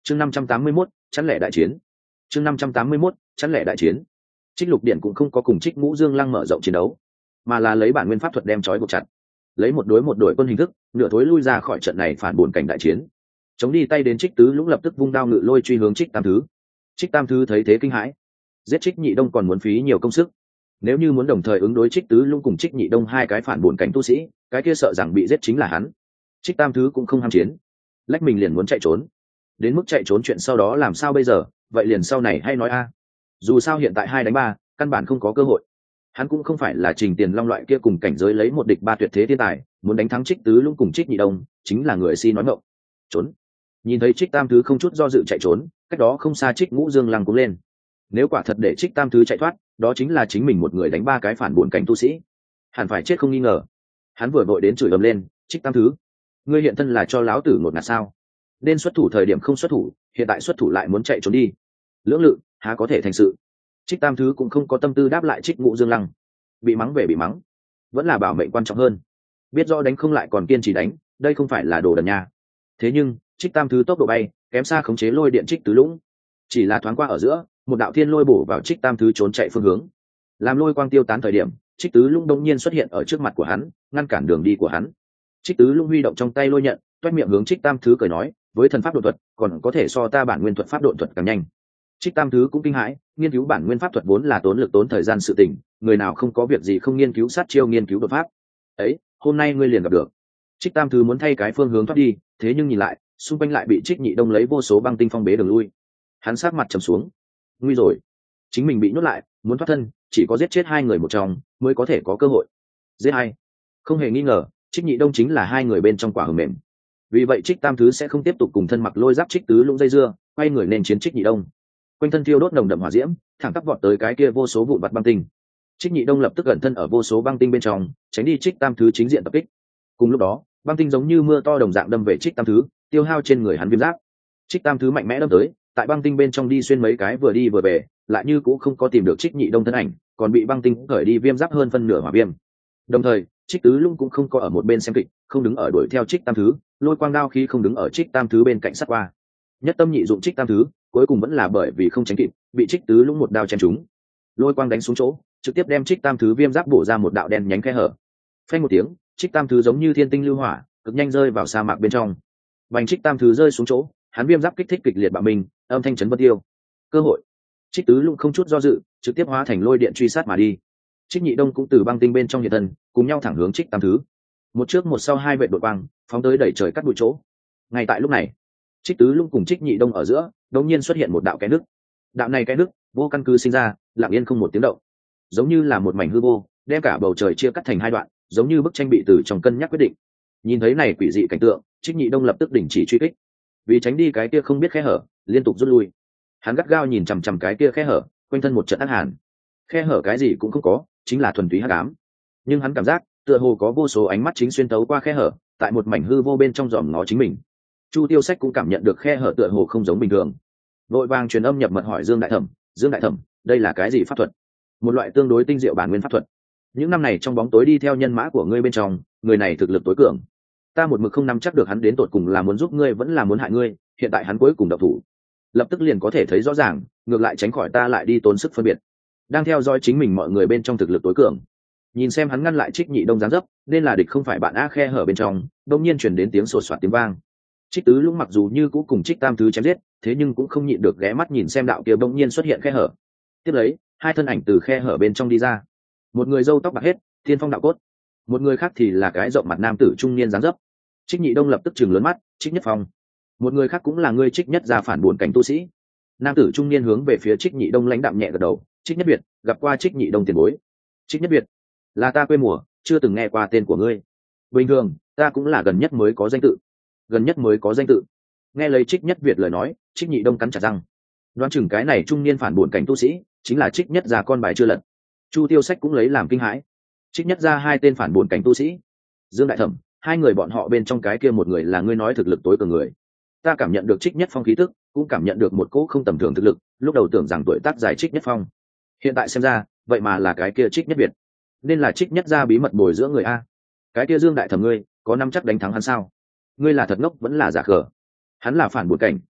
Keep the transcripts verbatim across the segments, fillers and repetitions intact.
chương năm trăm tám mươi mốt chắn lẻ đại chiến chương năm trăm tám mươi mốt chắn lẻ đại chiến Trích Lục Điện cũng không có cùng Trích Ngũ Dương Lăng mở rộng chiến đấu, mà là lấy bản nguyên pháp thuật đem trói buộc chặt, lấy một đối một đội quân hình thức nửa thối lui ra khỏi trận này phản buồn cảnh đại chiến. Chống đi tay đến Trích Tứ Lũng lập tức vung đao ngự lôi truy hướng Trích Tam Thứ. Trích Tam Thứ thấy thế kinh hãi, giết Trích Nhị Đông còn muốn phí nhiều công sức, nếu như muốn đồng thời ứng đối Trích Tứ Lũng cùng Trích Nhị Đông hai cái phản buồn cảnh tu sĩ, cái kia sợ rằng bị giết chính là hắn. Trích Tam Thứ cũng không ham chiến, lách mình liền muốn chạy trốn. Đến mức chạy trốn chuyện sau đó làm sao bây giờ, vậy liền sau này hay nói a. Dù sao hiện tại hai đánh ba, căn bản không có cơ hội. Hắn cũng không phải là Trình Tiền Long loại kia cùng cảnh giới lấy một địch ba tuyệt thế thiên tài, muốn đánh thắng Trích Tứ Lũng cùng Trích Nhị Đông, chính là người si nói ngọng. Trốn. Nhìn thấy Trích Tam Thứ không chút do dự chạy trốn, cách đó không xa Trích Ngũ Dương Lăng cũng lên. Nếu quả thật để Trích Tam Thứ chạy thoát, đó chính là chính mình một người đánh ba cái phản buồn cảnh tu sĩ, hẳn phải chết không nghi ngờ. Hắn vừa vội đến chửi ầm lên, Trích Tam Thứ, ngươi hiện thân là cho lão tử ngột ngạt sao? Nên xuất thủ thời điểm không xuất thủ, hiện tại xuất thủ lại muốn chạy trốn đi, lưỡng lự há có thể thành sự. Trích Tam Thứ cũng không có tâm tư đáp lại Trích Ngũ Dương Lăng, bị mắng về bị mắng, vẫn là bảo mệnh quan trọng hơn. Biết rõ đánh không lại còn kiên trì đánh, đây không phải là đồ đần nha. Thế nhưng Trích Tam Thứ tốc độ bay kém xa khống chế lôi điện Trích Tứ Lũng, chỉ là thoáng qua ở giữa, một đạo thiên lôi bổ vào Trích Tam Thứ trốn chạy phương hướng. Làm lôi quang tiêu tán thời điểm, Trích Tứ Lũng đột nhiên xuất hiện ở trước mặt của hắn, ngăn cản đường đi của hắn. Trích Tứ Lũng huy động trong tay lôi nhận, toét miệng hướng Trích Tam Thứ cười nói, với thần pháp độ thuật, còn có thể so ta bản nguyên thuật pháp độ thuật càng nhanh. Trích Tam Thứ cũng kinh hãi, nghiên cứu bản nguyên pháp thuật vốn là tốn lực tốn thời gian sự tình, người nào không có việc gì không nghiên cứu sát chiêu nghiên cứu đột pháp. Ấy, hôm nay ngươi liền gặp được. Trích Tam Thứ muốn thay cái phương hướng thoát đi, thế nhưng nhìn lại, xung quanh lại bị Trích Nhị Đông lấy vô số băng tinh phong bế đường lui. Hắn sát mặt trầm xuống. Nguy rồi, chính mình bị nhốt lại, muốn thoát thân, chỉ có giết chết hai người một trong mới có thể có cơ hội. Giết hai, không hề nghi ngờ, Trích Nhị Đông chính là hai người bên trong quả hờm mềm. Vì vậy Trích Tam Thứ sẽ không tiếp tục cùng thân mặc lôi giáp Trích Tứ Lũng dây dưa, quay người nên chiến Trích Nhị Đông. Quanh thân thiêu đốt nồng đậm hỏa diễm, thẳng tắp vọt tới cái kia vô số vụn vặt băng tinh. Trích Nhị Đông lập tức gần thân ở vô số băng tinh bên trong, tránh đi Trích Tam Thứ chính diện tập kích. Cùng lúc đó, băng tinh giống như mưa to đồng dạng đâm về Trích Tam Thứ, tiêu hao trên người hắn viêm giáp. Trích Tam Thứ mạnh mẽ đâm tới, tại băng tinh bên trong đi xuyên mấy cái vừa đi vừa về, lại như cũng không có tìm được Trích Nhị Đông thân ảnh, còn bị băng tinh cởi đi viêm giáp hơn phân nửa hỏa viêm. Đồng thời, Trích Tứ Lũng cũng không có ở một bên xem kịch, không đứng ở đuổi theo Trích Tam Thứ, lôi quang đao khí không đứng ở Trích Tam Thứ bên cạnh sát qua. Nhất tâm nhị dụng Trích Tam Thứ, cuối cùng vẫn là bởi vì không tránh kịp, bị Trích Tứ Lũng một đao chém trúng. Lôi quang đánh xuống chỗ, trực tiếp đem Trích Tam Thứ viêm giáp bổ ra một đạo đen nhánh khe hở. Phanh một tiếng, Trích Tam Thứ giống như thiên tinh lưu hỏa, cực nhanh rơi vào sa mạc bên trong. Bành Trích Tam Thứ rơi xuống chỗ, hắn viêm giáp kích thích kịch liệt bạo mình, âm thanh chấn vân tiêu. Cơ hội. Trích Tứ Lũng không chút do dự, trực tiếp hóa thành lôi điện truy sát mà đi. Trích Nhị Đông cũng từ băng tinh bên trong hiện thân, cùng nhau thẳng hướng Trích Tam Thứ. Một trước một sau hai vệ đột quang, phóng tới đẩy trời cắt bụi chỗ. Ngay tại lúc này, Trích Tứ Lũng cùng Trích Nhị Đông ở giữa, đột nhiên xuất hiện một đạo kẽ nứt. Đạo này kẽ nứt vô căn cứ sinh ra, lặng yên không một tiếng động, giống như là một mảnh hư vô, đem cả bầu trời chia cắt thành hai đoạn, giống như bức tranh bị từ trong cân nhắc quyết định. Nhìn thấy này quỷ dị cảnh tượng, Trích Nhị Đông lập tức đình chỉ truy kích, vì tránh đi cái kia không biết khe hở, liên tục rút lui. Hắn gắt gao nhìn chằm chằm cái kia khe hở, quanh thân một trận ác hàn. Khe hở cái gì cũng không có, chính là thuần túy hắc ám. Nhưng hắn cảm giác, tựa hồ có vô số ánh mắt chính xuyên tấu qua khe hở, tại một mảnh hư vô bên trong dòm ngó chính mình. Chu Tiêu Sách cũng cảm nhận được khe hở tựa hồ không giống bình thường, vội vàng truyền âm nhập mật hỏi Dương Đại Thẩm, Dương Đại Thẩm, đây là cái gì pháp thuật? Một loại tương đối tinh diệu bản nguyên pháp thuật. Những năm này trong bóng tối đi theo nhân mã của ngươi bên trong, người này thực lực tối cường. Ta một mực không nắm chắc được hắn đến tột cùng là muốn giúp ngươi vẫn là muốn hại ngươi, hiện tại hắn cuối cùng độc thủ, lập tức liền có thể thấy rõ ràng, ngược lại tránh khỏi ta lại đi tốn sức phân biệt. Đang theo dõi chính mình mọi người bên trong thực lực tối cường, nhìn xem hắn ngăn lại Trích Nhị Đông giáng dấp, nên là địch không phải bạn á. Khe hở bên trong đột nhiên truyền đến tiếng sột soạt tiếng vang. Trích Tứ Lũng mặc dù như cũ cùng Trích Tam Thứ chém giết, thế nhưng cũng không nhịn được ghé mắt nhìn xem đạo kia bỗng nhiên xuất hiện khe hở. Tiếp lấy, hai thân ảnh từ khe hở bên trong đi ra, một người râu tóc bạc hết, thiên phong đạo cốt, một người khác thì là cái rộng mặt nam tử trung niên dáng dấp. Trích Nhị Đông lập tức chừng lớn mắt, Trích Nhất Phong. Một người khác cũng là ngươi Trích Nhất gia phản buồn cảnh tu sĩ. Nam tử trung niên hướng về phía Trích Nhị Đông lãnh đạm nhẹ gật đầu, Trích Nhất Việt, gặp qua Trích Nhị Đông tiền bối. Trích Nhất Việt, là ta quê mùa, chưa từng nghe qua tên của ngươi. Bình thường, ta cũng là gần nhất mới có danh tự. Gần nhất mới có danh tự. Nghe lấy Trích Nhất Việt lời nói, Trích Nhị Đông cắn chặt răng. Đoán chừng cái này trung niên phản buồn cảnh tu sĩ, chính là Trích Nhất gia con bài chưa lật. Chu Tiêu Sách cũng lấy làm kinh hãi. Trích Nhất gia hai tên phản buồn cảnh tu sĩ. Dương Đại Thẩm, hai người bọn họ bên trong cái kia một người là ngươi nói thực lực tối cường người. Ta cảm nhận được Trích Nhất Phong khí tức, cũng cảm nhận được một cỗ không tầm thường thực lực, lúc đầu tưởng rằng tuổi tác dài Trích Nhất Phong, hiện tại xem ra vậy mà là cái kia Trích Nhất Việt, nên là Trích Nhất gia bí mật bồi dưỡng người a. Cái kia Dương Đại Thẩm ngươi có nắm chắc đánh thắng hắn sao? Ngươi là thật ngốc vẫn là giả khờ? Hắn là phản buồn cảnh,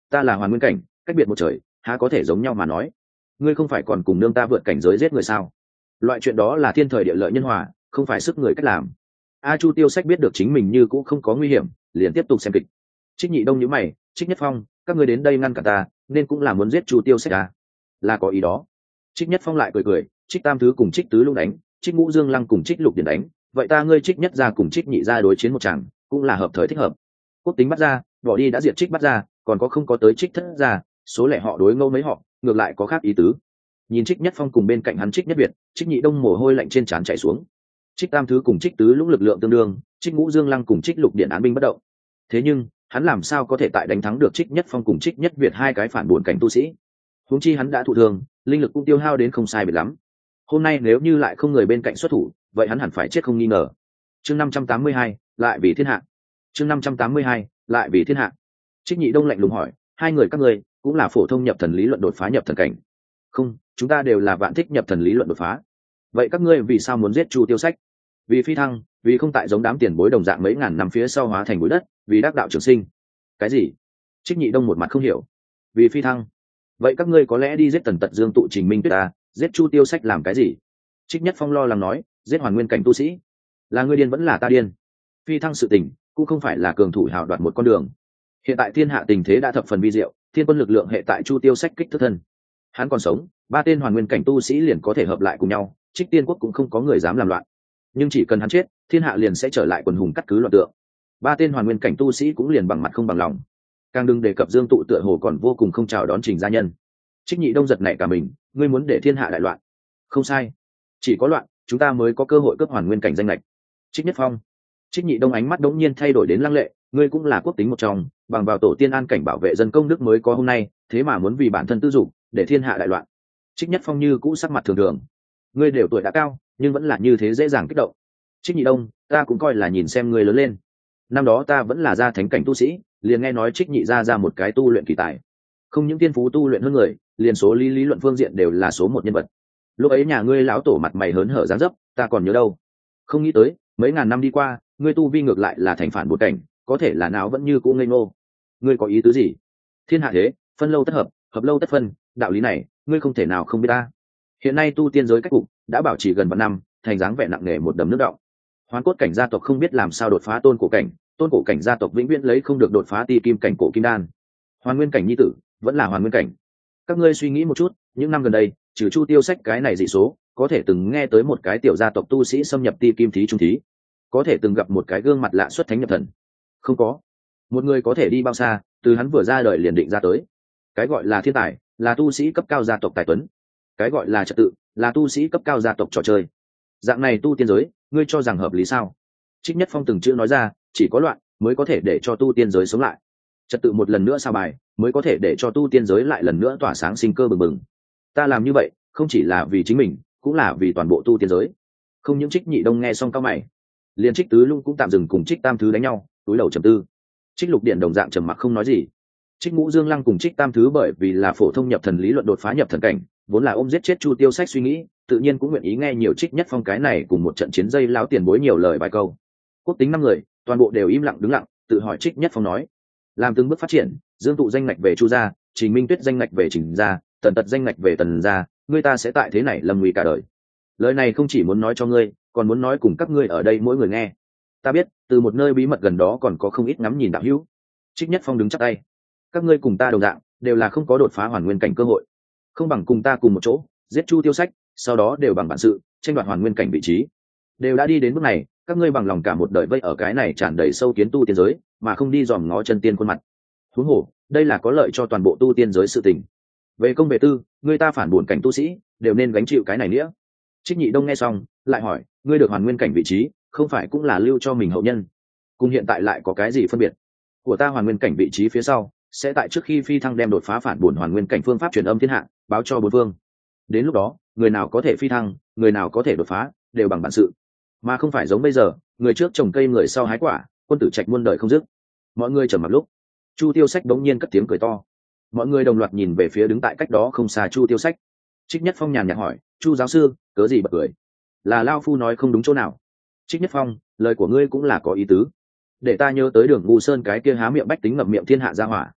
ta là hoàn nguyên cảnh, cách biệt một trời, há có thể giống nhau mà nói. Ngươi không phải còn cùng nương ta vượt cảnh giới giết người sao? Loại chuyện đó là thiên thời địa lợi nhân hòa, không phải sức người cách làm. A Chu Tiêu Sách biết được chính mình như cũng không có nguy hiểm, liền tiếp tục xem kịch. Trích Nhị Đông nhíu mày, Trích Nhất Phong, các ngươi đến đây ngăn cản ta, nên cũng là muốn giết Chu Tiêu Sách à? Là có ý đó. Trích Nhất Phong lại cười cười, Trích Tam Thứ cùng Trích Tứ Lũng đánh, Trích Ngũ Dương Lăng cùng Trích Lục Điển đánh, vậy ta ngươi Trích Nhất gia cùng Trích Nhị gia đối chiến một tràng, cũng là hợp thời thích hợp. Quốc tính bắt ra, bỏ đi đã diệt Trích bắt ra, còn có không có tới Trích Thất gia, số lẻ họ đối ngẫu mấy họ, ngược lại có khác ý tứ. Nhìn Trích Nhất Phong cùng bên cạnh hắn Trích Nhất Việt, Trích Nhị Đông mồ hôi lạnh trên trán chảy xuống. Trích Tam Thứ cùng Trích Tứ Lũng lực lượng tương đương, Trích Ngũ Dương Lăng cùng Trích Lục Điển án binh bất động. Thế nhưng, hắn làm sao có thể tại đánh thắng được Trích Nhất Phong cùng Trích Nhất Việt hai cái phản buồn cảnh tu sĩ? Huống chi hắn đã thụ thương, linh lực cũng tiêu hao đến không sai biệt lắm. Hôm nay nếu như lại không người bên cạnh xuất thủ, vậy hắn hẳn phải chết không nghi ngờ. Chương năm trăm tám mươi hai, lại vì thiên hạ. Chương năm trăm tám mươi hai, lại vì thiên hạ. Trích Nhị Đông lạnh lùng hỏi, hai người các ngươi cũng là phổ thông nhập thần lý luận đột phá nhập thần cảnh? Không, chúng ta đều là vạn thích nhập thần lý luận đột phá. Vậy các ngươi vì sao muốn giết Chu Tiêu Sách? Vì phi thăng, vì không tại giống đám tiền bối đồng dạng mấy ngàn năm phía sau hóa thành bụi đất, vì đắc đạo trường sinh. Cái gì? Trích Nhị Đông một mặt không hiểu. Vì phi thăng? Vậy các ngươi có lẽ đi giết Tần Tật Dương tụ Trình Minh Tuyết ta, giết Chu Tiêu Sách làm cái gì? Trích Nhất Phong lo lắng nói, giết hoàn nguyên cảnh tu sĩ. Là ngươi điên vẫn là ta điên? Phi thăng sự tình cũng không phải là cường thủ hào đoạt một con đường. Hiện tại thiên hạ tình thế đã thập phần vi diệu, thiên quân lực lượng hệ tại Chu Tiêu Sách kích thước thân. Hắn còn sống, ba tên hoàn nguyên cảnh tu sĩ liền có thể hợp lại cùng nhau, Trích Tiên quốc cũng không có người dám làm loạn. Nhưng chỉ cần hắn chết, thiên hạ liền sẽ trở lại quần hùng cắt cứ loạn tượng. Ba tên hoàn nguyên cảnh tu sĩ cũng liền bằng mặt không bằng lòng. Càng đừng đề cập Dương tụ tựa hồ còn vô cùng không chào đón Trình gia nhân. Trích Nhị Đông giật nảy cả mình, ngươi muốn để thiên hạ đại loạn? Không sai, chỉ có loạn, chúng ta mới có cơ hội cướp hoàn nguyên cảnh danh lệch. Trích Nhất Phong. Trích Nhị Đông ánh mắt đống nhiên thay đổi đến lăng lệ, ngươi cũng là quốc tính một trong, bằng vào tổ tiên an cảnh bảo vệ dân công đức mới có hôm nay, thế mà muốn vì bản thân tư dục, để thiên hạ đại loạn. Trích Nhất Phong như cũ sắc mặt thường thường. Ngươi đều tuổi đã cao, nhưng vẫn là như thế dễ dàng kích động. Trích Nhị Đông, ta cũng coi là nhìn xem ngươi lớn lên. Năm đó ta vẫn là gia thánh cảnh tu sĩ, liền nghe nói Trích Nhị gia ra một cái tu luyện kỳ tài, không những tiên phú tu luyện hơn người, liền số lý lý luận phương diện đều là số một nhân vật. Lúc ấy nhà ngươi lão tổ mặt mày hớn hở dáng dấp, ta còn nhớ đâu. Không nghĩ tới mấy ngàn năm đi qua, ngươi tu vi ngược lại là thành phản bột cảnh, có thể là não vẫn như cũ ngây ngô. Ngươi có ý tứ gì? Thiên hạ thế, phân lâu tất hợp, hợp lâu tất phân, đạo lý này ngươi không thể nào không biết ta. Hiện nay tu tiên giới cách cục đã bảo trì gần vạn năm, thành dáng vẻ nặng nề một đầm nước đọng. Hoán cốt cảnh gia tộc không biết làm sao đột phá tôn cổ cảnh, tôn cổ cảnh gia tộc vĩnh viễn lấy không được đột phá ti kim cảnh cổ kim đan. Hoàn nguyên cảnh nhi tử vẫn là hoàn nguyên cảnh. Các ngươi suy nghĩ một chút, những năm gần đây trừ Chu Tiêu Sách cái này dị số, có thể từng nghe tới một cái tiểu gia tộc tu sĩ xâm nhập ti kim thí trung thí, có thể từng gặp một cái gương mặt lạ xuất thánh nhập thần? Không có. Một người có thể đi bao xa, từ hắn vừa ra đời liền định ra tới. Cái gọi là thiên tài, là tu sĩ cấp cao gia tộc tài tuấn. Cái gọi là trật tự, là tu sĩ cấp cao gia tộc trò chơi. Dạng này tu tiên giới, ngươi cho rằng hợp lý sao? Trích Nhất Phong từng chữ nói ra, chỉ có loạn mới có thể để cho tu tiên giới sống lại, trật tự một lần nữa sao bài mới có thể để cho tu tiên giới lại lần nữa tỏa sáng sinh cơ bừng bừng. Ta làm như vậy không chỉ là vì chính mình, cũng là vì toàn bộ tu tiên giới. Không những Trích Nhị Đông nghe xong cao mày, liền Trích Tứ Lũng cũng tạm dừng cùng Trích Tam Thứ đánh nhau, túi đầu trầm tư. Trích Lục Điện đồng dạng trầm mặc không nói gì. Trích Ngũ Dương Lăng cùng Trích Tam Thứ bởi vì là phổ thông nhập thần lý luận đột phá nhập thần cảnh, vốn là ôm giết chết Chu Tiêu Sách suy nghĩ, tự nhiên cũng nguyện ý nghe nhiều Trích Nhất Phong cái này cùng một trận chiến dây lão tiền bối nhiều lời vài câu. Quốc tính năm người toàn bộ đều im lặng đứng lặng, tự hỏi Trích Nhất Phong nói, làm từng bước phát triển, Dương tụ danh ngạch về Chu gia, Trình Minh Tuyết danh ngạch về Trình gia, Tần Tật danh ngạch về Tần gia, ngươi ta sẽ tại thế này lâm nguy cả đời. Lời này không chỉ muốn nói cho ngươi, còn muốn nói cùng các ngươi ở đây mỗi người nghe. Ta biết từ một nơi bí mật gần đó còn có không ít ngắm nhìn đạo hữu. Trích Nhất Phong đứng chắp tay, các ngươi cùng ta đồng dạng đều là không có đột phá hoàn nguyên cảnh cơ hội, không bằng cùng ta cùng một chỗ giết Chu Tiêu Sách, sau đó đều bằng bản sự tranh đoạt hoàn nguyên cảnh vị trí. Đều đã đi đến bước này, các ngươi bằng lòng cả một đời vây ở cái này tràn đầy sâu kiến tu tiên giới, mà không đi dòm ngó chân tiên khuôn mặt. Huống hồ đây là có lợi cho toàn bộ tu tiên giới sự tình. Về công về tư, người ta phản buồn cảnh tu sĩ đều nên gánh chịu cái này nghĩa. Trích Nhị Đông nghe xong lại hỏi, ngươi được hoàn nguyên cảnh vị trí không phải cũng là lưu cho mình hậu nhân, cùng hiện tại lại có cái gì phân biệt? Của ta hoàn nguyên cảnh vị trí phía sau sẽ tại trước khi phi thăng đem đột phá phản buồn hoàn nguyên cảnh phương pháp truyền âm thiên hạ, báo cho bốn phương. Đến lúc đó người nào có thể phi thăng, người nào có thể đột phá, đều bằng bản sự, mà không phải giống bây giờ người trước trồng cây người sau hái quả, quân tử trạch muôn đời không dứt. Mọi người trầm mặc lúc, Chu Tiêu Sách bỗng nhiên cất tiếng cười to. Mọi người đồng loạt nhìn về phía đứng tại cách đó không xa Chu Tiêu Sách. Trích Nhất Phong nhàn nhạt hỏi, Chu giáo sư cớ gì bật cười? Là lao phu nói không đúng chỗ nào? Trích Nhất Phong, lời của ngươi cũng là có ý tứ, để ta nhớ tới Đường Ngu Sơn cái kia há miệng bách tính ngậm miệng thiên hạ ra hỏa.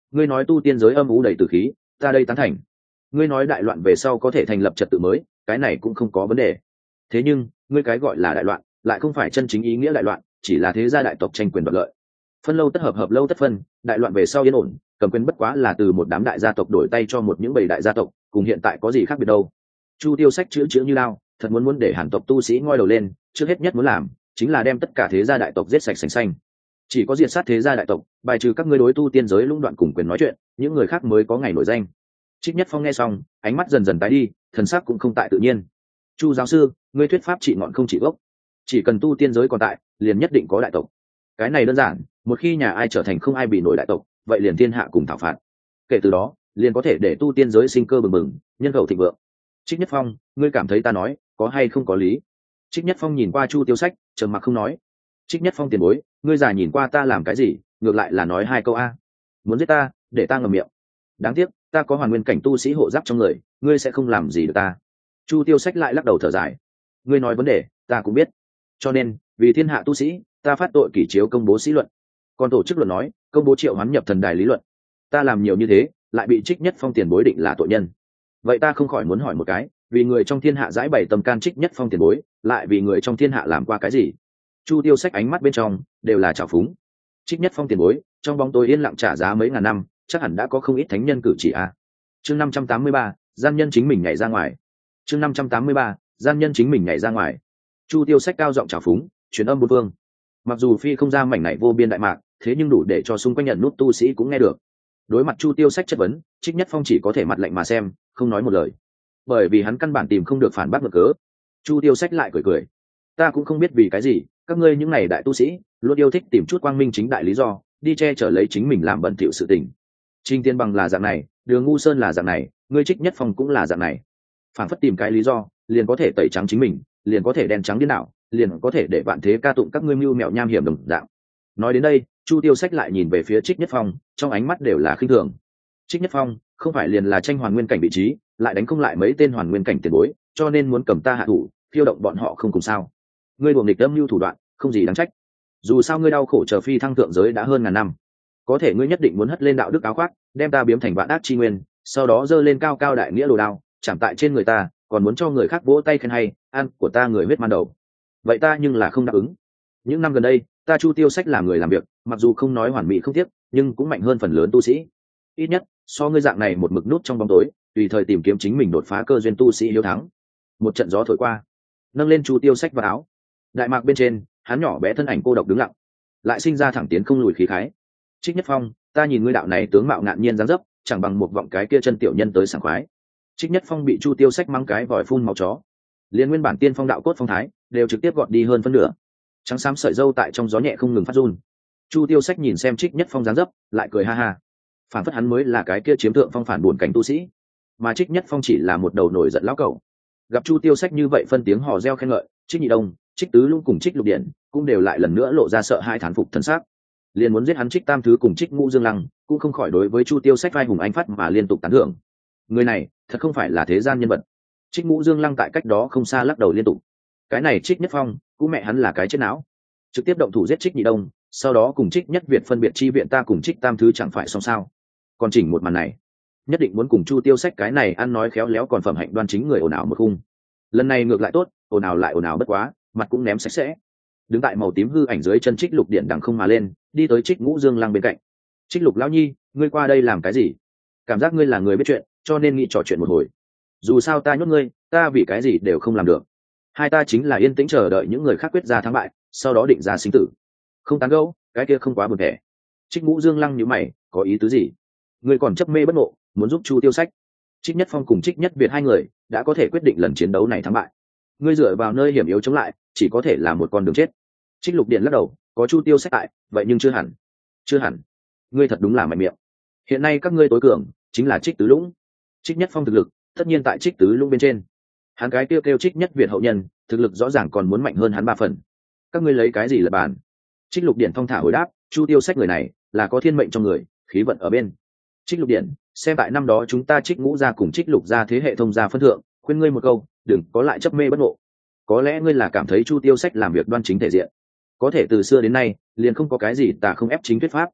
ngươi nói tu tiên giới âm u đầy tử khí, ta đây tán thành. Ngươi nói đại loạn về sau có thể thành lập trật tự mới, cái này cũng không có vấn đề. Thế nhưng ngươi cái gọi là đại loạn lại không phải chân chính ý nghĩa đại loạn, chỉ là thế gia đại tộc tranh quyền đoạt lợi. Phân lâu tất hợp, hợp lâu tất phân, đại loạn về sau yên ổn, cầm quyền bất quá là từ một đám đại gia tộc đổi tay cho một những bầy đại gia tộc, cùng hiện tại có gì khác biệt đâu. Chu Tiêu Sách chữ chữ như lao, thật muốn muốn để Hàn tộc tu sĩ ngoi đầu lên, trước hết nhất muốn làm chính là đem tất cả thế gia đại tộc giết sạch sành xanh. Chỉ có diệt sát thế gia đại tộc, bài trừ các ngươi đối tu tiên giới lũng đoạn cùng quyền nói chuyện, những người khác mới có ngày nổi danh. Trích Nhất Phong nghe xong, ánh mắt dần dần tái đi, thần sắc cũng không tại tự nhiên. Chu giáo sư, ngươi thuyết pháp trị ngọn không trị gốc, chỉ cần tu tiên giới còn tại, liền nhất định có đại tộc. Cái này đơn giản, một khi nhà ai trở thành không ai bị nổi đại tộc, vậy liền thiên hạ cùng thảo phạt. Kể từ đó, liền có thể để tu tiên giới sinh cơ bừng bừng, nhân khẩu thịnh vượng. Trích Nhất Phong, ngươi cảm thấy ta nói có hay không có lý? Trích Nhất Phong nhìn qua Chu Tiêu Sách, trầm mặc không nói. Trích Nhất Phong tiền bối, ngươi già nhìn qua ta làm cái gì, ngược lại là nói hai câu a. Muốn giết ta, để ta ngậm miệng. Đáng tiếc, ta có hoàn nguyên cảnh tu sĩ hộ giáp trong người, ngươi sẽ không làm gì được ta. Chu Tiêu Sách lại lắc đầu thở dài. Ngươi nói vấn đề, ta cũng biết. Cho nên, vì thiên hạ tu sĩ, ta phát tội kỷ chiếu công bố sĩ luận. Còn tổ chức luận nói, công bố triệu hoán nhập thần đài lý luận. Ta làm nhiều như thế, lại bị Trích Nhất Phong tiền bối định là tội nhân. Vậy ta không khỏi muốn hỏi một cái, vì người trong thiên hạ giải bày tâm can Trích Nhất Phong tiền bối, lại vì người trong thiên hạ làm qua cái gì? Chu Tiêu Sách ánh mắt bên trong đều là trào phúng. Trích Nhất Phong tiền bối, trong bóng tối yên lặng trả giá mấy ngàn năm, chắc hẳn đã có không ít thánh nhân cử chỉ a. À. Chương năm trăm tám mươi ba, gian nhân chính mình nhảy ra ngoài. Chương năm trăm tám mươi ba, gian nhân chính mình nhảy ra ngoài. Chu Tiêu Sách cao giọng trào phúng, truyền âm bốn phương. Mặc dù phi không ra mảnh này vô biên đại mạc, thế nhưng đủ để cho xung quanh nhận nút tu sĩ cũng nghe được. Đối mặt Chu Tiêu Sách chất vấn, Trích Nhất Phong chỉ có thể mặt lạnh mà xem, không nói một lời, bởi vì hắn căn bản tìm không được phản bác ngược cớ. Chu Tiêu Sách lại cười cười, ta cũng không biết vì cái gì các ngươi những này đại tu sĩ luôn yêu thích tìm chút quang minh chính đại lý do đi che chở lấy chính mình làm bẩn thỉu sự tình. Trình Tiên Bằng là dạng này, Đường Ngu Sơn là dạng này, ngươi Trích Nhất Phong cũng là dạng này. Phản phất tìm cái lý do liền có thể tẩy trắng chính mình, liền có thể đen trắng điên đảo, liền có thể để vạn thế ca tụng các ngươi mưu mẹo nham hiểm đồng dạng. Nói đến đây, Chu Tiêu Sách lại nhìn về phía Trích Nhất Phong, trong ánh mắt đều là khinh thường. Trích Nhất Phong không phải liền là tranh hoàn nguyên cảnh vị trí, lại đánh không lại mấy tên hoàn nguyên cảnh tiền bối, cho nên muốn cầm ta hạ thủ, phiêu động bọn họ không cùng sao? Ngươi buồng địch âm mưu thủ đoạn, không gì đáng trách. Dù sao ngươi đau khổ chờ phi thăng thượng giới đã hơn ngàn năm, có thể ngươi nhất định muốn hất lên đạo đức áo khoác, đem ta biếm thành vạn ác chi nguyên, sau đó giơ lên cao cao đại nghĩa đồ đao, chạm tại trên người ta, còn muốn cho người khác vỗ tay khen hay, ăn của ta người huyết man đầu. Vậy ta nhưng là không đáp ứng. Những năm gần đây, ta Chu Tiêu Sách làm người làm việc, mặc dù không nói hoàn mỹ không tiếc, nhưng cũng mạnh hơn phần lớn tu sĩ. Ít nhất, so ngươi dạng này một mực nút trong bóng tối, tùy thời tìm kiếm chính mình đột phá cơ duyên tu sĩ hiếu thắng. Một trận gió thổi qua, nâng lên Chu Tiêu Sách vào áo. Đại mạc bên trên, hắn nhỏ bé thân ảnh cô độc đứng lặng, lại sinh ra thẳng tiến không lùi khí khái. Trích Nhất Phong, ta nhìn ngươi đạo này tướng mạo ngạn nhiên dáng dấp, chẳng bằng một vọng cái kia chân tiểu nhân tới sảng khoái. Trích Nhất Phong bị Chu Tiêu Sách mắng cái vòi phun máu chó, liên nguyên bản tiên phong đạo cốt phong thái đều trực tiếp gọt đi hơn phân nửa, trắng xám sợi râu tại trong gió nhẹ không ngừng phát run. Chu Tiêu Sách nhìn xem Trích Nhất Phong dáng dấp, lại cười ha ha, phản phất hắn mới là cái kia chiếm thượng phong phản buồn cảnh tu sĩ, mà Trích Nhất Phong chỉ là một đầu nổi giận lão cẩu. Gặp Chu Tiêu Sách như vậy phân tiếng hò reo khen ngợi, Trích Nhị Đông, Trích Tứ Lũng cùng Trích Lục Điện cũng đều lại lần nữa lộ ra sợ hai thán phục thân xác, liền muốn giết hắn Trích Tam Thứ cùng Trích Ngũ Dương Lăng cũng không khỏi đối với Chu Tiêu Sách vai hùng anh phát mà liên tục tán thưởng. Người này thật không phải là thế gian nhân vật. Trích Ngũ Dương Lăng tại cách đó không xa lắc đầu liên tục. Cái này Trích Nhất Phong cũng mẹ hắn là cái chết não, trực tiếp động thủ giết Trích Nhị Đông, sau đó cùng Trích Nhất Việt phân biệt chi viện ta cùng Trích Tam Thứ chẳng phải xong sao? Còn chỉnh một màn này, nhất định muốn cùng Chu Tiêu Sách cái này ăn nói khéo léo còn phẩm hạnh đoan chính người ồn ào một khung. Lần này ngược lại tốt, ồn ào lại ồn ào bất quá, mặt cũng ném sạch sẽ. Đứng tại màu tím hư ảnh dưới chân Trích Lục Điện đằng không mà lên, đi tới Trích Ngũ Dương Lăng bên cạnh. Trích Lục lão nhi, ngươi qua đây làm cái gì? Cảm giác ngươi là người biết chuyện, cho nên nghĩ trò chuyện một hồi. Dù sao ta nhốt ngươi, ta vì cái gì đều không làm được. Hai ta chính là yên tĩnh chờ đợi những người khác quyết ra thắng bại, sau đó định ra sinh tử. Không tán gẫu, cái kia không quá buồn thẻ. Trích Ngũ Dương Lăng nhíu mày, có ý tứ gì? Ngươi còn chấp mê bất ngộ, muốn giúp Chu Tiêu Sách. Trích Nhất Phong cùng Trích Nhất Việt hai người đã có thể quyết định lần chiến đấu này thắng bại. Ngươi dựa vào nơi hiểm yếu chống lại, chỉ có thể là một con đường chết. Trích Lục Điện lắc đầu, có Chu Tiêu Sách tại, vậy nhưng chưa hẳn. Chưa hẳn. Ngươi thật đúng là mạnh miệng. Hiện nay các ngươi tối cường chính là Trích Tứ Lũng. Trích Nhất Phong thực lực, tất nhiên tại Trích Tứ Lũng bên trên. Hắn cái kêu kêu Trích Nhất Việt hậu nhân, thực lực rõ ràng còn muốn mạnh hơn hắn ba phần. Các ngươi lấy cái gì là bàn? Trích Lục Điện thong thả hồi đáp, Chu Tiêu Sách người này là có thiên mệnh trong người, khí vận ở bên. Trích Lục Điện, xem tại năm đó chúng ta Trích Ngũ gia cùng Trích Lục gia thế hệ thông gia phân thượng, khuyên ngươi một câu, đừng có lại chấp mê bất ngộ. Có lẽ ngươi là cảm thấy Chu Tiêu Sách làm việc đoan chính thể diện, có thể từ xưa đến nay liền không có cái gì ta không ép chính thuyết pháp.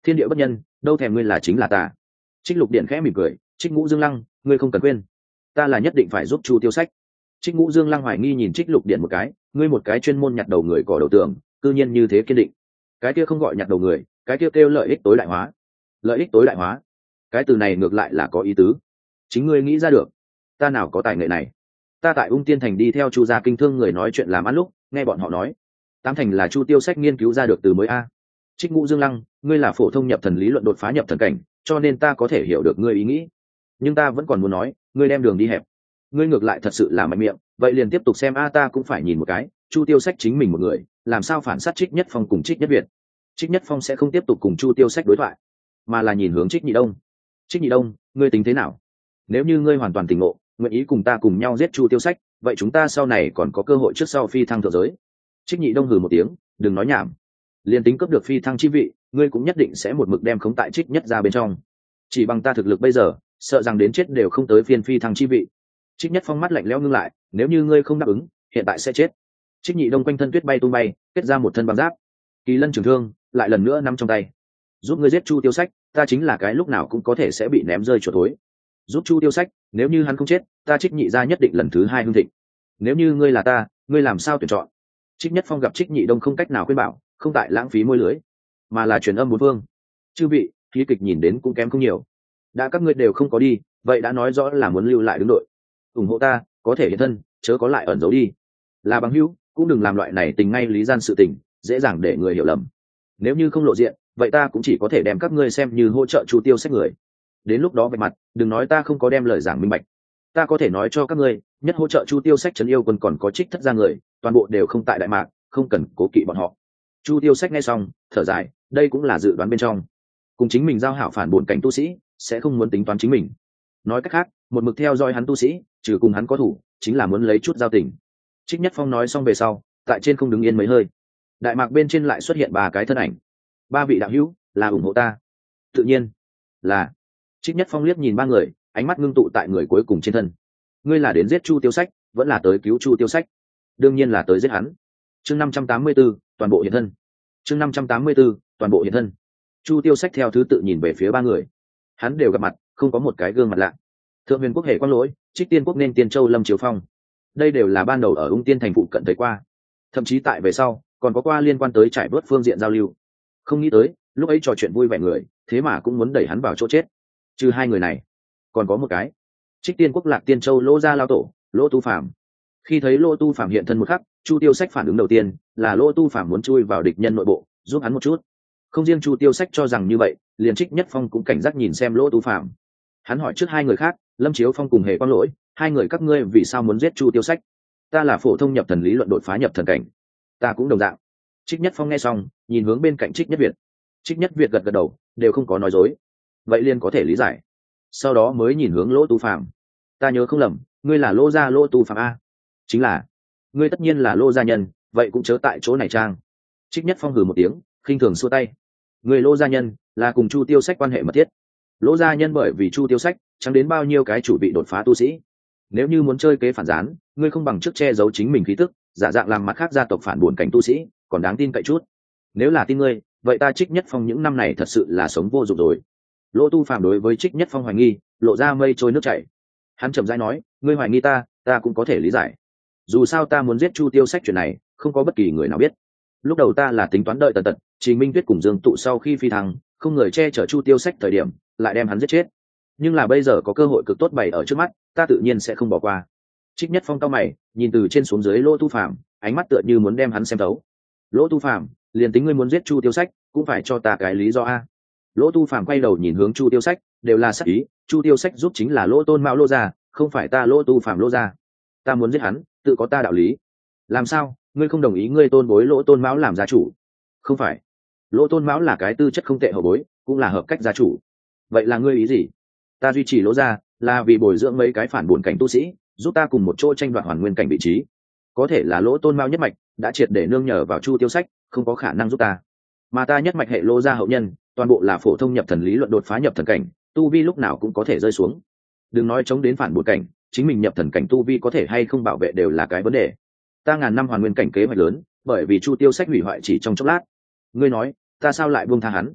thiên địa bất nhân, đâu thèm ngươi là chính là ta. Trích Lục Điện khẽ mỉm cười, Trích Ngũ Dương Lăng, ngươi không cần quên, ta là nhất định phải giúp Chu Tiêu Sách. Trích Ngũ Dương Lăng hoài nghi nhìn Trích Lục Điện một cái, ngươi một cái chuyên môn nhặt đầu người cỏ đầu tường, cư nhiên như thế kiên định. Cái kia không gọi nhặt đầu người, cái kia kêu lợi ích tối đại hóa. Lợi ích tối đại hóa, cái từ này ngược lại là có ý tứ. Chính ngươi nghĩ ra được, ta nào có tài nghệ này. Ta tại Ung Tiên Thành đi theo Chu gia kinh thương người nói chuyện làm ăn lúc, nghe bọn họ nói, tám thành là Chu Tiêu Sách nghiên cứu ra được từ mới a. Trích Ngũ Dương Lăng, ngươi là phổ thông nhập thần lý luận đột phá nhập thần cảnh, cho nên ta có thể hiểu được ngươi ý nghĩ, nhưng ta vẫn còn muốn nói, ngươi đem đường đi hẹp. Ngươi ngược lại thật sự là mạnh miệng, vậy liền tiếp tục xem a, ta cũng phải nhìn một cái, Chu Tiêu Sách chính mình một người, làm sao phản sát Trích Nhất Phong cùng Trích Nhất Việt. Trích Nhất Phong sẽ không tiếp tục cùng Chu Tiêu Sách đối thoại, mà là nhìn hướng Trích Nhị Đông. Trích Nhị Đông, ngươi tính thế nào? Nếu như ngươi hoàn toàn tỉnh ngộ, nguyện ý cùng ta cùng nhau giết Chu Tiêu Sách, vậy chúng ta sau này còn có cơ hội trước sau phi thăng thượng giới. Trích Nhị Đông hừ một tiếng, đừng nói nhảm. Liên tính cấp được phi thăng chi vị, ngươi cũng nhất định sẽ một mực đem khống tại Trích Nhất ra bên trong. Chỉ bằng ta thực lực bây giờ, sợ rằng đến chết đều không tới phiên phi thăng chi vị. Trích Nhất Phong mắt lạnh lẽo ngưng lại, nếu như ngươi không đáp ứng, hiện tại sẽ chết. Trích Nhị Đông quanh thân tuyết bay tung bay, kết ra một thân băng giáp. Kỳ lân trường thương lại lần nữa nắm trong tay. Giúp ngươi giết Chu Tiêu Sách, ta chính là cái lúc nào cũng có thể sẽ bị ném rơi chuột thối. Giúp Chu Tiêu Sách, nếu như hắn không chết, ta Trích Nhị gia nhất định lần thứ hai hưng thịnh. Nếu như ngươi là ta, ngươi làm sao tuyển chọn? Trích Nhất Phong gặp Trích Nhị Đông không cách nào khuyên bảo, không tại lãng phí môi lưới, mà là truyền âm bốn phương. Chư vị, khí kịch nhìn đến cũng kém không nhiều. Đã các ngươi đều không có đi, vậy đã nói rõ là muốn lưu lại đứng đội, ủng hộ ta, có thể hiện thân, chớ có lại ẩn giấu đi. Là bằng hữu, cũng đừng làm loại này tình ngay lý gian sự tình, dễ dàng để người hiểu lầm. Nếu như không lộ diện, vậy ta cũng chỉ có thể đem các ngươi xem như hỗ trợ Chu Tiêu Sách người. Đến lúc đó vạch mặt, đừng nói ta không có đem lời giảng minh bạch. Ta có thể nói cho các ngươi, nhất hỗ trợ Chu Tiêu Sách trấn yêu quân còn có Trích Thất gia người, toàn bộ đều không tại Đại Mạc, không cần cố kỵ bọn họ. Chu Tiêu Sách nghe xong, thở dài, đây cũng là dự đoán bên trong. Cùng chính mình giao hảo phản bổn cảnh tu sĩ, sẽ không muốn tính toán chính mình. Nói cách khác, một mực theo dõi hắn tu sĩ, trừ cùng hắn có thủ, chính là muốn lấy chút giao tình. Trích Nhất Phong nói xong về sau, tại trên không đứng yên mấy hơi. Đại Mạc bên trên lại xuất hiện ba cái thân ảnh. Ba vị đạo hữu, là ủng hộ ta. Tự nhiên là. Trích Nhất Phong liếc nhìn ba người, ánh mắt ngưng tụ tại người cuối cùng trên thân. Ngươi là đến giết Chu Tiêu Sách, vẫn là tới cứu Chu Tiêu Sách? Đương nhiên là tới giết hắn. Chương năm trăm tám mươi 584, toàn bộ hiện thân. Chương năm trăm tám mươi 584, toàn bộ hiện thân. Chu Tiêu Sách theo thứ tự nhìn về phía ba người. Hắn đều gặp mặt, không có một cái gương mặt lạ. Thượng Huyền Quốc hệ Quang Lỗi, Trích Tiên Quốc nên Tiên Châu Lâm Chiếu Phong. Đây đều là ban đầu ở Ung Tiên thành phụ cận thấy qua. Thậm chí tại về sau, còn có qua liên quan tới trải bớt phương diện giao lưu. Không nghĩ tới, lúc ấy trò chuyện vui vẻ người, thế mà cũng muốn đẩy hắn vào chỗ chết. Trừ hai người này, còn có một cái. Trích Tiên Quốc Lạc Tiên Châu Lỗ gia lao tổ, Lỗ Tu Phàm. Khi thấy Lỗ Tu Phàm hiện thân một khắc, Chu Tiêu Sách phản ứng đầu tiên là Lỗ Tu Phàm muốn chui vào địch nhân nội bộ, giúp hắn một chút. Không riêng Chu Tiêu Sách cho rằng như vậy, liền Trích Nhất Phong cũng cảnh giác nhìn xem Lỗ Tu Phàm. Hắn hỏi trước hai người khác, Lâm Chiếu Phong cùng Hề Quang Lỗi, hai người các ngươi vì sao muốn giết Chu Tiêu Sách? Ta là phổ thông nhập thần lý luận đột phá nhập thần cảnh. Ta cũng đồng dạng. Trích Nhất Phong nghe xong, nhìn hướng bên cạnh Trích Nhất Việt. Trích Nhất Việt gật gật đầu, đều không có nói dối. Vậy liền có thể lý giải. Sau đó mới nhìn hướng Lỗ Tu Phàm. Ta nhớ không lầm, ngươi là Lỗ gia Lỗ Tu Phàm a? Chính là. Ngươi tất nhiên là Lỗ gia nhân, vậy cũng chớ tại chỗ này trang. Trích Nhất Phong hừ một tiếng, khinh thường xua tay. Người Lỗ gia nhân là cùng Chu Tiêu Sách quan hệ mật thiết. Lỗ gia nhân bởi vì Chu Tiêu Sách chẳng đến bao nhiêu cái chủ bị đột phá tu sĩ. Nếu như muốn chơi kế phản gián, ngươi không bằng trước che giấu chính mình khí tức, giả dạng làm mặt khác gia tộc phản buồn cảnh tu sĩ, còn đáng tin cậy chút. Nếu là tin ngươi, vậy ta Trích Nhất Phong những năm này thật sự là sống vô dụng rồi. Lỗ Tu Phàm đối với Trích Nhất Phong hoài nghi, lộ ra mây trôi nước chảy. Hắn chậm rãi nói, ngươi hoài nghi ta, ta cũng có thể lý giải. Dù sao ta muốn giết Chu Tiêu Sách chuyện này, không có bất kỳ người nào biết. Lúc đầu ta là tính toán đợi tần tật, Trình Minh Tuyết cùng Dương Tụ sau khi phi thăng, không người che chở Chu Tiêu Sách thời điểm, lại đem hắn giết chết. Nhưng là bây giờ có cơ hội cực tốt bày ở trước mắt, ta tự nhiên sẽ không bỏ qua. Trích Nhất Phong cao mày, nhìn từ trên xuống dưới Lỗ Tu Phàm, ánh mắt tựa như muốn đem hắn xem thấu. Lỗ Tu Phàm, liền tính ngươi muốn giết Chu Tiêu Sách, cũng phải cho ta cái lý do a. Lỗ Tu Phàm quay đầu nhìn hướng Chu Tiêu Sách, đều là sắc ý, Chu Tiêu Sách giúp chính là Lỗ Tôn Mạo Lỗ gia, không phải ta Lỗ Tu Phàm Lỗ gia. Ta muốn giết hắn, tự có ta đạo lý. Làm sao, ngươi không đồng ý ngươi tôn bối Lỗ Tôn Mạo làm gia chủ? Không phải. Lỗ Tôn Mạo là cái tư chất không tệ hậu bối, cũng là hợp cách gia chủ. Vậy là ngươi ý gì? Ta duy trì Lỗ gia là vì bồi dưỡng mấy cái phản buồn cảnh tu sĩ, giúp ta cùng một chỗ tranh đoạt hoàn nguyên cảnh vị trí. Có thể là Lỗ Tôn Mạo nhất mạch đã triệt để nương nhờ vào Chu Tiêu Sách, không có khả năng giúp ta. Mà ta nhất mạch hệ Lỗ gia hậu nhân, toàn bộ là phổ thông nhập thần lý luận đột phá nhập thần cảnh, tu vi lúc nào cũng có thể rơi xuống. Đừng nói chống đến phản buồn cảnh, chính mình nhập thần cảnh tu vi có thể hay không bảo vệ đều là cái vấn đề. Ta ngàn năm hoàn nguyên cảnh kế hoạch lớn, bởi vì Chu Tiêu Sách hủy hoại chỉ trong chốc lát. Ngươi nói, ta sao lại buông tha hắn?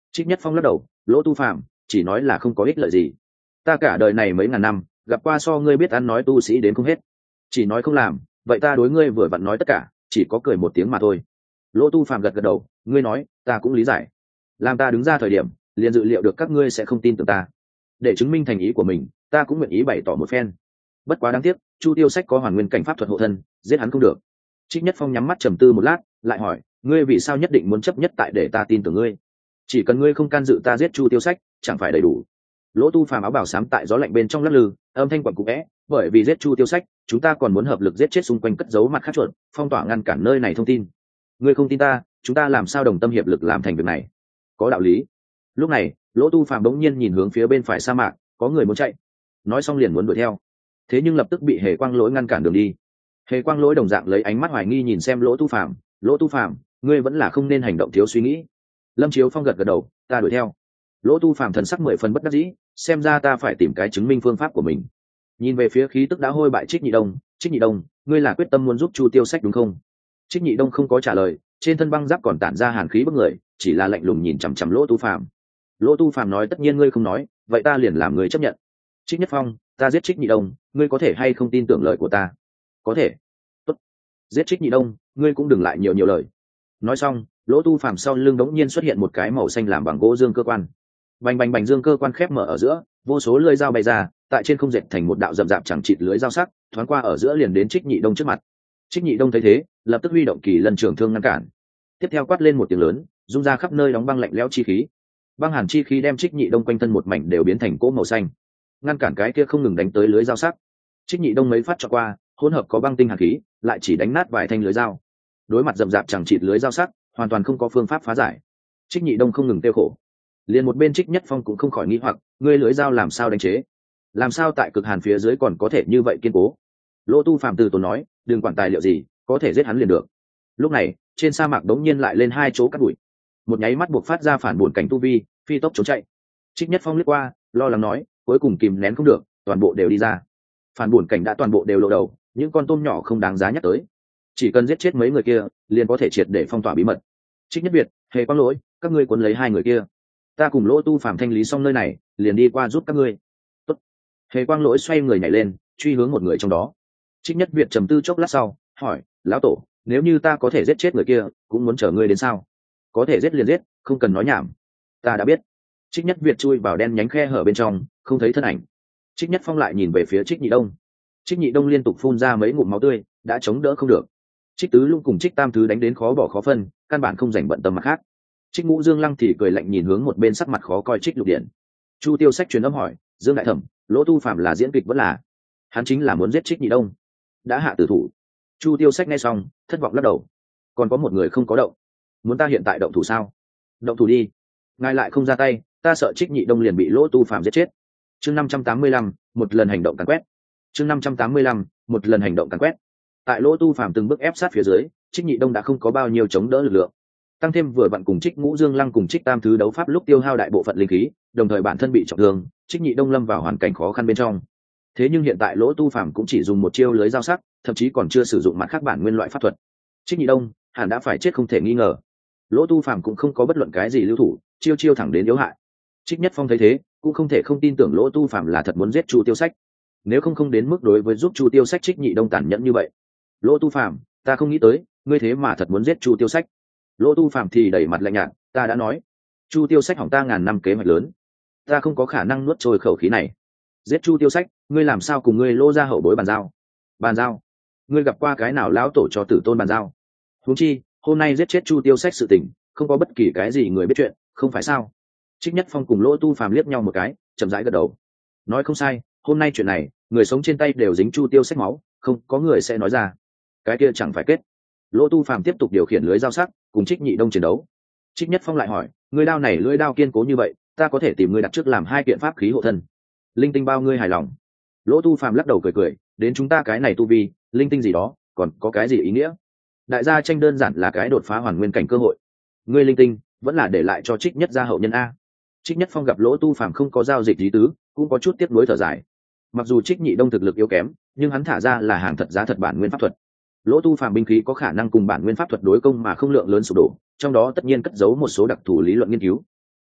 Trích Nhất Phong lắc đầu, Lỗ Tu Phàm chỉ nói là không có ích lợi gì. Ta cả đời này mấy ngàn năm gặp qua so ngươi biết ăn nói tu sĩ đến không hết, chỉ nói không làm, vậy ta đối ngươi vừa vặn nói tất cả chỉ có cười một tiếng mà thôi. Lỗ Tu Phàm gật gật đầu, ngươi nói ta cũng lý giải. Làm ta đứng ra thời điểm liền dự liệu được các ngươi sẽ không tin tưởng ta, để chứng minh thành ý của mình ta cũng nguyện ý bày tỏ một phen. Bất quá đáng tiếc Chu Tiêu Sách có hoàn nguyên cảnh pháp thuật hộ thân, giết hắn không được. Trích Nhất Phong nhắm mắt trầm tư một lát, lại hỏi, ngươi vì sao nhất định muốn chấp nhất tại để ta tin tưởng ngươi? Chỉ cần ngươi không can dự ta giết Chu Tiêu Sách chẳng phải đầy đủ? Lỗ Tu Phàm áo bảo xám tại gió lạnh bên trong lắc lư, âm thanh quặn cũ vẽ, bởi vì giết Chu Tiêu Sách chúng ta còn muốn hợp lực giết chết xung quanh cất giấu mặt khác chuột, phong tỏa ngăn cản nơi này thông tin. Ngươi không tin ta, chúng ta làm sao đồng tâm hiệp lực làm thành việc này? Có đạo lý. Lúc này Lỗ Tu Phàm bỗng nhiên nhìn hướng phía bên phải sa mạc, có người muốn chạy. Nói xong liền muốn đuổi theo, thế nhưng lập tức bị Hề Quang Lỗi ngăn cản đường đi. Hề Quang Lỗi đồng dạng lấy ánh mắt hoài nghi nhìn xem Lỗ Tu Phàm, Lỗ Tu Phàm ngươi vẫn là không nên hành động thiếu suy nghĩ. Lâm Chiếu Phong gật gật đầu, ta đuổi theo. Lỗ Tu Phàm thần sắc mười phần bất đắc dĩ, xem ra ta phải tìm cái chứng minh phương pháp của mình. Nhìn về phía khí tức đã hôi bại Trích Nhị Đông, Trích Nhị Đông ngươi là quyết tâm muốn giúp Chu Tiêu Sách đúng không? Trích Nhị Đông không có trả lời, trên thân băng giáp còn tản ra hàn khí bức người, chỉ là lạnh lùng nhìn chằm chằm Lỗ Tu Phàm. Lỗ Tu Phàm nói, tất nhiên ngươi không nói, vậy ta liền làm người chấp nhận. Trích Nhất Phong, ta giết Trích Nhị Đông, ngươi có thể hay không tin tưởng lời của ta? Có thể. Tốt. Giết Trích Nhị Đông, ngươi cũng đừng lại nhiều nhiều lời. Nói xong, Lỗ Tu Phàm sau lưng đống nhiên xuất hiện một cái màu xanh làm bằng gỗ dương cơ quan. Bành bành bành, dương cơ quan khép mở ở giữa, vô số lưỡi dao bay ra, tại trên không dệt thành một đạo rậm rạp chẳng chịt lưới dao sắc, thoáng qua ở giữa liền đến Trích Nhị Đông trước mặt. Trích Nhị Đông thấy thế, lập tức huy động kỳ lân trường thương ngăn cản. Tiếp theo quát lên một tiếng lớn, rung ra khắp nơi đóng băng lạnh lẽo chi khí. Băng hàn chi khí đem Trích Nhị Đông quanh thân một mảnh đều biến thành cỗ màu xanh, ngăn cản cái kia không ngừng đánh tới lưới dao sắc. Trích Nhị Đông mấy phát cho qua, hỗn hợp có băng tinh hàn khí, lại chỉ đánh nát vài thanh lưới dao. Đối mặt rậm rạp chẳng chịt lưới dao sắc, hoàn toàn không có phương pháp phá giải. Trích Nhị Đông không ngừng tiêu khổ. Liền một bên Trích Nhất Phong cũng không khỏi nghi hoặc, ngươi lưới dao làm sao đánh chế? Làm sao tại cực hàn phía dưới còn có thể như vậy kiên cố? Lỗ Tu Phàm từ tốn nói, đừng quản tài liệu gì, có thể giết hắn liền được. Lúc này, trên sa mạc đống nhiên lại lên hai chỗ cát bụi. Một nháy mắt buộc phát ra phản bổn cảnh tu vi, phi tốc trốn chạy. Trích Nhất Phong liếc qua, lo lắng nói, cuối cùng kìm nén không được, toàn bộ đều đi ra. Phản bổn cảnh đã toàn bộ đều lộ đầu, những con tôm nhỏ không đáng giá nhắc tới. Chỉ cần giết chết mấy người kia, liền có thể triệt để phong tỏa bí mật. Trích Nhất Việt, Hề Quang Lỗi, các ngươi cuốn lấy hai người kia. Ta cùng Lỗ Tu Phàm thanh lý xong nơi này, liền đi qua giúp các ngươi. Tốt. Hề Quang Lỗi xoay người nhảy lên, truy hướng một người trong đó. Trích Nhất Việt trầm tư chốc lát sau, hỏi, lão tổ, nếu như ta có thể giết chết người kia, cũng muốn chờ ngươi đến sao? Có thể giết liền giết, không cần nói nhảm. Ta đã biết. Trích Nhất Việt chui vào đen nhánh khe hở bên trong, không thấy thân ảnh. Trích Nhất Phong lại nhìn về phía Trích Nhị Đông. Trích Nhị Đông liên tục phun ra mấy ngụm máu tươi, đã chống đỡ không được. Trích Tứ Lung cùng Trích Tam Thứ đánh đến khó bỏ khó phân, căn bản không dành bận tâm mặt khác. Trích Ngũ Dương Lăng thì cười lạnh nhìn hướng một bên sắc mặt khó coi Trích Lục Điện. Chu Tiêu Sách truyền âm hỏi, Dương đại thẩm, Lỗ Tu Phàm là diễn kịch vẫn là? Hắn chính là muốn giết Trích Nhị Đông, đã hạ tử thủ. Chu Tiêu Sách nghe xong, thất vọng lắc đầu. Còn có một người không có động, muốn ta hiện tại động thủ sao? Động thủ đi. Ngài lại không ra tay, ta sợ Trích Nhị Đông liền bị Lỗ Tu Phàm giết chết. Chương năm trăm tám mươi lăm, một lần hành động càn quét. Chương năm trăm tám mươi lăm, một lần hành động càn quét. Tại Lỗ Tu Phàm từng bước ép sát phía dưới, Trích Nhị Đông đã không có bao nhiêu chống đỡ lực lượng. Tăng thêm vừa vặn cùng Trích Ngũ Dương Lăng cùng Trích Tam Thứ đấu pháp lúc tiêu hao đại bộ phận linh khí, đồng thời bản thân bị trọng thương, Trích Nhị Đông lâm vào hoàn cảnh khó khăn bên trong. Thế nhưng hiện tại Lỗ Tu Phàm cũng chỉ dùng một chiêu lưới dao sắc, thậm chí còn chưa sử dụng mặt khác bản nguyên loại pháp thuật. Trích Nhị Đông hẳn đã phải chết không thể nghi ngờ. Lỗ Tu Phàm cũng không có bất luận cái gì lưu thủ, chiêu chiêu thẳng đến yếu hại. Trích Nhất Phong thấy thế, cũng không thể không tin tưởng Lỗ Tu Phàm là thật muốn giết Chu Tiêu Sách. Nếu không không đến mức đối với giúp Chu Tiêu Sách Trích Nhị Đông tàn nhẫn như vậy. Lỗ Tu Phàm, ta không nghĩ tới, ngươi thế mà thật muốn giết Chu Tiêu Sách. Lỗ Tu Phàm thì đẩy mặt lạnh nhạt, ta đã nói, Chu Tiêu Sách hỏng ta ngàn năm kế hoạch lớn, ta không có khả năng nuốt trôi khẩu khí này. Giết Chu Tiêu Sách, ngươi làm sao cùng ngươi Lỗ gia hậu bối bàn giao? Bàn giao? Ngươi gặp qua cái nào lão tổ cho tử tôn bàn giao? Huống chi, hôm nay giết chết Chu Tiêu Sách sự tình, không có bất kỳ cái gì người biết chuyện, không phải sao? Trích Nhất Phong cùng Lỗ Tu Phàm liếc nhau một cái, chậm rãi gật đầu. Nói không sai, hôm nay chuyện này, người sống trên tay đều dính Chu Tiêu Sách máu, không có người sẽ nói ra. Cái kia chẳng phải kết. Lỗ Tu Phàm tiếp tục điều khiển lưới dao sắc, cùng Trích Nhị Đông chiến đấu. Trích Nhất Phong lại hỏi, ngươi đao này lưỡi đao kiên cố như vậy, ta có thể tìm ngươi đặt trước làm hai kiện pháp khí hộ thân. Linh tinh bao ngươi hài lòng? Lỗ Tu Phàm lắc đầu cười cười, đến chúng ta cái này tu vi, linh tinh gì đó, còn có cái gì ý nghĩa? Đại gia tranh đơn giản là cái đột phá hoàn nguyên cảnh cơ hội. Ngươi linh tinh, vẫn là để lại cho Trích Nhất gia hậu nhân a. Trích Nhất Phong gặp Lỗ Tu Phàm không có giao dịch lý tứ, cũng có chút tiếc nuối thở dài. Mặc dù Trích Nhị Đông thực lực yếu kém, nhưng hắn thả ra là hàng thật giá thật bản nguyên pháp thuật. Lỗ Tu Phàm binh khí có khả năng cùng bản nguyên pháp thuật đối công mà không lượng lớn sụp đổ, trong đó tất nhiên cất giấu một số đặc thù lý luận nghiên cứu.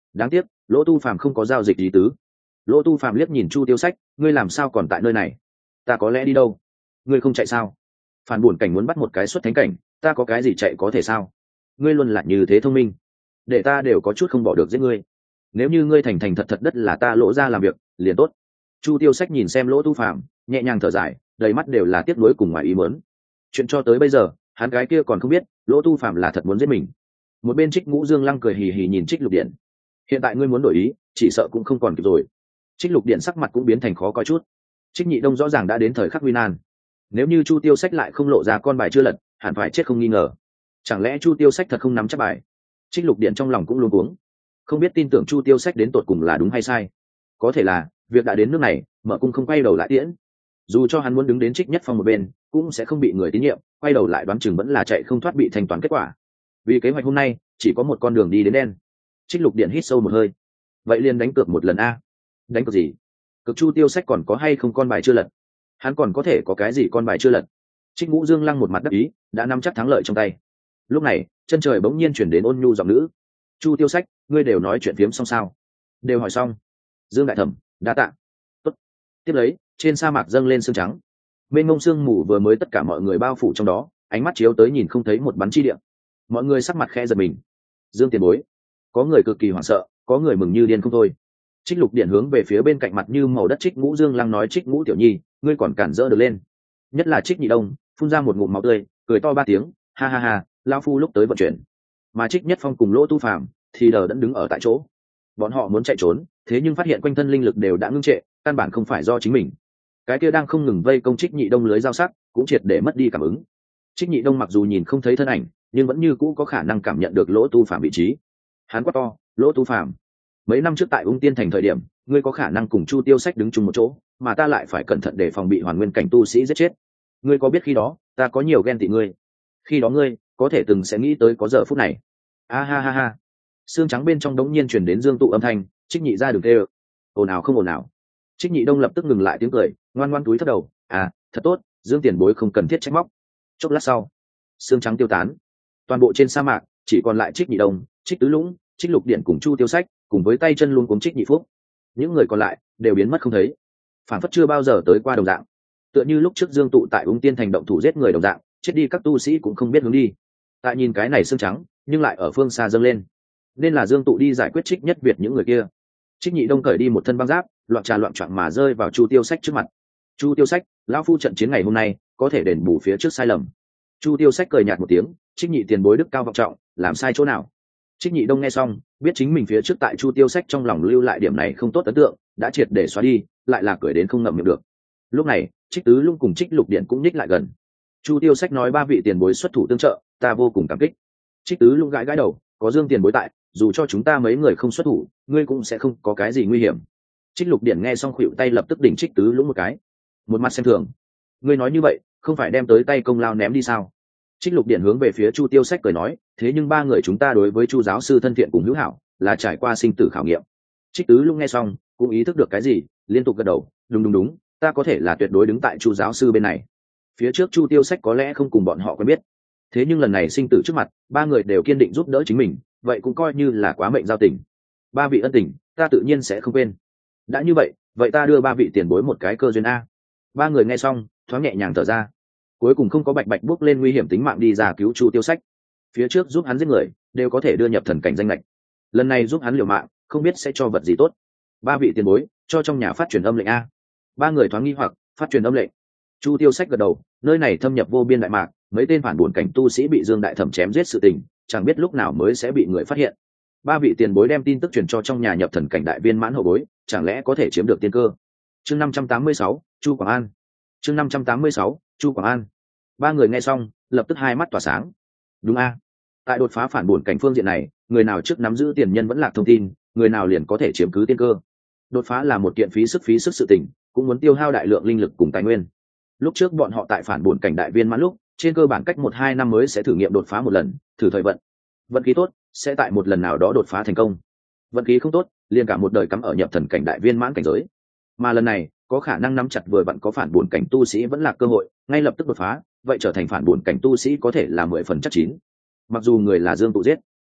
đáng tiếc lỗ tu phàm không có giao dịch lý tứ. Lỗ tu phàm liếc nhìn Chu Tiêu Sách, ngươi làm sao còn tại nơi này? Ta có lẽ đi đâu? Ngươi không chạy sao? Phản buồn cảnh muốn bắt một cái xuất thánh cảnh, ta có cái gì chạy có thể sao? Ngươi luôn là như thế thông minh, để ta đều có chút không bỏ được giết ngươi. Nếu như ngươi thành thành thật thật đất là ta Lỗ ra làm việc liền tốt. Chu Tiêu Sách nhìn xem Lỗ tu phàm, nhẹ nhàng thở dài, đầy mắt đều là tiếc nuối cùng ngoài ý muốn. Chuyện cho tới bây giờ hắn gái kia còn không biết Lỗ tu phàm là thật muốn giết mình. Một bên Trích Ngũ Dương Lăng cười hì hì nhìn Trích Lục Điện, hiện tại ngươi muốn đổi ý chỉ sợ cũng không còn kịp rồi. Trích Lục Điện sắc mặt cũng biến thành khó coi chút. Trích Nhị Đông rõ ràng đã đến thời khắc nguy nan, nếu như Chu Tiêu Sách lại không lộ ra con bài chưa lật, hẳn phải chết không nghi ngờ. Chẳng lẽ Chu Tiêu Sách thật không nắm chắc bài? Trích Lục Điện trong lòng cũng luống cuống, không biết tin tưởng Chu Tiêu Sách đến tột cùng là đúng hay sai. Có thể là việc đã đến nước này, Mở Cung không quay đầu lại tiễn. Dù cho hắn muốn đứng đến Trích Nhất Phong một bên, cũng sẽ không bị người tín nhiệm, quay đầu lại đoán chừng vẫn là chạy không thoát bị thanh toán kết quả. Vì kế hoạch hôm nay chỉ có một con đường đi đến đen. Trích Lục Điện hít sâu một hơi, vậy liền đánh cược một lần a. Đánh cược gì? Cực Chu Tiêu Sách còn có hay không con bài chưa lật? Hắn còn có thể có cái gì con bài chưa lật? Trích Ngũ Dương Lăng một mặt đắc ý, đã nắm chắc thắng lợi trong tay. Lúc này chân trời bỗng nhiên chuyển đến ôn nhu giọng nữ. Chu Tiêu Sách, ngươi đều nói chuyện phiếm xong sao? Đều hỏi xong. Dương đại thẩm, đa tạ. Tốt. Tiếp lấy trên sa mạc dâng lên sương trắng, mênh mông sương mù vừa mới tất cả mọi người bao phủ trong đó, ánh mắt chiếu tới nhìn không thấy một bắn chi địa. Mọi người sắc mặt khẽ giật mình. Dương tiền bối, có người cực kỳ hoảng sợ, có người mừng như điên không thôi. Trích Lục Điện hướng về phía bên cạnh mặt như màu đất Trích Ngũ Dương Lăng nói, Trích Ngũ tiểu nhi, ngươi còn cản rỡ được lên. Nhất là Trích Nhị Đông phun ra một ngụm máu tươi, cười to ba tiếng, ha ha ha, lão phu lúc tới vận chuyển. Mà Trích Nhất Phong cùng Lỗ tu phàm thì đờ đẫn đứng ở tại chỗ. Bọn họ muốn chạy trốn, thế nhưng phát hiện quanh thân linh lực đều đã ngưng trệ, căn bản không phải do chính mình. Cái kia đang không ngừng vây công Trích Nhị Đông lưới dao sắc cũng triệt để mất đi cảm ứng. Trích Nhị Đông mặc dù nhìn không thấy thân ảnh, nhưng vẫn như cũ có khả năng cảm nhận được Lỗ tu phàm vị trí. Hắn quát to, Lỗ tu phàm, mấy năm trước tại Ung Tiên Thành thời điểm, ngươi có khả năng cùng Chu Tiêu Sách đứng chung một chỗ, mà ta lại phải cẩn thận để phòng bị hoàn nguyên cảnh tu sĩ giết chết. Ngươi có biết khi đó ta có nhiều ghen tị ngươi? Khi đó ngươi có thể từng sẽ nghĩ tới có giờ phút này. A ha ha ha. Xương trắng bên trong đống nhiên truyền đến Dương tụ âm thanh, Trích Nhị ra đừng tê ơ. Ồn ào không ồn ào. Trích Nhị Đông lập tức ngừng lại tiếng cười, ngoan ngoan túi thấp đầu. À, thật tốt, Dương tiền bối không cần thiết trách móc. Chốc lát sau, xương trắng tiêu tán, toàn bộ trên sa mạc chỉ còn lại Trích Nhị Đông, Trích Tứ Lũng, Trích Lục Điện cùng Chu Tiêu Sách, cùng với tay chân luôn cuống Trích Nhị Phúc. Những người còn lại đều biến mất không thấy, phản phất chưa bao giờ tới qua đồng dạng. Tựa như lúc trước Dương tụ tại Ung Tiên Thành động thủ giết người đồng dạng, chết đi các tu sĩ cũng không biết hướng đi. Tại nhìn cái này xương trắng, nhưng lại ở phương xa dâng lên, nên là Dương tụ đi giải quyết Trích Nhất Việt những người kia. Trích Nhị Đông cởi đi một thân băng giáp, loạn trà loạn choạng mà rơi vào Chu Tiêu Sách trước mặt. Chu Tiêu Sách, lão phu trận chiến ngày hôm nay có thể đền bù phía trước sai lầm. Chu Tiêu Sách cười nhạt một tiếng, Trích Nhị tiền bối đức cao vọng trọng, làm sai chỗ nào? Trích Nhị Đông nghe xong, biết chính mình phía trước tại Chu Tiêu Sách trong lòng lưu lại điểm này không tốt ấn tượng, đã triệt để xóa đi, lại là cười đến không ngậm miệng được. Lúc này Trích Tứ Lũng cùng Trích Lục Điện cũng nhích lại gần. Chu Tiêu Sách nói, ba vị tiền bối xuất thủ tương trợ, ta vô cùng cảm kích. Trích Tứ Lũng gãi gãi đầu, có Dương tiền bối tại, dù cho chúng ta mấy người không xuất thủ, ngươi cũng sẽ không có cái gì nguy hiểm. Trích Lục Điện nghe xong khuỵu tay lập tức đỉnh Trích Tứ Lũng một cái, một mặt xem thường. Ngươi nói như vậy không phải đem tới tay công lao ném đi sao? Trích Lục Điện hướng về phía Chu Tiêu Sách cười nói, thế nhưng ba người chúng ta đối với Chu giáo sư thân thiện cùng hữu hảo, là trải qua sinh tử khảo nghiệm. Trích Tứ Lũng nghe xong cũng ý thức được cái gì, liên tục gật đầu, đúng đúng đúng, ta có thể là tuyệt đối đứng tại Chu giáo sư bên này. Phía trước Chu Tiêu Sách có lẽ không cùng bọn họ quen biết, thế nhưng lần này sinh tử trước mặt, ba người đều kiên định giúp đỡ chính mình, vậy cũng coi như là quá mệnh giao tình. Ba vị ân tình ta tự nhiên sẽ không quên. Đã như vậy, vậy ta đưa ba vị tiền bối một cái cơ duyên a. Ba người nghe xong thoáng nhẹ nhàng thở ra, cuối cùng không có bạch bạch bước lên nguy hiểm tính mạng đi ra cứu Chu Tiêu Sách. Phía trước giúp hắn giết người đều có thể đưa nhập thần cảnh danh lệch, lần này giúp hắn liều mạng không biết sẽ cho vật gì tốt. Ba vị tiền bối cho trong nhà phát truyền âm lệnh a. Ba người thoáng nghi hoặc, phát truyền âm lệnh. Chu Tiêu Sách gật đầu, nơi này thâm nhập vô biên đại mạc, mấy tên phản buồn cảnh tu sĩ bị Dương đại thẩm chém giết sự tình, chẳng biết lúc nào mới sẽ bị người phát hiện. Ba vị tiền bối đem tin tức truyền cho trong nhà nhập thần cảnh đại viên mãn hậu bối, chẳng lẽ có thể chiếm được tiên cơ. Chương năm trăm tám mươi sáu, Chu Quảng An. Chương năm trăm tám mươi sáu, Chu Quảng An. Ba người nghe xong lập tức hai mắt tỏa sáng. Đúng a, tại đột phá phản buồn cảnh phương diện này, người nào trước nắm giữ tiền nhân vẫn lạc thông tin, người nào liền có thể chiếm cứ tiên cơ. Đột phá là một kiện phí sức phí sức sự tình, cũng muốn tiêu hao đại lượng linh lực cùng tài nguyên. Lúc trước bọn họ tại phản buồn cảnh đại viên mãn lúc, trên cơ bản cách một hai năm mới sẽ thử nghiệm đột phá một lần, thử thời vận. Vận khí tốt sẽ tại một lần nào đó đột phá thành công, vận khí không tốt liền cả một đời cắm ở nhập thần cảnh đại viên mãn cảnh giới. Mà lần này có khả năng nắm chặt vừa vặn có phản buồn cảnh tu sĩ vẫn là cơ hội, ngay lập tức đột phá, vậy trở thành phản buồn cảnh tu sĩ có thể là mười phần chắc chín. Mặc dù người là Dương tụ giết,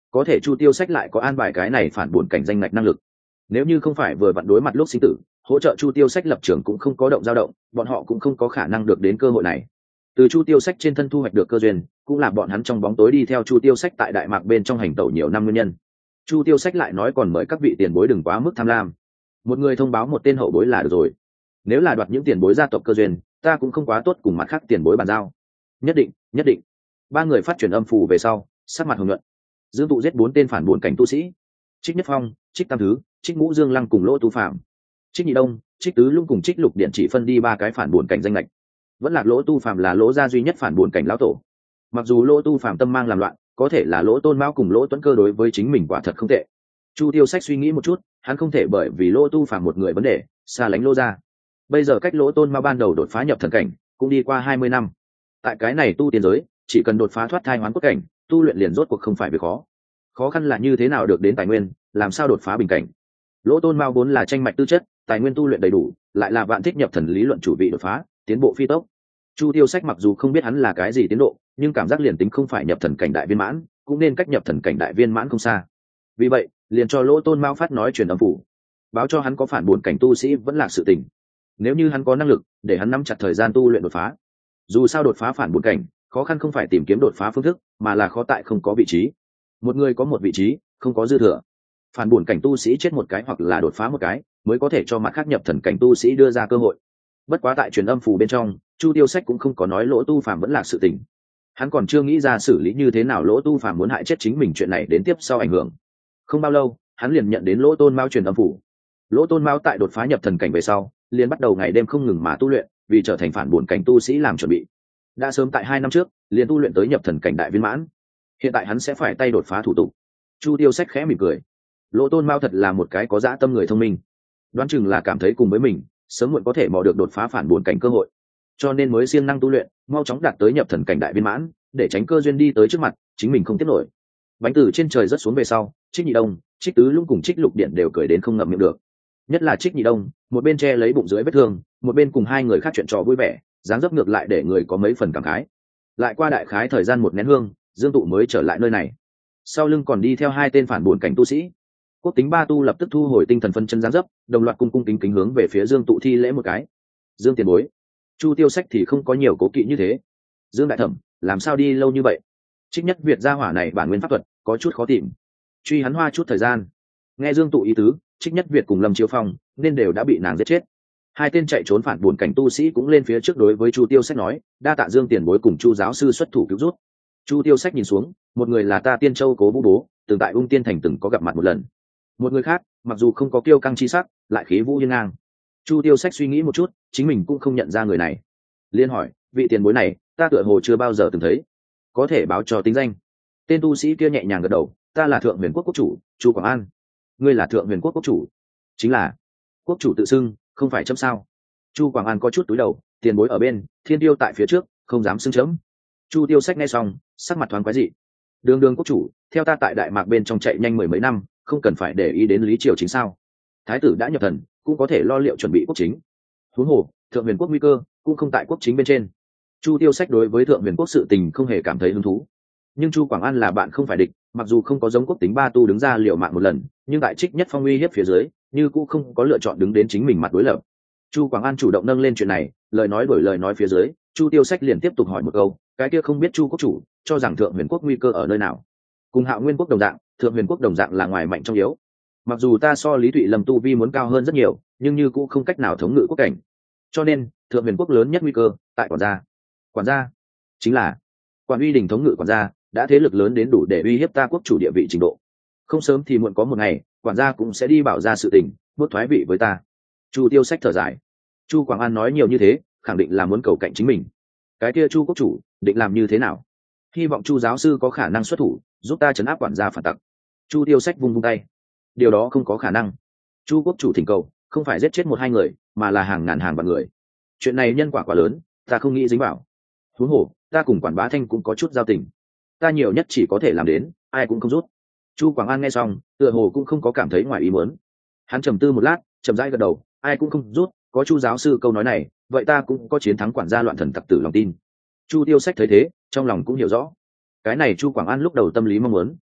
có thể Chu Tiêu Sách lại có an bài cái này phản buồn cảnh danh ngạch năng lực. Nếu như không phải vừa vặn đối mặt lúc sinh tử, hỗ trợ Chu Tiêu Sách lập trường cũng không có động dao động, bọn họ cũng không có khả năng được đến cơ hội này. Từ Chu Tiêu Sách trên thân thu hoạch được cơ duyên, cũng là bọn hắn trong bóng tối đi theo Chu Tiêu Sách tại Đại Mạc bên trong hành tẩu nhiều năm nguyên nhân. Chu Tiêu Sách lại nói còn mời các vị tiền bối đừng quá mức tham lam, một người thông báo một tên hậu bối là được rồi. Nếu là đoạt những tiền bối gia tộc cơ duyên, ta cũng không quá tốt cùng mặt khác tiền bối bàn giao. Nhất định, nhất định. Ba người phát truyền âm phù về sau, sắc mặt hồng nhuận. Dương tụ giết bốn tên phản buồn cảnh tu sĩ: Trích Nhất Phong, Trích Tam Thứ, Trích Ngũ Dương Lăng cùng Lỗ Tu Phạm. Trích Nhị Đông, Trích Tứ Lung cùng Trích Lục Điện chỉ phân đi ba cái phản buồn cảnh danh lệch. Vẫn là Lỗ Tu Phạm là Lỗ gia duy nhất phản buồn cảnh lão tổ. Mặc dù Lỗ Tu Phạm tâm mang làm loạn, có thể là Lỗ Tôn Mao cùng Lỗ Tuấn Cơ đối với chính mình quả thật không tệ. Chu Tiêu Sách suy nghĩ một chút, hắn không thể bởi vì Lỗ Tu Phạm một người vấn đề xa lánh Lỗ gia. Bây giờ cách Lỗ Tôn Mao ban đầu đột phá nhập thần cảnh cũng đi qua hai mươi năm. Tại cái này tu tiên giới, chỉ cần đột phá thoát thai hoán cốt cảnh, tu luyện liền rốt cuộc không phải việc khó. Khó khăn là như thế nào được đến tài nguyên, làm sao đột phá bình cảnh. Lỗ Tôn Mao vốn là tranh mạch tư chất, tài nguyên tu luyện đầy đủ, lại là vạn thích nhập thần lý luận chủ vị đột phá, tiến bộ phi tốc. Chu Tiêu Sách mặc dù không biết hắn là cái gì tiến độ, nhưng cảm giác liền tính không phải nhập thần cảnh đại viên mãn, cũng nên cách nhập thần cảnh đại viên mãn không xa. Vì vậy, liền cho Lỗ Tôn Mao phát nói truyền âm phủ, báo cho hắn có phản buồn cảnh tu sĩ vẫn là sự tình. Nếu như hắn có năng lực, để hắn nắm chặt thời gian tu luyện đột phá. Dù sao đột phá phản buồn cảnh, khó khăn không phải tìm kiếm đột phá phương thức, mà là khó tại không có vị trí. Một người có một vị trí, không có dư thừa. Phản buồn cảnh tu sĩ chết một cái hoặc là đột phá một cái, mới có thể cho mặt khác nhập thần cảnh tu sĩ đưa ra cơ hội. Bất quá tại truyền âm phù bên trong, Chu Tiêu Sách cũng không có nói Lỗ Tu Phàm vẫn là sự tình. Hắn còn chưa nghĩ ra xử lý như thế nào Lỗ Tu Phàm muốn hại chết chính mình chuyện này đến tiếp sau ảnh hưởng. Không bao lâu, hắn liền nhận đến Lỗ Tôn Mao truyền âm phù. Lỗ Tôn Mao tại đột phá nhập thần cảnh về sau, liền bắt đầu ngày đêm không ngừng mà tu luyện, vì trở thành phản buồn cảnh tu sĩ làm chuẩn bị. Đã sớm tại hai năm trước, liền tu luyện tới nhập thần cảnh đại viên mãn. Hiện tại hắn sẽ phải tay đột phá thủ tục. Chu Tiêu Sách khẽ mỉm cười. Lỗ Tôn Mao thật là một cái có dã tâm người thông minh, đoán chừng là cảm thấy cùng với mình sớm muộn có thể mò được đột phá phản buồn cảnh cơ hội, cho nên mới siêng năng tu luyện, mau chóng đạt tới nhập thần cảnh đại viên mãn, để tránh cơ duyên đi tới trước mặt chính mình không tiếp nổi. Bánh từ trên trời rớt xuống về sau, Trích Nhị Đông, Trích Tứ Lung cùng Trích Lục Điện đều cười đến không ngậm miệng được. Nhất là Trích Nhị Đông, một bên che lấy bụng dưới vết thương, một bên cùng hai người khác chuyện trò vui vẻ, dáng dấp ngược lại để người có mấy phần cảm khái. Lại qua đại khái thời gian một nén hương, Dương tụ mới trở lại nơi này. Sau lưng còn đi theo hai tên phản buồn cảnh tu sĩ. Quốc tính ba tu lập tức thu hồi tinh thần phân chân dáng dấp, đồng loạt cung cung kính kính hướng về phía Dương tụ thi lễ một cái. Dương tiền bối. Chu Tiêu Sách thì không có nhiều cố kỵ như thế. Dương đại thẩm, làm sao đi lâu như vậy? Trích Nhất Việt gia hỏa này bản nguyên pháp thuật có chút khó tìm, truy hắn hoa chút thời gian. Nghe Dương tụ ý tứ, Trích Nhất Việt cùng Lâm Chiếu Phong nên đều đã bị nàng giết chết. Hai tên chạy trốn phản buồn cảnh tu sĩ cũng lên phía trước đối với Chu Tiêu Sách nói, đa tạ Dương tiền bối cùng Chu giáo sư xuất thủ cứu rút. Chu Tiêu Sách nhìn xuống, một người là ta Tiên Châu Cố Vũ Bố, từng tại Ung Tiên thành từng có gặp mặt một lần. Một người khác, mặc dù không có kiêu căng chi sắc, lại khí vũ hiên ngang. Chu Tiêu Sách suy nghĩ một chút, chính mình cũng không nhận ra người này. Liên hỏi, vị tiền bối này, ta tựa hồ chưa bao giờ từng thấy, có thể báo cho tính danh? Tên tu sĩ kia nhẹ nhàng gật đầu, ta là Thượng Huyền Quốc quốc chủ, Chu Quảng An. Ngươi là Thượng Huyền Quốc quốc chủ? Chính là. Quốc chủ tự xưng, không phải chấm sao? Chu Quảng An có chút túi đầu, tiền bối ở bên, thiên tiêu tại phía trước, không dám xưng chấm. Chu Tiêu Sách nghe xong, sắc mặt thoáng quái dị. Đường đường quốc chủ, theo ta tại Đại Mạc bên trong chạy nhanh mười mấy năm, không cần phải để ý đến lý triều chính sao? Thái tử đã nhập thần, cũng có thể lo liệu chuẩn bị quốc chính. Huống hồ, Thượng Huyền Quốc nguy cơ cũng không tại quốc chính bên trên. Chu Tiêu Sách đối với Thượng Huyền Quốc sự tình không hề cảm thấy hứng thú. Nhưng Chu Quảng An là bạn không phải địch, mặc dù không có giống quốc tính ba tu đứng ra liều mạng một lần, nhưng tại Trích Nhất Phong uy hiếp phía dưới, như cũng không có lựa chọn đứng đến chính mình mặt đối lập. Chu Quảng An chủ động nâng lên chuyện này, lời nói đổi lời nói phía dưới, Chu Tiêu Sách liền tiếp tục hỏi một câu, cái kia không biết Chu quốc chủ cho rằng Thượng Huyền Quốc nguy cơ ở nơi nào? Cùng Hạo Nguyên Quốc đồng dạng, Thượng Huyền Quốc đồng dạng là ngoài mạnh trong yếu. Mặc dù ta so Lý Thụy Lâm tu vi muốn cao hơn rất nhiều, nhưng như cũng không cách nào thống ngự quốc cảnh. Cho nên, Thượng Huyền Quốc lớn nhất nguy cơ tại quản gia. Quản gia chính là quản uy đình thống ngự quản gia, đã thế lực lớn đến đủ để uy hiếp ta quốc chủ địa vị trình độ. Không sớm thì muộn có một ngày, quản gia cũng sẽ đi bảo ra sự tình, bước thoái vị với ta. Chu Tiêu Sách thở dài. Chu Quảng An nói nhiều như thế, khẳng định là muốn cầu cạnh chính mình. Cái kia Chu quốc chủ định làm như thế nào? Hy vọng Chu giáo sư có khả năng xuất thủ, giúp ta trấn áp quản gia phản tặc. Chu Tiêu Sách vung vung tay. Điều đó không có khả năng. Chu quốc chủ thỉnh cầu không phải giết chết một hai người, mà là hàng ngàn hàng vạn người. Chuyện này nhân quả quá lớn, ta không nghĩ dính vào. Huống hồ, ta cùng quản bá Thanh cũng có chút giao tình, ta nhiều nhất chỉ có thể làm đến ai cũng không rút. Chu Quảng An nghe xong, tựa hồ cũng không có cảm thấy ngoài ý muốn. Hắn trầm tư một lát, chậm rãi gật đầu, ai cũng không rút, có Chu giáo sư câu nói này, vậy ta cũng có chiến thắng quản gia loạn thần tặc tử lòng tin. Chu Tiêu Sách thấy thế, trong lòng cũng hiểu rõ, cái này Chu Quảng An lúc đầu tâm lý mong muốn,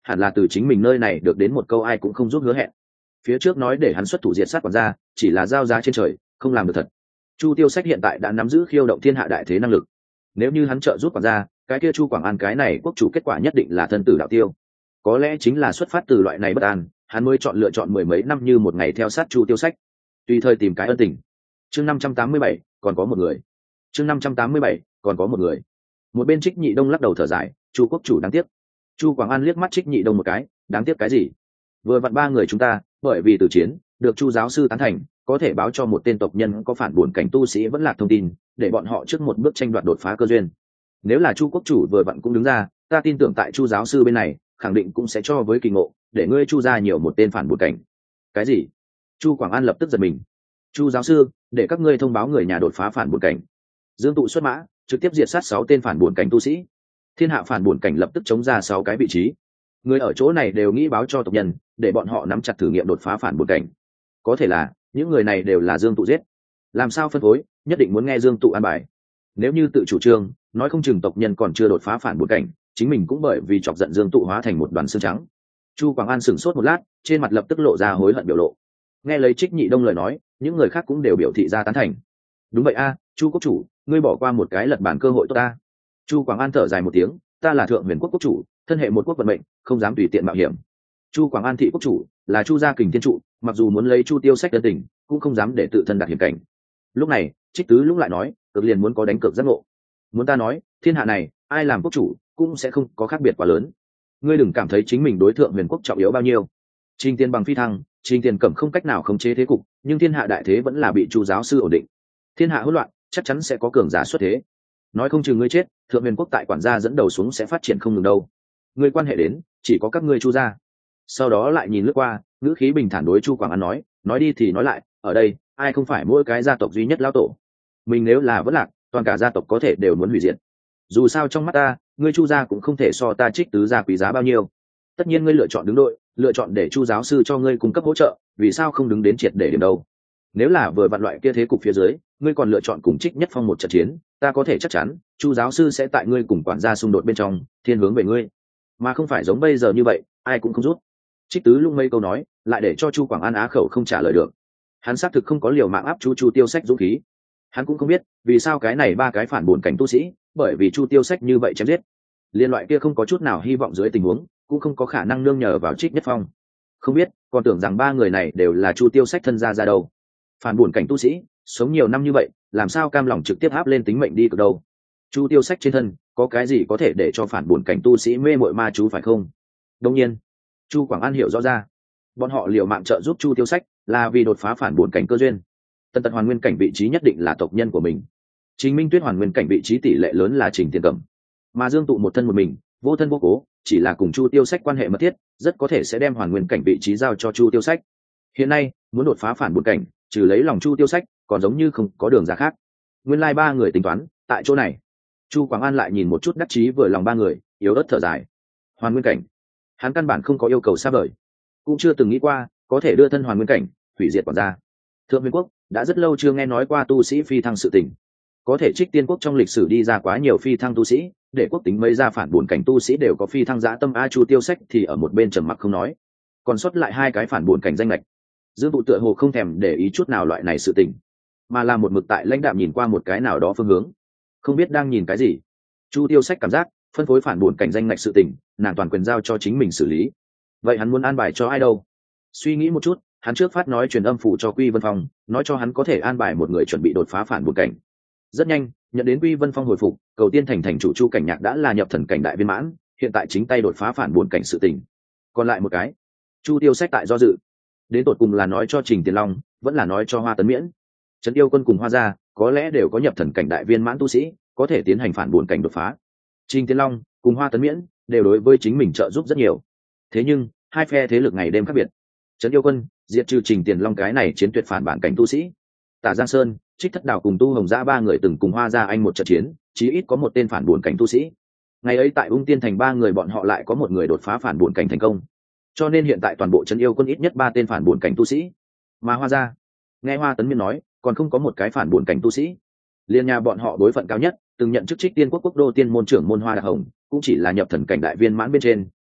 hẳn là từ chính mình nơi này được đến một câu ai cũng không giúp hứa hẹn. Phía trước nói để hắn xuất thủ diệt sát quản gia chỉ là giao giá trên trời, không làm được thật. Chu Tiêu Sách hiện tại đã nắm giữ khiêu động thiên hạ đại thế năng lực, nếu như hắn trợ giúp quản gia, cái kia Chu Quảng An cái này quốc chủ kết quả nhất định là thân tử đạo tiêu. Có lẽ chính là xuất phát từ loại này bất an, hắn mới chọn lựa chọn mười mấy năm như một ngày theo sát Chu Tiêu Sách, tùy thời tìm cái ân tình. Chương năm trăm tám mươi bảy, còn có một người. Chương năm trăm tám mươi bảy, còn có một người. Một bên Trích Nhị Đông lắc đầu thở dài, Chu quốc chủ đáng tiếc. Chu Quảng An liếc mắt Trích Nhị Đông một cái, đáng tiếc cái gì? Vừa vặn ba người chúng ta, bởi vì từ chiến, được Chu giáo sư tán thành, có thể báo cho một tên tộc nhân có phản buồn cảnh tu sĩ vẫn lạc thông tin, để bọn họ trước một bước tranh đoạt đột phá cơ duyên. Nếu là Chu quốc chủ vừa vặn cũng đứng ra, ta tin tưởng tại Chu giáo sư bên này, khẳng định cũng sẽ cho với kỳ ngộ, để ngươi Chu ra nhiều một tên phản buồn cảnh. Cái gì? Chu Quảng An lập tức giật mình. Chu giáo sư, để các ngươi thông báo người nhà đột phá phản buồn cảnh. Dương tụ xuất mã, trực tiếp diệt sát sáu tên phản buồn cảnh tu sĩ. Thiên hạ phản buồn cảnh lập tức chống ra sáu cái vị trí. Người ở chỗ này đều nghĩ báo cho tộc nhân, để bọn họ nắm chặt thử nghiệm đột phá phản buồn cảnh. Có thể là những người này đều là Dương tụ giết. Làm sao phân phối, nhất định muốn nghe Dương tụ an bài. Nếu như tự chủ trương, nói không chừng tộc nhân còn chưa đột phá phản buồn cảnh, chính mình cũng bởi vì chọc giận Dương tụ hóa thành một đoàn xương trắng. Chu Quảng An sửng sốt một lát, trên mặt lập tức lộ ra hối hận biểu lộ. Nghe lấy Trích Nhị Đông lời nói, những người khác cũng đều biểu thị ra tán thành. Đúng vậy a, Chu quốc chủ, ngươi bỏ qua một cái lật bản cơ hội tốt ta. Chu Quảng An thở dài một tiếng, ta là thượng huyền quốc quốc chủ, thân hệ một quốc vận mệnh, không dám tùy tiện mạo hiểm. Chu Quảng An thị quốc chủ, là Chu gia kình thiên trụ, mặc dù muốn lấy Chu Tiêu Sách tân tình, cũng không dám để tự thân đặt hiểm cảnh. Lúc này, Trích Tứ lúc lại nói, cực liền muốn có đánh cược giác ngộ. Muốn ta nói, thiên hạ này, ai làm quốc chủ, cũng sẽ không có khác biệt quá lớn. Ngươi đừng cảm thấy chính mình đối thượng huyền quốc trọng yếu bao nhiêu. Trình Tiên bằng phi thăng, Trình Tiền Cẩm không cách nào khống chế thế cục, nhưng thiên hạ đại thế vẫn là bị Chu giáo sư ổn định. Thiên hạ hỗn loạn, chắc chắn sẽ có cường giả xuất thế. Nói không chừng ngươi chết, thượng huyền quốc tại quản gia dẫn đầu xuống sẽ phát triển không ngừng đâu. Ngươi quan hệ đến, chỉ có các ngươi Chu gia. Sau đó lại nhìn lướt qua, ngữ khí bình thản đối Chu Quảng An nói, nói đi thì nói lại, ở đây, ai không phải mỗi cái gia tộc duy nhất lão tổ. Mình nếu là vỡ lạc, toàn cả gia tộc có thể đều muốn hủy diệt. Dù sao trong mắt ta, ngươi Chu gia cũng không thể so ta Trích Tứ gia quý giá bao nhiêu. Tất nhiên ngươi lựa chọn đứng đội, lựa chọn để Chu giáo sư cho ngươi cung cấp hỗ trợ, vì sao không đứng đến triệt để điểm đâu? Nếu là vừa vặn loại kia thế cục phía dưới, ngươi còn lựa chọn cùng Trích Nhất Phong một trận chiến, ta có thể chắc chắn, Chu giáo sư sẽ tại ngươi cùng quản gia xung đột bên trong, thiên hướng về ngươi, mà không phải giống bây giờ như vậy, ai cũng không rút. Trích Tứ lung mấy câu nói, lại để cho Chu Quảng An á khẩu không trả lời được. Hắn xác thực không có liều mạng áp Chu Chu Tiêu Sách dũng khí. Hắn cũng không biết, vì sao cái này ba cái phản buồn cảnh tu sĩ, bởi vì Chu Tiêu Sách như vậy chém giết. Liên loại kia không có chút nào hy vọng dưới tình huống, cũng không có khả năng nương nhờ vào Trích Nhất Phong. Không biết, còn tưởng rằng ba người này đều là Chu Tiêu Sách thân gia ra đâu. Phản buồn cảnh tu sĩ, sống nhiều năm như vậy, làm sao cam lòng trực tiếp áp lên tính mệnh đi cực đâu? Chu Tiêu Sách trên thân, có cái gì có thể để cho phản buồn cảnh tu sĩ mê muội ma chú phải không? Đương nhiên, Chu Quảng An hiểu rõ ra, bọn họ liều mạng trợ giúp Chu Tiêu Sách, là vì đột phá phản buồn cảnh cơ duyên. Tần Tật hoàn nguyên cảnh vị trí nhất định là tộc nhân của mình. Trình Minh Tuyết hoàn nguyên cảnh vị trí tỷ lệ lớn là Trình Tiền Cẩm, mà Dương Tụ một thân một mình, vô thân vô cố, chỉ là cùng Chu Tiêu Sách quan hệ mật thiết, rất có thể sẽ đem hoàn nguyên cảnh vị trí giao cho Chu Tiêu Sách. Hiện nay, muốn đột phá phản buồn cảnh, trừ lấy lòng Chu Tiêu Sách, còn giống như không có đường ra khác. Nguyên lai like ba người tính toán, tại chỗ này. Chu Quảng An lại nhìn một chút đắc chí vừa lòng ba người, yếu ớt thở dài. Hoàn nguyên cảnh, hắn căn bản không có yêu cầu xa vời, cũng chưa từng nghĩ qua có thể đưa thân hoàn nguyên cảnh, hủy diệt quản gia. Thượng Huyền Quốc đã rất lâu chưa nghe nói qua tu sĩ phi thăng sự tình. Có thể Trích Tiên Quốc trong lịch sử đi ra quá nhiều phi thăng tu sĩ, để quốc tính mấy ra phản buồn cảnh tu sĩ đều có phi thăng dã tâm. A Chu Tiêu Sách thì ở một bên trầm mặc không nói, còn sót lại hai cái phản buồn cảnh danh lệch. Dương Tụ tựa hồ không thèm để ý chút nào loại này sự tình, mà là một mực tại lãnh đạm nhìn qua một cái nào đó phương hướng, không biết đang nhìn cái gì. Chu Tiêu Sách cảm giác phân phối phản buồn cảnh danh lệch sự tình, nàng toàn quyền giao cho chính mình xử lý. Vậy hắn muốn an bài cho ai đâu? Suy nghĩ một chút, hắn trước phát nói truyền âm phủ cho Quy Vân Phong, nói cho hắn có thể an bài một người chuẩn bị đột phá phản buồn cảnh. Rất nhanh, nhận đến Quy Vân Phong hồi phục, Cầu Tiên Thành thành chủ Chu Cảnh Nhạc đã là nhập thần cảnh đại viên mãn, hiện tại chính tay đột phá phản buồn cảnh sự tình. Còn lại một cái, Chu Tiêu Sách tại do dự, đến tột cùng là nói cho Trình Tiền Long, vẫn là nói cho Hoa Tấn Miễn. Trấn Yêu Quân cùng Hoa gia có lẽ đều có nhập thần cảnh đại viên mãn tu sĩ, có thể tiến hành phản buồn cảnh đột phá. Trình Tiền Long cùng Hoa Tấn Miễn đều đối với chính mình trợ giúp rất nhiều. Thế nhưng, hai phe thế lực ngày đêm khác biệt. Trấn Yêu Quân diệt trừ Trình Tiền Long cái này chiến tuyệt phản bản cảnh tu sĩ. Tả Giang Sơn, Trích Thất Đảo cùng Tu Hồng Gia ba người từng cùng Hoa gia anh một trận chiến, chí ít có một tên phản buồn cảnh tu sĩ. Ngày ấy tại Ung Tiên Thành ba người bọn họ lại có một người đột phá phản buồn cảnh thành công. Cho nên hiện tại toàn bộ Trấn Yêu Quân ít nhất ba tên phản buồn cảnh tu sĩ. Mà Hoa gia, nghe Hoa Tấn Miên nói, còn không có một cái phản buồn cảnh tu sĩ. Liên nhà bọn họ đối phận cao nhất, từng nhận chức Trích Tiên Quốc quốc đô tiên môn trưởng môn Hoa Đạc Hồng, cũng chỉ là nhập thần cảnh đại viên mãn bên trên,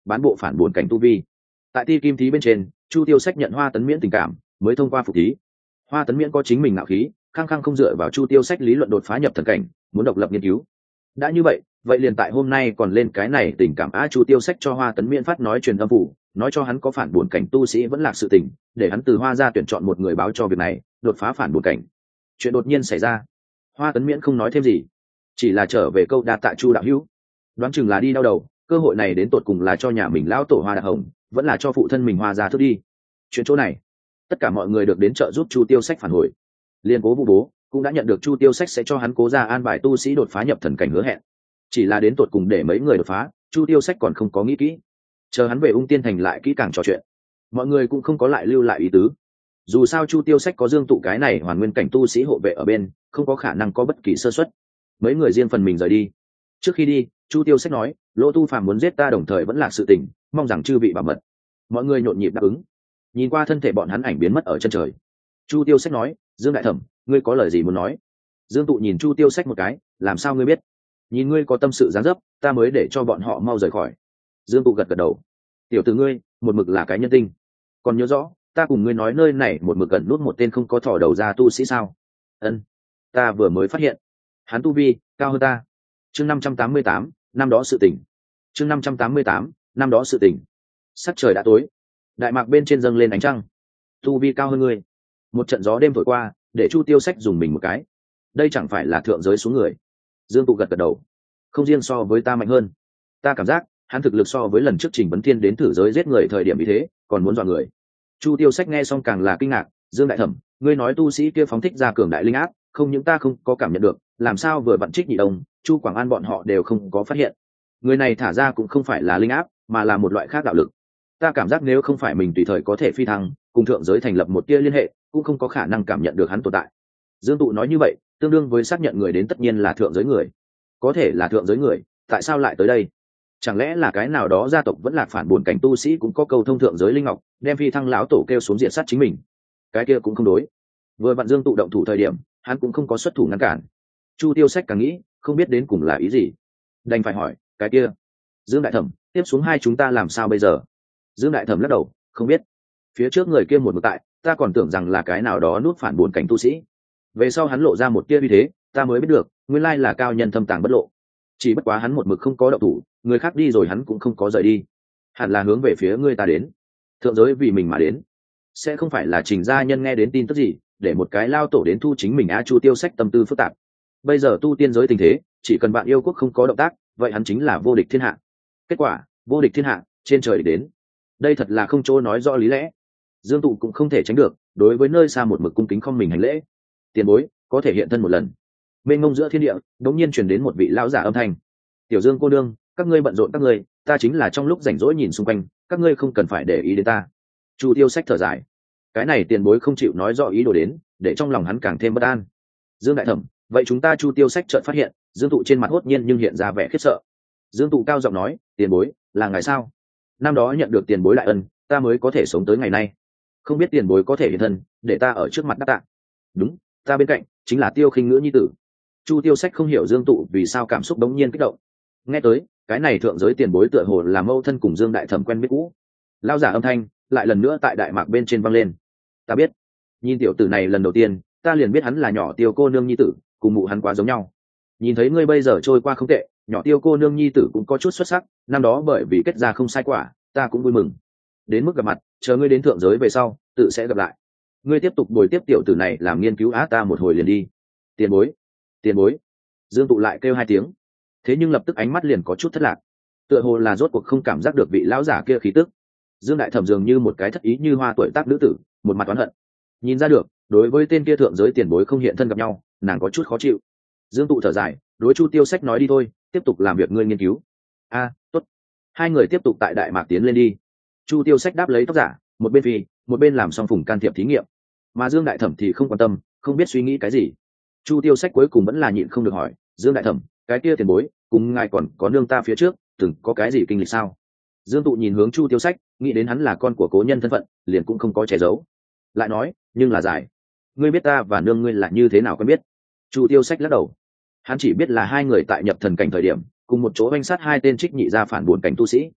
bán bộ phản buồn cảnh tu vi. Tại ti kim thí bên trên, Chu Tiêu Sách nhận Hoa Tấn Miễn tình cảm, mới thông qua phục thí. Hoa Tấn Miễn có chính mình ngạo khí, khăng khăng không dựa vào Chu Tiêu Sách lý luận đột phá nhập thần cảnh, muốn độc lập nghiên cứu. Đã như vậy, vậy liền tại hôm nay còn lên cái này tình cảm a Chu Tiêu Sách cho Hoa Tấn Miễn phát nói truyền âm phủ, nói cho hắn có phản buồn cảnh tu sĩ vẫn lạc sự tình, để hắn từ Hoa ra tuyển chọn một người báo cho việc này, đột phá phản buồn cảnh. Chuyện đột nhiên xảy ra, Hoa Tấn Miễn không nói thêm gì, chỉ là trở về câu đa tạ Chu đạo hữu. Đoán chừng là đi đau đầu, cơ hội này đến tột cùng là cho nhà mình lão tổ Hoa Đạc Hồng, vẫn là cho phụ thân mình Hoa ra thức đi. Chuyện chỗ này, tất cả mọi người được đến trợ giúp Chu Tiêu Sách phản hồi. Liên Cố Vũ Bố cũng đã nhận được Chu Tiêu Sách sẽ cho hắn Cố ra an bài tu sĩ đột phá nhập thần cảnh hứa hẹn. Chỉ là đến tột cùng để mấy người đột phá, Chu Tiêu Sách còn không có nghĩ kỹ. Chờ hắn về Ung Tiên Thành lại kỹ càng trò chuyện. Mọi người cũng không có lại lưu lại ý tứ. Dù sao Chu Tiêu Sách có Dương Tụ cái này hoàn nguyên cảnh tu sĩ hộ vệ ở bên, không có khả năng có bất kỳ sơ suất. Mấy người riêng phần mình rời đi. Trước khi đi, Chu Tiêu Sách nói, Lỗ Tu Phàm muốn giết ta đồng thời vẫn là sự tình, mong rằng chư vị bảo mật. Mọi người nhộn nhịp đáp ứng. Nhìn qua thân thể bọn hắn ảnh biến mất ở chân trời, Chu Tiêu Sách nói, Dương đại thẩm, ngươi có lời gì muốn nói? Dương Tụ nhìn Chu Tiêu Sách một cái, làm sao ngươi biết? Nhìn ngươi có tâm sự dáng dấp, ta mới để cho bọn họ mau rời khỏi. Dương Tụ gật gật đầu. Tiểu tử ngươi, một mực là cái nhân tinh. Còn nhớ rõ, ta cùng ngươi nói nơi này một mực gần nút một tên không có thỏ đầu ra tu sĩ sao? Ân, ta vừa mới phát hiện, hắn tu vi cao hơn ta. Chương năm trăm tám mươi tám, năm đó sự tình. Chương năm trăm tám mươi tám, năm đó sự tình. Sắc trời đã tối, đại mạc bên trên dâng lên ánh trăng. Tu vi cao hơn ngươi. Một trận gió đêm thổi qua, để Chu Tiêu Sách dùng mình một cái. Đây chẳng phải là thượng giới xuống người. Dương Tụ gật gật đầu. Không riêng so với ta mạnh hơn, ta cảm giác hắn thực lực so với lần trước Trình Vấn Thiên đến thử giới giết người thời điểm như thế, còn muốn dọa người. Chu Tiêu Sách nghe xong càng là kinh ngạc. Dương đại thẩm, ngươi nói tu sĩ kia phóng thích ra cường đại linh áp, không những ta không có cảm nhận được, làm sao vừa vặn Trích Nhị Đông, Chu Quảng An bọn họ đều không có phát hiện. Người này thả ra cũng không phải là linh áp, mà là một loại khác đạo lực. Ta cảm giác nếu không phải mình tùy thời có thể phi thăng, cùng thượng giới thành lập một tia liên hệ, cũng không có khả năng cảm nhận được hắn tồn tại. Dương Tụ nói như vậy, tương đương với xác nhận người đến tất nhiên là thượng giới người. Có thể là thượng giới người, tại sao lại tới đây? Chẳng lẽ là cái nào đó gia tộc vẫn là phản buồn cảnh tu sĩ cũng có câu thông thượng giới linh ngọc, đem phi thăng lão tổ kêu xuống diện sát chính mình? Cái kia cũng không đối. Vừa vặn Dương Tụ động thủ thời điểm, hắn cũng không có xuất thủ ngăn cản. Chu Tiêu Sách càng nghĩ, không biết đến cùng là ý gì, đành phải hỏi, cái kia, Dương đại thẩm, tiếp xuống hai chúng ta làm sao bây giờ? Dương đại thẩm lắc đầu, không biết. Phía trước người kia một mực tại, ta còn tưởng rằng là cái nào đó nuốt phản buồn cảnh tu sĩ. Về sau hắn lộ ra một tia uy thế, ta mới biết được, nguyên lai là cao nhân thâm tàng bất lộ. Chỉ bất quá hắn một mực không có động thủ, người khác đi rồi hắn cũng không có rời đi. Hẳn là hướng về phía ngươi ta đến. Thượng giới vì mình mà đến. Sẽ không phải là Trình gia nhân nghe đến tin tức gì, để một cái lao tổ đến thu chính mình a Chu Tiêu Sách tâm tư phức tạp. Bây giờ tu tiên giới tình thế, chỉ cần bạn yêu quốc không có động tác, vậy hắn chính là vô địch thiên hạ. Kết quả, vô địch thiên hạ, trên trời đến. Đây thật là không chỗ nói rõ lý lẽ. Dương Tụ cũng không thể tránh được, đối với nơi xa một mực cung kính không mình hành lễ. Tiền bối, có thể hiện thân một lần. Mênh mông giữa thiên địa, đống nhiên truyền đến một vị lão giả âm thanh. Tiểu Dương cô nương, các ngươi bận rộn các ngươi, ta chính là trong lúc rảnh rỗi nhìn xung quanh, các ngươi không cần phải để ý đến ta. Chu Tiêu Sách thở dài. Cái này tiền bối không chịu nói rõ ý đồ đến, để trong lòng hắn càng thêm bất an. Dương đại thẩm, vậy chúng ta Chu Tiêu Sách chợt phát hiện, Dương Tụ trên mặt hốt nhiên nhưng hiện ra vẻ khiếp sợ. Dương Tụ cao giọng nói, tiền bối, là ngài sao? Năm đó nhận được tiền bối đại ân, ta mới có thể sống tới ngày nay. Không biết tiền bối có thể hiện thân, để ta ở trước mặt đáp tạ. Đúng, ta bên cạnh chính là Tiêu Khinh Ngữ nhi tử. Chu Tiêu Sách không hiểu Dương Tụ vì sao cảm xúc đống nhiên kích động. Nghe tới, cái này thượng giới tiền bối tựa hồ là mâu thân cùng Dương đại thẩm quen biết cũ. Lao giả âm thanh lại lần nữa tại đại mạc bên trên vang lên. Ta biết, nhìn tiểu tử này lần đầu tiên, ta liền biết hắn là nhỏ Tiêu cô nương nhi tử, cùng mụ hắn quá giống nhau. Nhìn thấy ngươi bây giờ trôi qua không tệ, nhỏ Tiêu cô nương nhi tử cũng có chút xuất sắc, năm đó bởi vì kết ra không sai quả, ta cũng vui mừng. Đến mức gặp mặt, chờ ngươi đến thượng giới về sau, tự sẽ gặp lại. Ngươi tiếp tục bồi tiếp tiểu tử này làm nghiên cứu á ta một hồi liền đi. Tiền bối, tiền bối. Dương Tụ lại kêu hai tiếng. Thế nhưng lập tức ánh mắt liền có chút thất lạc. Tựa hồ là rốt cuộc không cảm giác được vị lão giả kia khí tức. Dương đại thẩm dường như một cái thất ý như hoa tuổi tác nữ tử, một mặt oán hận. Nhìn ra được, đối với tên kia thượng giới tiền bối không hiện thân gặp nhau, nàng có chút khó chịu. Dương Tụ thở dài, đối Chu Tiêu Sách nói đi thôi, tiếp tục làm việc ngươi nghiên cứu. A, tốt. Hai người tiếp tục tại đại mạc tiến lên đi. Chu Tiêu Sách đáp lấy tóc giả, một bên phi, một bên làm xong phùng can thiệp thí nghiệm. Mà Dương đại thẩm thì không quan tâm, không biết suy nghĩ cái gì. Chu Tiêu Sách cuối cùng vẫn là nhịn không được hỏi, Dương đại thẩm, cái kia tiền bối, cùng ngài còn có nương ta phía trước, từng có cái gì kinh lịch sao? Dương Tụ nhìn hướng Chu Tiêu Sách, nghĩ đến hắn là con của cố nhân thân phận, liền cũng không có che giấu. Lại nói, nhưng là giải. Ngươi biết ta và nương ngươi là như thế nào quen biết? Chu Tiêu Sách lắc đầu. Hắn chỉ biết là hai người tại nhập thần cảnh thời điểm, cùng một chỗ oanh sát hai tên Trích Nhị gia phản buồn cảnh tu sĩ.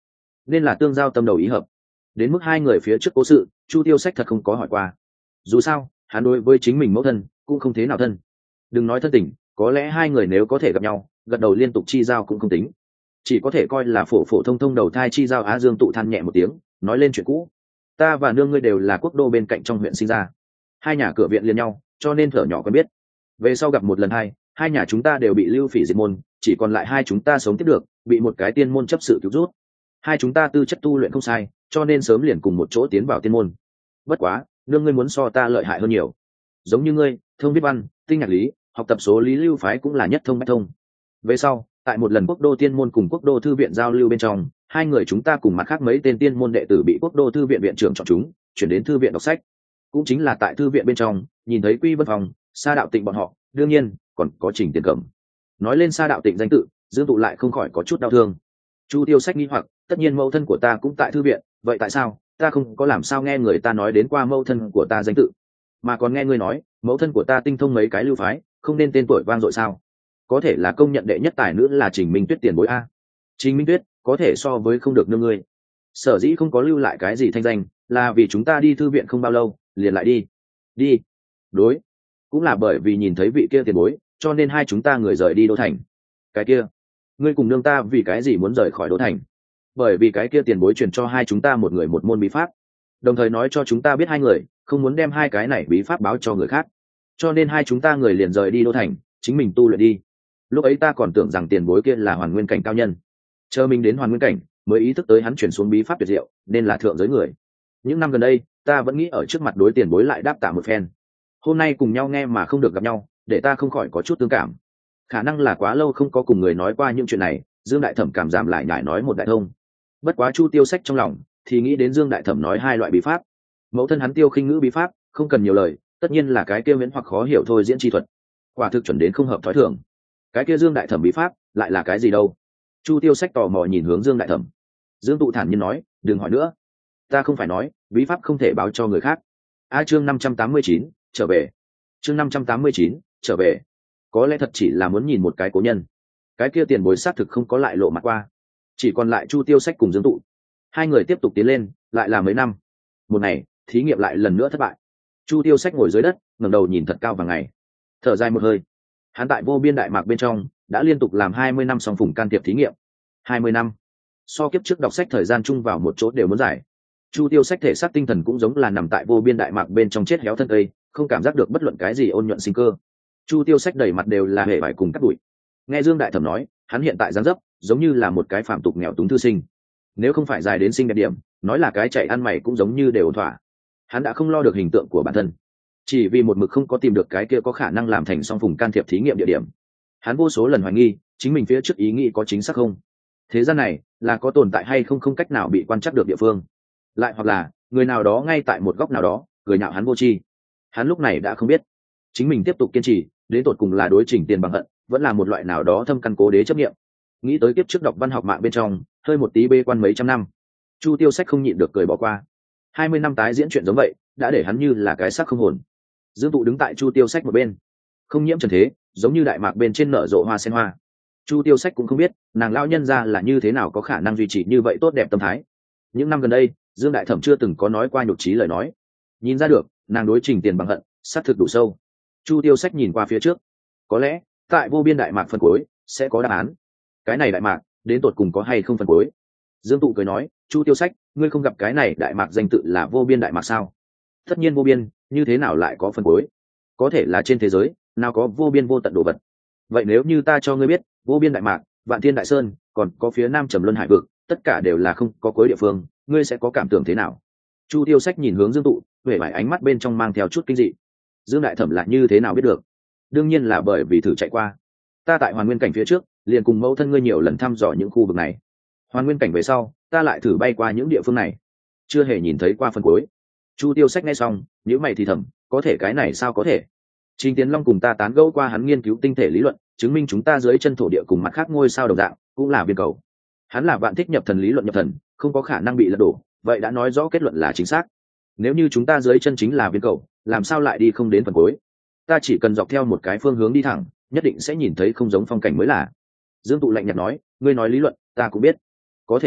nên là tương giao tâm đầu ý hợp. Đến mức hai người phía trước cố sự, Chu Tiêu Sách thật không có hỏi qua. Dù sao hắn đối với chính mình mẫu thân cũng không thế nào thân, đừng nói thân tình, có lẽ hai người nếu có thể gặp nhau gật đầu liên tục chi giao cũng không tính, chỉ có thể coi là phổ phổ thông thông đầu thai chi giao. Á Dương tụ than nhẹ một tiếng, nói lên chuyện cũ. Ta và nương ngươi đều là quốc đô bên cạnh trong huyện sinh ra, hai nhà cửa viện liền nhau, cho nên thở nhỏ quen biết. Về sau gặp một lần hai hai nhà chúng ta đều bị lưu phỉ diệt môn, chỉ còn lại hai chúng ta sống tiếp được, bị một cái tiên môn chấp sự cứu rút. Hai chúng ta tư chất tu luyện không sai, cho nên sớm liền cùng một chỗ tiến vào tiên môn. Bất quá nương ngươi muốn so ta lợi hại hơn nhiều, giống như ngươi thông viết văn, tinh nhạc lý, học tập số lý lưu phái cũng là nhất thông bách thông. Về sau tại một lần quốc đô tiên môn cùng quốc đô thư viện giao lưu bên trong, hai người chúng ta cùng mặt khác mấy tên tiên môn đệ tử bị quốc đô thư viện viện trưởng chọn chúng, chuyển đến thư viện đọc sách. Cũng chính là tại thư viện bên trong nhìn thấy Quy Vân Phòng, Sa Đạo Tịnh bọn họ, đương nhiên còn có Trình Tiền Cẩm. Nói lên Sa Đạo Tịnh danh tự, Dương tụ lại không khỏi có chút đau thương. Chu Tiêu Sách nghi hoặc, tất nhiên mẫu thân của ta cũng tại thư viện, vậy tại sao ta không có làm sao nghe người ta nói đến qua mẫu thân của ta danh tự, mà còn nghe ngươi nói mẫu thân của ta tinh thông mấy cái lưu phái, không nên tên tuổi vang dội sao? Có thể là công nhận đệ nhất tài nữ là Trình Minh Tuyết tiền bối a. Trình Minh Tuyết có thể so với không được nương ngươi. Sở dĩ không có lưu lại cái gì thanh danh, là vì chúng ta đi thư viện không bao lâu liền lại đi đi đối, cũng là bởi vì nhìn thấy vị kia tiền bối, cho nên hai chúng ta người rời đi đô thành. Cái kia ngươi cùng nương ta vì cái gì muốn rời khỏi đô thành? Bởi vì cái kia tiền bối truyền cho hai chúng ta một người một môn bí pháp, đồng thời nói cho chúng ta biết hai người không muốn đem hai cái này bí pháp báo cho người khác, cho nên hai chúng ta người liền rời đi đô thành, chính mình tu luyện đi. Lúc ấy ta còn tưởng rằng tiền bối kia là hoàn nguyên cảnh cao nhân, chờ mình đến hoàn nguyên cảnh mới ý thức tới hắn chuyển xuống bí pháp tuyệt diệu, nên là thượng giới người. Những năm gần đây ta vẫn nghĩ ở trước mặt đối tiền bối lại đáp tạ một phen, hôm nay cùng nhau nghe mà không được gặp nhau, để ta không khỏi có chút tương cảm. Khả năng là quá lâu không có cùng người nói qua những chuyện này, Dương đại thẩm cảm giảm lại nhải nói một đại thông. Bất quá Chu Tiêu Sách trong lòng thì nghĩ đến Dương đại thẩm nói hai loại bí pháp, mẫu thân hắn Tiêu Khinh ngữ bí pháp không cần nhiều lời, tất nhiên là cái kia miễn hoặc khó hiểu thôi diễn chi thuật, quả thực chuẩn đến không hợp thói thường. Cái kia Dương đại thẩm bí pháp lại là cái gì đâu? Chu Tiêu Sách tò mò nhìn hướng Dương đại thẩm. Dương tụ thản nhiên nói, đừng hỏi nữa, ta không phải nói bí pháp không thể báo cho người khác. A chương năm trăm tám mươi chín, trở về. Chương năm trăm tám mươi chín, trở về. Có lẽ thật chỉ là muốn nhìn một cái cố nhân, cái kia tiền bối xác thực không có lại lộ mặt qua, chỉ còn lại Chu Tiêu Sách cùng Dương tụ. Hai người tiếp tục tiến lên, lại là mấy năm. Một ngày thí nghiệm lại lần nữa thất bại. Chu Tiêu Sách ngồi dưới đất, ngẩng đầu nhìn thật cao vào ngày, thở dài một hơi. Hắn tại vô biên đại mạc bên trong đã liên tục làm hai mươi năm song phùng can thiệp thí nghiệm. Hai mươi năm so kiếp trước đọc sách thời gian chung vào một chỗ đều muốn giải. Chu Tiêu Sách thể xác tinh thần cũng giống là nằm tại vô biên đại mạc bên trong chết héo thân cây, không cảm giác được bất luận cái gì ôn nhuận sinh cơ. Chu Tiêu Sách đầy mặt đều là hề vải cùng cắt bụi. Nghe Dương đại thẩm nói, hắn hiện tại dáng dấp giống như là một cái phàm tục nghèo túng thư sinh, nếu không phải dài đến sinh đẹp điểm, nói là cái chạy ăn mày cũng giống như đều ổn thỏa. Hắn đã không lo được hình tượng của bản thân, chỉ vì một mực không có tìm được cái kia có khả năng làm thành song phùng can thiệp thí nghiệm địa điểm. Hắn vô số lần hoài nghi chính mình phía trước ý nghĩ có chính xác không, thế gian này là có tồn tại hay không không cách nào bị quan trắc được địa phương, lại hoặc là người nào đó ngay tại một góc nào đó cười nhạo hắn vô tri. Hắn lúc này đã không biết chính mình tiếp tục kiên trì đến tột cùng là đối Trình Tiền bằng hận, vẫn là một loại nào đó thâm căn cố đế chấp nghiệm. Nghĩ tới kiếp trước đọc văn học mạng bên trong hơi một tí bê quan mấy trăm năm, Chu Tiêu Sách không nhịn được cười bỏ qua. Hai mươi năm tái diễn chuyện giống vậy đã để hắn như là cái xác không hồn. Dương tụ đứng tại Chu Tiêu Sách một bên, không nhiễm trần thế, giống như đại mạc bên trên nở rộ hoa sen hoa. Chu Tiêu Sách cũng không biết nàng lão nhân ra là như thế nào có khả năng duy trì như vậy tốt đẹp tâm thái. Những năm gần đây Dương đại thẩm chưa từng có nói qua nhục trí lời nói, nhìn ra được nàng đối Trình Tiền bằng hận sát thực đủ sâu. Chu Tiêu Sách nhìn qua phía trước, có lẽ tại vô biên đại mạc phần cuối sẽ có đáp án. Cái này đại mạc đến tột cùng có hay không phần cuối? Dương tụ cười nói, Chu Tiêu Sách, ngươi không gặp cái này đại mạc danh tự là vô biên đại mạc sao? Tất nhiên vô biên, như thế nào lại có phần cuối? Có thể là trên thế giới nào có vô biên vô tận đồ vật. Vậy nếu như ta cho ngươi biết vô biên đại mạc, vạn thiên đại sơn, còn có phía nam trầm luân hải vực, tất cả đều là không có cuối địa phương, ngươi sẽ có cảm tưởng thế nào? Chu Tiêu Sách nhìn hướng Dương tụ, vẻ vải ánh mắt bên trong mang theo chút kinh dị. Dương đại thẩm là như thế nào biết được? Đương nhiên là bởi vì thử chạy qua. Ta tại hoàn nguyên cảnh phía trước liền cùng mẫu thân ngươi nhiều lần thăm dò những khu vực này, hoàn nguyên cảnh về sau ta lại thử bay qua những địa phương này, chưa hề nhìn thấy qua phần cuối. Chu Tiêu Sách nghe xong nhíu mày thì thầm, có thể cái này sao có thể? Trình Tiến Long cùng ta tán gẫu qua, hắn nghiên cứu tinh thể lý luận, chứng minh chúng ta dưới chân thổ địa cùng mặt khác ngôi sao đồng dạng cũng là viên cầu. Hắn là vạn thích nhập thần lý luận nhập thần, không có khả năng bị lật đổ, vậy đã nói rõ kết luận là chính xác. Nếu như chúng ta dưới chân chính là viên cầu, làm sao lại đi không đến phần cuối? Ta chỉ cần dọc theo một cái phương hướng đi thẳng, nhất định sẽ nhìn thấy không giống phong cảnh mới là. Dương tụ lạnh nhạt nói, ngươi nói lý luận ta cũng biết, có thể là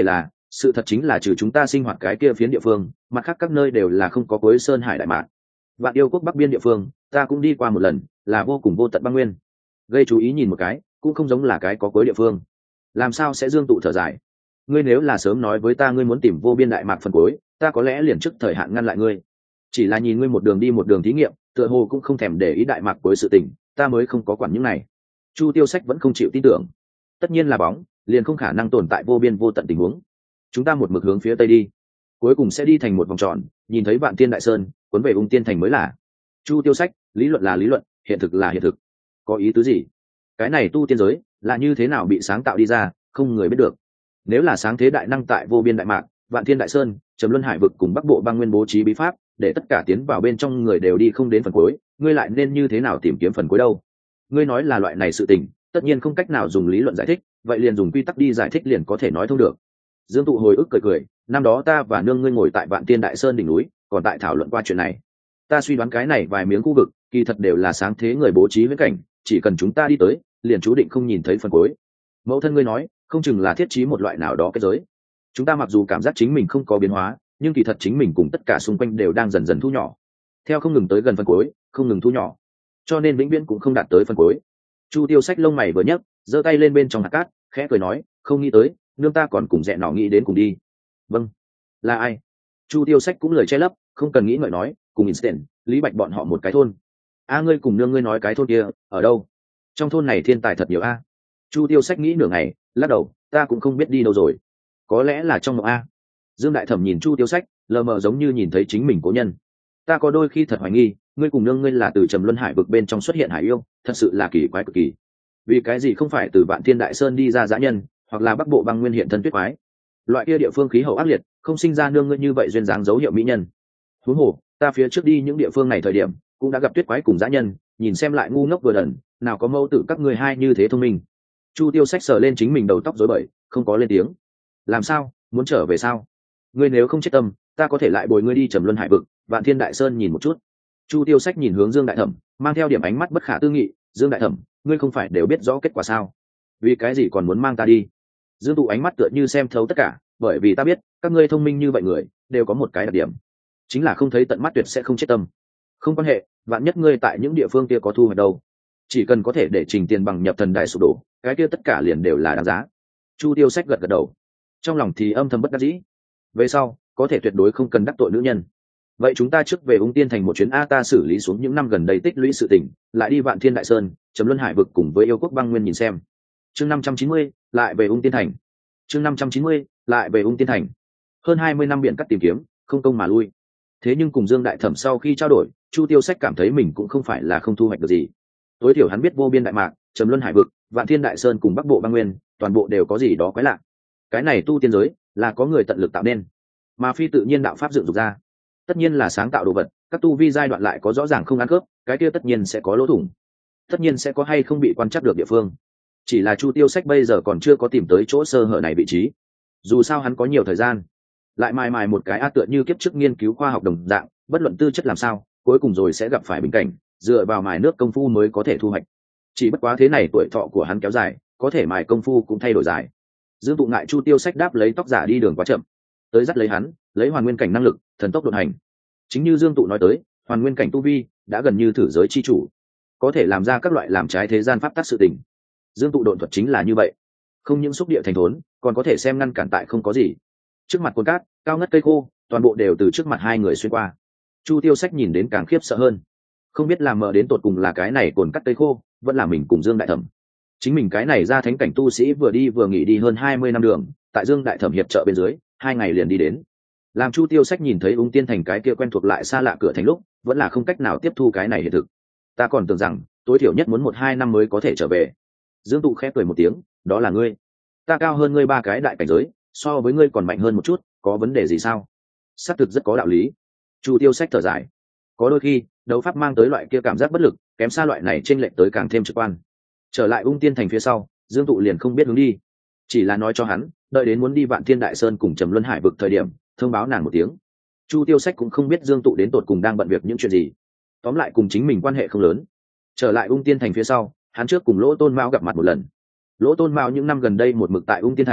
sự thật chính là trừ chúng ta sinh hoạt cái kia phiến địa phương, mặt khác các nơi đều là không có cuối sơn hải đại mạc. Vạn yêu quốc bắc biên địa phương ta cũng đi qua một lần, là vô cùng vô tận băng nguyên. Gây chú ý nhìn một cái cũng không giống là cái có cuối địa phương. Làm sao sẽ Dương tụ thở dài. Ngươi nếu là sớm nói với ta ngươi muốn tìm vô biên đại mạc phần cuối, ta có lẽ liền trước thời hạn ngăn lại ngươi. Chỉ là nhìn ngươi một đường đi một đường thí nghiệm, tựa hồ cũng không thèm để ý đại mạc cuối sự tình, ta mới không có quản những này. Chu Tiêu Sách vẫn không chịu tin tưởng. Tất nhiên là bóng liền không khả năng tồn tại vô biên vô tận tình huống. Chúng ta một mực hướng phía tây đi, cuối cùng sẽ đi thành một vòng tròn, nhìn thấy Vạn Tiên Đại Sơn cuốn về Ung Tiên Thành mới là. Chu Tiêu Sách, lý luận là lý luận, hiện thực là hiện thực. Có ý tứ gì? Cái này tu tiên giới là như thế nào bị sáng tạo đi ra, không người biết được. Nếu là sáng thế đại năng tại vô biên đại mạc, Vạn Thiên Đại Sơn, Trầm Luân Hải vực cùng Bắc Bộ băng nguyên bố trí bí pháp, để tất cả tiến vào bên trong người đều đi không đến phần cuối, ngươi lại nên như thế nào tìm kiếm phần cuối đâu? Ngươi nói là loại này sự tình, tất nhiên không cách nào dùng lý luận giải thích, vậy liền dùng quy tắc đi giải thích liền có thể nói thông được. Dương tụ hồi ức cười cười, năm đó ta và nương ngươi ngồi tại Vạn Tiên Đại Sơn đỉnh núi, còn tại thảo luận qua chuyện này. Ta suy đoán cái này vài miếng khu vực, kỳ thật đều là sáng thế người bố trí viễn cảnh, chỉ cần chúng ta đi tới, liền chú định không nhìn thấy phần cuối. Mẫu thân ngươi nói, không chừng là thiết trí một loại nào đó cái giới. Chúng ta mặc dù cảm giác chính mình không có biến hóa, nhưng kỳ thật chính mình cùng tất cả xung quanh đều đang dần dần thu nhỏ, theo không ngừng tới gần phần cuối, không ngừng thu nhỏ, cho nên vĩnh viễn cũng không đạt tới phần cuối. Chu Tiêu Sách lông mày vừa nhấc, giơ tay lên bên trong hạt cát, khẽ cười nói, không nghĩ tới nương ta còn cùng dẹ nọ nghĩ đến cùng đi. Vâng, là ai? Chu Tiêu Sách cũng lời che lấp, không cần nghĩ ngợi nói, cùng Instant, Lý Bạch bọn họ một cái thôn. A ngươi cùng nương ngươi nói cái thôn kia ở đâu? Trong thôn này thiên tài thật nhiều a. Chu Tiêu Sách nghĩ nửa ngày, lắc đầu, ta cũng không biết đi đâu rồi. Có lẽ là trong mộng a. Dương Đại Thẩm nhìn Chu Tiêu Sách, lờ mờ giống như nhìn thấy chính mình cố nhân. Ta có đôi khi thật hoài nghi, ngươi cùng nương ngươi là từ Trầm Luân Hải vực bên trong xuất hiện hải yêu, thật sự là kỳ quái cực kỳ. Vì cái gì không phải từ Vạn Thiên Đại Sơn đi ra dã nhân, hoặc là Bắc Bộ băng nguyên hiện thân tuyết quái? Loại kia địa phương khí hậu ác liệt, không sinh ra nương ngươi như vậy duyên dáng dấu hiệu mỹ nhân. Huống hồ, ta phía trước đi những địa phương này thời điểm, cũng đã gặp tuyết quái cùng dã nhân, nhìn xem lại ngu ngốc vừa đần, nào có mâu tử các ngươi hai như thế thông minh. Chu Tiêu Sách sờ lên chính mình đầu tóc rối bời, không có lên tiếng. Làm sao, muốn trở về sao? Ngươi nếu không chết tâm, ta có thể lại bồi ngươi đi Trầm Luân Hải vực, Vạn Thiên Đại Sơn nhìn một chút. Chu Tiêu Sách nhìn hướng Dương Đại Thẩm, mang theo điểm ánh mắt bất khả tư nghị. Dương Đại Thẩm, ngươi không phải đều biết rõ kết quả sao? Vì cái gì còn muốn mang ta đi? Dương tụ ánh mắt tựa như xem thấu tất cả, bởi vì ta biết các ngươi thông minh như vậy người đều có một cái đặc điểm, chính là không thấy tận mắt tuyệt sẽ không chết tâm. Không quan hệ, vạn nhất ngươi tại những địa phương kia có thu hoạch đâu, chỉ cần có thể để Trình Tiền Bằng nhập thần đài sụp đổ, cái kia tất cả liền đều là đáng giá. Chu Tiêu Sách gật gật đầu, trong lòng thì âm thầm bất đắc dĩ. Về sau có thể tuyệt đối không cần đắc tội nữ nhân. Vậy chúng ta trước về Ung Tiên Thành một chuyến a, ta xử lý xuống những năm gần đây tích lũy sự tình, lại đi Vạn Thiên Đại Sơn, Trầm Luân Hải vực cùng với yêu quốc băng nguyên nhìn xem. Chương năm trăm chín mươi, lại về Ung Tiên Thành. Chương năm trăm chín mươi, lại về Ung Tiên Thành. Hơn hai mươi năm biển cắt tìm kiếm, không công mà lui. Thế nhưng cùng Dương Đại Thẩm sau khi trao đổi, Chu Tiêu Sách cảm thấy mình cũng không phải là không thu hoạch được gì. Tối thiểu hắn biết vô biên đại mạc, Trầm Luân Hải vực, Vạn Thiên Đại Sơn cùng Bắc Bộ băng nguyên, toàn bộ đều có gì đó quái lạ. Cái này tu tiên giới là có người tận lực tạo nên, mà phi tự nhiên đạo pháp dựng dục ra. Tất nhiên là sáng tạo đồ vật, các tu vi giai đoạn lại có rõ ràng không ăn khớp, cái kia tất nhiên sẽ có lỗ thủng, tất nhiên sẽ có hay không bị quan trắc được địa phương. Chỉ là Chu Tiêu Sách bây giờ còn chưa có tìm tới chỗ sơ hở này vị trí. Dù sao hắn có nhiều thời gian, lại mài mài một cái a, tựa như kiếp trước nghiên cứu khoa học đồng dạng, bất luận tư chất làm sao, cuối cùng rồi sẽ gặp phải bình cảnh, dựa vào mài nước công phu mới có thể thu hoạch. Chỉ bất quá thế này tuổi thọ của hắn kéo dài, có thể mài công phu cũng thay đổi dài. Dương tụ ngại Chu Tiêu Sách đáp lấy tóc giả đi đường quá chậm, tới dắt lấy hắn, lấy hoàn nguyên cảnh năng lực, thần tốc đột hành. Chính như Dương tụ nói tới, hoàn nguyên cảnh tu vi đã gần như thử giới chi chủ, có thể làm ra các loại làm trái thế gian pháp tắc sự tình. Dương tụ độn thuật chính là như vậy, không những xúc địa thành thốn, còn có thể xem ngăn cản tại không có gì. Trước mặt cồn cát, cao ngất cây khô, toàn bộ đều từ trước mặt hai người xuyên qua. Chu Tiêu Sách nhìn đến càng khiếp sợ hơn, không biết làm mờ đến tột cùng là cái này cồn cắt cây khô, vẫn là mình cùng Dương Đại Thẩm. Chính mình cái này ra thánh cảnh tu sĩ vừa đi vừa nghỉ đi hơn hai mươi năm đường, tại Dương Đại Thẩm hiệp trợ bên dưới, hai ngày liền đi đến. Làm Chu Tiêu Sách nhìn thấy Ung Tiên Thành cái kia quen thuộc lại xa lạ cửa thành lúc, vẫn là không cách nào tiếp thu cái này hiện thực. Ta còn tưởng rằng tối thiểu nhất muốn một hai năm mới có thể trở về. Dương tụ khẽ cười một tiếng, đó là ngươi, ta cao hơn ngươi ba cái đại cảnh giới, so với ngươi còn mạnh hơn một chút, có vấn đề gì sao? Xác thực rất có đạo lý. Chu Tiêu Sách thở dài, có đôi khi đấu pháp mang tới loại kia cảm giác bất lực, kém xa loại này chênh lệch tới càng thêm trực quan. Trở lại Ung Tiên Thành phía sau, Dương tụ liền không biết hướng đi, chỉ là nói cho hắn, đợi đến muốn đi Vạn Thiên Đại Sơn cùng Trầm Luân Hải vực thời điểm, thông báo nàng một tiếng. Chu Tiêu Sách cũng không biết Dương tụ đến tột cùng đang bận việc những chuyện gì, tóm lại cùng chính mình quan hệ không lớn. Trở lại Ung Tiên Thành phía sau, hắn trước cùng Lỗ Tôn Mao gặp mặt một lần. Lỗ Tôn Mao những năm gần đây một mực tại Ung Tiên Thành,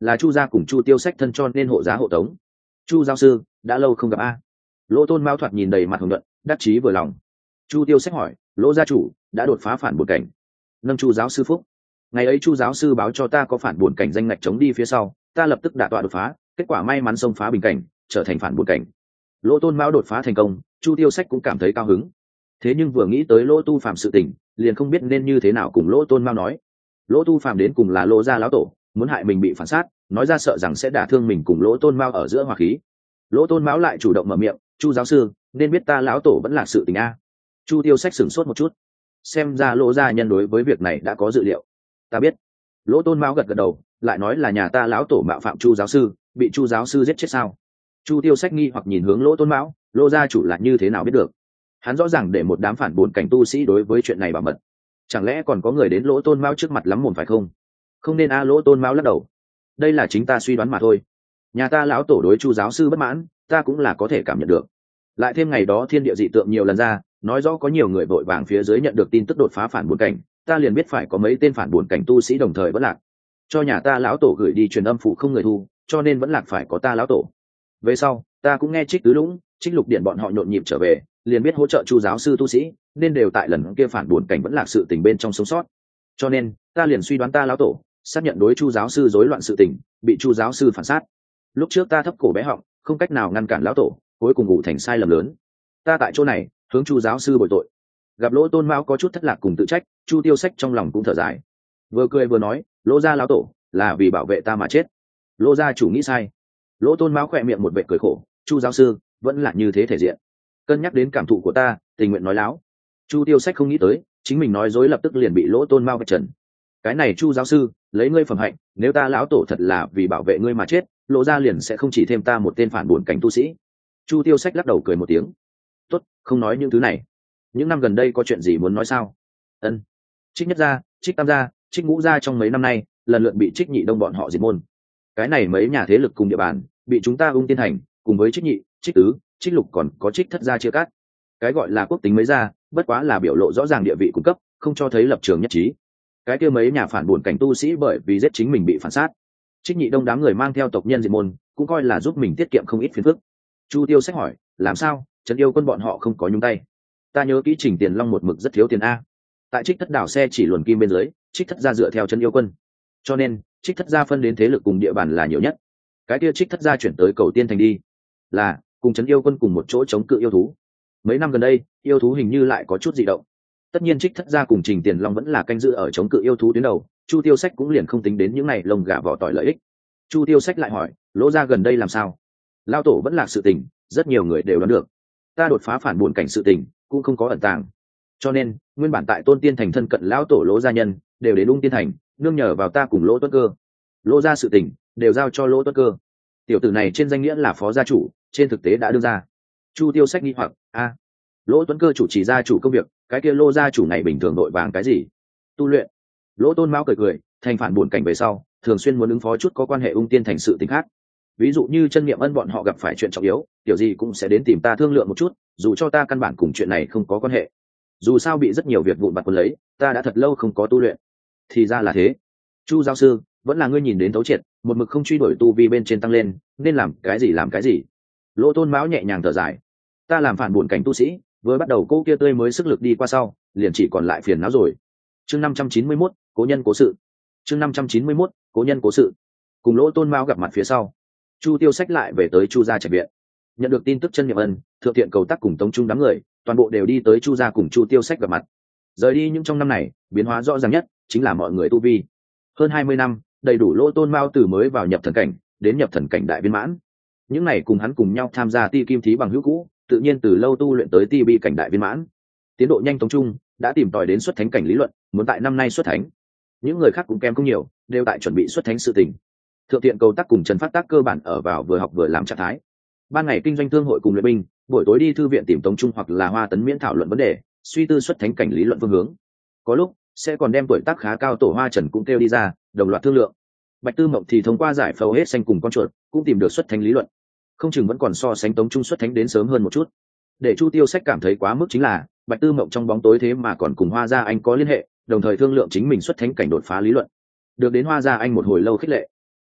là chu gia cùng chu tiêu sách thân cho nên hộ giá hộ tống. Chu giáo sư đã lâu không gặp a. Lỗ Tôn Mao thoạt nhìn đầy mặt hồng nhuận, đắc chí vừa lòng. Chu tiêu sách hỏi, Lỗ gia chủ đã đột phá phản bổn cảnh. Nâng chu giáo sư phúc. Ngày ấy chu giáo sư báo cho ta có phản bổn cảnh danh ngạch chống đi phía sau, ta lập tức đả tọa đột phá, kết quả may mắn xông phá bình cảnh, trở thành phản bổn cảnh. Lỗ Tôn Mao đột phá thành công, chu tiêu sách cũng cảm thấy cao hứng. Thế nhưng vừa nghĩ tới Lỗ Tu Phàm sự tình, liền không biết nên như thế nào cùng Lỗ Tôn Mao nói. Lỗ Tu Phàm đến cùng là Lỗ gia lão tổ, muốn hại mình bị phản sát, nói ra sợ rằng sẽ đả thương mình cùng Lỗ Tôn Mao ở giữa hòa khí. Lỗ Tôn Mao lại chủ động mở miệng, chu giáo sư nên biết ta lão tổ vẫn là sự tình a. Chu tiêu sách sửng sốt một chút, xem ra Lỗ gia nhân đối với việc này đã có dự liệu. Ta biết. Lỗ Tôn Mao gật gật đầu, lại nói là nhà ta lão tổ mạo phạm chu giáo sư, bị chu giáo sư giết chết sao? Chu tiêu sách nghi hoặc nhìn hướng Lỗ Tôn Mao, Lỗ gia chủ là như thế nào biết được? Hắn rõ ràng để một đám phản bổn cảnh tu sĩ đối với chuyện này bảo mật, chẳng lẽ còn có người đến Lỗ Tôn Mao trước mặt lắm mồm phải không? Không nên a. Lỗ Tôn Mao lắc đầu, đây là chính ta suy đoán mà thôi. Nhà ta lão tổ đối chu giáo sư bất mãn, ta cũng là có thể cảm nhận được. Lại thêm ngày đó thiên địa dị tượng nhiều lần ra, nói rõ có nhiều người vội vàng phía dưới nhận được tin tức đột phá phản bổn cảnh, ta liền biết phải có mấy tên phản bổn cảnh tu sĩ đồng thời vẫn lạc, cho nhà ta lão tổ gửi đi truyền âm phụ không người thu, cho nên vẫn lạc phải có ta lão tổ. Về sau ta cũng nghe Trích Tứ Lũng, Trích Lục Điện bọn họ nhộn nhịp trở về, liền biết hỗ trợ chu giáo sư tu sĩ, nên đều tại lần kia phản bổn cảnh vẫn lạc sự tình bên trong sống sót. Cho nên ta liền suy đoán ta lão tổ xác nhận đối chu giáo sư rối loạn sự tình, bị chu giáo sư phản sát. Lúc trước ta thấp cổ bé họng, không cách nào ngăn cản lão tổ, cuối cùng ngủ thành sai lầm lớn. Ta tại chỗ này hướng chu giáo sư bồi tội. Gặp Lỗ Tôn Mao có chút thất lạc cùng tự trách, chu tiêu sách trong lòng cũng thở dài, vừa cười vừa nói, Lỗ gia lão tổ là vì bảo vệ ta mà chết. Lỗ gia chủ nghĩ sai. Lỗ Tôn Mao khỏe miệng một vệ cười khổ, chu giáo sư vẫn là như thế thể diện, cân nhắc đến cảm thụ của ta, tình nguyện nói láo. Chu tiêu sách không nghĩ tới chính mình nói dối lập tức liền bị Lỗ Tôn Mao vạch trần. Cái này chu giáo sư lấy ngươi phẩm hạnh, nếu ta lão tổ thật là vì bảo vệ ngươi mà chết, Lỗ gia liền sẽ không chỉ thêm ta một tên phản bổn cảnh tu sĩ. Chu tiêu sách lắc đầu cười một tiếng, tốt, không nói những thứ này. Những năm gần đây có chuyện gì muốn nói sao? Ân. Trích Nhất gia, Trích Tam gia, Trích Ngũ gia trong mấy năm nay lần lượt bị Trích Nhị Đông bọn họ diệt môn. Cái này mấy nhà thế lực cùng địa bàn bị chúng ta Ung Tiên Thành cùng với Trích Nhị, Trích Tứ, Trích Lục còn có Trích Thất gia chia cắt. Cái gọi là quốc tính mấy gia, bất quá là biểu lộ rõ ràng địa vị cung cấp, không cho thấy lập trường nhất trí. Cái kia mấy nhà phản bổn cảnh tu sĩ bởi vì giết chính mình bị phản sát, Trích Nhị Đông đám người mang theo tộc nhân diệt môn, cũng coi là giúp mình tiết kiệm không ít phiền phức. Chu tiêu sách hỏi, làm sao Trấn Yêu Quân bọn họ không có nhúng tay? Ta nhớ kỹ Trình Tiền Long một mực rất thiếu tiền a. Tại Trích Thất đảo xe chỉ luồn kim bên dưới, Trích Thất gia dựa theo Trấn Yêu Quân, cho nên Trích Thất gia phân đến thế lực cùng địa bàn là nhiều nhất. Cái kia Trích Thất gia chuyển tới Cầu Tiên Thành đi, là cùng Trấn Yêu Quân cùng một chỗ chống cự yêu thú. Mấy năm gần đây yêu thú hình như lại có chút dị động. Tất nhiên Trích Thất gia cùng Trình Tiền Long vẫn là canh giữ ở chống cự yêu thú tuyến đầu, Chu tiêu sách cũng liền không tính đến những này lông gà vỏ tỏi lợi ích. Chu tiêu sách lại hỏi, Lỗ gia gần đây làm sao? Lao tổ vẫn là sự tình, rất nhiều người đều đoán được. Ta đột phá phản bổn cảnh sự tình cũng không có ẩn tàng, cho nên nguyên bản tại Tôn Tiên Thành thân cận lão tổ Lỗ gia nhân đều đến Ung Tiên Thành nương nhờ vào ta cùng Lỗ Tuấn Cơ. Lỗ gia sự tình đều giao cho Lỗ Tuấn Cơ. Tiểu tử này trên danh nghĩa là phó gia chủ, trên thực tế đã đưa ra. Chu tiêu sách nghi hoặc, a, Lỗ Tuấn Cơ chủ trì gia chủ công việc, cái kia Lỗ gia chủ này bình thường đội vàng cái gì? Tu luyện. Lỗ Tôn Mao cười cười, thành phản bổn cảnh về sau thường xuyên muốn ứng phó chút có quan hệ Ung Tiên Thành sự tình khác. Ví dụ như Chân Niệm Ân bọn họ gặp phải chuyện trọng yếu, tiểu gì cũng sẽ đến tìm ta thương lượng một chút, dù cho ta căn bản cùng chuyện này không có quan hệ. Dù sao bị rất nhiều việc vụn vặt cuốn lấy, ta đã thật lâu không có tu luyện. Thì ra là thế. Chu giáo sư, vẫn là ngươi nhìn đến thấu triệt, một mực không truy đuổi tu vi bên trên tăng lên, nên làm cái gì làm cái gì. Lỗ Tôn Mão nhẹ nhàng thở dài, ta làm phản bổn cảnh tu sĩ, vừa bắt đầu cô kia tươi mới sức lực đi qua sau, liền chỉ còn lại phiền não rồi. Chương năm trăm chín mươi mốt, cố nhân cố sự. Chương năm trăm chín mươi mốt, cố nhân cố sự. Cùng Lỗ Tôn Mao gặp mặt phía sau, Chu tiêu sách lại về tới Chu gia trạch viện. Nhận được tin tức Chân Niệm Ân, Thượng Thiện Cầu Tắc cùng Tống Trung đám người toàn bộ đều đi tới Chu gia cùng Chu tiêu sách gặp mặt. Rời đi những trong năm này, biến hóa rõ ràng nhất chính là mọi người tu vi. Hơn hai mươi năm, đầy đủ Lỗ Tôn Mao từ mới vào nhập thần cảnh đến nhập thần cảnh đại viên mãn. Những này cùng hắn cùng nhau tham gia ti kim thí bằng hữu cũ, tự nhiên từ lâu tu luyện tới ti bi cảnh đại viên mãn. Tiến độ nhanh. Tống Trung đã tìm tòi đến xuất thánh cảnh lý luận, muốn tại năm nay xuất thánh. Những người khác cũng kém không nhiều, đều tại chuẩn bị xuất thánh sự tình. Thượng Thiện Cầu Tắc cùng Trần Phát Tác cơ bản ở vào vừa học vừa làm trạng thái. Ban ngày kinh doanh thương hội cùng luyện binh, buổi tối đi thư viện tìm Tống Trung hoặc là Hoa Tấn Miễn thảo luận vấn đề, suy tư xuất thánh cảnh lý luận phương hướng. Có lúc sẽ còn đem tuổi tác khá cao tổ Hoa Trần cũng kêu đi ra, đồng loạt thương lượng. Bạch Tư Mộng thì thông qua giải phẫu hết xanh cùng con chuột, cũng tìm được xuất thánh lý luận. Không chừng vẫn còn so sánh Tống Trung xuất thánh đến sớm hơn một chút. Để Chu tiêu sách cảm thấy quá mức chính là, Bạch Tư Mộng trong bóng tối thế mà còn cùng Hoa Gia Anh có liên hệ, đồng thời thương lượng chính mình xuất thánh cảnh đột phá lý luận. Được đến Hoa Gia Anh một hồi lâu khích lệ.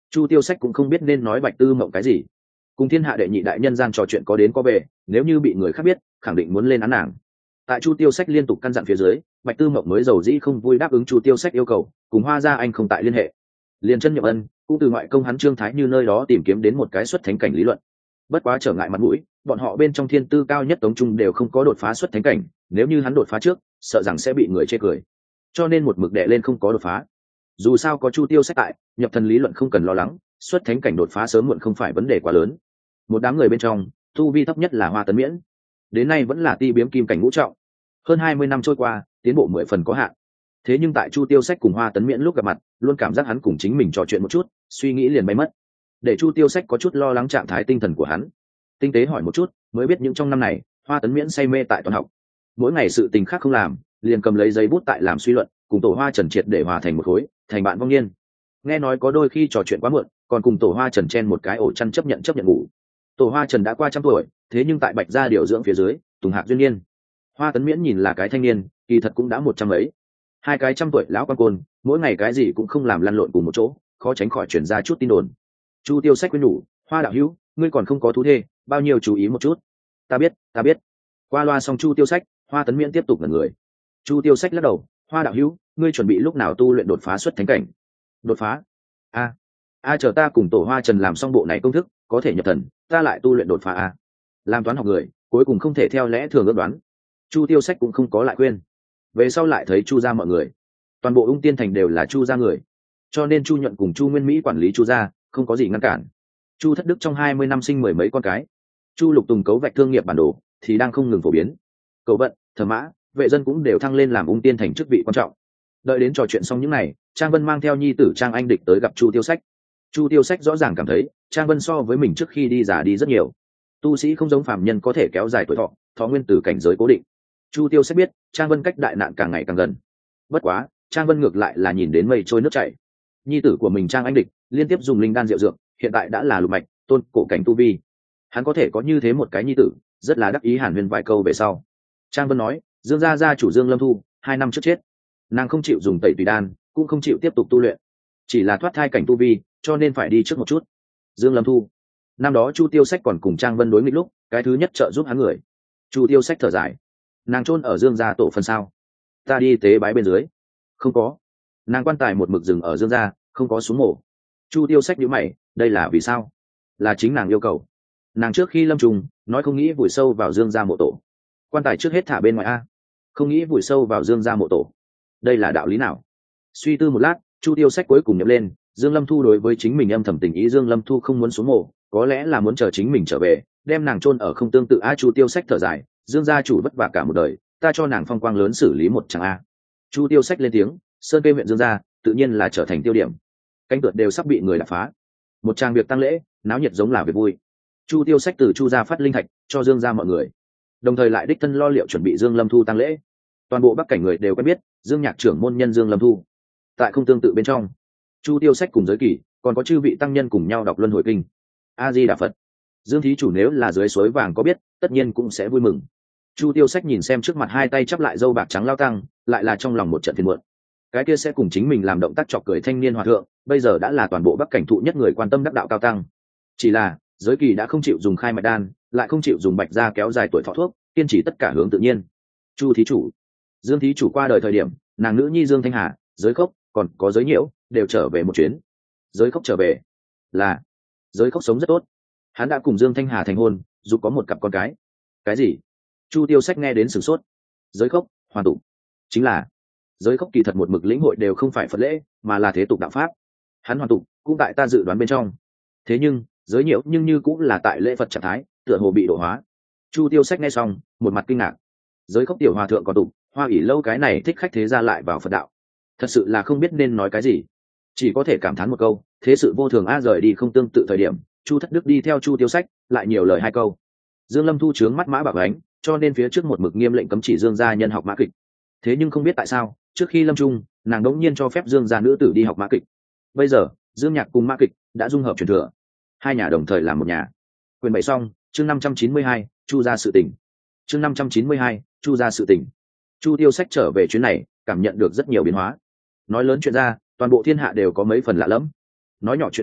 Chu Tiêu Sách cũng không biết nên nói Bạch Tư Mộng cái gì. Cùng thiên hạ đệ nhị đại nhân gian trò chuyện có đến có về, nếu như bị người khác biết, khẳng định muốn lên án nàng. Tại Chu Tiêu Sách liên tục căn dặn phía dưới, Bạch Tư Mộng mới dầu dĩ không vui đáp ứng Chu Tiêu Sách yêu cầu, cùng Hoa Gia Anh không tại liên hệ. Liền chân Nhậm Ân cũng từ ngoại công hắn Trương Thái Như nơi đó tìm kiếm đến một cái xuất thánh cảnh lý luận. Bất quá trở ngại mặt mũi, bọn họ bên trong thiên tư cao nhất Tống Trung đều không có đột phá xuất thánh cảnh, nếu như hắn đột phá trước, sợ rằng sẽ bị người chê cười. Cho nên một mực đè lên không có đột phá. Dù sao có Chu Tiêu Sách tại, nhập thần lý luận không cần lo lắng, xuất thánh cảnh đột phá sớm muộn không phải vấn đề quá lớn. Một đám người bên trong, tu vi thấp nhất là Hoa Tấn Miễn, đến nay vẫn là ti biếm kim cảnh ngũ trọng. Hơn hai mươi năm trôi qua, tiến bộ mười phần có hạn. Thế nhưng tại Chu Tiêu Sách cùng Hoa Tấn Miễn lúc gặp mặt, luôn cảm giác hắn cùng chính mình trò chuyện một chút, suy nghĩ liền bay mất. Để Chu Tiêu Sách có chút lo lắng trạng thái tinh thần của hắn. Tinh tế hỏi một chút, mới biết những trong năm này, Hoa Tấn Miễn say mê tại toán học. Mỗi ngày sự tình khác không làm, liền cầm lấy giấy bút tại làm suy luận, cùng Tổ Hoa Trần triệt để hòa thành một khối, thành bạn vong niên. Nghe nói có đôi khi trò chuyện quá muộn, còn cùng Tổ Hoa Trần chen một cái ổ chăn chấp nhận chấp nhận ngủ. Tổ Hoa Trần đã qua trăm tuổi, thế nhưng tại Bạch gia điều dưỡng phía dưới, tùng hạc duyên niên. Hoa Tấn Miễn nhìn là cái thanh niên, kỳ thật cũng đã một trăm ấy. Hai cái trăm tuổi lão quan côn, mỗi ngày cái gì cũng không làm lăn lộn cùng một chỗ, khó tránh khỏi truyền ra chút tin đồn. Chu Tiêu Sách khuyên nhủ, Hoa đạo hữu, ngươi còn không có thú thê, bao nhiêu chú ý một chút. Ta biết, ta biết. Qua loa xong Chu Tiêu Sách, Hoa Tấn Miễn tiếp tục ngẩn người. Chu Tiêu Sách lắc đầu, Hoa đạo hữu, ngươi chuẩn bị lúc nào tu luyện đột phá xuất thánh cảnh? Đột phá? A, a chờ ta cùng Tổ Hoa Trần làm xong bộ này công thức, có thể nhập thần, ta lại tu luyện đột phá a. Làm toán học người, cuối cùng không thể theo lẽ thường ước đoán. Chu Tiêu Sách cũng không có lại khuyên. Về sau lại thấy Chu gia mọi người, toàn bộ Ung Tiên Thành đều là Chu gia người, cho nên Chu Nhuận cùng Chu Nguyên Mỹ quản lý Chu gia, không có gì ngăn cản. Chu Thất Đức trong hai mươi năm sinh mười mấy con cái. Chu Lục Tùng cấu vạch thương nghiệp bản đồ thì đang không ngừng phổ biến. Cầu vận, Thờ Mã, Vệ Dân cũng đều thăng lên làm Ung Tiên Thành chức vị quan trọng. Đợi đến trò chuyện xong những này, Trang Vân mang theo nhi tử Trang Anh Địch tới gặp Chu Tiêu Sách. Chu Tiêu Sách rõ ràng cảm thấy Trang Vân so với mình trước khi đi già đi rất nhiều. Tu sĩ không giống phàm nhân có thể kéo dài tuổi thọ, thọ nguyên từ cảnh giới cố định. Chu Tiêu Sách biết Trang Vân cách đại nạn càng ngày càng gần. Bất quá Trang Vân ngược lại là nhìn đến mây trôi nước chảy. Nhi tử của mình Trang Anh Địch liên tiếp dùng linh đan diệu dược, hiện tại đã là lục mạch tôn cổ cảnh tu vi. Hắn có thể có như thế một cái nhi tử, rất là đắc ý hàn huyên vài câu về sau. Trang Vân nói, Dương gia gia chủ Dương Lâm Thu hai năm trước chết, nàng không chịu dùng tẩy tùy đan, cũng không chịu tiếp tục tu luyện, chỉ là thoát thai cảnh tu vi, cho nên phải đi trước một chút. Dương Lâm Thu, năm đó Chu Tiêu Sách còn cùng Trang Vân đối nghịch lúc, cái thứ nhất trợ giúp hắn người. Chu Tiêu Sách thở dài, nàng chôn ở Dương gia tổ phần sao? Ta đi tế bái bên dưới. Không có. Nàng quan tài một mực dừng ở Dương gia, không có xuống mổ. Chu Tiêu Sách nhíu mày, đây là vì sao? Là chính nàng yêu cầu. Nàng trước khi lâm trùng nói không nghĩ vùi sâu vào Dương gia mộ tổ, quan tài trước hết thả bên ngoài a. Không nghĩ vùi sâu vào Dương gia mộ tổ, đây là đạo lý nào? Suy tư một lát, Chu Tiêu Sách cuối cùng nhậm lên, Dương Lâm Thu đối với chính mình âm thầm tình ý, Dương Lâm Thu không muốn xuống mộ, có lẽ là muốn chờ chính mình trở về, đem nàng chôn ở không tương tự a. Chu Tiêu Sách thở dài, Dương gia chủ vất vả cả một đời, ta cho nàng phong quang lớn xử lý một chẳng a. Chu Tiêu Sách lên tiếng, sơn kê huyện Dương gia tự nhiên là trở thành tiêu điểm, cánh cửa đều sắp bị người đập phá. Một tràng việc tăng lễ, náo nhiệt giống là việc vui. Chu Tiêu Sách từ Chu gia phát linh thạch cho Dương gia mọi người, đồng thời lại đích thân lo liệu chuẩn bị Dương Lâm Thu tăng lễ. Toàn bộ Bắc Cảnh người đều quen biết Dương nhạc trưởng môn nhân Dương Lâm Thu. Tại không tương tự bên trong, Chu Tiêu Sách cùng giới kỳ còn có chư vị tăng nhân cùng nhau đọc luân hồi kinh. A Di Đà Phật. Dương thí chủ nếu là dưới suối vàng có biết, tất nhiên cũng sẽ vui mừng. Chu Tiêu Sách nhìn xem trước mặt hai tay chắp lại râu bạc trắng lao tăng, lại là trong lòng một trận phiền muộn. Cái kia sẽ cùng chính mình làm động tác chọc cười thanh niên hòa thượng, bây giờ đã là toàn bộ Bắc Cảnh thụ nhất người quan tâm đắc đạo cao tăng. Chỉ là giới kỳ đã không chịu dùng khai mạch đan, lại không chịu dùng bạch gia kéo dài tuổi thọ thuốc, kiên trì tất cả hướng tự nhiên. Chu thí chủ, Dương thí chủ qua đời thời điểm, nàng nữ nhi Dương Thanh Hà, giới khốc, còn có giới nhiễu, đều trở về một chuyến. Giới khốc trở về, là giới khốc sống rất tốt, hắn đã cùng Dương Thanh Hà thành hôn, dù có một cặp con cái. Cái gì? Chu Tiêu Sách nghe đến sửng sốt. Giới khốc hoàn tụ, chính là giới khốc kỳ thật một mực lĩnh hội đều không phải Phật lễ, mà là thế tục đạo pháp. Hắn hoàn tụ cũng tại ta dự đoán bên trong. Thế nhưng giới nhiễu nhưng như cũng là tại lễ Phật trạng thái, tựa hồ bị độ hóa. Chu Tiêu Sách nghe xong, một mặt kinh ngạc. Giới khốc tiểu hòa thượng còn tụ, hoa ỷ lâu cái này thích khách thế gia lại vào Phật đạo, thật sự là không biết nên nói cái gì, chỉ có thể cảm thán một câu, thế sự vô thường a. Rời đi không tương tự thời điểm, Chu Thất Đức đi theo Chu Tiêu Sách, lại nhiều lời hai câu. Dương Lâm Thu trướng mắt mã bạc ánh, cho nên phía trước một mực nghiêm lệnh cấm chỉ Dương gia nhân học mã kịch. Thế nhưng không biết tại sao, trước khi lâm trung, nàng đống nhiên cho phép Dương gia nữ tử đi học mã kịch. Bây giờ Dương nhạc cùng mã kịch đã dung hợp truyền thừa, hai nhà đồng thời làm một nhà. Quyền bảy xong, chương năm trăm chín mươi hai, Chu gia sự tình. Chương năm trăm chín mươi hai, Chu gia sự tình. Chu Tiêu Sách trở về chuyến này, cảm nhận được rất nhiều biến hóa. Nói lớn chuyện ra, toàn bộ thiên hạ đều có mấy phần lạ lẫm. Nói nhỏ chuyện đi,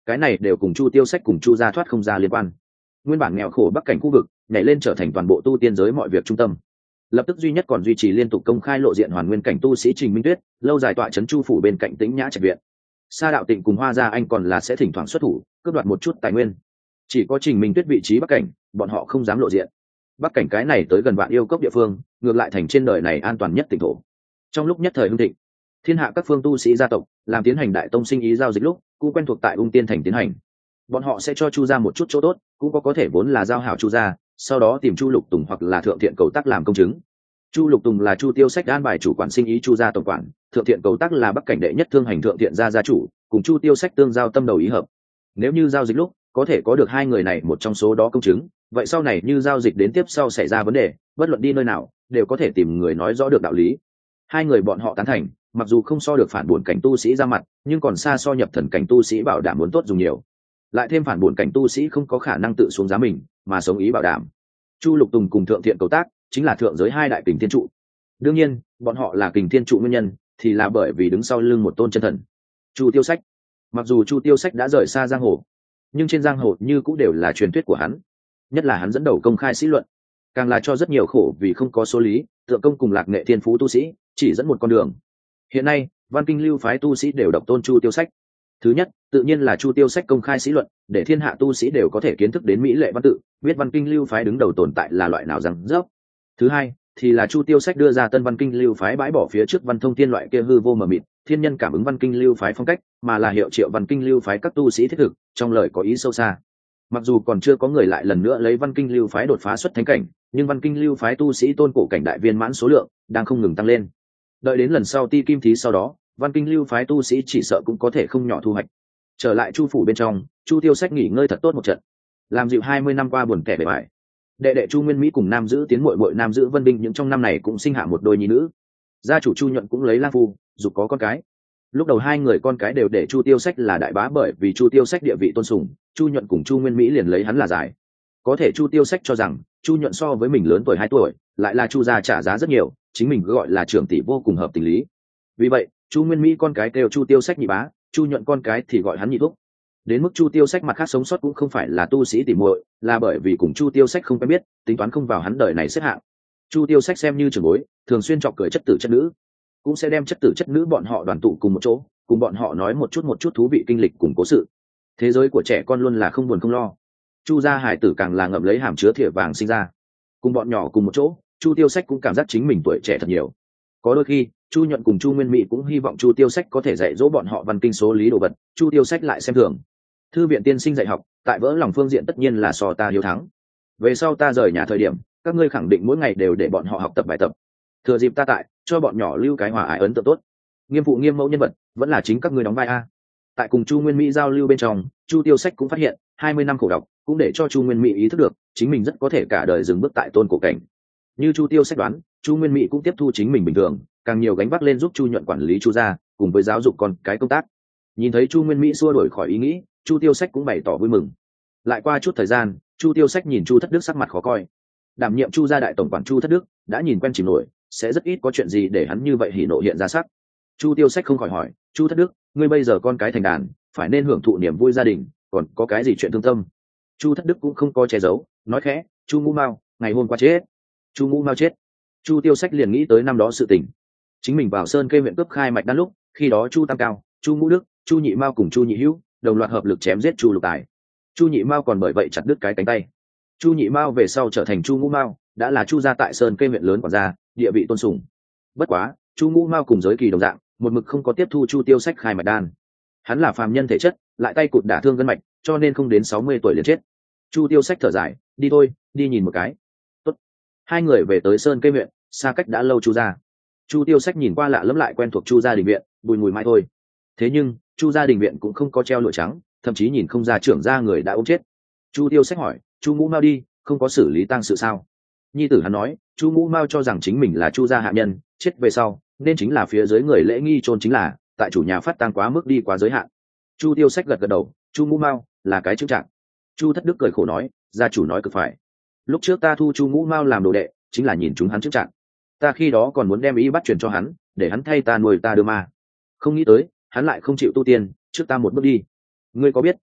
cái này đều cùng chu tiêu sách cùng chu gia thoát không ra liên quan. Nguyên bản nghèo khổ bắc cảnh khu vực nhảy lên trở thành toàn bộ tu tiên giới mọi việc trung tâm. Lập tức duy nhất còn duy trì liên tục công khai lộ diện hoàn nguyên cảnh tu sĩ Trình Minh Tuyết, lâu dài tọa trấn chu phủ bên cạnh Tĩnh Nhã trạch viện. Sa Đạo Tịnh cùng Hoa Gia Anh còn là sẽ thỉnh thoảng xuất thủ cướp đoạt một chút tài nguyên. Chỉ có Trình Minh Tuyết vị trí bắc cảnh, bọn họ không dám lộ diện. Bắc cảnh cái này tới gần vạn yêu cốc địa phương, ngược lại thành trên đời này an toàn nhất tỉnh thổ. Trong lúc nhất thời hưng thịnh, thiên hạ các phương tu sĩ gia tộc làm tiến hành đại tông sinh ý giao dịch lúc cũng quen thuộc tại Ung Tiên thành tiến hành. Bọn họ sẽ cho chu gia một chút chỗ tốt, cũng có có thể vốn là giao hảo chu gia, sau đó tìm chu Lục Tùng hoặc là Thượng Thiện Cầu Tác làm công chứng. Chu Lục Tùng là chu tiêu sách an bài chủ quản sinh ý chu gia tổng quản, Thượng Thiện Cầu Tác là bắc cảnh đệ nhất thương hành Thượng Thiện gia gia chủ, cùng chu tiêu sách tương giao tâm đầu ý hợp. Nếu như giao dịch lúc có thể có được hai người này một trong số đó công chứng, vậy sau này như giao dịch đến tiếp sau xảy ra vấn đề, bất luận đi nơi nào đều có thể tìm người nói rõ được đạo lý. Hai người bọn họ tán thành, mặc dù không so được phản buồn cảnh tu sĩ ra mặt, nhưng còn xa so nhập thần cảnh tu sĩ bảo đảm muốn tốt dùng nhiều. Lại thêm phản buồn cảnh tu sĩ không có khả năng tự xuống giá mình, mà sống ý bảo đảm. Chu Lục Tùng cùng Thượng Thiện Cầu Tác chính là thượng giới hai đại kình thiên trụ. Đương nhiên, bọn họ là kình thiên trụ nguyên nhân, thì là bởi vì đứng sau lưng một tôn chân thần. Chu Tiêu Sách. Mặc dù Chu Tiêu Sách đã rời xa giang hồ, nhưng trên giang hồ như cũng đều là truyền thuyết của hắn. Nhất là hắn dẫn đầu công khai sĩ luận, càng là cho rất nhiều khổ vì không có số lý, tượng công cùng lạc nghệ thiên phú tu sĩ chỉ dẫn một con đường. Hiện nay, văn kinh lưu phái tu sĩ đều độc tôn Chu Tiêu Sách. Thứ nhất, tự nhiên là Chu Tiêu Sách công khai sĩ luận, để thiên hạ tu sĩ đều có thể kiến thức đến mỹ lệ văn tự, biết văn kinh lưu phái đứng đầu tồn tại là loại nào rằng dốc. Thứ hai, thì là Chu Tiêu Sách đưa ra tân văn kinh lưu phái bãi bỏ phía trước văn thông thiên loại kia hư vô mờ mịt, thiên nhân cảm ứng văn kinh lưu phái phong cách, mà là hiệu triệu văn kinh lưu phái các tu sĩ thiết thực, trong lời có ý sâu xa. Mặc dù còn chưa có người lại lần nữa lấy văn kinh lưu phái đột phá xuất thánh cảnh, nhưng văn kinh lưu phái tu sĩ tôn cổ cảnh đại viên mãn số lượng đang không ngừng tăng lên. Đợi đến lần sau ti kim thí sau đó, văn kinh lưu phái tu sĩ chỉ sợ cũng có thể không nhỏ thu hoạch. Trở lại chu phủ bên trong, Chu Tiêu Sách nghỉ ngơi thật tốt một trận, làm dịu hai mươi năm qua buồn kẻ bề bại. Đệ đệ Chu Nguyên Mỹ cùng nam giữ tiến muội muội nam giữ Vân Đinh những trong năm này cũng sinh hạ một đôi nhi nữ. Gia chủ Chu Nhuận cũng lấy lang phu, dục có con cái. Lúc đầu hai người con cái đều để Chu Tiêu Sách là đại bá, bởi vì Chu Tiêu Sách địa vị tôn sùng, Chu Nhuận cùng Chu Nguyên Mỹ liền lấy hắn là giải. Có thể Chu Tiêu Sách cho rằng Chu Nhuận so với mình lớn tuổi hai tuổi, lại là Chu gia trả giá rất nhiều, chính mình gọi là trưởng tỷ vô cùng hợp tình lý. Vì vậy, Chu Nguyên Mỹ con cái kêu Chu Tiêu Sách nhị bá, Chu Nhuận con cái thì gọi hắn nhị thúc. Đến mức Chu Tiêu Sách mặt khác sống sót cũng không phải là tu sĩ tỉ muội, là bởi vì cùng Chu Tiêu Sách không quen biết, tính toán không vào hắn đời này xếp hạng. Chu Tiêu Sách xem như trưởng bối, thường xuyên chọc cười chất tử chất nữ, cũng sẽ đem chất tử chất nữ bọn họ đoàn tụ cùng một chỗ, cùng bọn họ nói một chút một chút thú vị kinh lịch cùng cố sự. Thế giới của trẻ con luôn là không buồn không lo. Chu gia hải tử càng là ngậm lấy hàm chứa thìa vàng sinh ra, cùng bọn nhỏ cùng một chỗ, Chu Tiêu Sách cũng cảm giác chính mình tuổi trẻ thật nhiều. Có đôi khi, Chu Nhuận cùng Chu Nguyên Mỹ cũng hy vọng Chu Tiêu Sách có thể dạy dỗ bọn họ văn kinh số lý đồ vật, Chu Tiêu Sách lại xem thường. Thư viện tiên sinh dạy học, tại vỡ lòng phương diện tất nhiên là so ta hiếu thắng. Về sau ta rời nhà thời điểm, các ngươi khẳng định mỗi ngày đều để bọn họ học tập bài tập. Thừa dịp ta tại, cho bọn nhỏ lưu cái hòa ái ấn tượng tốt. Nghiêm phụ nghiêm mẫu nhân vật, vẫn là chính các ngươi đóng vai a. Tại cùng Chu Nguyên Mỹ giao lưu bên trong, Chu Tiêu Sách cũng phát hiện, hai mươi năm khổ đọc, cũng để cho Chu Nguyên Mỹ ý thức được, chính mình rất có thể cả đời dừng bước tại tôn cổ cảnh. Như Chu Tiêu Sách đoán, Chu Nguyên Mỹ cũng tiếp thu chính mình bình thường, càng nhiều gánh vác lên giúp Chu Nhuận quản lý Chu gia, cùng với giáo dục con cái công tác. Nhìn thấy Chu Nguyên Mỹ xua đuổi khỏi ý nghĩ, Chu Tiêu Sách cũng bày tỏ vui mừng. Lại qua chút thời gian, Chu Tiêu Sách nhìn Chu Thất Đức sắc mặt khó coi. Đảm nhiệm Chu gia đại tổng quản Chu Thất Đức đã nhìn quen chìm nổi, sẽ rất ít có chuyện gì để hắn như vậy hỉ nộ hiện ra sắc. Chu Tiêu Sách không khỏi hỏi, Chu Thất Đức, ngươi bây giờ con cái thành đàn, phải nên hưởng thụ niềm vui gia đình, còn có cái gì chuyện thương tâm? Chu Thất Đức cũng không có che giấu, nói khẽ, Chu Ngũ Mao ngày hôm qua chết. Chu Ngũ Mao chết. Chu Tiêu Sách liền nghĩ tới năm đó sự tình. Chính mình vào Sơn Kê huyện cướp khai mạch đan lúc, khi đó Chu Tam Cao, Chu Ngũ Đức, Chu Nhị Mao cùng Chu Nhị Hữu đồng loạt hợp lực chém giết Chu Lục Tài. Chu Nhị Mao còn bởi vậy chặt đứt cái cánh tay. Chu Nhị Mao về sau trở thành Chu Ngũ Mao, đã là Chu gia tại Sơn Kê huyện lớn quản gia, địa vị tôn sùng. Bất quá, Chu Ngũ Mao cùng giới kỳ đồng dạng, một mực không có tiếp thu Chu Tiêu Sách khai mạch đan. Hắn là phàm nhân thể chất, lại tay cụt đả thương gân mạch, cho nên không đến sáu mươi tuổi liền chết. Chu Tiêu Sách thở dài, đi thôi, đi nhìn một cái. Tốt. Hai người về tới Sơn Kê huyện, xa cách đã lâu Chu gia. Chu Tiêu Sách nhìn qua lạ lẫm lại quen thuộc Chu gia đình viện, bùi ngùi mãi thôi. Thế nhưng, Chu gia đình viện cũng không có treo lụa trắng, thậm chí nhìn không ra trưởng gia người đã ốm chết. Chu Tiêu Sách hỏi, Chu Ngũ Mao đi, không có xử lý tang sự sao? Nhi tử hắn nói, Chu Ngũ Mao cho rằng chính mình là Chu gia hạ nhân, chết về sau, nên chính là phía dưới người lễ nghi chôn chính là, tại chủ nhà phát tang quá mức đi quá giới hạn. Chu Tiêu Sách gật gật đầu, Chu Ngũ Mao là cái chữ trạng. Chu Thất Đức cười khổ nói, gia chủ nói cực phải. Lúc trước ta thu Chu Ngũ Mao làm đồ đệ, chính là nhìn chúng hắn chữ trạng. Ta khi đó còn muốn đem ý bắt truyền cho hắn, để hắn thay ta nuôi ta đưa ma. Không nghĩ tới, hắn lại không chịu tu tiên, trước ta một bước đi. Ngươi có biết,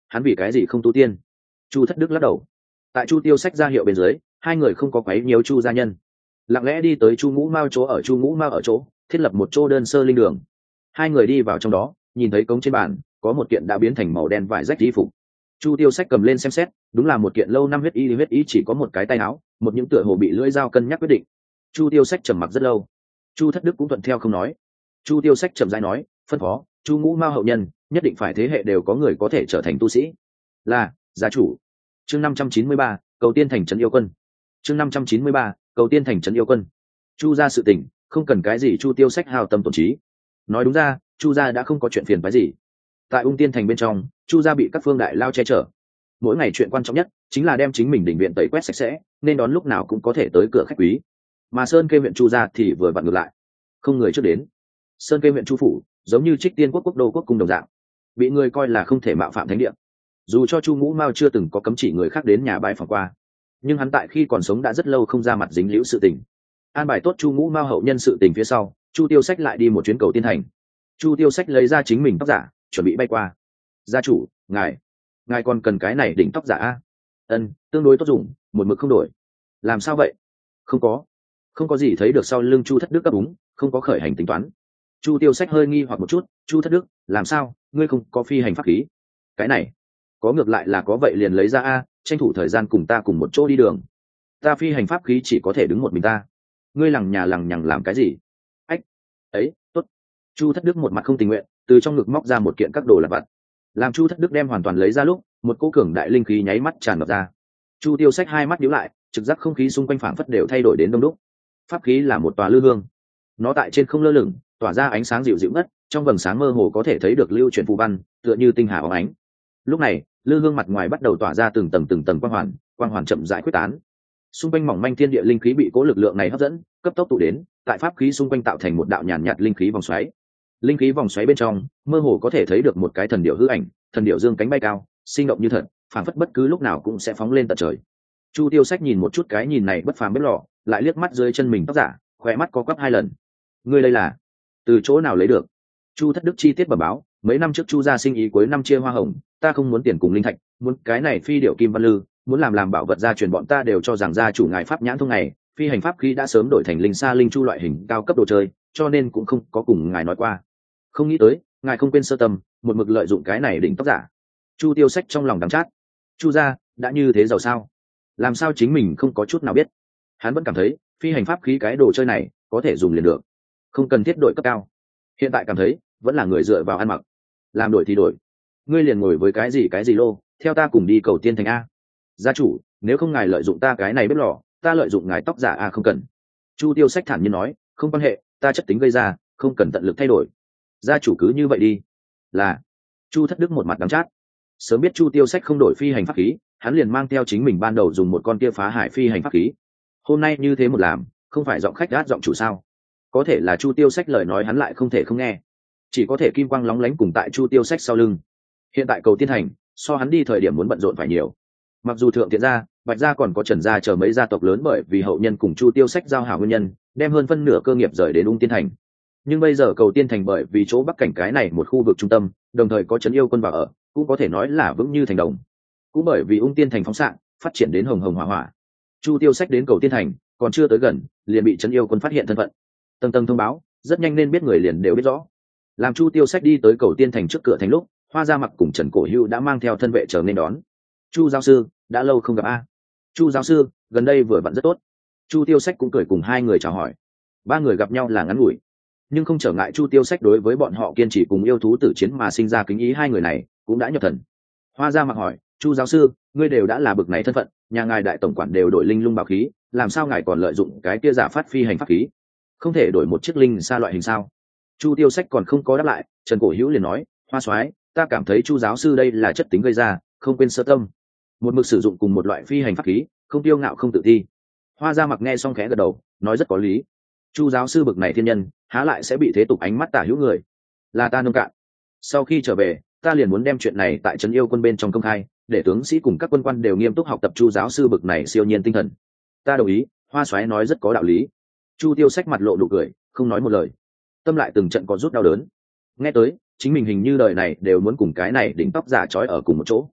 hắn vì cái gì không tu tiên? Chu Thất Đức lắc đầu. Tại Chu Tiêu Sách ra hiệu bên dưới, hai người không có quấy nhiều Chu gia nhân, lặng lẽ đi tới Chu Ngũ Mao chỗ ở. Chu Ngũ Mao ở chỗ thiết lập một chỗ đơn sơ linh đường. Hai người đi vào trong đó, nhìn thấy cống trên bàn có một kiện đã biến thành màu đen vải rách y phục. Chu Tiêu Sách cầm lên xem xét, đúng là một kiện lâu năm huyết y. Huyết y chỉ có một cái tay áo, một những tựa hồ bị lưỡi dao cân nhắc quyết định. Chu Tiêu Sách trầm mặc rất lâu. Chu Thất Đức cũng thuận theo không nói. Chu Tiêu Sách trầm rãi nói, phân phó Chu Ngũ Mao hậu nhân nhất định phải thế hệ đều có người có thể trở thành tu sĩ. Là gia chủ. Chương năm trăm chín mươi ba, cầu tiên thành trấn yêu quân. Chương năm trăm chín mươi ba, cầu tiên thành trấn yêu quân. Chu gia sự tình không cần cái gì Chu Tiêu Sách hao tâm tổn trí. Nói đúng ra, Chu gia đã không có chuyện phiền phức gì. Tại Ung Tiên thành bên trong, Chu gia bị các phương đại lao che chở. Mỗi ngày chuyện quan trọng nhất chính là đem chính mình đỉnh viện tẩy quét sạch sẽ, nên đón lúc nào cũng có thể tới cửa khách quý. Mà Sơn Kê huyện Chu gia thì vừa vặn ngược lại, không người trước đến. Sơn Kê huyện Chu phủ giống như Trích Tiên quốc quốc đô quốc cung đồng dạng, bị người coi là không thể mạo phạm thánh địa. Dù cho Chu Ngũ Mao chưa từng có cấm chỉ người khác đến nhà bái phỏng qua, nhưng hắn tại khi còn sống đã rất lâu không ra mặt dính liễu sự tình. An bài tốt Chu Ngũ Mao hậu nhân sự tình phía sau, Chu Tiêu Sách lại đi một chuyến cầu tiên thành. Chu Tiêu Sách lấy ra chính mình tóc giả, chuẩn bị bay qua. Gia chủ, ngài ngài còn cần cái này đỉnh tóc giả a? Ân, tương đối tốt dùng, một mực không đổi. Làm sao vậy? Không có không có gì. Thấy được sau lưng Chu Thất Đức đáp đúng, không có khởi hành tính toán. Chu Tiêu Sách hơi nghi hoặc một chút. Chu Thất Đức, làm sao ngươi không có phi hành pháp khí? Cái này có, ngược lại là có, vậy liền lấy ra a, tranh thủ thời gian cùng ta cùng một chỗ đi đường. Ta phi hành pháp khí chỉ có thể đứng một mình ta, ngươi lằng nhà lằng nhằng làm cái gì? Ách ấy, tốt. Chu Thất Đức một mặt không tình nguyện, từ trong ngực móc ra một kiện các đồ lặt vặt. Làm Chu Thất Đức đem hoàn toàn lấy ra lúc, một cỗ cường đại linh khí nháy mắt tràn ngập ra. Chu Tiêu Sách hai mắt nhíu lại, trực giác không khí xung quanh phảng phất đều thay đổi đến đông đúc. Pháp khí là một tòa lư hương, nó tại trên không lơ lửng, tỏa ra ánh sáng dịu dịu ngất, trong vầng sáng mơ hồ có thể thấy được lưu chuyển phù văn, tựa như tinh hà óng ánh. Lúc này, lư hương mặt ngoài bắt đầu tỏa ra từng tầng từng tầng quang hoàn, quang hoàn chậm rãi quyết tán. Xung quanh mỏng manh thiên địa linh khí bị cố lực lượng này hấp dẫn, cấp tốc tụ đến, tại pháp khí xung quanh tạo thành một đạo nhàn nhạt linh khí vòng xoáy. Linh khí vòng xoáy bên trong, mơ hồ có thể thấy được một cái thần điểu hư ảnh, thần điểu dương cánh bay cao, sinh động như thật, phảng phất bất cứ lúc nào cũng sẽ phóng lên tận trời. Chu Tiêu Sách nhìn một chút cái nhìn này bất phàm bếp lò, lại liếc mắt dưới chân mình tóc giả, khóe mắt có quắp hai lần. Ngươi đây là từ chỗ nào lấy được? Chu Thất Đức chi tiết bẩm báo, mấy năm trước Chu gia sinh ý cuối năm chia hoa hồng, ta không muốn tiền cùng linh thạch, muốn cái này phi điểu kim văn lư, muốn làm làm bảo vật gia truyền, bọn ta đều cho rằng gia chủ ngài pháp nhãn thông này, phi hành pháp khí đã sớm đổi thành linh sa linh chu loại hình cao cấp đồ chơi, cho nên cũng không có cùng ngài nói qua. Không nghĩ tới ngài không quên sơ tâm, một mực lợi dụng cái này đỉnh tóc giả. Chu Tiêu Sách trong lòng đắng chát. Chu gia đã như thế giàu sao? Làm sao chính mình không có chút nào biết? Hắn vẫn cảm thấy phi hành pháp khí cái đồ chơi này có thể dùng liền được, không cần thiết đổi cấp cao. Hiện tại cảm thấy vẫn là người dựa vào ăn mặc, làm đổi thì đổi. Ngươi liền ngồi với cái gì cái gì lô, theo ta cùng đi cầu tiên thành a. Gia chủ, nếu không ngài lợi dụng ta cái này bếp lò, ta lợi dụng ngài tóc giả a. Không cần. Chu Tiêu Sách thản nhiên nói, không quan hệ, ta chất tính gây ra, không cần tận lực thay đổi. Gia chủ cứ như vậy đi. Là. Chu Thất Đức một mặt đắng chát. Sớm biết Chu Tiêu Sách không đổi phi hành pháp khí, hắn liền mang theo chính mình ban đầu dùng một con kia phá hải phi hành pháp khí. Hôm nay như thế một làm, không phải giọng khách gát giọng chủ sao? Có thể là Chu Tiêu Sách lời nói hắn lại không thể không nghe, chỉ có thể kim quang lóng lánh cùng tại Chu Tiêu Sách sau lưng. Hiện tại cầu tiên thành, so hắn đi thời điểm muốn bận rộn phải nhiều. Mặc dù thượng tiện gia, bạch gia còn có trần gia chờ mấy gia tộc lớn bởi vì hậu nhân cùng Chu Tiêu Sách giao hảo nguyên nhân, đem hơn phân nửa cơ nghiệp rời đến Ung Tiên thành. Nhưng bây giờ cầu tiên thành bởi vì chỗ bắc cảnh cái này một khu vực trung tâm, đồng thời có trấn yêu quân vào ở, cũng có thể nói là vững như thành đồng. Cũng bởi vì Ung Tiên thành phóng xạ phát triển đến hồng hồng hỏa hỏa, Chu Tiêu Sách đến cầu tiên thành còn chưa tới gần, liền bị trấn yêu quân phát hiện thân phận. Tầng tầng thông báo, rất nhanh nên biết người liền đều biết rõ. Làm Chu Tiêu Sách đi tới cầu tiên thành trước cửa thành lúc, Hoa Gia Mặc cùng Trần Cổ Hưu đã mang theo thân vệ chờ nên đón. Chu giáo sư, đã lâu không gặp a. Chu giáo sư, gần đây vừa vặn rất tốt. Chu Tiêu Sách cũng cười cùng hai người chào hỏi. Ba người gặp nhau là ngắn ngủi, nhưng không trở ngại Chu Tiêu Sách đối với bọn họ kiên trì cùng yêu thú tử chiến mà sinh ra kính ý, hai người này cũng đã nhập thần. Hoa Gia Mặc hỏi, Chu giáo sư, ngươi đều đã là bực này thân phận, nhà ngài đại tổng quản đều đổi linh lung bảo khí, làm sao ngài còn lợi dụng cái kia giả phát phi hành pháp khí? Không thể đổi một chiếc linh xa loại hình sao? Chu Tiêu Sách còn không có đáp lại, Trần Cổ Hữu liền nói, Hoa soái, ta cảm thấy Chu giáo sư đây là chất tính gây ra, không quên sơ tâm, một mực sử dụng cùng một loại phi hành pháp khí, không tiêu ngạo không tự thi. Hoa Gia Mặc nghe xong khẽ gật đầu, nói rất có lý. Chu giáo sư bực này thiên nhân, há lại sẽ bị thế tục ánh mắt tả hữu người? Là ta nông cạn. Sau khi trở về, ta liền muốn đem chuyện này tại trấn yêu quân bên trong công khai, để tướng sĩ cùng các quân quan đều nghiêm túc học tập Chu giáo sư bực này siêu nhiên tinh thần. Ta đồng ý, Hoa soái nói rất có đạo lý. Chu Tiêu Sách mặt lộ nụ cười, không nói một lời, tâm lại từng trận có rút đau đớn. Nghe tới, chính mình hình như đời này đều muốn cùng cái này đỉnh tóc giả trói ở cùng một chỗ.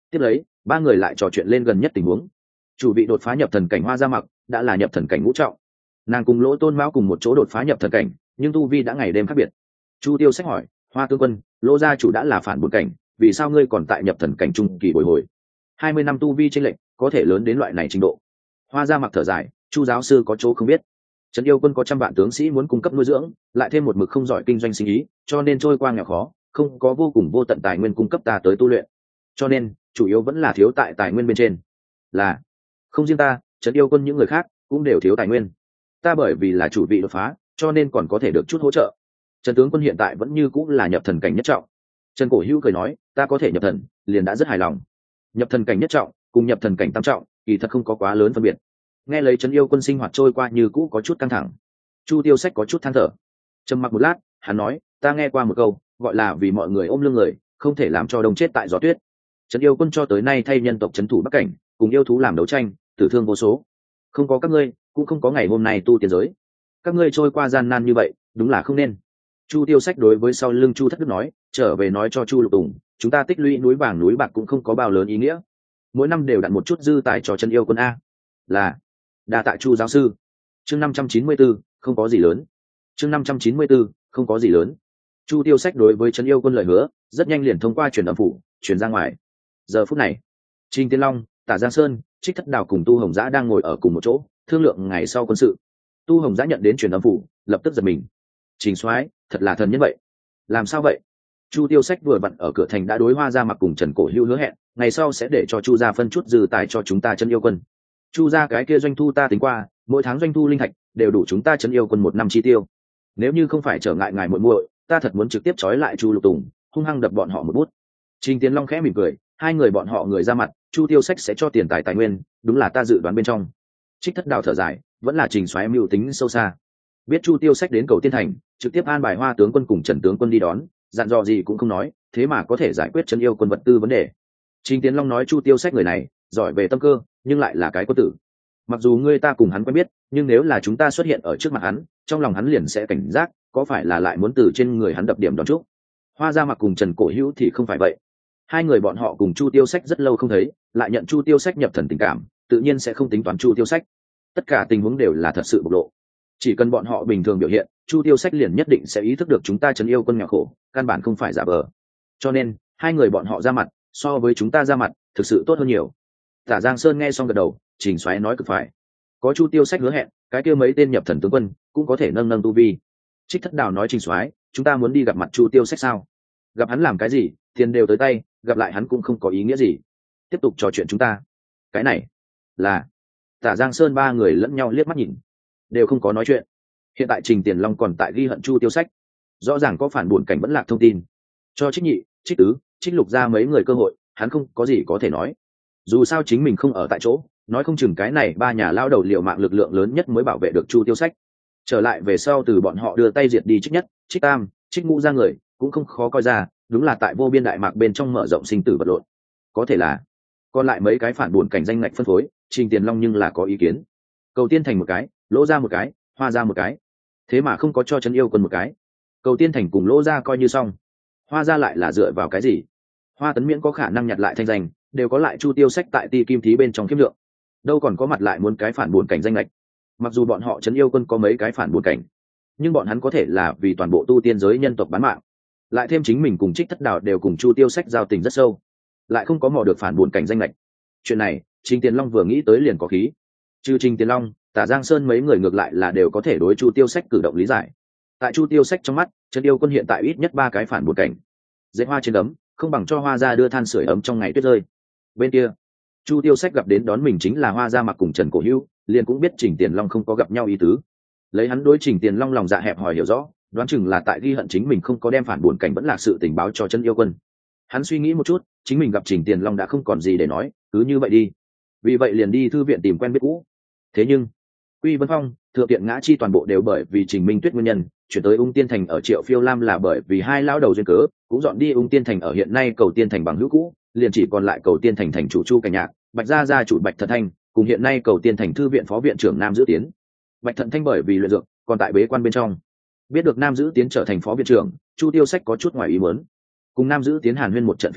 Tiếp lấy ba người lại trò chuyện lên gần nhất tình huống. Chủ vị đột phá nhập thần cảnh Hoa Gia Mặc đã là nhập thần cảnh ngũ trọng, nàng cùng Lỗ Tôn Mão cùng một chỗ đột phá nhập thần cảnh, nhưng tu vi đã ngày đêm khác biệt. Chu Tiêu Sách hỏi, Hoa tướng quân, Lỗ gia chủ đã là phản bổn cảnh, vì sao ngươi còn tại nhập thần cảnh trung kỳ bồi hồi? Hai mươi năm tu vi chênh lệch có thể lớn đến loại này trình độ. Hoa Gia Mặc thở dài, Chu giáo sư có chỗ không biết, Trấn Yêu quân có trăm vạn tướng sĩ muốn cung cấp nuôi dưỡng, lại thêm một mực không giỏi kinh doanh sinh ý, cho nên trôi qua nghèo khó, không có vô cùng vô tận tài nguyên cung cấp ta tới tu luyện, cho nên chủ yếu vẫn là thiếu tại tài nguyên bên trên. Là không riêng ta, Trấn Yêu quân những người khác cũng đều thiếu tài nguyên. Ta bởi vì là chủ vị đột phá, cho nên còn có thể được chút hỗ trợ. Trần tướng quân hiện tại vẫn như cũng là nhập thần cảnh nhất trọng. Trần Cổ Hữu cười nói, ta có thể nhập thần, liền đã rất hài lòng. Nhập thần cảnh nhất trọng cùng nhập thần cảnh tam trọng, kỳ thật không có quá lớn phân biệt. Nghe lấy Trấn Yêu quân sinh hoạt trôi qua như cũ có chút căng thẳng. Chu Tiêu Sách có chút than thở. Trầm mặc một lát, hắn nói, ta nghe qua một câu, gọi là vì mọi người ôm lưng người, không thể làm cho đông chết tại gió tuyết. Trấn Yêu quân cho tới nay thay nhân tộc trấn thủ Bắc cảnh, cùng yêu thú làm đấu tranh, tử thương vô số. Không có các ngươi, cũng không có ngày hôm nay tu tiên giới. Các ngươi trôi qua gian nan như vậy, đúng là không nên. Chu Tiêu Sách đối với sau lưng Chu Thất Đức nói, trở về nói cho Chu Lục Tùng, chúng ta tích lũy núi vàng núi bạc cũng không có bao lớn ý nghĩa, mỗi năm đều đặt một chút dư tài cho Trấn Yêu quân a. Là đa tạ Chu giáo sư. Chương năm trăm chín mươi 594, không có gì lớn. Chương năm trăm chín mươi 594, không có gì lớn. Chu Tiêu Sách đối với Trấn Yêu quân lời hứa, rất nhanh liền thông qua truyền âm phủ, truyền ra ngoài. Giờ phút này, Trình Tiên Long, Tả Giang Sơn, Trích Thất Đào cùng Tu Hồng Giã đang ngồi ở cùng một chỗ, thương lượng ngày sau quân sự. Tu Hồng Giã nhận đến truyền âm phủ, lập tức giật mình. Trình soái, thật là thần nhân vậy. Làm sao vậy? Chu Tiêu Sách vừa vặn ở cửa thành đã đối Hoa Gia Mặc cùng Trần Cổ Hữu hứa hẹn, ngày sau sẽ để cho Chu gia phân chút dư tài cho chúng ta Trấn Yêu quân. Chu gia cái kia doanh thu ta tính qua, mỗi tháng doanh thu linh thạch đều đủ chúng ta Trấn Yêu quân một năm chi tiêu. Nếu như không phải trở ngại ngài muội muội, ta thật muốn trực tiếp trói lại Chu Lục Tùng, hung hăng đập bọn họ một bút. Trình Tiến Long khẽ mỉm cười, hai người bọn họ người ra mặt, Chu Tiêu Sách sẽ cho tiền tài tài nguyên, đúng là ta dự đoán bên trong. Trích Thất Đào thở dài, vẫn là Trình soái mưu tính sâu xa. Biết Chu Tiêu Sách đến cầu Tiên Thành, trực tiếp an bài Hoa tướng quân cùng Trần tướng quân đi đón, dặn dò gì cũng không nói, thế mà có thể giải quyết Trấn Yêu quân vật tư vấn đề. Trình Tiến Long nói Chu Tiêu Sách người này giỏi về tâm cơ, nhưng lại là cái quân tử. Mặc dù ngươi ta cùng hắn quen biết, nhưng nếu là chúng ta xuất hiện ở trước mặt hắn, trong lòng hắn liền sẽ cảnh giác, có phải là lại muốn từ trên người hắn đập điểm đón trước. Hoa Gia Mặc cùng Trần Cổ Hữu thì không phải vậy. Hai người bọn họ cùng Chu Tiêu Sách rất lâu không thấy, lại nhận Chu Tiêu Sách nhập thần tình cảm, tự nhiên sẽ không tính toán Chu Tiêu Sách. Tất cả tình huống đều là thật sự bộc lộ. Chỉ cần bọn họ bình thường biểu hiện, Chu Tiêu Sách liền nhất định sẽ ý thức được chúng ta Trấn Yêu quân nghèo khổ, căn bản không phải giả vờ. Cho nên hai người bọn họ ra mặt, so với chúng ta ra mặt, thực sự tốt hơn nhiều. Tả Giang Sơn nghe xong gật đầu, Trình soái nói cực phải. Có Chu Tiêu Sách hứa hẹn, cái kia mấy tên nhập thần tướng quân cũng có thể nâng nâng tu vi. Trích Thất Đào nói Trình soái, chúng ta muốn đi gặp mặt Chu Tiêu Sách sao? Gặp hắn làm cái gì, tiền đều tới tay, gặp lại hắn cũng không có ý nghĩa gì. Tiếp tục trò chuyện chúng ta. Cái này là Tả Giang Sơn ba người lẫn nhau liếc mắt nhìn, đều không có nói chuyện. Hiện tại Trình Tiền Long còn tại ghi hận Chu Tiêu Sách, rõ ràng có phản buồn cảnh vẫn lạc thông tin, cho Trích Nhị, Trích Tứ, Trích Lục ra mấy người cơ hội, hắn không có gì có thể nói. Dù sao chính mình không ở tại chỗ, nói không chừng cái này ba nhà lao đầu liều mạng lực lượng lớn nhất mới bảo vệ được Chu Tiêu Sách. Trở lại về sau từ bọn họ đưa tay diệt đi Trích Nhất, Trích Tam, Trích Ngũ ra người, cũng không khó coi ra, đúng là tại vô biên đại mạc bên trong mở rộng sinh tử vật lộn. Có thể là còn lại mấy cái phản buồn cảnh danh ngạch phân phối, Trình Tiền Long nhưng là có ý kiến. Cầu Tiên Thành một cái, Lỗ ra một cái, Hoa ra một cái, thế mà không có cho Trấn Yêu quân một cái. Cầu Tiên Thành cùng Lỗ ra coi như xong, Hoa ra lại là dựa vào cái gì? Hoa Tấn Miễn có khả năng nhặt lại thanh danh, đều có lại Chu Tiêu Sách tại Ti Kim Thí bên trong kiếm lượng, đâu còn có mặt lại muốn cái phản buồn cảnh danh lệch. Mặc dù bọn họ Trấn Yêu quân có mấy cái phản buồn cảnh, nhưng bọn hắn có thể là vì toàn bộ tu tiên giới nhân tộc bán mạng, lại thêm chính mình cùng Trích Thất Đào đều cùng Chu Tiêu Sách giao tình rất sâu, lại không có mò được phản buồn cảnh danh lệch. Chuyện này Trình Tiền Long vừa nghĩ tới liền có khí. Trừ Trình Tiền Long, Tả Giang Sơn mấy người ngược lại là đều có thể đối Chu Tiêu Sách cử động lý giải. Tại Chu Tiêu Sách trong mắt, Trấn Yêu quân hiện tại ít nhất ba cái phản buồn cảnh, dễ hoa trên ấm không bằng cho Hoa gia đưa than sưởi ấm trong ngày tuyết rơi. Bên kia Chu Tiêu Sách gặp đến đón mình chính là Hoa Gia Mặc cùng Trần Cổ Hữu, liền cũng biết Trình Tiền Long không có gặp nhau ý tứ. Lấy hắn đối Trình Tiền Long lòng dạ hẹp hòi hiểu rõ, đoán chừng là tại ghi hận chính mình không có đem phản buồn cảnh vẫn là sự tình báo cho Trấn Yêu quân. Hắn suy nghĩ một chút, chính mình gặp Trình Tiền Long đã không còn gì để nói, cứ như vậy đi. Vì vậy liền đi thư viện tìm quen biết cũ. Thế nhưng Quy Vân Phong, Thượng Tiện Ngã Chi toàn bộ đều bởi vì Trình Minh Tuyết nguyên nhân, chuyển tới Ung Tiên Thành ở Triệu Phiêu Lam là bởi vì hai lão đầu duyên cớ, cũng dọn đi Ung Tiên Thành ở hiện nay Cầu Tiên Thành bằng hữu cũ, liền chỉ còn lại Cầu Tiên Thành thành chủ Chu Cảnh Nhạc, Bạch gia gia chủ Bạch Thận Thanh, cùng hiện nay Cầu Tiên Thành thư viện phó viện trưởng Nam Dữ Tiến. Bạch Thận Thanh bởi vì luyện dược, còn tại bế quan bên trong. Biết được Nam Dữ Tiến trở thành phó viện trưởng, Chu Tiêu Sách có chút ngoài ý muốn. Cùng Nam Dữ Tiến hàn huyên một trận phía sau,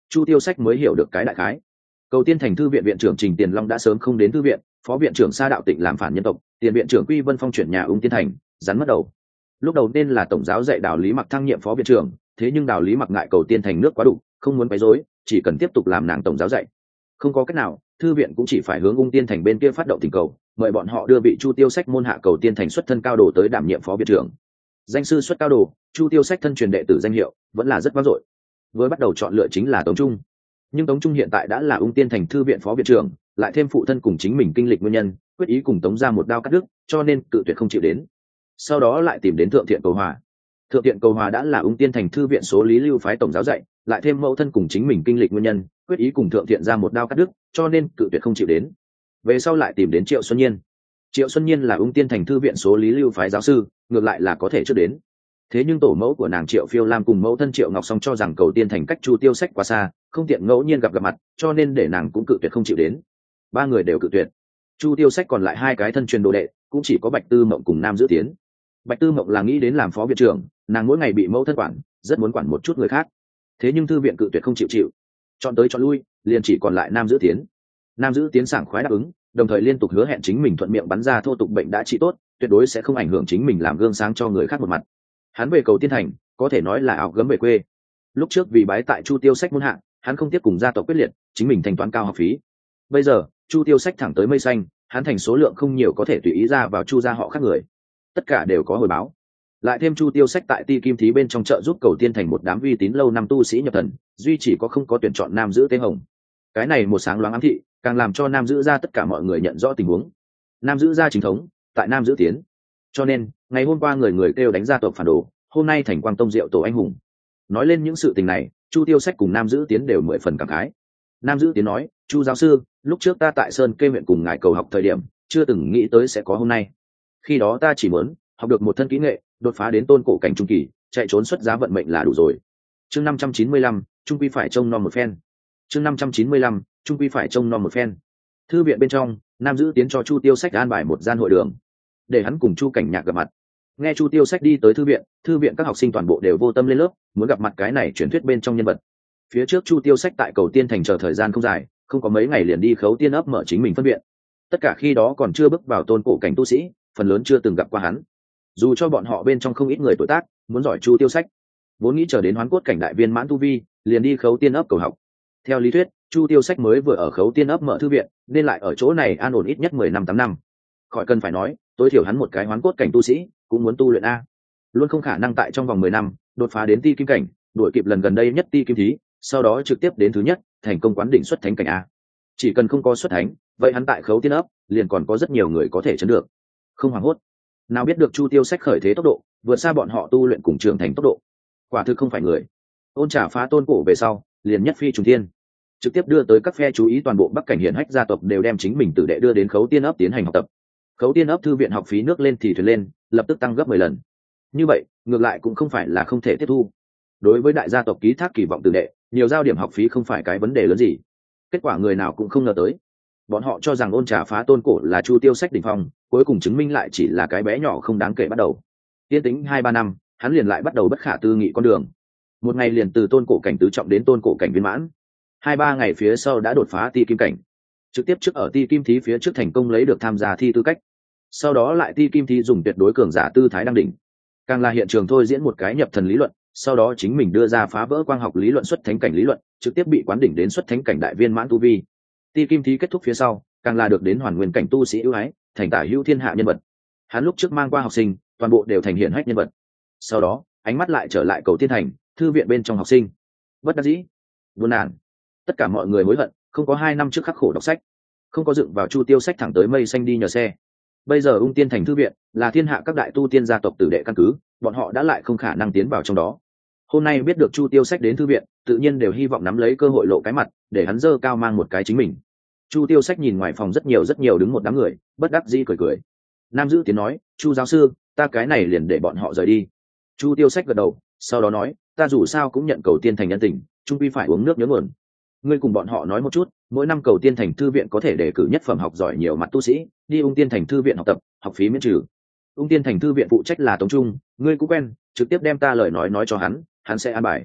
Chu Tiêu Sách mới hiểu được cái đại khái. Cầu Tiên Thành thư viện viện trưởng Trình Tiền Long đã sớm không đến thư viện, phó viện trưởng Sa Đạo Tịnh làm phản nhân tộc, tiền viện trưởng Quy Vân Phong chuyển nhà Ung Tiên Thành, rắn mất đầu. Lúc đầu nên là tổng giáo dạy Đào Lý Mặc thăng nhiệm phó viện trưởng, thế nhưng Đào Lý Mặc ngại Cầu Tiên Thành nước quá đủ, không muốn quấy rối, chỉ cần tiếp tục làm nàng tổng giáo dạy. Không có cách nào, thư viện cũng chỉ phải hướng Ung Tiên Thành bên kia phát động thỉnh cầu, mời bọn họ đưa vị Chu Tiêu Sách môn hạ Cầu Tiên Thành xuất thân cao đồ tới đảm nhiệm phó viện trưởng. Danh sư xuất cao đồ, Chu Tiêu Sách thân truyền đệ tử danh hiệu, vẫn là rất vang dội. Với bắt đầu chọn lựa chính là Tống Trung, nhưng Tống Trung hiện tại đã là Ung Tiên Thành thư viện phó viện trưởng, lại thêm phụ thân cùng chính mình kinh lịch nguyên nhân, quyết ý cùng Tống ra một đao cắt đứt, cho nên cự tuyệt không chịu đến. Sau đó lại tìm đến Thượng Thiện Cầu Hòa. Thượng Thiện Cầu Hòa đã là Ung Tiên Thành thư viện số lý lưu phái tổng giáo dạy, lại thêm mẫu thân cùng chính mình kinh lịch nguyên nhân, quyết ý cùng Thượng Thiện ra một đao cắt đứt, cho nên cự tuyệt không chịu đến. Về sau lại tìm đến Triệu Xuân Nhiên. Triệu Xuân Nhiên là Ung Tiên Thành thư viện số lý lưu phái giáo sư, ngược lại là có thể trước đến. Thế nhưng tổ mẫu của nàng Triệu Phiêu Lam cùng mẫu thân Triệu Ngọc Song cho rằng Cầu Tiên Thành cách Chu Tiêu Sách quá xa, không tiện ngẫu nhiên gặp gặp mặt, cho nên để nàng cũng cự tuyệt không chịu đến. Ba người đều cự tuyệt. Chu Tiêu Sách còn lại hai cái thân truyền đồ đệ, cũng chỉ có Bạch Tư Mộng cùng Nam Giữ Tiến. Bạch Tư Mộng là nghĩ đến làm phó viện trưởng, nàng mỗi ngày bị mẫu thân quản, rất muốn quản một chút người khác. Thế nhưng thư viện cự tuyệt không chịu chịu, chọn tới chọn lui, liền chỉ còn lại Nam Giữ Tiến. Nam Giữ Tiến sảng khoái đáp ứng, đồng thời liên tục hứa hẹn chính mình thuận miệng bắn ra thô tục bệnh đã trị tốt, tuyệt đối sẽ không ảnh hưởng chính mình làm gương sáng cho người khác một mặt. Hắn về Cầu Tiên Thành, có thể nói là ảo gấm về quê. Lúc trước vì bái tại Chu Tiêu Sách môn hạ, hắn không tiếp cùng gia tộc quyết liệt, chính mình thanh toán cao học phí. Bây giờ, Chu Tiêu Sách thẳng tới mây xanh, hắn thành số lượng không nhiều có thể tùy ý ra vào Chu gia họ khác người. Tất cả đều có hồi báo. Lại thêm Chu Tiêu Sách tại Ti Kim Thí bên trong chợ giúp Cầu Tiên Thành một đám uy tín lâu năm tu sĩ nhập thần, duy chỉ có không có tuyển chọn Nam Giữ Tế Hồng. Cái này một sáng loáng ám thị, càng làm cho Nam Giữ gia tất cả mọi người nhận rõ tình huống. Nam Giữ gia chính thống, tại Nam Giữ Tiến. Cho nên, ngày hôm qua người người kêu đánh gia tộc phản đồ, hôm nay thành Quang Tông Diệu tổ anh hùng. Nói lên những sự tình này, Chu Tiêu Sách cùng Nam Giữ Tiến đều mười phần cảm khái. Nam Giữ Tiến nói, Chu giáo sư, lúc trước ta tại Sơn Kê huyện cùng ngài cầu học thời điểm, chưa từng nghĩ tới sẽ có hôm nay. Khi đó ta chỉ muốn học được một thân kỹ nghệ, đột phá đến tôn cổ cảnh trung kỳ, chạy trốn xuất giá vận mệnh là đủ rồi. Chương năm trăm chín mươi lăm, trung quy phải trông nom một phen. Chương năm trăm chín mươi lăm, trung quy phải trông nom một phen. Thư viện bên trong, Nam Giữ Tiến cho Chu Tiêu Sách an bài một gian hội đường, để hắn cùng Chu Cảnh Nhạc gặp mặt. Nghe Chu Tiêu Sách đi tới thư viện, thư viện các học sinh toàn bộ đều vô tâm lên lớp, muốn gặp mặt cái này truyền thuyết bên trong nhân vật. Phía trước Chu Tiêu Sách tại Cầu Tiên Thành chờ thời gian không dài, không có mấy ngày liền đi Khấu Tiên ấp mở chính mình phân viện. Tất cả khi đó còn chưa bước vào tôn cổ cảnh tu sĩ, phần lớn chưa từng gặp qua hắn. Dù cho bọn họ bên trong không ít người tuổi tác, muốn giỏi Chu Tiêu Sách, vốn nghĩ chờ đến hoán cốt cảnh đại viên mãn tu vi, liền đi Khấu Tiên ấp cầu học. Theo lý thuyết, Chu Tiêu Sách mới vừa ở Khấu Tiên ấp mở thư viện, nên lại ở chỗ này an ổn ít nhất mười năm tám năm. Khỏi cần phải nói, tối thiểu hắn một cái hoán cốt cảnh tu sĩ, cũng muốn tu luyện a. Luôn không khả năng tại trong vòng mười năm đột phá đến Ti Kim cảnh, đuổi kịp lần gần đây nhất Ti Kim Thí, sau đó trực tiếp đến thứ nhất, thành công quán đỉnh xuất thánh cảnh a. Chỉ cần không có xuất thánh, vậy hắn tại Khấu Tiên ấp liền còn có rất nhiều người có thể chấn được. Không hoảng hốt, nào biết được Chu Tiêu Sách khởi thế tốc độ vượt xa bọn họ tu luyện cùng trưởng thành tốc độ, quả thực không phải người. Ôn Trả phá tôn cổ về sau, liền nhất phi trùng thiên, trực tiếp đưa tới các phe chú ý toàn bộ Bắc cảnh hiển hách gia tộc đều đem chính mình tử đệ đưa đến Khấu Tiên ấp tiến hành học tập. Khấu Tiên ấp thư viện học phí nước lên thì thuyền lên, lập tức tăng gấp mười lần. Như vậy, ngược lại cũng không phải là không thể tiếp thu. Đối với đại gia tộc ký thác kỳ vọng tử đệ, nhiều giao điểm học phí không phải cái vấn đề lớn gì. Kết quả người nào cũng không ngờ tới. Bọn họ cho rằng Ôn Trả phá tôn cổ là Chu Tiêu Sách đỉnh phong, cuối cùng chứng minh lại chỉ là cái bé nhỏ không đáng kể bắt đầu. Tiên tính hai ba năm, hắn liền lại bắt đầu bất khả tư nghị con đường. Một ngày liền từ tôn cổ cảnh tứ trọng đến tôn cổ cảnh viên mãn. Hai ba ngày phía sau đã đột phá Ti Kim cảnh, trực tiếp trước ở Ti Kim Thí phía trước thành công lấy được tham gia thi tư cách. Sau đó lại Ti Kim Thí dùng tuyệt đối cường giả tư thái đăng đỉnh, càng là hiện trường thôi diễn một cái nhập thần lý luận, sau đó chính mình đưa ra phá vỡ quang học lý luận xuất thánh cảnh lý luận, trực tiếp bị quán đỉnh đến xuất thánh cảnh đại viên mãn tu vi. Ti Kim Thí kết thúc phía sau, càng là được đến hoàn nguyên cảnh tu sĩ ưu ái, thành tả hữu thiên hạ nhân vật. Hắn lúc trước mang qua học sinh, toàn bộ đều thành hiển hách nhân vật. Sau đó, ánh mắt lại trở lại Cầu Tiên Thành, thư viện bên trong học sinh. Bất đắc dĩ, buồn nản. Tất cả mọi người hối hận, không có hai năm trước khắc khổ đọc sách, không có dựng vào Chu Tiêu Sách thẳng tới mây xanh đi nhờ xe. Bây giờ Ung Tiên Thành thư viện là thiên hạ các đại tu tiên gia tộc tử đệ căn cứ, bọn họ đã lại không khả năng tiến vào trong đó. Hôm nay biết được Chu Tiêu Sách đến thư viện, tự nhiên đều hy vọng nắm lấy cơ hội lộ cái mặt, để hắn dơ cao mang một cái chính mình. Chu Tiêu Sách nhìn ngoài phòng rất nhiều rất nhiều đứng một đám người, bất đắc dĩ cười cười. Nam Giữ Tiến nói, Chu giáo sư, ta cái này liền để bọn họ rời đi. Chu Tiêu Sách gật đầu, sau đó nói, ta dù sao cũng nhận Cầu Tiên Thành nhân tình, chung quy phải uống nước nhớ nguồn. Ngươi cùng bọn họ nói một chút, mỗi năm Cầu Tiên Thành thư viện có thể đề cử nhất phẩm học giỏi nhiều mặt tu sĩ đi Ung Tiên Thành thư viện học tập, học phí miễn trừ. Ung Tiên Thành thư viện phụ trách là Tống Trung, ngươi cũng quen, trực tiếp đem ta lời nói nói cho hắn, hắn sẽ an bài.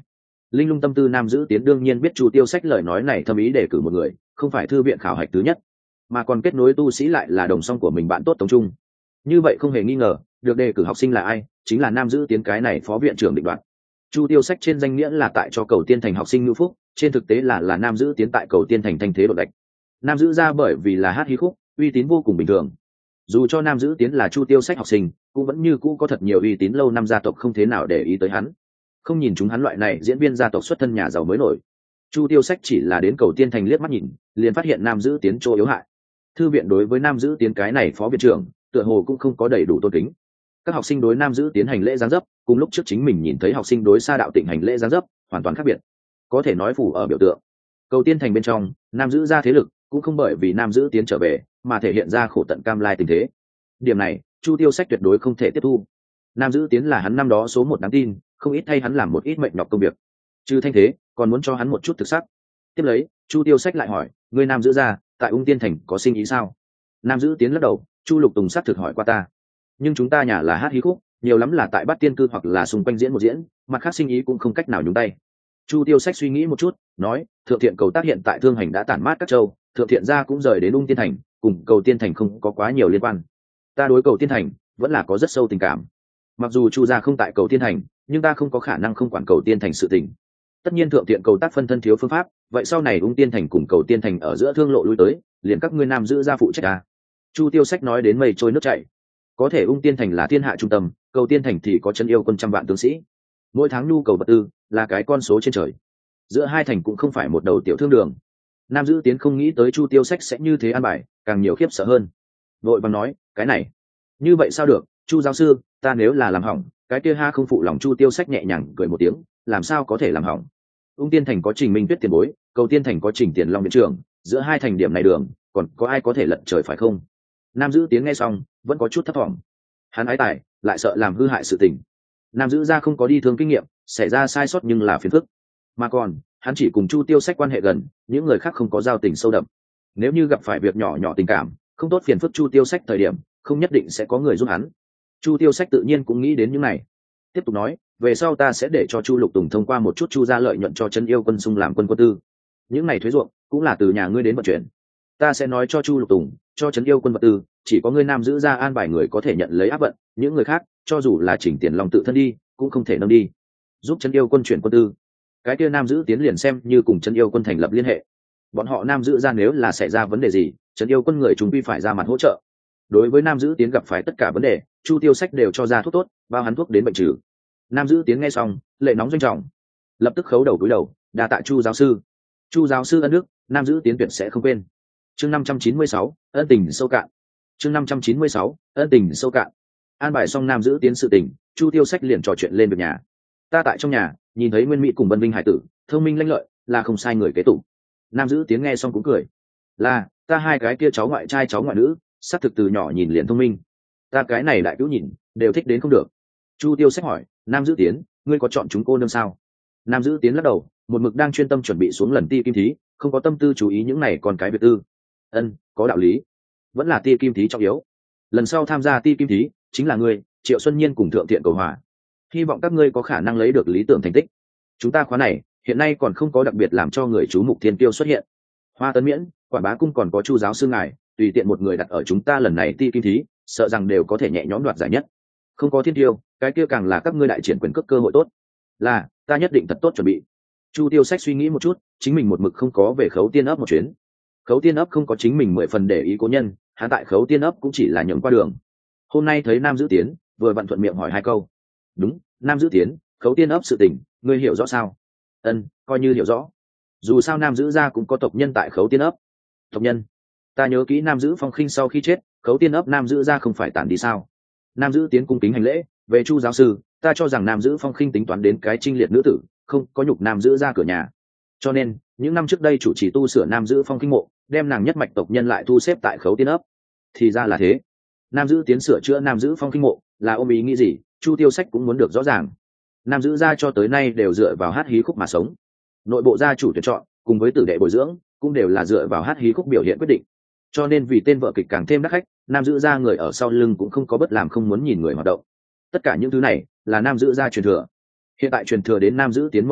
linh lung tâm tư nam giữ tiến đương nhiên biết Chu Tiêu Sách lời nói này thâm ý đề cử một người không phải thư viện khảo hạch thứ nhất, mà còn kết nối tu sĩ lại là đồng song của mình bạn tốt Tống Trung. Như vậy không hề nghi ngờ được đề cử học sinh là ai, chính là nam giữ tiến cái này phó viện trưởng định đoạt. Chu Tiêu Sách trên danh nghĩa là tại cho Cầu Tiên Thành học sinh ngữ phúc, trên thực tế là là nam giữ tiến tại Cầu Tiên Thành thanh thế đột đạch. Nam giữ ra bởi vì là hát hí khúc, uy tín vô cùng bình thường. Dù cho nam giữ tiến là Chu Tiêu Sách học sinh, cũng vẫn như cũ có thật nhiều uy tín lâu năm gia tộc không thế nào để ý tới hắn. Không nhìn chúng hắn loại này diễn viên gia tộc xuất thân nhà giàu mới nổi. Chu Tiêu Sách chỉ là đến Cầu Tiên Thành liếc mắt nhìn, liền phát hiện nam giữ tiến chỗ yếu hại. Thư viện đối với nam giữ tiến cái này phó viện trưởng, tựa hồ cũng không có đầy đủ tôn kính. Các học sinh đối nam giữ tiến hành lễ giáng dấp, cùng lúc trước chính mình nhìn thấy học sinh đối Sa Đạo Tịnh hành lễ giáng dấp, hoàn toàn khác biệt. Có thể nói phủ ở biểu tượng. Cầu Tiên Thành bên trong, nam giữ ra thế lực, cũng không bởi vì nam giữ tiến trở về, mà thể hiện ra khổ tận cam lai tình thế. Điểm này, Chu Tiêu Sách tuyệt đối không thể tiếp thu. Nam giữ tiến là hắn năm đó số một đáng tin, không ít thay hắn làm một ít mệnh nhọc công việc. Trừ thanh thế, còn muốn cho hắn một chút thực sắc. Tiếp lấy, Chu Tiêu Sách lại hỏi, người nam giữ ra, tại Ung Tiên Thành có sinh ý sao? Nam giữ tiến lắc đầu, Chu Lục Tùng xác thực hỏi qua ta, nhưng chúng ta nhà là hát hí khúc, nhiều lắm là tại Bát Tiên Cư hoặc là xung quanh diễn một diễn, mặt khác sinh ý cũng không cách nào nhúng tay. Chu Tiêu Sách suy nghĩ một chút, nói, Thượng Thiện Cầu Tác hiện tại Thương Hành đã tản mát các châu, Thượng Thiện gia cũng rời đến Ung Tiên Thành, cùng Cầu Tiên Thành không có quá nhiều liên quan. Ta đối Cầu Tiên Thành vẫn là có rất sâu tình cảm. Mặc dù Chu gia không tại Cầu Tiên Thành, nhưng ta không có khả năng không quản Cầu Tiên Thành sự tình. Tất nhiên Thượng Thiện Cầu Tác phân thân thiếu phương pháp, vậy sau này Ung Tiên Thành cùng Cầu Tiên Thành ở giữa thương lộ lui tới, liền các ngươi nam giữ ra phụ trách ta. Chu Tiêu Sách nói đến mây trôi nước chảy. Có thể Ung Tiên Thành là thiên hạ trung tâm, Cầu Tiên Thành thì có chân yêu quân trăm vạn tướng sĩ, mỗi tháng nhu cầu vật tư là cái con số trên trời. Giữa hai thành cũng không phải một đầu tiểu thương đường. Nam giữ tiến không nghĩ tới Chu Tiêu Sách sẽ như thế an bài, càng nhiều khiếp sợ hơn. Vội vàng nói, cái này, như vậy sao được, Chu giáo sư, ta nếu là làm hỏng, cái kia ha không phụ lòng. Chu Tiêu Sách nhẹ nhàng cười một tiếng, làm sao có thể làm hỏng? Ung Tiên Thành có Trình Minh Tuyết tiền bối, Cầu Tiên Thành có Trình Tiền Long viện trưởng, giữa hai thành điểm này đường, còn có ai có thể lật trời phải không? Nam giữ tiến nghe xong, vẫn có chút thất vọng. Hắn ái tài, lại sợ làm hư hại sự tình. Nam giữ ra không có đi thương kinh nghiệm, xảy ra sai sót nhưng là phiền phức. Mà còn, hắn chỉ cùng Chu Tiêu Sách quan hệ gần, những người khác không có giao tình sâu đậm. Nếu như gặp phải việc nhỏ nhỏ tình cảm, không tốt phiền phức Chu Tiêu Sách thời điểm, không nhất định sẽ có người giúp hắn. Chu Tiêu Sách tự nhiên cũng nghĩ đến những này. Tiếp tục nói, về sau ta sẽ để cho Chu Lục Tùng thông qua một chút Chu gia lợi nhuận cho chân yêu quân xung làm quân quân tư. Những này thuế ruộng cũng là từ nhà ngươi đến vận chuyển. Ta sẽ nói cho Chu Lục Tùng, cho chân yêu quân vật tư, chỉ có ngươi nam giữ ra an bài người có thể nhận lấy áp vận, những người khác, cho dù là Chỉnh Tiền Long tự thân đi, cũng không thể nâng đi. Giúp chân yêu quân chuyển quân tư. Cái kia nam giữ tiến liền xem như cùng chân yêu quân thành lập liên hệ. Bọn họ nam giữ ra nếu là xảy ra vấn đề gì, chân yêu quân người chúng quy phải ra mặt hỗ trợ. Đối với nam giữ tiến gặp phải tất cả vấn đề, Chu Tiêu Sách đều cho ra thuốc tốt, bao hắn thuốc đến bệnh trừ. Nam giữ tiến nghe xong, lệ nóng doanh trọng, lập tức khấu đầu cúi đầu, đa tạ Chu giáo sư. Chu giáo sư ân đức, nam giữ tiến tuyệt sẽ không quên. Chương năm trăm chín mươi sáu, ân tình sâu cạn. Chương năm trăm chín mươi sáu, ân tình sâu cạn. An bài xong nam giữ tiến sự tình, Chu Tiêu Sách liền trò chuyện lên việc nhà. Ta tại trong nhà, nhìn thấy Nguyên Mỹ cùng Vân Vinh hải tử, thông minh lanh lợi, là không sai người kế tục. Nam giữ tiến nghe xong cũng cười. Là, ta hai cái kia cháu ngoại trai cháu ngoại nữ, xác thực từ nhỏ nhìn liền thông minh. Ta cái này đại cứu nhìn, đều thích đến không được. Chu Tiêu Sách hỏi, Nam giữ tiến, ngươi có chọn chúng cô nương sao? Nam giữ tiến lắc đầu, một mực đang chuyên tâm chuẩn bị xuống lần ti kim thí, không có tâm tư chú ý những này còn cái việc tư. Ân, có đạo lý, vẫn là ti kim thí trọng yếu. Lần sau tham gia ti kim thí chính là ngươi, Triệu Xuân Nhiên cùng Thượng Thiện cầu hòa. Hy vọng các ngươi có khả năng lấy được lý tưởng thành tích. Chúng ta khóa này hiện nay còn không có đặc biệt làm cho người chú mục thiên tiêu xuất hiện. Hoa Tấn Miễn, Quản Bá Cung còn có Chu giáo sư ngài, tùy tiện một người đặt ở chúng ta lần này ti kim thí, sợ rằng đều có thể nhẹ nhõm đoạt giải nhất. Không có thiên tiêu, cái kia càng là các ngươi đại triển quyền cước cơ hội tốt. Là, ta nhất định thật tốt chuẩn bị. Chu Tiêu Sách suy nghĩ một chút, chính mình một mực không có về Khấu Tiên ấp một chuyến. Khấu Tiên ấp không có chính mình mười phần để ý cố nhân, hắn tại Khấu Tiên ấp cũng chỉ là nhường qua đường. Hôm nay thấy Nam giữ tiến, vừa vặn thuận miệng hỏi hai câu. Đúng, Nam giữ tiến, Khấu Tiên ấp sự tình, ngươi hiểu rõ sao? Ân, coi như hiểu rõ. Dù sao Nam giữ gia cũng có tộc nhân tại Khấu Tiên ấp. Tộc nhân? Ta nhớ kỹ Nam giữ Phong Khinh sau khi chết, Khấu Tiên ấp Nam giữ gia không phải tản đi sao? Nam giữ tiến cung kính hành lễ, về Chu giáo sư, ta cho rằng Nam giữ Phong Khinh tính toán đến cái trinh liệt nữ tử, không có nhục Nam giữ ra cửa nhà. Cho nên, những năm trước đây chủ trì tu sửa Nam giữ Phong Khinh mộ, đem nàng nhất mạch tộc nhân lại thu xếp tại Khấu Tiên ấp. Thì ra là thế. Nam giữ tiến sửa chữa Nam giữ Phong Khinh mộ, là ôm ý nghĩ gì, Chu Tiêu Sách cũng muốn được rõ ràng. Nam giữ gia cho tới nay đều dựa vào hát hí khúc mà sống. Nội bộ gia chủ tuyển chọn, cùng với tử đệ bồi dưỡng, cũng đều là dựa vào hát hí khúc biểu hiện quyết định. Cho nên vì tên vợ kịch càng thêm đắt khách, Nam giữ gia người ở sau lưng cũng không có bất làm không muốn nhìn người hoạt động. Tất cả những thứ này là Nam giữ gia truyền thừa. Hiện tại truyền thừa đến Nam giữ tiến mẫu thân,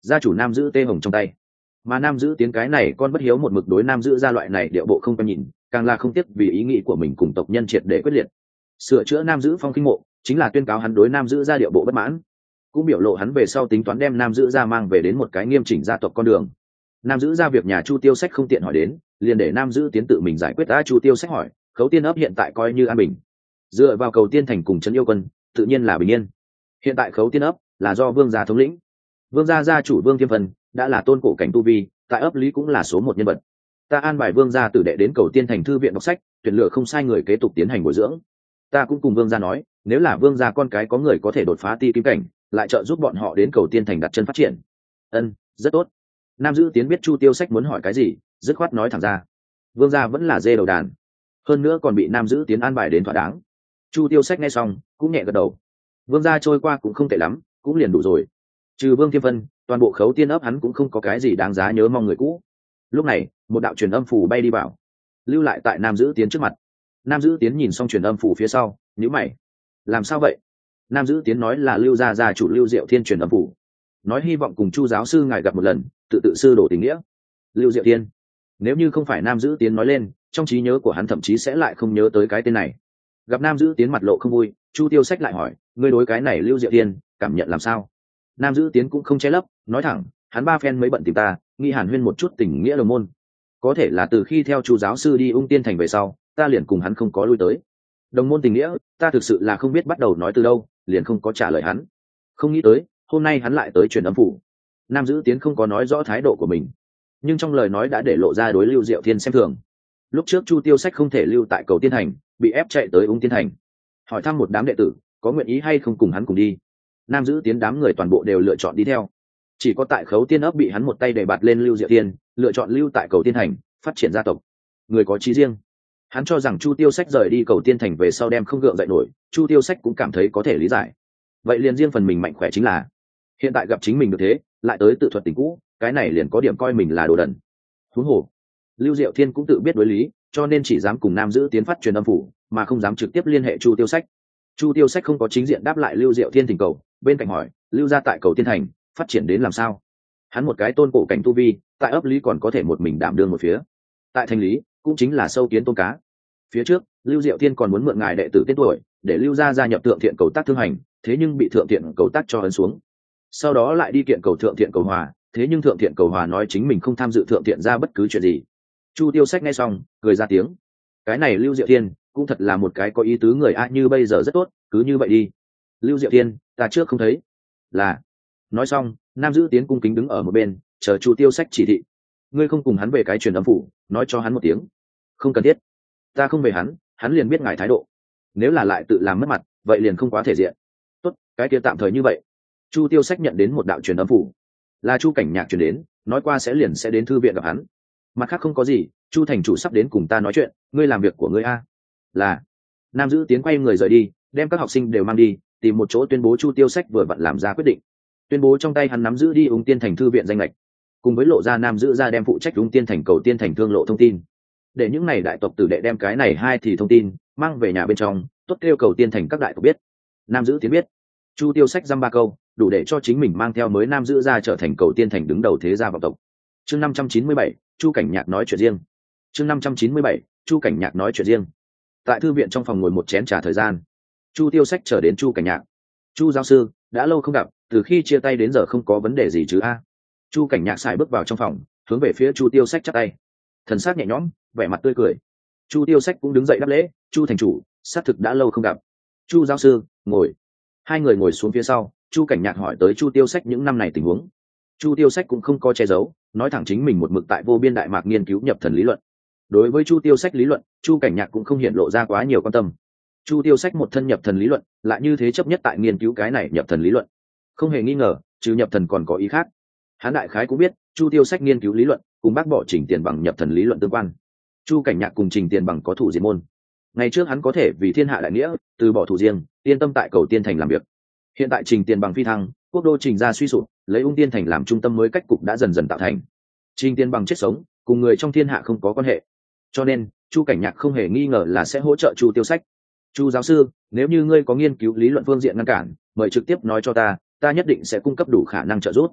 gia chủ nam giữ tê hồng trong tay. Mà nam giữ tiến cái này con bất hiếu một mực đối nam giữ ra loại này điệu bộ không quen nhìn, càng là không tiếc vì ý nghĩ của mình cùng tộc nhân triệt để quyết liệt. Sửa chữa nam giữ phong khinh mộ chính là tuyên cáo hắn đối nam giữ ra điệu bộ bất mãn, cũng biểu lộ hắn về sau tính toán đem nam giữ ra mang về đến một cái nghiêm chỉnh gia tộc con đường. Nam giữ ra việc nhà Chu Tiêu Sách không tiện hỏi đến, liền để nam giữ tiến tự mình giải quyết. Đã Chu Tiêu Sách hỏi, Khấu Tiên ấp hiện tại coi như an bình, dựa vào Cầu Tiên thành cùng trấn yêu quân tự nhiên là bình yên. Hiện tại Khấu Tiên ấp là do vương gia thống lĩnh, vương gia gia chủ Vương Thiêm Vân đã là tôn cổ cảnh tu vi, tại ấp lý cũng là số một nhân vật. Ta an bài vương gia tử đệ đến Cầu Tiên thành thư viện đọc sách, tuyển lựa không sai người kế tục tiến hành bồi dưỡng. Ta cũng cùng vương gia nói, nếu là vương gia con cái có người có thể đột phá ti kim cảnh, lại trợ giúp bọn họ đến Cầu Tiên thành đặt chân phát triển. Ân, rất tốt. Nam giữ tiến biết Chu Tiêu Sách muốn hỏi cái gì, dứt khoát nói thẳng ra. Vương gia vẫn là dê đầu đàn, hơn nữa còn bị nam giữ tiến an bài đến thỏa đáng. Chu Tiêu Sách nghe xong cũng nhẹ gật đầu. Vương gia trôi qua cũng không tệ lắm, cũng liền đủ rồi. Trừ Vương Thiêm Vân, toàn bộ Khấu Tiên ấp hắn cũng không có cái gì đáng giá nhớ mong người cũ. Lúc này một đạo truyền âm phù bay đi vào, lưu lại tại nam giữ tiến trước mặt. Nam giữ tiến nhìn xong truyền âm phù phía sau, nhíu mày. Làm sao vậy? Nam giữ tiến nói là Lưu gia gia chủ Lưu Diệu Thiên truyền âm phù, nói hy vọng cùng Chu giáo sư ngài gặp một lần, tự tự sư đổ tình nghĩa. Lưu Diệu Thiên, nếu như không phải nam giữ tiến nói lên, trong trí nhớ của hắn thậm chí sẽ lại không nhớ tới cái tên này. Gặp nam giữ tiến mặt lộ không vui, Chu Tiêu Sách lại hỏi, ngươi đối cái này Lưu Diệu Thiên cảm nhận làm sao? Nam giữ tiến cũng không che lấp, nói thẳng, hắn ba phen mới bận tìm ta, nghi hàn huyên một chút tình nghĩa đồng môn. Có thể là từ khi theo Chu giáo sư đi Ung Tiên thành về sau, ta liền cùng hắn không có lui tới. Đồng môn tình nghĩa, ta thực sự là không biết bắt đầu nói từ đâu, liền không có trả lời hắn. Không nghĩ tới, hôm nay hắn lại tới truyền âm phủ. Nam giữ tiến không có nói rõ thái độ của mình, nhưng trong lời nói đã để lộ ra đối Lưu Diệu Thiên xem thường. Lúc trước Chu Tiêu Sách không thể lưu tại Cầu Tiên thành, bị ép chạy tới Ung Tiên thành, hỏi thăm một đám đệ tử có nguyện ý hay không cùng hắn cùng đi. Nam giữ tiến đám người toàn bộ đều lựa chọn đi theo, chỉ có tại Khấu Tiên ấp bị hắn một tay đẩy bạt lên Lưu Diệu Thiên, lựa chọn lưu tại Cầu Tiên thành phát triển gia tộc. Người có chí riêng, hắn cho rằng Chu Tiêu Sách rời đi Cầu Tiên thành về sau đem không gượng dậy nổi, Chu Tiêu Sách cũng cảm thấy có thể lý giải. Vậy liền riêng phần mình mạnh khỏe chính là. Hiện tại gặp chính mình được thế, lại tới tự thuật tình cũ, cái này liền có điểm coi mình là đồ đần. Huống hồ, Lưu Diệu Thiên cũng tự biết đối lý, cho nên chỉ dám cùng nam giữ tiến phát truyền âm phủ, mà không dám trực tiếp liên hệ Chu Tiêu Sách. Chu Tiêu Sách không có chính diện đáp lại Lưu Diệu Thiên thỉnh cầu, bên cạnh hỏi, Lưu gia tại Cầu Tiên thành phát triển đến làm sao? Hắn một cái tôn cổ cảnh tu vi, tại ấp lý còn có thể một mình đảm đương một phía, tại thành lý cũng chính là sâu kiến tôm cá. Phía trước Lưu Diệu Thiên còn muốn mượn ngài đệ tử tên tuổi để Lưu gia gia nhập thượng thiện cầu tác thương hành, thế nhưng bị thượng thiện cầu tác cho ấn xuống. Sau đó lại đi kiện cầu thượng thiện cầu hòa, thế nhưng thượng thiện cầu hòa nói chính mình không tham dự thượng thiện ra bất cứ chuyện gì. Chu Tiêu Sách nghe xong cười ra tiếng, cái này Lưu Diệu Thiên cũng thật là một cái có ý tứ người a, như bây giờ rất tốt, cứ như vậy đi. Lưu Diệu Thiên, ta trước không thấy. Là. Nói xong, nam giữ tiến cung kính đứng ở một bên chờ Chu Tiêu Sách chỉ thị. Ngươi không cùng hắn về cái truyền âm phủ, nói cho hắn một tiếng. Không cần thiết, ta không về hắn, hắn liền biết ngài thái độ. Nếu là lại tự làm mất mặt, vậy liền không quá thể diện. Tốt, cái kia tạm thời như vậy. Chu Tiêu Sách nhận đến một đạo truyền âm phủ, là Chu Cảnh Nhạc truyền đến, nói qua sẽ liền sẽ đến thư viện gặp hắn. Mặt khác không có gì, Chu thành chủ sắp đến cùng ta nói chuyện, ngươi làm việc của ngươi a. Là. Nam giữ tiến quay người rời đi, đem các học sinh đều mang đi, tìm một chỗ tuyên bố Chu Tiêu Sách vừa vặn làm ra quyết định. Tuyên bố trong tay hắn nắm giữ đi Ung Tiên thành thư viện danh lệch, cùng với lộ ra nam giữ ra đem phụ trách Ung Tiên thành Cầu Tiên thành thương lộ thông tin, để những này đại tộc tử đệ đem cái này hai thì thông tin mang về nhà bên trong, tốt kêu Cầu Tiên thành các đại tộc biết. Nam giữ tiến biết, Chu Tiêu Sách dăm ba câu đủ để cho chính mình mang theo mới nam giữ ra trở thành Cầu Tiên thành đứng đầu thế gia vọng tộc. Chương năm trăm chín mươi bảy, Chu Cảnh Nhạc nói chuyện riêng. Chương năm trăm chín mươi bảy, Chu Cảnh Nhạc nói chuyện riêng. Tại thư viện trong phòng ngồi một chén trà thời gian, Chu Tiêu Sách chờ đến Chu Cảnh Nhạc. Chu giáo sư, đã lâu không gặp, từ khi chia tay đến giờ không có vấn đề gì chứ a? Chu Cảnh Nhạc xài bước vào trong phòng, hướng về phía Chu Tiêu Sách chắp tay, thần sắc nhẹ nhõm, vẻ mặt tươi cười. Chu Tiêu Sách cũng đứng dậy đáp lễ, Chu thành chủ, xác thực đã lâu không gặp. Chu giáo sư, ngồi. Hai người ngồi xuống phía sau, Chu Cảnh Nhạc hỏi tới Chu Tiêu Sách những năm này tình huống. Chu Tiêu Sách cũng không có che giấu, nói thẳng chính mình một mực tại Vô Biên Đại Mạc nghiên cứu nhập thần lý luận. Đối với Chu Tiêu Sách lý luận, Chu Cảnh Nhạc cũng không hiện lộ ra quá nhiều quan tâm. Chu Tiêu Sách một thân nhập thần lý luận, lại như thế chấp nhất tại nghiên cứu cái này nhập thần lý luận, không hề nghi ngờ, trừ nhập thần còn có ý khác. Hán đại khái cũng biết, Chu Tiêu Sách nghiên cứu lý luận, cùng bác bỏ Trình Tiền Bằng nhập thần lý luận tương quan. Chu Cảnh Nhạc cùng Trình Tiền Bằng có thủ diệt môn. Ngày trước hắn có thể vì thiên hạ đại nghĩa, từ bỏ thủ riêng, yên tâm tại Cầu Tiên thành làm việc. Hiện tại Trình Tiền Bằng phi thăng, quốc đô Trình gia suy sụp, lấy Ung Tiên thành làm trung tâm mới cách cục đã dần dần tạo thành. Trình Tiền Bằng chết sống, cùng người trong thiên hạ không có quan hệ. Cho nên, Chu Cảnh Nhạc không hề nghi ngờ là sẽ hỗ trợ Chu Tiêu Sách. Chu giáo sư, nếu như ngươi có nghiên cứu lý luận phương diện ngăn cản, mời trực tiếp nói cho ta, ta nhất định sẽ cung cấp đủ khả năng trợ giúp.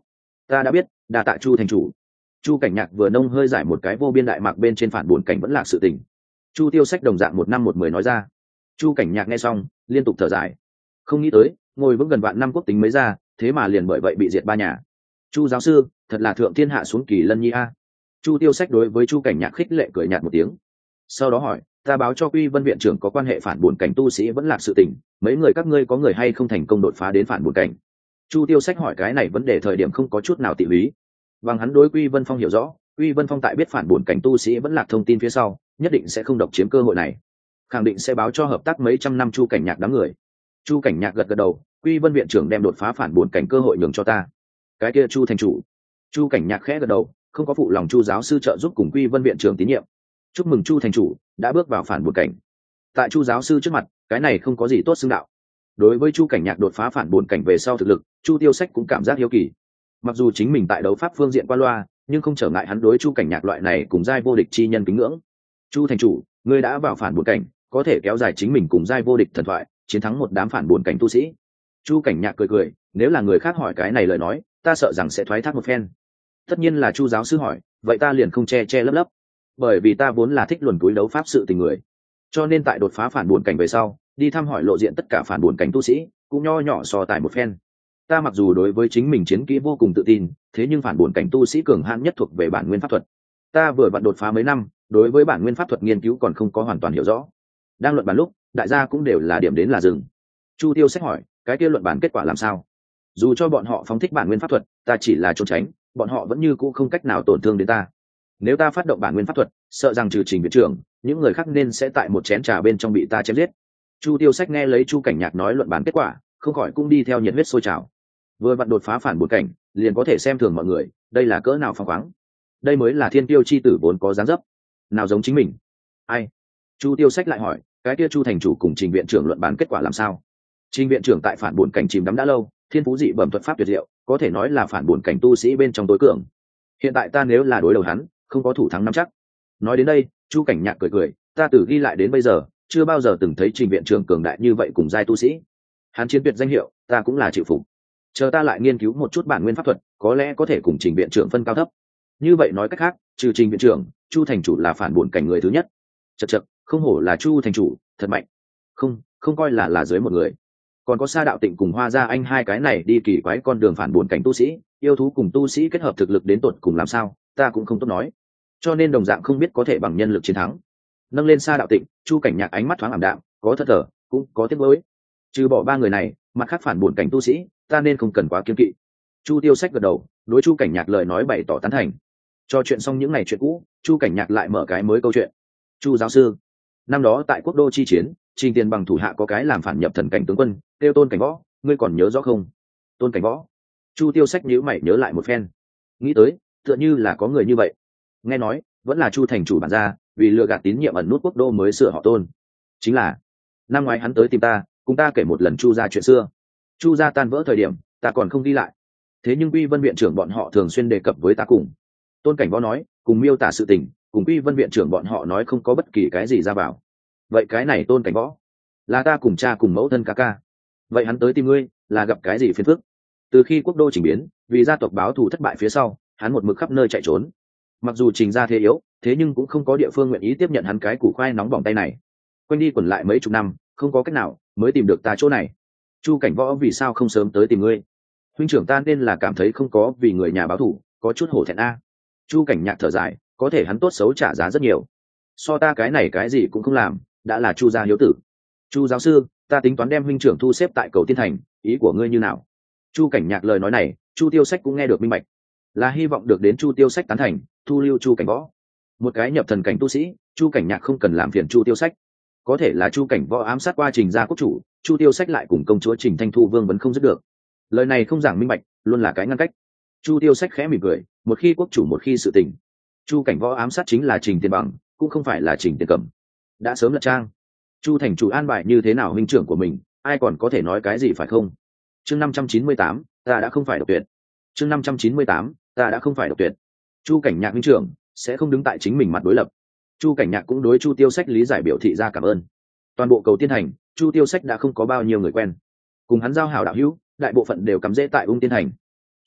Ta đã biết, đa tạ Chu thành chủ. Chu cảnh nhạc vừa nông hơi giải một cái vô biên đại mạc bên trên phản buồn cảnh vẫn là sự tình. Chu tiêu sách đồng dạng một năm một mười nói ra. Chu cảnh nhạc nghe xong liên tục thở dài, không nghĩ tới ngồi vững gần vạn năm quốc tính mới ra, thế mà liền bởi vậy bị diệt ba nhà. Chu giáo sư thật là thượng thiên hạ xuống kỳ lân nhi a. Chu tiêu sách đối với Chu cảnh nhạc khích lệ cười nhạt một tiếng, sau đó hỏi, ta báo cho Quy Vân viện trưởng có quan hệ phản buồn cảnh tu sĩ vẫn là sự tình, mấy người các ngươi có người hay không thành công đột phá đến phản buồn cảnh? Chu tiêu sách hỏi cái này vấn đề thời điểm không có chút nào tị lý. Bằng hắn đối Quy Vân Phong hiểu rõ, Quy Vân Phong tại biết phản buồn cảnh tu sĩ vẫn lạc thông tin phía sau, nhất định sẽ không độc chiếm cơ hội này, khẳng định sẽ báo cho hợp tác mấy trăm năm Chu cảnh nhạc đám người. Chu cảnh nhạc gật gật đầu, Quy Vân viện trưởng đem đột phá phản buồn cảnh cơ hội nhường cho ta. Cái kia Chu thành chủ. Chu cảnh nhạc khẽ gật đầu, không có phụ lòng Chu giáo sư trợ giúp cùng Quy Vân viện trưởng tín nhiệm. Chúc mừng Chu thành chủ đã bước vào phản buồn cảnh. Tại Chu giáo sư trước mặt, cái này không có gì tốt xưng đạo. Đối với Chu cảnh nhạc đột phá phản buồn cảnh về sau thực lực, Chu tiêu sách cũng cảm giác hiếu kỳ. Mặc dù chính mình tại đấu pháp phương diện qua loa, nhưng không trở ngại hắn đối Chu cảnh nhạc loại này cùng giai vô địch chi nhân kính ngưỡng. Chu thành chủ, ngươi đã vào phản buồn cảnh, có thể kéo dài chính mình cùng giai vô địch thần thoại, chiến thắng một đám phản buồn cảnh tu sĩ. Chu cảnh nhạc cười cười, nếu là người khác hỏi cái này lời nói, ta sợ rằng sẽ thoái thác một phen. Tất nhiên là Chu giáo sư hỏi, vậy ta liền không che che lấp lấp, bởi vì ta vốn là thích luồn túi đấu pháp sự tình người, cho nên tại đột phá phản buồn cảnh về sau, đi thăm hỏi lộ diện tất cả phản buồn cảnh tu sĩ, cũng nho nhỏ so tài một phen. Ta mặc dù đối với chính mình chiến kỹ vô cùng tự tin, thế nhưng phản buồn cảnh tu sĩ cường hãn nhất thuộc về bản nguyên pháp thuật. Ta vừa vặn đột phá mấy năm, đối với bản nguyên pháp thuật nghiên cứu còn không có hoàn toàn hiểu rõ. Đang luận bàn lúc, đại gia cũng đều là điểm đến là dừng. Chu tiêu sách hỏi, cái kia luận bàn kết quả làm sao? Dù cho bọn họ phóng thích bản nguyên pháp thuật, ta chỉ là trốn tránh, bọn họ vẫn như cũ không cách nào tổn thương đến ta. Nếu ta phát động bản nguyên pháp thuật, sợ rằng trừ Trình viện trưởng, những người khác nên sẽ tại một chén trà bên trong bị ta chém giết. Chu tiêu sách nghe lấy Chu cảnh nhạc nói luận bàn kết quả, không khỏi cũng đi theo nhiệt huyết sôi trào. Vừa vặn đột phá phản buồn cảnh, liền có thể xem thường mọi người, đây là cỡ nào phóng khoáng. Đây mới là thiên tiêu chi tử vốn có dáng dấp, nào giống chính mình. Ai? Chu tiêu sách lại hỏi, cái kia Chu thành chủ cùng Trình viện trưởng luận bàn kết quả làm sao? Trình viện trưởng tại phản buồn cảnh chìm đắm đã lâu, thiên phú dị bẩm thuật pháp tuyệt diệu, có thể nói là phản buồn cảnh tu sĩ bên trong tối cường. Hiện tại ta nếu là đối đầu hắn, không có thủ thắng nắm chắc. Nói đến đây, Chu cảnh nhạc cười cười, ta từ ghi lại đến bây giờ, chưa bao giờ từng thấy Trình viện trưởng cường đại như vậy cùng giai tu sĩ. Hắn chiến tuyệt danh hiệu, ta cũng là chịu phục. Chờ ta lại nghiên cứu một chút bản nguyên pháp thuật, có lẽ có thể cùng Trình viện trưởng phân cao thấp. Như vậy nói cách khác, trừ Trình viện trưởng, Chu thành chủ là phản buồn cảnh người thứ nhất. Chậc chậc, không hổ là Chu thành chủ, thật mạnh. Không, không coi là là dưới một người. Còn có Sa Đạo Tịnh cùng Hoa Gia Anh hai cái này đi kỳ quái con đường phản buồn cảnh tu sĩ, yêu thú cùng tu sĩ kết hợp thực lực đến tột cùng làm sao, ta cũng không tốt nói. Cho nên đồng dạng không biết có thể bằng nhân lực chiến thắng. Nâng lên Sa Đạo Tịnh, Chu cảnh nhạc ánh mắt thoáng ảm đạm, có thất thở, cũng có tiếc nuối. Trừ bỏ ba người này, mặt khác phản buồn cảnh tu sĩ, ta nên không cần quá kiêng kỵ. Chu tiêu sách gật đầu, đối Chu cảnh nhạc lời nói bày tỏ tán thành. Cho chuyện xong những ngày chuyện cũ, Chu cảnh nhạc lại mở cái mới câu chuyện. Chu giáo sư, năm đó tại quốc đô chi chiến, Trình Tiền Bằng thủ hạ có cái làm phản nhập thần cảnh tướng quân, tiêu Tôn Cảnh Võ, ngươi còn nhớ rõ không? Tôn Cảnh Võ. Chu tiêu sách nhíu mày nhớ lại một phen, nghĩ tới tựa như là có người như vậy. Nghe nói vẫn là Chu thành chủ bản ra, vì lừa gạt tín nhiệm ẩn nút quốc đô mới sửa họ Tôn. Chính là năm ngoái hắn tới tìm ta, cùng ta kể một lần Chu gia chuyện xưa. Chu gia tan vỡ thời điểm, ta còn không ghi lại. Thế nhưng Quy Vân viện trưởng bọn họ thường xuyên đề cập với ta cùng. Tôn Cảnh Võ nói, cùng miêu tả sự tình, cùng Quy Vân viện trưởng bọn họ nói không có bất kỳ cái gì ra vào. Vậy cái này Tôn Cảnh Võ là ta cùng cha cùng mẫu thân ca ca. Vậy hắn tới tìm ngươi là gặp cái gì phiền phức? Từ khi quốc đô chỉnh biến, vì gia tộc báo thù thất bại phía sau, hắn một mực khắp nơi chạy trốn. Mặc dù Trình gia thế yếu, thế nhưng cũng không có địa phương nguyện ý tiếp nhận hắn cái củ khoai nóng bỏng tay này. Quanh đi quẩn lại mấy chục năm, không có cách nào mới tìm được ta chỗ này. Chu Cảnh Võ vì sao không sớm tới tìm ngươi? Huynh trưởng ta nên là cảm thấy không có vì người nhà báo thù, có chút hổ thẹn a. Chu Cảnh Nhạc thở dài, có thể hắn tốt xấu trả giá rất nhiều. So ta cái này cái gì cũng không làm, đã là Chu gia hiếu tử. Chu giáo sư, ta tính toán đem huynh trưởng thu xếp tại cầu Tiên Thành, ý của ngươi như nào? Chu Cảnh Nhạc lời nói này, Chu Tiêu Sách cũng nghe được minh bạch, là hy vọng được đến Chu Tiêu Sách tán thành, thu lưu Chu Cảnh Võ. Một cái nhập thần cảnh tu sĩ, Chu Cảnh Nhạc không cần làm phiền Chu Tiêu Sách. Có thể là Chu Cảnh Võ ám sát qua Trình gia quốc chủ, Chu Tiêu Sách lại cùng công chúa Trình Thanh Thu Vương vẫn không dứt được. Lời này không giảng minh bạch, luôn là cái ngăn cách. Chu Tiêu Sách khẽ mỉm cười, một khi quốc chủ một khi sự tình. Chu Cảnh Võ ám sát chính là Trình Tiền Bằng, cũng không phải là Trình Tiền Cẩm. Đã sớm lật trang. Chu thành chủ an bài như thế nào huynh trưởng của mình, ai còn có thể nói cái gì phải không? Chương năm trăm chín mươi tám, ta đã không phải độc tuyệt. Chương năm trăm chín mươi tám, ta đã không phải độc tuyệt. Chu Cảnh Nhạc huynh trưởng sẽ không đứng tại chính mình mặt đối lập. Chu Cảnh Nhạc cũng đối Chu Tiêu Sách lý giải biểu thị ra cảm ơn. Toàn bộ cầu Tiên Thành, Chu Tiêu Sách đã không có bao nhiêu người quen. Cùng hắn giao hảo đạo hữu, đại bộ phận đều cắm rễ tại Ung Tiên Thành.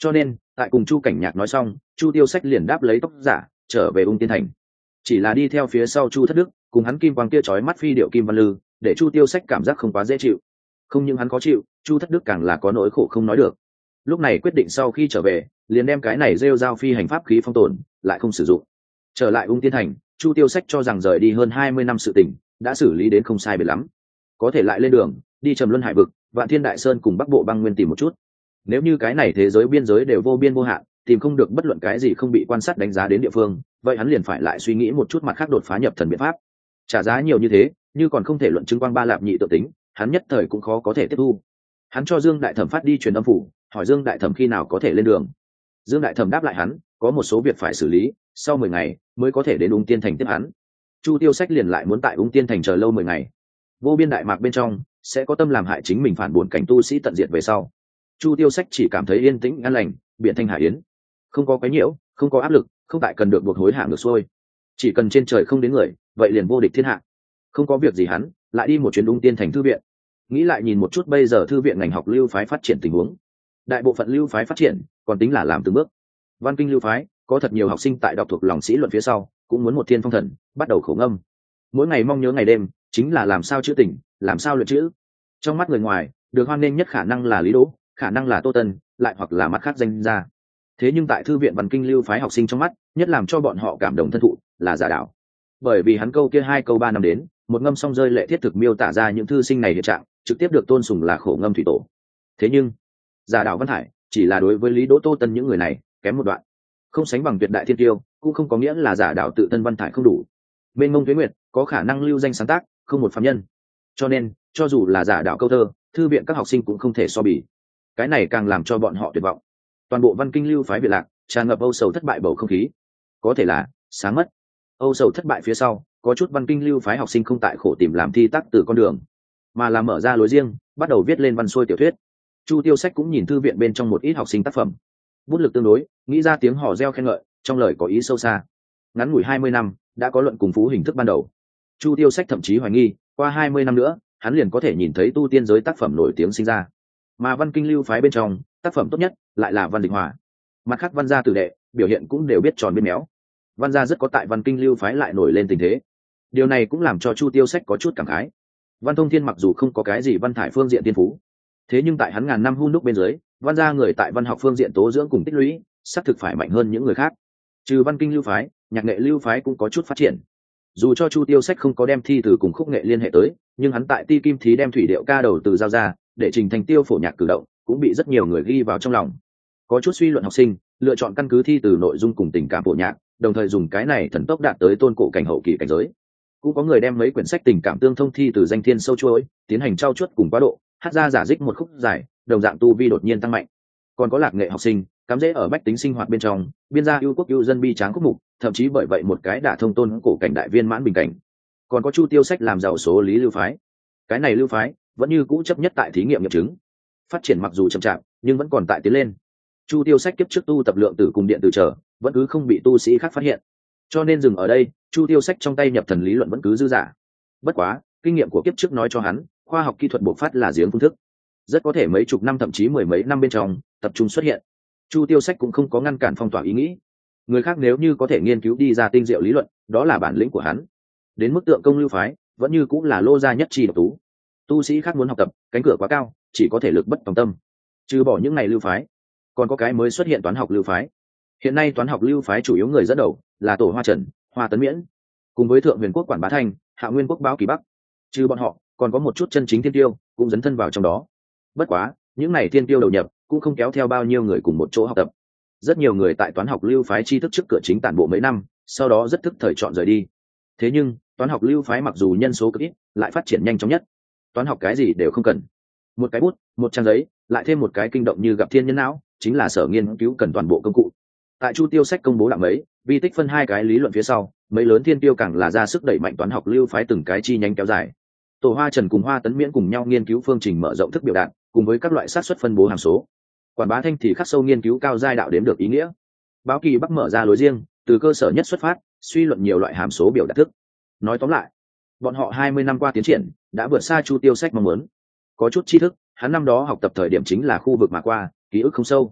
Cho nên tại cùng Chu Cảnh Nhạc nói xong, Chu Tiêu Sách liền đáp lấy tóc giả trở về Ung Tiên Thành. Chỉ là đi theo phía sau Chu Thất Đức cùng hắn kim quang kia chói mắt phi điệu Kim Văn Lư, để Chu Tiêu Sách cảm giác không quá dễ chịu. Không những hắn khó chịu, Chu Thất Đức càng là có nỗi khổ không nói được. Lúc này quyết định sau khi trở về, liền đem cái này rêu dao phi hành pháp khí phong tồn, lại không sử dụng. Trở lại Ung Tiên Thành, Chu Tiêu Sách cho rằng rời đi hơn hai mươi năm sự tình đã xử lý đến không sai biệt lắm, có thể lại lên đường đi Trầm Luân Hải vực, Vạn Thiên Đại Sơn cùng Bắc Bộ băng nguyên tìm một chút. Nếu như cái này thế giới biên giới đều vô biên vô hạn, tìm không được bất luận cái gì không bị quan sát đánh giá đến địa phương, vậy hắn liền phải lại suy nghĩ một chút mặt khác đột phá nhập thần biện pháp. Trả giá nhiều như thế, như còn không thể luận chứng quang ba lạp nhị tự tính, hắn nhất thời cũng khó có thể tiếp thu. Hắn cho Dương Đại Thẩm phát đi truyền âm phủ, hỏi Dương Đại Thẩm khi nào có thể lên đường. Dương Đại Thẩm đáp lại hắn, có một số việc phải xử lý, sau mười ngày mới có thể đến Ung Tiên Thành tiếp hắn. Chu Tiêu Sách liền lại muốn tại Ung Tiên Thành chờ lâu mười ngày. Vô biên đại mạc bên trong sẽ có tâm làm hại chính mình phản buồn cảnh tu sĩ tận diệt về sau. Chu Tiêu Sách chỉ cảm thấy yên tĩnh an lành, biển thanh hải yến, không có quấy nhiễu, không có áp lực, không tại cần được buộc hối hả ngược xuôi. Chỉ cần trên trời không đến người, vậy liền vô địch thiên hạ. Không có việc gì hắn lại đi một chuyến Ung Tiên Thành thư viện, nghĩ lại nhìn một chút bây giờ thư viện ngành học lưu phái phát triển tình huống. Đại bộ phận lưu phái phát triển còn tính là làm từng bước. Văn Kinh lưu phái có thật nhiều học sinh tại đọc thuộc lòng sĩ luận phía sau cũng muốn một thiên phong thần, bắt đầu khẩu ngâm, mỗi ngày mong nhớ ngày đêm chính là làm sao chữ tình, làm sao luyện chữ. Trong mắt người ngoài, được hoan nghênh nhất khả năng là Lý Đỗ, khả năng là Tô Tân, lại hoặc là mắt khác danh gia. Thế nhưng tại thư viện Văn Kinh lưu phái học sinh trong mắt, nhất làm cho bọn họ cảm động thân thụ là Giả Đạo, bởi vì hắn câu kia hai câu ba năm đến một ngâm song rơi lệ thiết thực miêu tả ra những thư sinh này hiện trạng, trực tiếp được tôn sùng là khổ ngâm thủy tổ. Thế nhưng Giả Đạo Văn Hải chỉ là đối với Lý Đỗ, Tô Tân những người này kém một đoạn, không sánh bằng tuyệt đại thiên tiêu, cũng không có nghĩa là Giả Đạo tự thân văn thải không đủ. Bên Ngông Tuế Nguyệt có khả năng lưu danh sáng tác, không một phàm nhân. Cho nên, cho dù là Giả Đạo câu thơ, thư viện các học sinh cũng không thể so bì. Cái này càng làm cho bọn họ tuyệt vọng. Toàn bộ Văn Kinh lưu phái Việt Lạc tràn ngập âu sầu thất bại bầu không khí. Có thể là sáng mất. Âu sầu thất bại phía sau, có chút Văn Kinh lưu phái học sinh không tại khổ tìm làm thi tác từ con đường, mà là mở ra lối riêng, bắt đầu viết lên văn xuôi tiểu thuyết. Chu Tiêu Sách cũng nhìn thư viện bên trong một ít học sinh tác phẩm, bút lực tương đối, nghĩ ra tiếng hò reo khen ngợi, trong lời có ý sâu xa. Ngắn ngủi hai mươi năm, đã có luận cùng phú hình thức ban đầu. Chu Tiêu Sách thậm chí hoài nghi, qua hai mươi năm nữa, hắn liền có thể nhìn thấy tu tiên giới tác phẩm nổi tiếng sinh ra. Mà Văn Kinh lưu phái bên trong, tác phẩm tốt nhất lại là Văn Địch Hòa. Mặt khác văn gia tử đệ, biểu hiện cũng đều biết tròn biết méo. Văn gia rất có tại Văn Kinh lưu phái lại nổi lên tình thế. Điều này cũng làm cho Chu Tiêu Sách có chút cảm khái. Văn Thông Thiên mặc dù không có cái gì văn thải phương diện tiên phú, thế nhưng tại hắn ngàn năm hun đúc bên dưới, văn gia người tại văn học phương diện tố dưỡng cùng tích lũy, xác thực phải mạnh hơn những người khác. Trừ Văn Kinh lưu phái, nhạc nghệ lưu phái cũng có chút phát triển. Dù cho Chu Tiêu Sách không có đem thi từ cùng khúc nghệ liên hệ tới, nhưng hắn tại Ti Kim Thí đem thủy điệu ca đầu từ giao ra, để trình thành tiêu phổ nhạc cử động, cũng bị rất nhiều người ghi vào trong lòng. Có chút suy luận học sinh lựa chọn căn cứ thi từ nội dung cùng tình cảm phổ nhạc, đồng thời dùng cái này thần tốc đạt tới tôn cổ cảnh hậu kỳ cảnh giới. Cũng có người đem mấy quyển sách tình cảm tương thông thi từ danh thiên sâu chuỗi, tiến hành trau chuốt cùng quá độ, hát ra giả dích một khúc dài, đồng dạng tu vi đột nhiên tăng mạnh. Còn có lạc nghệ học sinh cắm rễ ở bách tính sinh hoạt bên trong, biên gia ưu quốc ưu dân bi tráng khúc mục, thậm chí bởi vậy một cái đả thông tôn cổ cảnh đại viên mãn bình cảnh. Còn có Chu Tiêu Sách làm giàu số lý lưu phái, cái này lưu phái vẫn như cũ chấp nhất tại thí nghiệm nghiệm chứng, phát triển mặc dù chậm chạp nhưng vẫn còn tại tiến lên. Chu Tiêu Sách kiếp trước tu tập lượng tử cùng điện tử trở, vẫn cứ không bị tu sĩ khác phát hiện, cho nên dừng ở đây. Chu Tiêu Sách trong tay nhập thần lý luận vẫn cứ dư dả. Bất quá kinh nghiệm của kiếp trước nói cho hắn, khoa học kỹ thuật bộc phát là giếng phương thức, rất có thể mấy chục năm thậm chí mười mấy năm bên trong tập trung xuất hiện. Chu Tiêu Sách cũng không có ngăn cản phong tỏa ý nghĩ, người khác nếu như có thể nghiên cứu đi ra tinh diệu lý luận, đó là bản lĩnh của hắn. Đến mức Tượng Công lưu phái vẫn như cũng là lô gia nhất chi độc tú, tu sĩ khác muốn học tập, cánh cửa quá cao, chỉ có thể lực bất tòng tâm. Trừ bỏ những ngày lưu phái, còn có cái mới xuất hiện toán học lưu phái. Hiện nay toán học lưu phái chủ yếu người dẫn đầu là Tổ Hoa Trần, Hoa Tấn Miễn, cùng với Thượng Huyền Quốc Quản Bá Thanh, Hạ Nguyên Quốc Báo Kỳ Bắc. Trừ bọn họ, còn có một chút chân chính thiên tiêu cũng dấn thân vào trong đó. Bất quá những này thiên tiêu đầu nhập cũng không kéo theo bao nhiêu người cùng một chỗ học tập. Rất nhiều người tại toán học lưu phái tri thức trước cửa chính tản bộ mấy năm, sau đó rất thức thời chọn rời đi. Thế nhưng toán học lưu phái mặc dù nhân số cực ít, lại phát triển nhanh chóng nhất. Toán học cái gì đều không cần, một cái bút, một trang giấy, lại thêm một cái kinh động như gặp thiên nhân não, chính là sở nghiên cứu cần toàn bộ công cụ. Tại Chu Tiêu Sách công bố làm ấy vi tích phân hai cái lý luận phía sau, mấy lớn thiên tiêu càng là ra sức đẩy mạnh toán học lưu phái từng cái chi nhánh kéo dài. Tổ Hoa Trần cùng Hoa Tấn Miễn cùng nhau nghiên cứu phương trình mở rộng thức biểu đạt, cùng với các loại xác suất phân bố hàm số. Quản Bá Thanh thì khắc sâu nghiên cứu cao giai đạo đếm được ý nghĩa. Báo Kỳ Bắc mở ra lối riêng, từ cơ sở nhất xuất phát, suy luận nhiều loại hàm số biểu đạt thức. Nói tóm lại, bọn họ hai mươi năm qua tiến triển đã vượt xa Chu Tiêu Sách mong muốn. Có chút tri thức, hắn năm đó học tập thời điểm chính là khu vực mà qua, ký ức không sâu.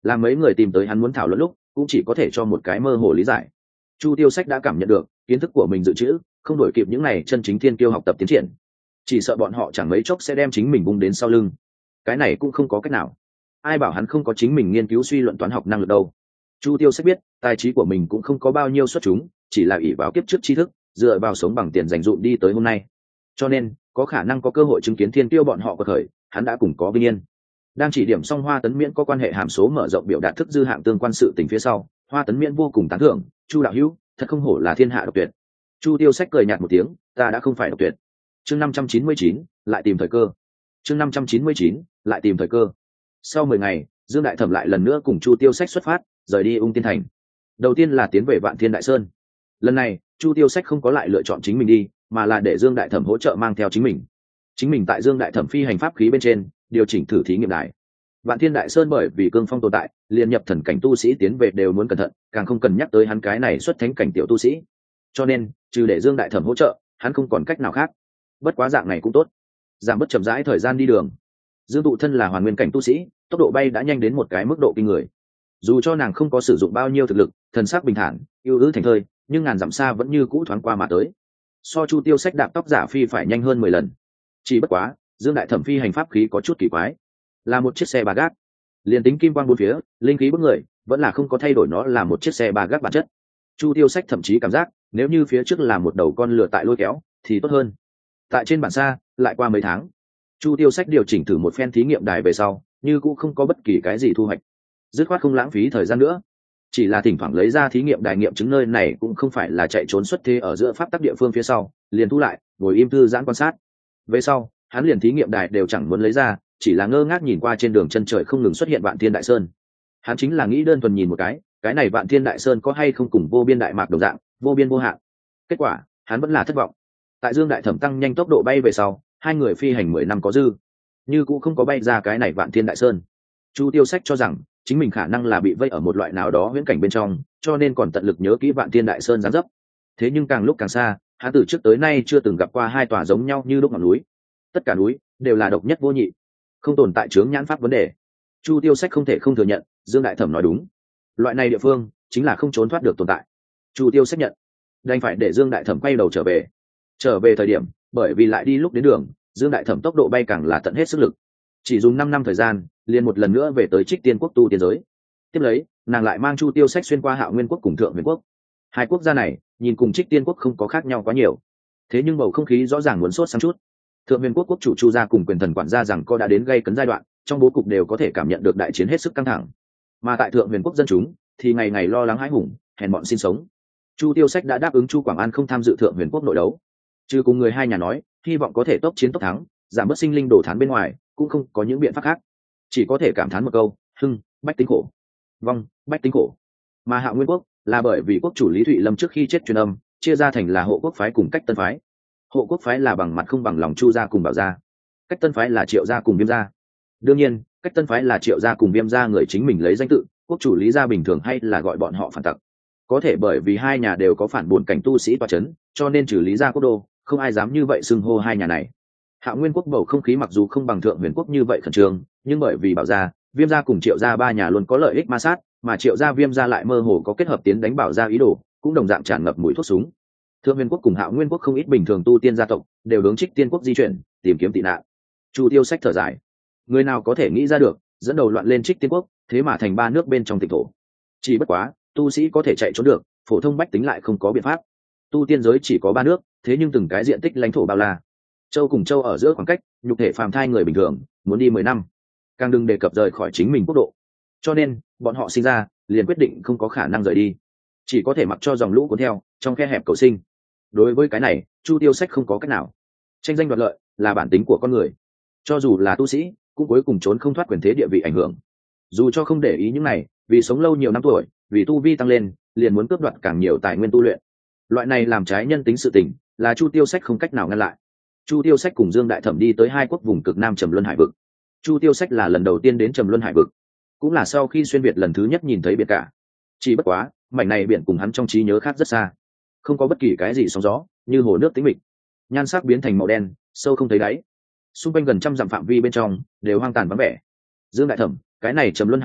làm mấy người tìm tới hắn muốn thảo luận lúc cũng chỉ có thể cho một cái mơ hồ lý giải. Chu Tiêu Sách đã cảm nhận được kiến thức của mình dự trữ không đổi kịp những này chân chính thiên kiêu học tập tiến triển, chỉ sợ bọn họ chẳng mấy chốc sẽ đem chính mình bung đến sau lưng. Cái này cũng không có cách nào, ai bảo hắn không có chính mình nghiên cứu suy luận toán học năng lực đâu. Chu Tiêu Sách biết tài trí của mình cũng không có bao nhiêu xuất chúng, chỉ là ỷ vào kiếp trước tri thức, dựa vào sống bằng tiền dành dụm đi tới hôm nay, cho nên có khả năng có cơ hội chứng kiến thiên tiêu bọn họ có khởi, hắn đã cùng có vinh yên. Đang chỉ điểm xong Hoa Tấn Miễn có quan hệ hàm số mở rộng biểu đạt thức dư hạng tương quan sự tình phía sau, Hoa Tấn Miễn vô cùng tán thưởng, Chu đạo hữu thật không hổ là thiên hạ độc tuyệt. Chu Tiêu Sách cười nhạt một tiếng, ta đã không phải độc tuyệt. Chương năm trăm chín mươi chín, lại tìm thời cơ. Chương năm trăm chín mươi chín, lại tìm thời cơ. Sau mười ngày, Dương Đại Thẩm lại lần nữa cùng Chu Tiêu Sách xuất phát, rời đi Ung Tiên Thành. Đầu tiên là tiến về Vạn Thiên Đại Sơn. Lần này, Chu Tiêu Sách không có lại lựa chọn chính mình đi, mà là để Dương Đại Thẩm hỗ trợ mang theo chính mình. Chính mình tại Dương Đại Thẩm phi hành pháp khí bên trên, điều chỉnh thử thí nghiệm đài. Vạn Thiên Đại Sơn bởi vì cương phong tồn tại, liền nhập thần cảnh tu sĩ tiến về đều muốn cẩn thận, càng không cần nhắc tới hắn cái này xuất thánh cảnh tiểu tu sĩ. Cho nên, trừ để Dương Đại Thẩm hỗ trợ, hắn không còn cách nào khác. Bất quá dạng này cũng tốt, giảm bớt chậm rãi thời gian đi đường. Dương Tụ thân là hoàn nguyên cảnh tu sĩ, tốc độ bay đã nhanh đến một cái mức độ kinh người. Dù cho nàng không có sử dụng bao nhiêu thực lực, thần sắc bình thản, yêu ứ thành thơi, nhưng ngàn dặm xa vẫn như cũ thoáng qua mà tới. So Chu Tiêu Sách đạp tóc giả phi phải nhanh hơn mười lần. Chỉ bất quá, Dương Đại Thẩm phi hành pháp khí có chút kỳ quái, là một chiếc xe ba gác. Liền tính kim quang bốn phía, linh khí bức người, vẫn là không có thay đổi nó là một chiếc xe ba gác bản chất. Chu Tiêu Sách thậm chí cảm giác, nếu như phía trước là một đầu con lừa tại lôi kéo, thì tốt hơn. Tại trên bản xa, lại qua mấy tháng, Chu Tiêu Sách điều chỉnh thử một phen thí nghiệm đài về sau, như cũng không có bất kỳ cái gì thu hoạch. Dứt khoát không lãng phí thời gian nữa, chỉ là thỉnh thoảng lấy ra thí nghiệm đài nghiệm chứng nơi này cũng không phải là chạy trốn xuất thế ở giữa pháp tắc địa phương phía sau, liền thu lại, ngồi im thư giãn quan sát. Về sau, hắn liền thí nghiệm đài đều chẳng muốn lấy ra, chỉ là ngơ ngác nhìn qua trên đường chân trời không ngừng xuất hiện Vạn Thiên Đại Sơn. Hắn chính là nghĩ đơn thuần nhìn một cái, cái này Vạn Thiên Đại Sơn có hay không cùng vô biên đại mạc đồng dạng, vô biên vô hạn. Kết quả, hắn vẫn là thất vọng. Tại Dương Đại Thẩm tăng nhanh tốc độ bay về sau, hai người phi hành mười năm có dư, như cũng không có bay ra cái này Vạn Thiên Đại Sơn. Chu Tiêu Sách cho rằng chính mình khả năng là bị vây ở một loại nào đó huyễn cảnh bên trong, cho nên còn tận lực nhớ kỹ Vạn Thiên Đại Sơn dáng dấp. Thế nhưng càng lúc càng xa, hắn từ trước tới nay chưa từng gặp qua hai tòa giống nhau như lúc ngọn núi. Tất cả núi đều là độc nhất vô nhị, không tồn tại chướng nhãn pháp vấn đề. Chu Tiêu Sách không thể không thừa nhận, Dương Đại Thẩm nói đúng, loại này địa phương chính là không trốn thoát được tồn tại. Chu Tiêu Sách nhận, đành phải để Dương Đại Thẩm quay đầu trở về. Trở về thời điểm, bởi vì lại đi lúc đến đường, Dương Đại Thẩm tốc độ bay càng là tận hết sức lực, chỉ dùng năm năm thời gian, liền một lần nữa về tới Trích Tiên Quốc tu tiên giới. Tiếp lấy, nàng lại mang Chu Tiêu Sách xuyên qua Hạo Nguyên Quốc cùng Thượng Huyền Quốc. Hai quốc gia này nhìn cùng Trích Tiên Quốc không có khác nhau quá nhiều, thế nhưng bầu không khí rõ ràng muốn sốt sáng chút. Thượng Huyền Quốc quốc chủ Chu gia cùng quyền thần quản gia rằng co đã đến gây cấn giai đoạn, trong bố cục đều có thể cảm nhận được đại chiến hết sức căng thẳng. Mà tại Thượng Huyền Quốc dân chúng thì ngày ngày lo lắng hãi hùng, hèn mọn sinh sống. Chu Tiêu Sách đã đáp ứng Chu Quảng An không tham dự Thượng Huyền Quốc nội đấu, trừ cùng người hai nhà nói hy vọng có thể tốc chiến tốc thắng, giảm bớt sinh linh đổ thán bên ngoài, cũng không có những biện pháp khác, chỉ có thể cảm thán một câu, hưng bách tính khổ, vong bách tính khổ. Mà Hạo Nguyên Quốc là bởi vì quốc chủ Lý Thụy Lâm trước khi chết truyền âm, chia ra thành là Hộ Quốc phái cùng Cách Tân phái. Hộ Quốc phái là bằng mặt không bằng lòng Chu gia cùng Bảo gia, Cách Tân phái là Triệu gia cùng Viêm gia. Đương nhiên, Cách Tân phái là Triệu gia cùng Viêm gia người chính mình lấy danh tự, quốc chủ Lý gia bình thường hay là gọi bọn họ phản tặc. Có thể bởi vì hai nhà đều có phản bổn cảnh tu sĩ tọa chấn, cho nên trừ Lý gia quốc đô, không ai dám như vậy xưng hô hai nhà này. Hạo Nguyên Quốc bầu không khí mặc dù không bằng Thượng Huyền Quốc như vậy khẩn trương, nhưng bởi vì Bảo gia, Viêm gia cùng Triệu gia ba nhà luôn có lợi ích ma sát, mà Triệu gia Viêm gia lại mơ hồ có kết hợp tiến đánh Bảo gia ý đồ, cũng đồng dạng tràn ngập mùi thuốc súng. Thượng Huyền Quốc cùng Hạo Nguyên Quốc không ít bình thường tu tiên gia tộc đều hướng Trích Tiên Quốc di chuyển, tìm kiếm tị nạn. Chu Tiêu Sách thở dài, người nào có thể nghĩ ra được, dẫn đầu loạn lên Trích Tiên Quốc, thế mà thành ba nước bên trong tịnh thổ. Chỉ bất quá, tu sĩ có thể chạy trốn được, phổ thông bách tính lại không có biện pháp. Tu tiên giới chỉ có ba nước, thế nhưng từng cái diện tích lãnh thổ bao la, châu cùng châu ở giữa khoảng cách, nhục thể phàm thai người bình thường muốn đi mười năm, càng đừng đề cập rời khỏi chính mình quốc độ. Cho nên bọn họ sinh ra liền quyết định không có khả năng rời đi, chỉ có thể mặc cho dòng lũ cuốn theo trong khe hẹp cầu sinh. Đối với cái này, Chu Tiêu Sách không có cách nào. Tranh danh đoạt lợi là bản tính của con người, cho dù là tu sĩ cũng cuối cùng trốn không thoát quyền thế địa vị ảnh hưởng. Dù cho không để ý những này, vì sống lâu nhiều năm tuổi, vì tu vi tăng lên, liền muốn cướp đoạt càng nhiều tài nguyên tu luyện. Loại này làm trái nhân tính sự tình, là Chu Tiêu Sách không cách nào ngăn lại. Chu Tiêu Sách cùng Dương Đại Thẩm đi tới hai quốc vùng cực nam Trầm Luân Hải vực. Chu Tiêu Sách là lần đầu tiên đến Trầm Luân Hải vực, cũng là sau khi xuyên việt lần thứ nhất nhìn thấy biển cả. Chỉ bất quá, mảnh này biển cùng hắn trong trí nhớ khác rất xa, không có bất kỳ cái gì sóng gió, như hồ nước tĩnh mịch, nhan sắc biến thành màu đen, sâu không thấy đáy. Xung quanh gần trăm dặm phạm vi bên trong đều hoang tàn vắng vẻ. Dương Đại Thẩm, cái này Trầm Luân Hải vực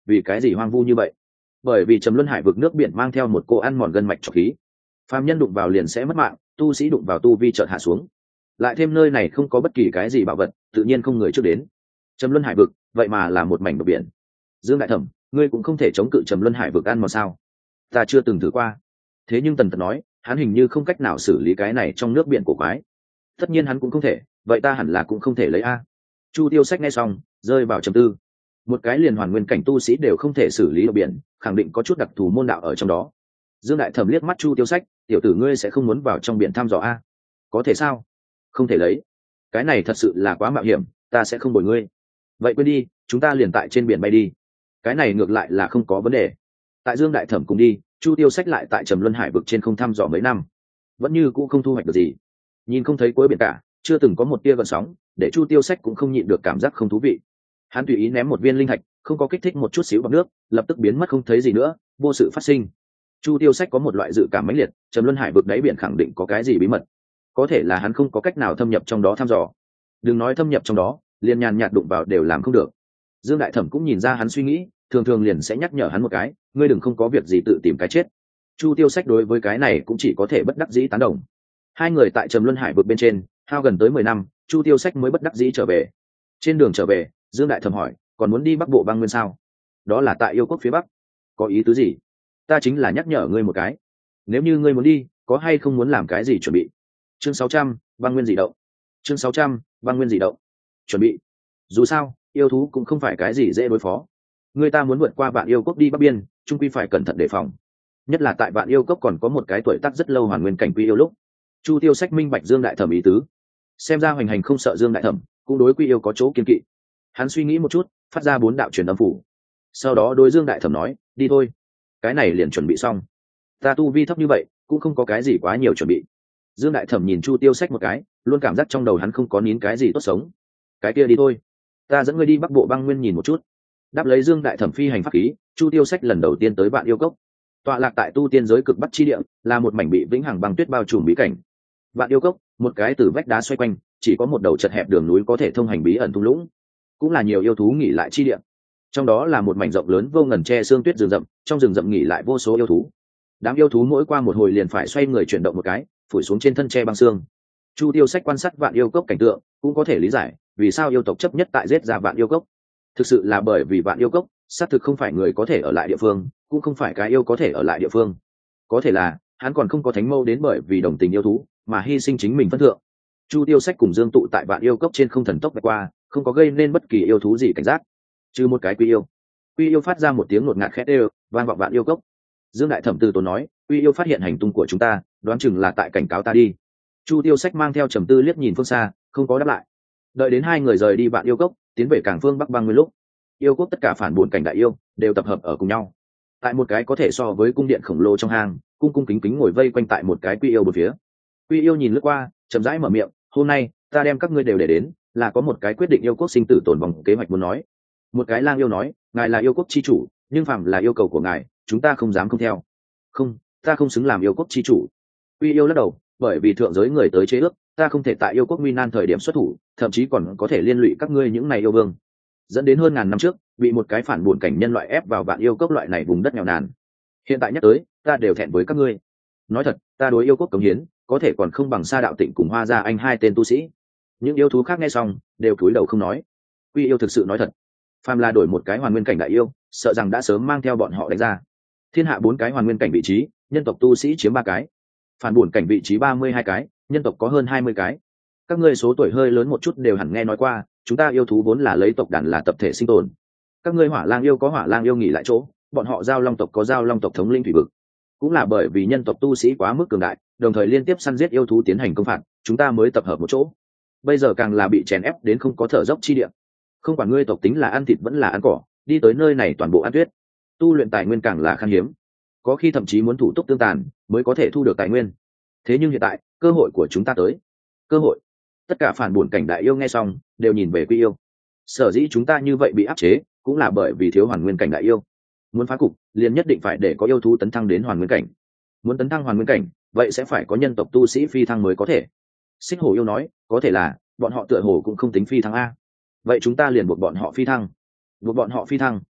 vì cái gì hoang vu như vậy? Bởi vì trầm luân hải vực nước biển mang theo một cô ăn mòn gân mạch trọc khí, phàm nhân đụng vào liền sẽ mất mạng, tu sĩ đụng vào tu vi chợt hạ xuống, lại thêm nơi này không có bất kỳ cái gì bảo vật, tự nhiên không người trước đến. Trầm luân hải vực vậy mà là một mảnh bờ biển. Dương đại thẩm, ngươi cũng không thể chống cự trầm luân hải vực ăn mòn sao? Ta chưa từng thử qua. Thế nhưng tần tật nói, hắn hình như không cách nào xử lý cái này trong nước biển cổ quái. Tất nhiên hắn cũng không thể, vậy ta hẳn là cũng không thể lấy a. Chu Tiêu Sách nghe xong rơi vào trầm tư. Một cái liền hoàn nguyên cảnh tu sĩ đều không thể xử lý ở biển, khẳng định có chút đặc thù môn đạo ở trong đó. Dương đại thẩm liếc mắt Chu Tiêu Sách, tiểu tử ngươi sẽ không muốn vào trong biển thăm dò a? Có thể sao? Không thể lấy. Cái này thật sự là quá mạo hiểm, ta sẽ không bồi ngươi. Vậy quên đi, chúng ta liền tại trên biển bay đi. Cái này ngược lại là không có vấn đề. Tại Dương đại thẩm cùng đi, Chu Tiêu Sách lại tại trầm luân hải vực trên không thăm dò mấy năm, vẫn như cũ không thu hoạch được gì. Nhìn không thấy cuối biển cả, chưa từng có một tia gợn sóng, để Chu Tiêu Sách cũng không nhịn được cảm giác không thú vị. Hắn tùy ý ném một viên linh thạch, không có kích thích một chút xíu bằng nước, lập tức biến mất không thấy gì nữa, vô sự phát sinh. Chu Tiêu Sách có một loại dự cảm mãnh liệt, trầm luân hải vực đáy biển khẳng định có cái gì bí mật, có thể là hắn không có cách nào thâm nhập trong đó thăm dò. Đừng nói thâm nhập trong đó, liền nhàn nhạt đụng vào đều làm không được. Dương đại thẩm cũng nhìn ra hắn suy nghĩ, thường thường liền sẽ nhắc nhở hắn một cái, ngươi đừng không có việc gì tự tìm cái chết. Chu Tiêu Sách đối với cái này cũng chỉ có thể bất đắc dĩ tán đồng. Hai người tại trầm luân hải vực bên trên hao gần tới mười năm, Chu Tiêu Sách mới bất đắc dĩ trở về. Trên đường trở về, Dương đại thẩm hỏi, còn muốn đi bắc bộ băng nguyên sao? Đó là tại yêu quốc phía bắc. Có ý tứ gì? Ta chính là nhắc nhở ngươi một cái, nếu như ngươi muốn đi, có hay không muốn làm cái gì chuẩn bị? Chương sáu trăm, băng nguyên dị động. Chương sáu trăm, băng nguyên dị động. Chuẩn bị? Dù sao, yêu thú cũng không phải cái gì dễ đối phó. Người ta muốn vượt qua vạn yêu quốc đi bắc biên, trung quy phải cẩn thận đề phòng. Nhất là tại vạn yêu cốc còn có một cái tuổi tác rất lâu hoàn nguyên cảnh quy yêu lúc. Chu Tiêu Sách minh bạch Dương đại thẩm ý tứ, xem ra hoành hành không sợ Dương đại thẩm, cũng đối quy yêu có chỗ kiên kỵ. Hắn suy nghĩ một chút, phát ra bốn đạo truyền âm phủ, sau đó đối Dương đại thẩm nói, đi thôi. Cái này liền chuẩn bị xong. Ta tu vi thấp như vậy, cũng không có cái gì quá nhiều chuẩn bị. Dương đại thẩm nhìn Chu Tiêu Sách một cái, luôn cảm giác trong đầu hắn không có nín cái gì tốt sống. Cái kia đi thôi, ta dẫn ngươi đi bắc bộ băng nguyên nhìn một chút. Đáp lấy Dương đại thẩm phi hành pháp khí, Chu Tiêu Sách lần đầu tiên tới vạn yêu cốc. Tọa lạc tại tu tiên giới cực bắc chi địa, là một mảnh bị vĩnh hằng băng tuyết bao trùm bí cảnh. Vạn yêu cốc, một cái từ vách đá xoay quanh, chỉ có một đầu chật hẹp đường núi có thể thông hành bí ẩn thung lũng, cũng là nhiều yêu thú nghỉ lại chi địa. Trong đó là một mảnh rộng lớn vô ngần che xương tuyết rừng rậm, trong rừng rậm nghỉ lại vô số yêu thú. Đám yêu thú mỗi qua một hồi liền phải xoay người chuyển động một cái, phủi xuống trên thân che băng xương. Chu Tiêu Sách quan sát vạn yêu cốc cảnh tượng, cũng có thể lý giải vì sao yêu tộc chấp nhất tại giết ra vạn yêu cốc. Thực sự là bởi vì vạn yêu cốc xác thực không phải người có thể ở lại địa phương, cũng không phải cái yêu có thể ở lại địa phương. Có thể là hắn còn không có thánh mâu đến bởi vì đồng tình yêu thú mà hy sinh chính mình phân thượng. Chu Tiêu Sách cùng Dương tụ tại vạn yêu cốc trên không thần tốc vượt qua, không có gây nên bất kỳ yêu thú gì cảnh giác, trừ một cái quy yêu. Quy yêu phát ra một tiếng ngột ngạt khét đều, vang vọng vạn yêu cốc. Dương đại thẩm từ tốn nói, quy yêu phát hiện hành tung của chúng ta, đoán chừng là tại cảnh cáo ta đi. Chu Tiêu Sách mang theo trầm tư liếc nhìn phương xa, không có đáp lại. Đợi đến hai người rời đi vạn yêu cốc, tiến về cảng phương bắc băng nguyên lúc, yêu quốc tất cả phản buồn cảnh đại yêu đều tập hợp ở cùng nhau, tại một cái có thể so với cung điện khổng lồ trong hang, cung cung kính kính ngồi vây quanh tại một cái quy yêu một phía. Quy yêu nhìn lướt qua, chậm rãi mở miệng, hôm nay ta đem các ngươi đều để đến, là có một cái quyết định yêu quốc sinh tử tồn vong kế hoạch muốn nói. Một cái lang yêu nói, ngài là yêu quốc chi chủ, nhưng phàm là yêu cầu của ngài, chúng ta không dám không theo. Không, ta không xứng làm yêu quốc chi chủ. Quy yêu lắc đầu, bởi vì thượng giới người tới chế ước, ta không thể tại yêu quốc nguy nan thời điểm xuất thủ, thậm chí còn có thể liên lụy các ngươi những này yêu vương, dẫn đến hơn ngàn năm trước bị một cái phản buồn cảnh nhân loại ép vào vạn yêu cốc loại này vùng đất nghèo nàn. Hiện tại nhắc tới, ta đều thẹn với các ngươi. Nói thật, ta đối yêu quốc cống hiến có thể còn không bằng Sa Đạo Tịnh cùng Hoa Gia Anh hai tên tu sĩ. Những yêu thú khác nghe xong đều cúi đầu không nói. Quy yêu thực sự nói thật, phàm là đổi một cái hoàn nguyên cảnh đại yêu, sợ rằng đã sớm mang theo bọn họ đánh ra. Thiên hạ bốn cái hoàn nguyên cảnh vị trí, nhân tộc tu sĩ chiếm ba cái, phản buồn cảnh vị trí ba mươi hai cái, nhân tộc có hơn hai mươi cái. Các ngươi số tuổi hơi lớn một chút đều hẳn nghe nói qua, chúng ta yêu thú vốn là lấy tộc đàn là tập thể sinh tồn. Các ngươi hỏa lang yêu có hỏa lang yêu nghỉ lại chỗ, bọn họ giao long tộc có giao long tộc thống linh thủy vực. Cũng là bởi vì nhân tộc tu sĩ quá mức cường đại, đồng thời liên tiếp săn giết yêu thú tiến hành công phạt, chúng ta mới tập hợp một chỗ. Bây giờ càng là bị chèn ép đến không có thở dốc chi địa. Không quản ngươi tộc tính là ăn thịt vẫn là ăn cỏ, đi tới nơi này toàn bộ ăn tuyết. Tu luyện tài nguyên càng là khan hiếm, có khi thậm chí muốn thủ túc tương tàn mới có thể thu được tài nguyên. Thế nhưng hiện tại, cơ hội của chúng ta tới. Cơ hội. Tất cả phản buồn cảnh đại yêu nghe xong đều nhìn về Quy yêu. Sở dĩ chúng ta như vậy bị áp chế, cũng là bởi vì thiếu hoàn nguyên cảnh đại yêu. Muốn phá cục, liền nhất định phải để có yêu thú tấn thăng đến hoàn nguyên cảnh. Muốn tấn thăng hoàn nguyên cảnh, vậy sẽ phải có nhân tộc tu sĩ phi thăng mới có thể. Xích Hổ yêu nói, có thể là bọn họ tựa hồ cũng không tính phi thăng a. Vậy chúng ta liền buộc bọn họ phi thăng. Buộc bọn họ phi thăng.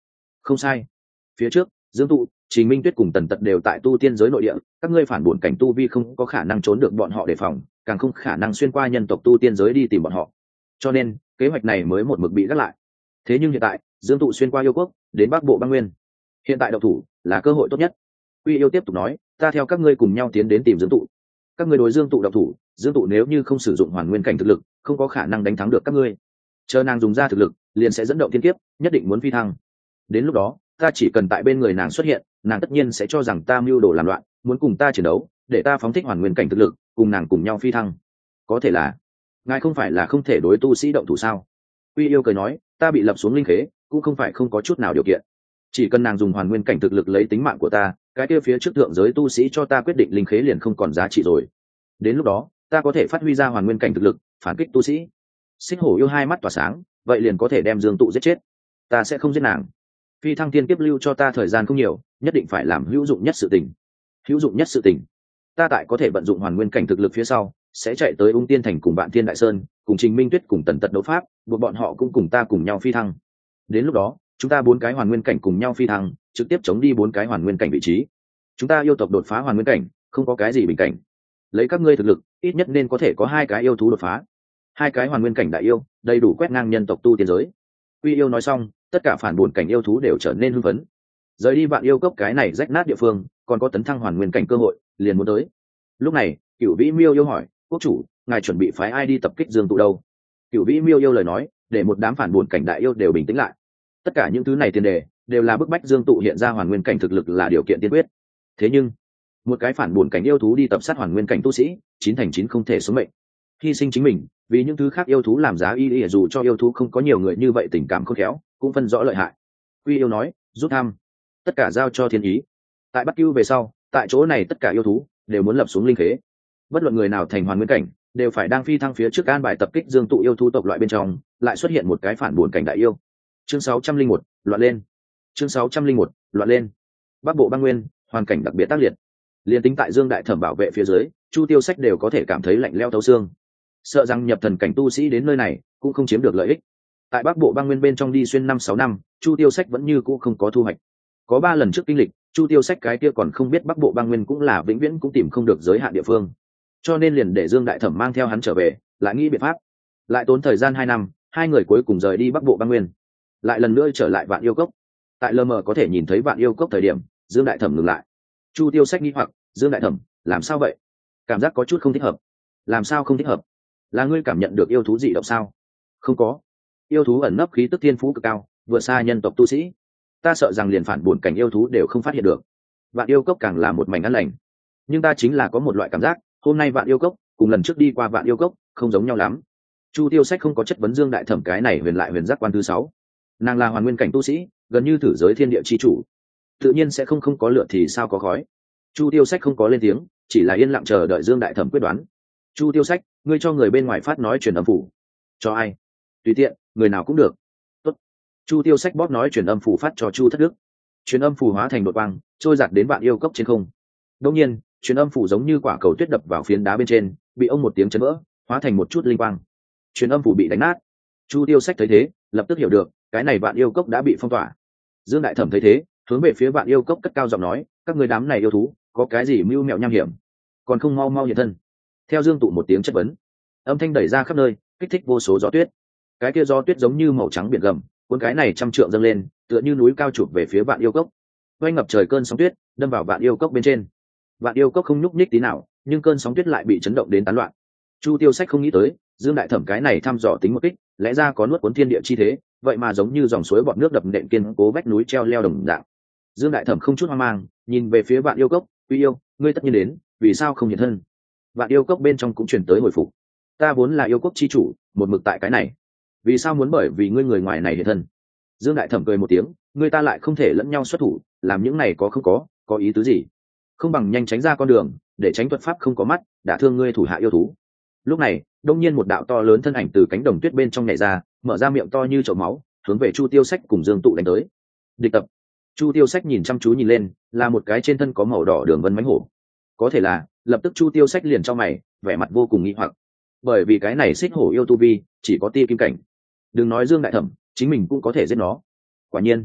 Không sai. Phía trước, Dương Tụ, Trình Minh Tuyết cùng Tần Tật đều tại tu tiên giới nội địa, các ngươi phản bổn cảnh tu vi không có khả năng trốn được bọn họ đề phòng, càng không khả năng xuyên qua nhân tộc tu tiên giới đi tìm bọn họ. Cho nên, kế hoạch này mới một mực bị gác lại. Thế nhưng hiện tại, Dương Tụ xuyên qua yêu quốc, đến Bắc Bộ Băng Nguyên. Hiện tại độc thủ là cơ hội tốt nhất. Quy Yêu tiếp tục nói, ta theo các ngươi cùng nhau tiến đến tìm Dương Tụ. Các ngươi đối Dương Tụ độc thủ, Dương Tụ nếu như không sử dụng Hoàn Nguyên cảnh thực lực, không có khả năng đánh thắng được các ngươi. Chờ nàng dùng ra thực lực, liền sẽ dẫn động thiên kiếp, nhất định muốn phi thăng. Đến lúc đó, ta chỉ cần tại bên người nàng xuất hiện, nàng tất nhiên sẽ cho rằng ta mưu đồ làm loạn, muốn cùng ta chiến đấu, để ta phóng thích Hoàn Nguyên cảnh thực lực, cùng nàng cùng nhau phi thăng. Có thể là, ngài không phải là không thể đối tu sĩ động thủ sao? Quy Yêu cười nói, ta bị lập xuống linh khế, cũng không phải không có chút nào điều kiện. Chỉ cần nàng dùng Hoàn Nguyên cảnh thực lực lấy tính mạng của ta, cái kia phía trước thượng giới tu sĩ cho ta quyết định linh khế liền không còn giá trị rồi. Đến lúc đó, ta có thể phát huy ra Hoàn Nguyên cảnh thực lực, phản kích tu sĩ. Xích Hổ Yêu hai mắt tỏa sáng, vậy liền có thể đem Dương Tụ giết chết. Ta sẽ không giết nàng. Phi thăng tiên kiếp lưu cho ta thời gian không nhiều, nhất định phải làm hữu dụng nhất sự tình. Hữu dụng nhất sự tình. Ta tại có thể vận dụng Hoàn Nguyên cảnh thực lực phía sau, sẽ chạy tới Ung Tiên Thành cùng Vạn Thiên Đại Sơn, cùng Trình Minh Tuyết cùng Tần Tật đấu pháp, buộc bọn họ cũng cùng ta cùng nhau phi thăng. Đến lúc đó, chúng ta bốn cái Hoàn Nguyên cảnh cùng nhau phi thăng, trực tiếp chống đi bốn cái Hoàn Nguyên cảnh vị trí. Chúng ta yêu tộc đột phá Hoàn Nguyên cảnh, không có cái gì bình cảnh. Lấy các ngươi thực lực, ít nhất nên có thể có hai cái yêu thú đột phá. Hai cái Hoàn Nguyên cảnh đại yêu, đầy đủ quét ngang nhân tộc tu tiên giới. Quy Yêu nói xong, tất cả phản buồn cảnh yêu thú đều trở nên hưng phấn. Rời đi Vạn Yêu Cốc cái này rách nát địa phương, còn có tấn thăng Hoàn Nguyên cảnh cơ hội, liền muốn tới. Lúc này, Cửu Vĩ Miêu yêu hỏi, quốc chủ, ngài chuẩn bị phái ai đi tập kích Dương Tụ đâu? Cửu Vĩ Miêu yêu lời nói, để một đám phản buồn cảnh đại yêu đều bình tĩnh lại. Tất cả những thứ này tiền đề đều là bức bách Dương Tụ hiện ra Hoàn Nguyên cảnh thực lực là điều kiện tiên quyết. Thế nhưng, một cái phản buồn cảnh yêu thú đi tập sát Hoàn Nguyên cảnh tu sĩ, chín thành chín không thể sống mệnh. Hy sinh chính mình, vì những thứ khác yêu thú làm giá y y, dù cho yêu thú không có nhiều người như vậy tình cảm khôn khéo, cũng phân rõ lợi hại. Quy Yêu nói, rút thăm, tất cả giao cho thiên ý. Tại Bắc Cưu về sau, tại chỗ này tất cả yêu thú đều muốn lập xuống linh khế. Bất luận người nào thành Hoàn Nguyên cảnh, đều phải đang phi thăng phía trước an bài tập kích Dương Tụ yêu thú tộc loại bên trong, lại xuất hiện một cái phản buồn cảnh đại yêu. Chương sáu trăm linh một, loạn lên. Chương sáu trăm linh một, loạn lên. Bắc Bộ Băng Nguyên, hoàn cảnh đặc biệt tác liệt. Liên tính tại Dương Đại Thẩm bảo vệ phía dưới, Chu Tiêu Sách đều có thể cảm thấy lạnh lẽo thấu xương. Sợ rằng nhập thần cảnh tu sĩ đến nơi này cũng không chiếm được lợi ích. Tại Bắc Bộ Băng Nguyên bên trong đi xuyên năm sáu năm, Chu Tiêu Sách vẫn như cũ không có thu hoạch. Có ba lần trước kinh lịch, Chu Tiêu Sách cái kia còn không biết Bắc Bộ Băng Nguyên cũng là vĩnh viễn cũng tìm không được giới hạn địa phương. Cho nên liền để Dương Đại Thẩm mang theo hắn trở về, lại nghĩ biện pháp. Lại tốn thời gian hai năm, hai người cuối cùng rời đi Bắc Bộ Băng Nguyên. Lại lần nữa trở lại Vạn Yêu Cốc. Tại lờ mờ có thể nhìn thấy Vạn Yêu Cốc thời điểm, Dương Đại Thẩm ngừng lại. Chu Tiêu Sách nghi hoặc, Dương Đại Thẩm, làm sao vậy? Cảm giác có chút không thích hợp. Làm sao không thích hợp? Là ngươi cảm nhận được yêu thú dị động sao? Không có. Yêu thú ẩn nấp khí tức thiên phú cực cao, vượt xa nhân tộc tu sĩ. Ta sợ rằng liền phản buồn cảnh yêu thú đều không phát hiện được. Vạn Yêu Cốc càng là một mảnh an lành. Nhưng ta chính là có một loại cảm giác, hôm nay Vạn Yêu Cốc cùng lần trước đi qua Vạn Yêu Cốc không giống nhau lắm. Chu Tiêu Sách không có chất vấn Dương Đại Thẩm cái này huyền lại huyền giác quan thứ sáu. Nàng là Hoàn Nguyên cảnh tu sĩ, gần như thử giới thiên địa chi chủ, tự nhiên sẽ không không có lửa thì sao có khói. Chu Tiêu Sách không có lên tiếng, chỉ là yên lặng chờ đợi Dương Đại Thẩm quyết đoán. Chu Tiêu Sách, ngươi cho người bên ngoài phát nói truyền âm phủ. Cho ai? Tùy tiện, người nào cũng được. Tốt. Chu Tiêu Sách bóp nói truyền âm phủ phát cho Chu Thất Đức. Truyền âm phủ hóa thành đột quang, trôi giạt đến Vạn Yêu Cốc trên không. Đương nhiên, truyền âm phủ giống như quả cầu tuyết đập vào phiến đá bên trên, bị ông một tiếng chấn vỡ, hóa thành một chút linh quang. Truyền âm phủ bị đánh nát. Chu Tiêu Sách thấy thế, lập tức hiểu được, cái này Vạn Yêu Cốc đã bị phong tỏa. Dương Đại Thẩm thấy thế, hướng về phía Vạn Yêu Cốc cất cao giọng nói, các người đám này yêu thú, có cái gì mưu mẹo nham hiểm, còn không mau mau hiện thân. Theo Dương Tụ một tiếng chất vấn, âm thanh đẩy ra khắp nơi, kích thích vô số gió tuyết. Cái kia gió tuyết giống như màu trắng biển gầm, cuốn cái này trăm trượng dâng lên, tựa như núi cao chụp về phía Vạn Yêu Cốc. Oanh ngập trời cơn sóng tuyết, đâm vào Vạn Yêu Cốc bên trên. Vạn Yêu Cốc không nhúc nhích tí nào, nhưng cơn sóng tuyết lại bị chấn động đến tán loạn. Chu Tiêu Sách không nghĩ tới, Dương Đại Thẩm cái này thăm dò tính một kích, lẽ ra có nuốt cuốn thiên địa chi thế, vậy mà giống như dòng suối bọt nước đập nện kiên cố vách núi treo leo đồng dạng. Dương Đại Thẩm không chút hoang mang, nhìn về phía Vạn Yêu Cốc, "Quy Yêu, ngươi tất nhiên đến, vì sao không hiện thân?" Vạn Yêu Cốc bên trong cũng truyền tới hồi phục, "Ta vốn là yêu quốc chi chủ, một mực tại cái này, vì sao muốn bởi vì ngươi người ngoài này hiện thân?" Dương Đại Thẩm cười một tiếng, "Ngươi ta lại không thể lẫn nhau xuất thủ, làm những này có không có, có ý tứ gì? Không bằng nhanh tránh ra con đường, để tránh thuật pháp không có mắt, đả thương ngươi thủ hạ yêu thú." Lúc này, đông nhiên một đạo to lớn thân ảnh từ cánh đồng tuyết bên trong nhảy ra, mở ra miệng to như chậu máu, hướng về Chu Tiêu Sách cùng Dương Tụ đánh tới. Địch tập. Chu Tiêu Sách nhìn chăm chú nhìn lên, là một cái trên thân có màu đỏ đường vân mãnh hổ. Có thể là, lập tức Chu Tiêu Sách liền cho mày, vẻ mặt vô cùng nghi hoặc. Bởi vì cái này xích hổ yêu tu vi, chỉ có tia kim cảnh. Đừng nói Dương Đại Thẩm, chính mình cũng có thể giết nó. Quả nhiên,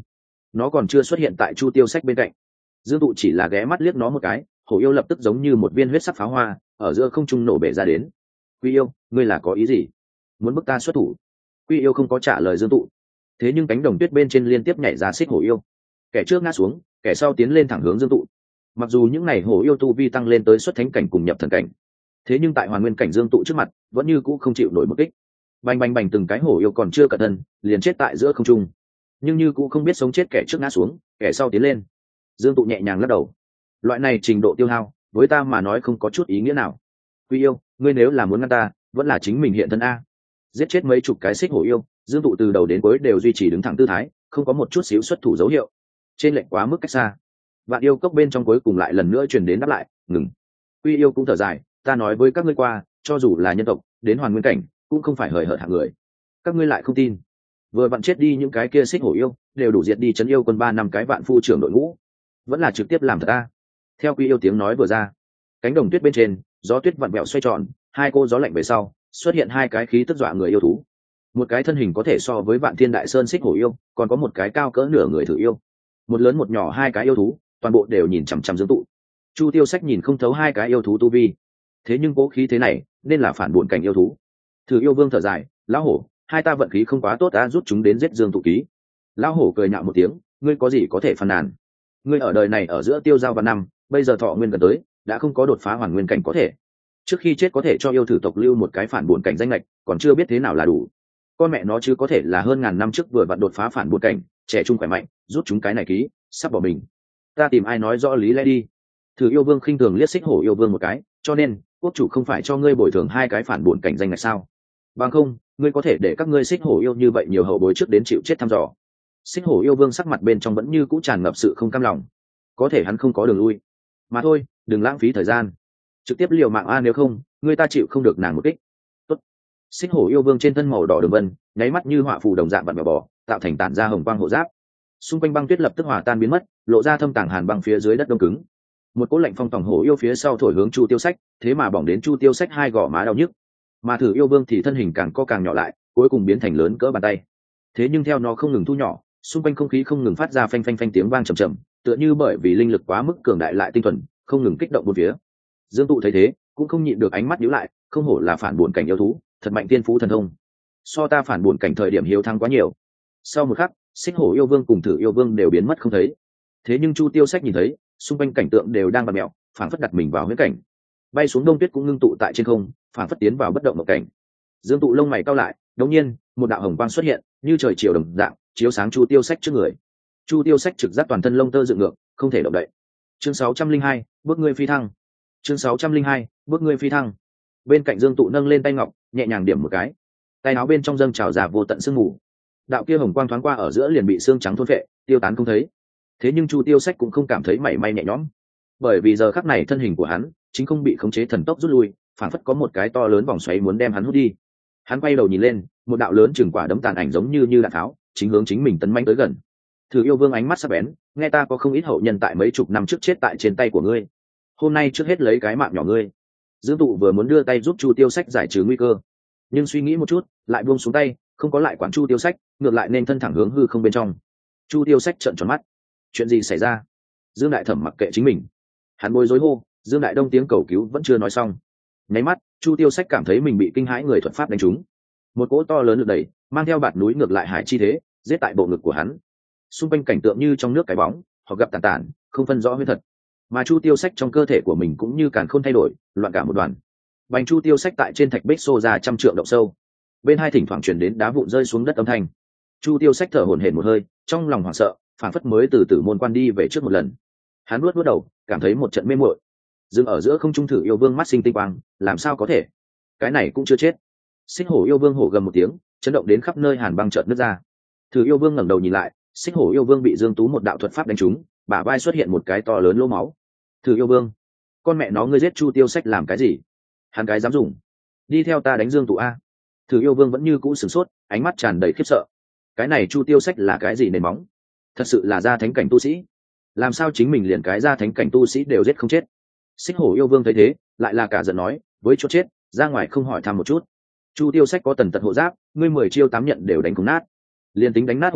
nó còn chưa xuất hiện tại chu tiêu sách bên cạnh. Dương tụ chỉ là ghé mắt liếc nó một cái, hổ yêu lập tức giống như một viên huyết sắc pháo hoa ở giữa không trung nổ bể ra đến. Quy yêu, ngươi là có ý gì, muốn bức ta xuất thủ? Quy yêu không có trả lời Dương tụ, thế nhưng cánh đồng tuyết bên trên liên tiếp nhảy ra xích hổ yêu, kẻ trước ngã xuống, kẻ sau tiến lên thẳng hướng Dương tụ. Mặc dù những này hổ yêu tu vi tăng lên tới xuất thánh cảnh cùng nhập thần cảnh, thế nhưng tại hoàn nguyên cảnh Dương tụ trước mặt vẫn như cũ không chịu nổi một kích. Bành bành bành, từng cái hổ yêu còn chưa cẩn thận liền chết tại giữa không trung, nhưng như cũng không biết sống chết, kẻ trước ngã xuống, kẻ sau tiến lên. Dương tụ nhẹ nhàng lắc đầu, loại này trình độ tiêu hao với ta mà nói không có chút ý nghĩa nào. Quy yêu, ngươi nếu là muốn ngăn ta, vẫn là chính mình hiện thân a. Giết chết mấy chục cái xích hổ yêu, Dương tụ từ đầu đến cuối đều duy trì đứng thẳng tư thái, không có một chút xíu xuất thủ dấu hiệu. Trên lệnh quá mức cách xa, vạn yêu cốc bên trong cuối cùng lại lần nữa truyền đến đáp lại, ngừng. Quy yêu cũng thở dài, ta nói với các ngươi qua, cho dù là nhân tộc đến hoàn nguyên cảnh cũng không phải hời hợt hạng người, các ngươi lại không tin. Vừa vặn chết đi những cái kia xích hổ yêu đều đủ diệt đi chấn yêu quân ba năm cái vạn phu trưởng đội ngũ, vẫn là trực tiếp làm thật ta. Theo Quy yêu tiếng nói vừa ra, cánh đồng tuyết bên trên gió tuyết vặn vẹo xoay tròn, hai cô gió lạnh về sau xuất hiện hai cái khí tức dọa người yêu thú. Một cái thân hình có thể so với vạn thiên đại sơn xích hổ yêu, còn có một cái cao cỡ nửa người thử yêu. Một lớn một nhỏ hai cái yêu thú, toàn bộ đều nhìn chằm chằm Dương tụ. Chu tiêu sách nhìn không thấu hai cái yêu thú tu vi, thế nhưng cố khí thế này nên là phản bổn cảnh yêu thú. Thử yêu vương thở dài, lão hổ, hai ta vận khí không quá tốt, đã rút chúng đến giết Dương tụ ký. Lão hổ cười nhạo một tiếng, ngươi có gì có thể phàn nàn? Ngươi ở đời này ở giữa tiêu giao và năm, bây giờ thọ nguyên gần tới, đã không có đột phá hoàn nguyên cảnh có thể. Trước khi chết có thể cho yêu thử tộc lưu một cái phản bổn cảnh danh lệch, còn chưa biết thế nào là đủ. Con mẹ nó chứ có thể là hơn ngàn năm trước vừa vặn đột phá phản bổn cảnh, trẻ trung khỏe mạnh, rút chúng cái này ký, sắp bỏ mình. Ta tìm ai nói rõ lý lẽ đi. Thử yêu vương khinh thường liếc xích hổ yêu vương một cái, cho nên quốc chủ không phải cho ngươi bồi thường hai cái phản bổn cảnh danh lệch sao? Bằng không, ngươi có thể để các ngươi xích hổ yêu như vậy nhiều hậu bối trước đến chịu chết thăm dò. Xích hổ yêu vương sắc mặt bên trong vẫn như cũ tràn ngập sự không cam lòng, có thể hắn không có đường lui. Mà thôi, đừng lãng phí thời gian, trực tiếp liều mạng a, nếu không ngươi ta chịu không được nàng một kích. Tốt. Xích hổ yêu vương trên thân màu đỏ đường vân nháy mắt như họa phù đồng dạng vặn vẹo bò, tạo thành tản ra hồng quang hộ giáp. Xung quanh băng tuyết lập tức hòa tan biến mất, lộ ra thâm tàng hàn băng phía dưới đất đông cứng. Một cỗ lạnh phong tòng hổ yêu phía sau thổi hướng Chu tiêu sách, thế mà bỏng đến Chu tiêu sách hai gò má đau nhức. Mà thử yêu vương thì thân hình càng co càng nhỏ lại, cuối cùng biến thành lớn cỡ bàn tay. Thế nhưng theo nó không ngừng thu nhỏ, xung quanh không khí không ngừng phát ra phanh phanh phanh tiếng vang trầm trầm, tựa như bởi vì linh lực quá mức cường đại lại tinh thuần, không ngừng kích động bốn phía. Dương tụ thấy thế cũng không nhịn được ánh mắt nhíu lại, không hổ là phản bổn cảnh yêu thú, thật mạnh tiên phú thần thông, so ta phản bổn cảnh thời điểm hiếu thắng quá nhiều. Sau một khắc, xích hổ yêu vương cùng thử yêu vương đều biến mất không thấy. Thế nhưng Chu tiêu sách nhìn thấy xung quanh cảnh tượng đều đang bạt mẹo, phản phất đặt mình vào huyễn cảnh. Bay xuống đông tuyết cũng ngưng tụ tại trên không, phản phất tiến vào bất động một cảnh. Dương tụ lông mày cau lại, đột nhiên một đạo hồng quang xuất hiện, như trời chiều đồng dạng chiếu sáng Chu tiêu sách trước người. Chu tiêu sách trực giác toàn thân lông tơ dựng ngược, không thể động đậy. Chương sáu trăm linh hai, bước ngươi phi thăng. Chương sáu trăm linh hai, bước ngươi phi thăng. Bên cạnh Dương tụ nâng lên tay ngọc, nhẹ nhàng điểm một cái, tay áo bên trong dâng trào ra vô tận sương mù. Đạo kia hồng quang thoáng qua ở giữa liền bị xương trắng thôn phệ, tiêu tán không thấy. Thế nhưng Chu tiêu sách cũng không cảm thấy mảy may nhẹ nhõm, bởi vì giờ khắc này thân hình của hắn chính không bị khống chế thần tốc rút lui, phản phất có một cái to lớn vòng xoáy muốn đem hắn hút đi. Hắn quay đầu nhìn lên, một đạo lớn chừng quả đấm tàn ảnh giống như như đạn tháo, chính hướng chính mình tấn manh tới gần. Thử yêu vương ánh mắt sắc bén, nghe ta có không ít hậu nhân tại mấy chục năm trước chết tại trên tay của ngươi, hôm nay trước hết lấy cái mạng nhỏ ngươi. Dương tụ vừa muốn đưa tay giúp Chu tiêu sách giải trừ nguy cơ, nhưng suy nghĩ một chút lại buông xuống tay, không có lại quản Chu tiêu sách, ngược lại nên thân thẳng hướng hư không bên trong. Chu tiêu sách trợn tròn mắt, chuyện gì xảy ra? Dương đại thẩm mặc kệ chính mình, hắn bối rối hô, Dương đại đông tiếng cầu cứu vẫn chưa nói xong. Nháy mắt Chu tiêu sách cảm thấy mình bị kinh hãi người thuật pháp đánh trúng, một cỗ to lớn lực đẩy mang theo bạt núi ngược lại hải chi thế giết tại bộ ngực của hắn. Xung quanh cảnh tượng như trong nước cái bóng, họ gặp tàn tàn không phân rõ huyết thật, mà Chu tiêu sách trong cơ thể của mình cũng như càn khôn thay đổi, loạn cả một đoàn. Bành Chu tiêu sách tại trên thạch bích xô ra trăm trượng động sâu, bên hai thỉnh thoảng truyền đến đá vụn rơi xuống đất âm thanh. Chu tiêu sách thở hổn hển một hơi, trong lòng hoảng sợ, phản phất mới từ tử môn quan đi về trước một lần. Hắn nuốt nuốt đầu, cảm thấy một trận mê muội. Dừng ở giữa không trung thử yêu vương mắt sinh tinh quang, làm sao có thể? Cái này cũng chưa chết. Xích hổ yêu vương hổ gầm một tiếng, chấn động đến khắp nơi hàn băng chợt nứt ra. Thử yêu vương ngẩng đầu nhìn lại, xích hổ yêu vương bị Dương Tú một đạo thuật pháp đánh trúng, bả vai xuất hiện một cái to lớn lỗ máu. Thử yêu vương, con mẹ nó ngươi giết Chu tiêu sách làm cái gì? Hắn cái dám dùng? Đi theo ta đánh Dương Tú a. Thử yêu vương vẫn như cũ sửng sốt, ánh mắt tràn đầy khiếp sợ. Cái này Chu tiêu sách là cái gì nền móng? Thật sự là gia thánh cảnh tu sĩ? Làm sao chính mình liền cái gia thánh cảnh tu sĩ đều giết không chết? Xích hổ yêu vương thấy thế, lại là cả giận nói, với chỗ chết, ra ngoài không hỏi thăm một chút. Chu tiêu sách có tần tật hộ giáp, ngươi mười chiêu tám nhận đều đánh không nát, liền tính đánh nát hộ giáp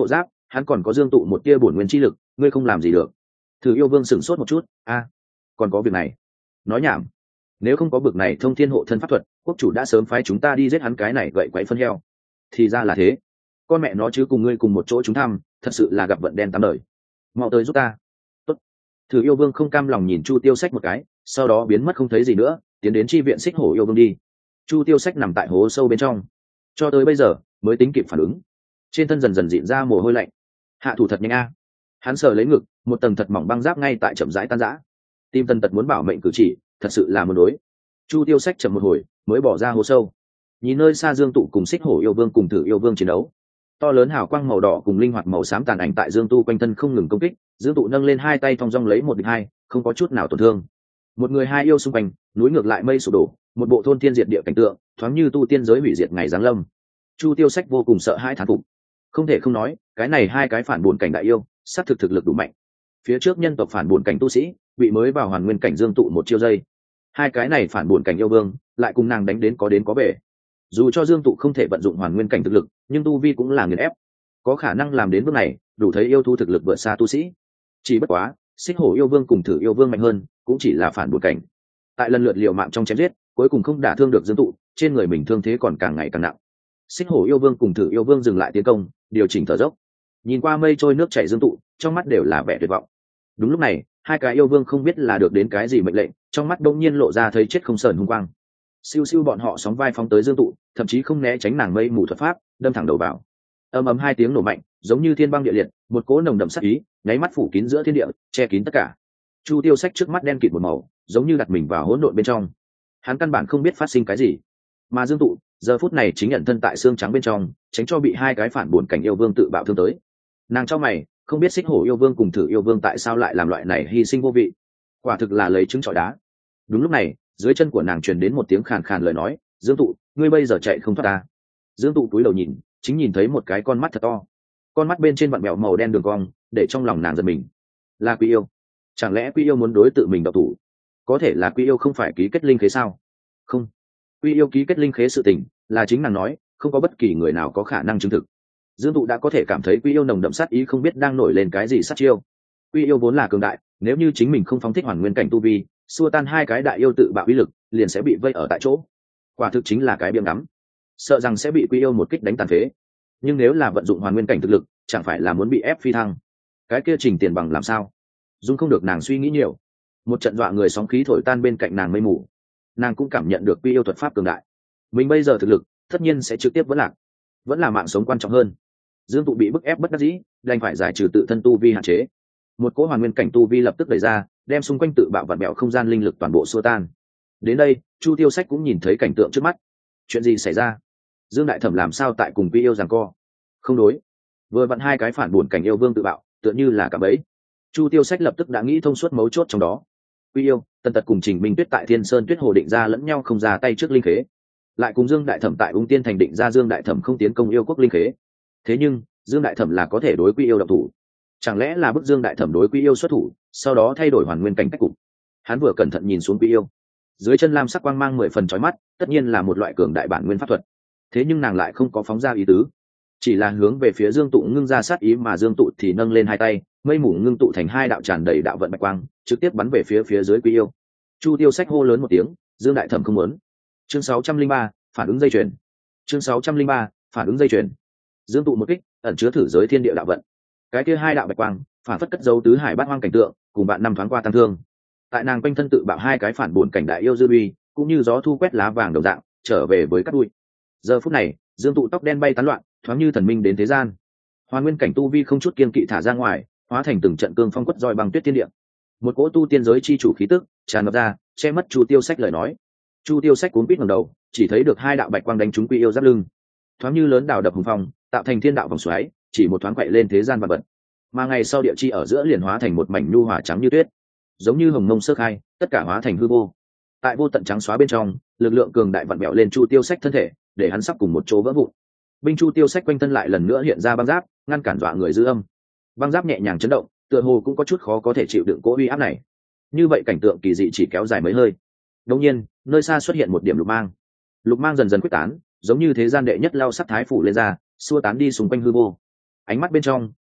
hắn còn có dương tụ một tia bổn nguyên chi lực, ngươi không làm gì được. Thử yêu vương sửng sốt một chút, a, còn có việc này. Nói nhảm, nếu không có bực này thông thiên hộ thân pháp thuật, quốc chủ đã sớm phái chúng ta đi giết hắn cái này gậy quấy phân heo. Thì ra là thế, con mẹ nó chứ cùng ngươi cùng một chỗ chúng thăm, thật sự là gặp vận đen tám đời. Mau tới giúp ta. Tốt. Thử yêu vương không cam lòng nhìn Chu Tiêu Sách một cái, sau đó biến mất không thấy gì nữa, tiến đến chi viện Xích Hổ yêu vương đi. Chu Tiêu Sách nằm tại hố sâu bên trong, cho tới bây giờ mới tính kịp phản ứng, trên thân dần dần dịn ra mồ hôi lạnh. Hạ thủ thật nhanh a. Hắn sờ lấy ngực, một tầng thật mỏng băng giáp ngay tại chậm rãi tan rã. Tim Tân Tật muốn bảo mệnh cử chỉ, thật sự là muốn đối. Chu Tiêu Sách chậm một hồi, mới bỏ ra hố sâu. Nhìn nơi xa Dương Tụ cùng Xích Hổ yêu vương cùng Thử yêu vương chiến đấu. To lớn hào quang màu đỏ cùng linh hoạt màu xám tàn ảnh tại Dương Tu quanh thân không ngừng công kích, Dương Tụ nâng lên hai tay thong dong lấy một địch hai, không có chút nào tổn thương. Một người hai yêu xung quanh, núi ngược lại mây sụp đổ, một bộ thôn tiên diệt địa cảnh tượng, thoáng như tu tiên giới hủy diệt ngày giáng lâm. Chu Tiêu Sách vô cùng sợ hãi thán phục. Không thể không nói, cái này hai cái phản buồn cảnh đại yêu, sát thực thực lực đủ mạnh. Phía trước nhân tộc phản buồn cảnh tu sĩ, bị mới vào hoàn nguyên cảnh Dương Tụ một chiêu dây. Hai cái này phản buồn cảnh yêu vương, lại cùng nàng đánh đến có đến có về. Dù cho Dương Tụ không thể vận dụng hoàn nguyên cảnh thực lực, nhưng tu vi cũng là nghiền ép, có khả năng làm đến bước này, đủ thấy yêu thú thực lực vượt xa tu sĩ. Chỉ bất quá, Xích Hổ yêu vương cùng Thử yêu vương mạnh hơn, cũng chỉ là phản buồn cảnh. Tại lần lượt liều mạng trong chém giết, cuối cùng không đả thương được Dương Tụ, trên người mình thương thế còn càng ngày càng nặng. Xích Hổ yêu vương cùng Thử yêu vương dừng lại tiến công, điều chỉnh thở dốc, nhìn qua mây trôi nước chảy Dương Tụ, trong mắt đều là vẻ tuyệt vọng. Đúng lúc này, hai cái yêu vương không biết là được đến cái gì mệnh lệnh, trong mắt đông nhiên lộ ra thấy chết không sờn hung quang. Siêu siêu bọn họ sóng vai phóng tới Dương Tụ, thậm chí không né tránh nàng mây mù thuật pháp, đâm thẳng đầu vào. Ầm ầm hai tiếng nổ mạnh, giống như thiên băng địa liệt, một cỗ nồng đậm sát ý, nháy mắt phủ kín giữa thiên địa, che kín tất cả. Chu Tiêu Sách trước mắt đen kịt một màu, giống như đặt mình vào hỗn độn bên trong. Hắn căn bản không biết phát sinh cái gì. Mà Dương Tụ, giờ phút này chính nhận thân tại xương trắng bên trong, tránh cho bị hai cái phản buồn cảnh yêu vương tự bạo thương tới. Nàng cho mày, không biết Xích Hổ yêu vương cùng Thử yêu vương tại sao lại làm loại này hy sinh vô vị. Quả thực là lấy trứng trọi đá. Đúng lúc này, dưới chân của nàng truyền đến một tiếng khàn khàn lời nói, Dương Tụ, ngươi bây giờ chạy không thoát ta. Dương Tụ cúi đầu nhìn, chính nhìn thấy một cái con mắt thật to, con mắt bên trên vặn vẹo màu đen đường cong, để trong lòng nàng giật mình. Là Quy Yêu? Chẳng lẽ Quy Yêu muốn đối tự mình độc thủ? Có thể là Quy Yêu không phải ký kết linh khế sao? Không, Quy Yêu ký kết linh khế sự tình là chính nàng nói, không có bất kỳ người nào có khả năng chứng thực. Dương Tụ đã có thể cảm thấy Quy Yêu nồng đậm sát ý, không biết đang nổi lên cái gì sát chiêu. Quy Yêu vốn là cường đại, nếu như chính mình không phóng thích hoàn nguyên cảnh tu vi, xua tan hai cái đại yêu tự bạo uy lực, liền sẽ bị vây ở tại chỗ. Quả thực chính là cái biếng ngắm, sợ rằng sẽ bị Quy Yêu một kích đánh tàn phế. Nhưng nếu là vận dụng hoàn nguyên cảnh thực lực, chẳng phải là muốn bị ép phi thăng? Cái kia Trình Tiền Bằng làm sao? Dung không được nàng suy nghĩ nhiều, một trận dọa người sóng khí thổi tan bên cạnh nàng mây mù. Nàng cũng cảm nhận được Quy Yêu thuật pháp cường đại, mình bây giờ thực lực tất nhiên sẽ trực tiếp vẫn lạc, vẫn là mạng sống quan trọng hơn. Dương Tụ bị bức ép bất đắc dĩ, đành phải giải trừ tự thân tu vi hạn chế. Một cỗ hoàn nguyên cảnh tu vi lập tức đẩy ra, đem xung quanh tự bạo vặn bẹo không gian linh lực toàn bộ xua tan. Đến đây, Chu Tiêu Sách cũng nhìn thấy cảnh tượng trước mắt. Chuyện gì xảy ra? Dương Đại Thẩm làm sao tại cùng Quy Yêu giằng co? Không đối, vừa vặn hai cái phản buồn cảnh yêu vương tự bạo, tựa như là cả bẫy. Chu Tiêu Sách lập tức đã nghĩ thông suốt mấu chốt trong đó. Quy Yêu, Tần Tật cùng Trình Minh Tuyết tại Thiên Sơn Tuyết Hồ định ra lẫn nhau không ra tay trước linh khế, lại cùng Dương Đại Thẩm tại Ung Tiên Thành định ra Dương Đại Thẩm không tiến công yêu quốc linh khế. Thế nhưng Dương Đại Thẩm là có thể đối Quy Yêu động thủ, chẳng lẽ là bức Dương Đại Thẩm đối Quy Yêu xuất thủ, sau đó thay đổi hoàn nguyên cảnh cách cục? Hắn vừa cẩn thận nhìn xuống Quy Yêu, dưới chân lam sắc quang mang mười phần chói mắt, tất nhiên là một loại cường đại bản nguyên pháp thuật. Thế nhưng nàng lại không có phóng ra ý tứ, chỉ là hướng về phía Dương Tụ ngưng ra sát ý, mà Dương Tụ thì nâng lên hai tay, mây mù ngưng tụ thành hai đạo tràn đầy đạo vận bạch quang, trực tiếp bắn về phía phía dưới Quy Yêu. Chu Tiêu Sách hô lớn một tiếng, Dương Đại Thẩm không muốn. Chương sáu trăm linh ba, phản ứng dây chuyền. Chương sáu trăm linh ba, phản ứng dây chuyền. Dương Tụ một kích, ẩn chứa thử giới thiên địa đạo vận. Cái kia hai đạo bạch quang, phản phất cất dấu tứ hải bát hoang cảnh tượng, cùng bạn năm thoáng qua tăng thương. Tại nàng quanh thân tự bạo hai cái phản buồn cảnh đại yêu dư uy, cũng như gió thu quét lá vàng đồng dạng, trở về với cát bụi. Giờ phút này, Dương Tụ tóc đen bay tán loạn, thoáng như thần minh đến thế gian. Hoàn nguyên cảnh tu vi không chút kiên kỵ thả ra ngoài, hóa thành từng trận cương phong quất roi băng tuyết thiên địa. Một cỗ tu tiên giới chi chủ khí tức tràn ngập ra, che mất Chu Tiêu Sách lời nói. Chu Tiêu Sách cuốn quýt ngẩng đầu, chỉ thấy được hai đạo bạch quang đánh trúng Quy Yêu giáp lưng, thoáng như lớn đảo đập hùng phong, tạo thành thiên đạo vòng xoáy, chỉ một thoáng quậy lên thế gian vạn vật. Mà ngày sau địa chi ở giữa liền hóa thành một mảnh nhu hòa trắng như tuyết, giống như hồng mông sơ khai, tất cả hóa thành hư vô. Tại vô tận trắng xóa bên trong, lực lượng cường đại vặn bẹo lên Chu Tiêu Sách thân thể, để hắn sắp cùng một chỗ vỡ vụn. Binh Chu Tiêu Sách quanh thân lại lần nữa hiện ra băng giáp, ngăn cản dọa người dư âm. Băng giáp nhẹ nhàng chấn động, tựa hồ cũng có chút khó có thể chịu đựng cỗ uy áp này. Như vậy cảnh tượng kỳ dị chỉ kéo dài mấy hơi. Đột nhiên, nơi xa xuất hiện một điểm lục mang. Lục mang dần dần quyết tán, giống như thế gian đệ nhất lao sắc thái phủ lên ra, xua tán đi xung quanh hư vô. Ánh mắt bên trong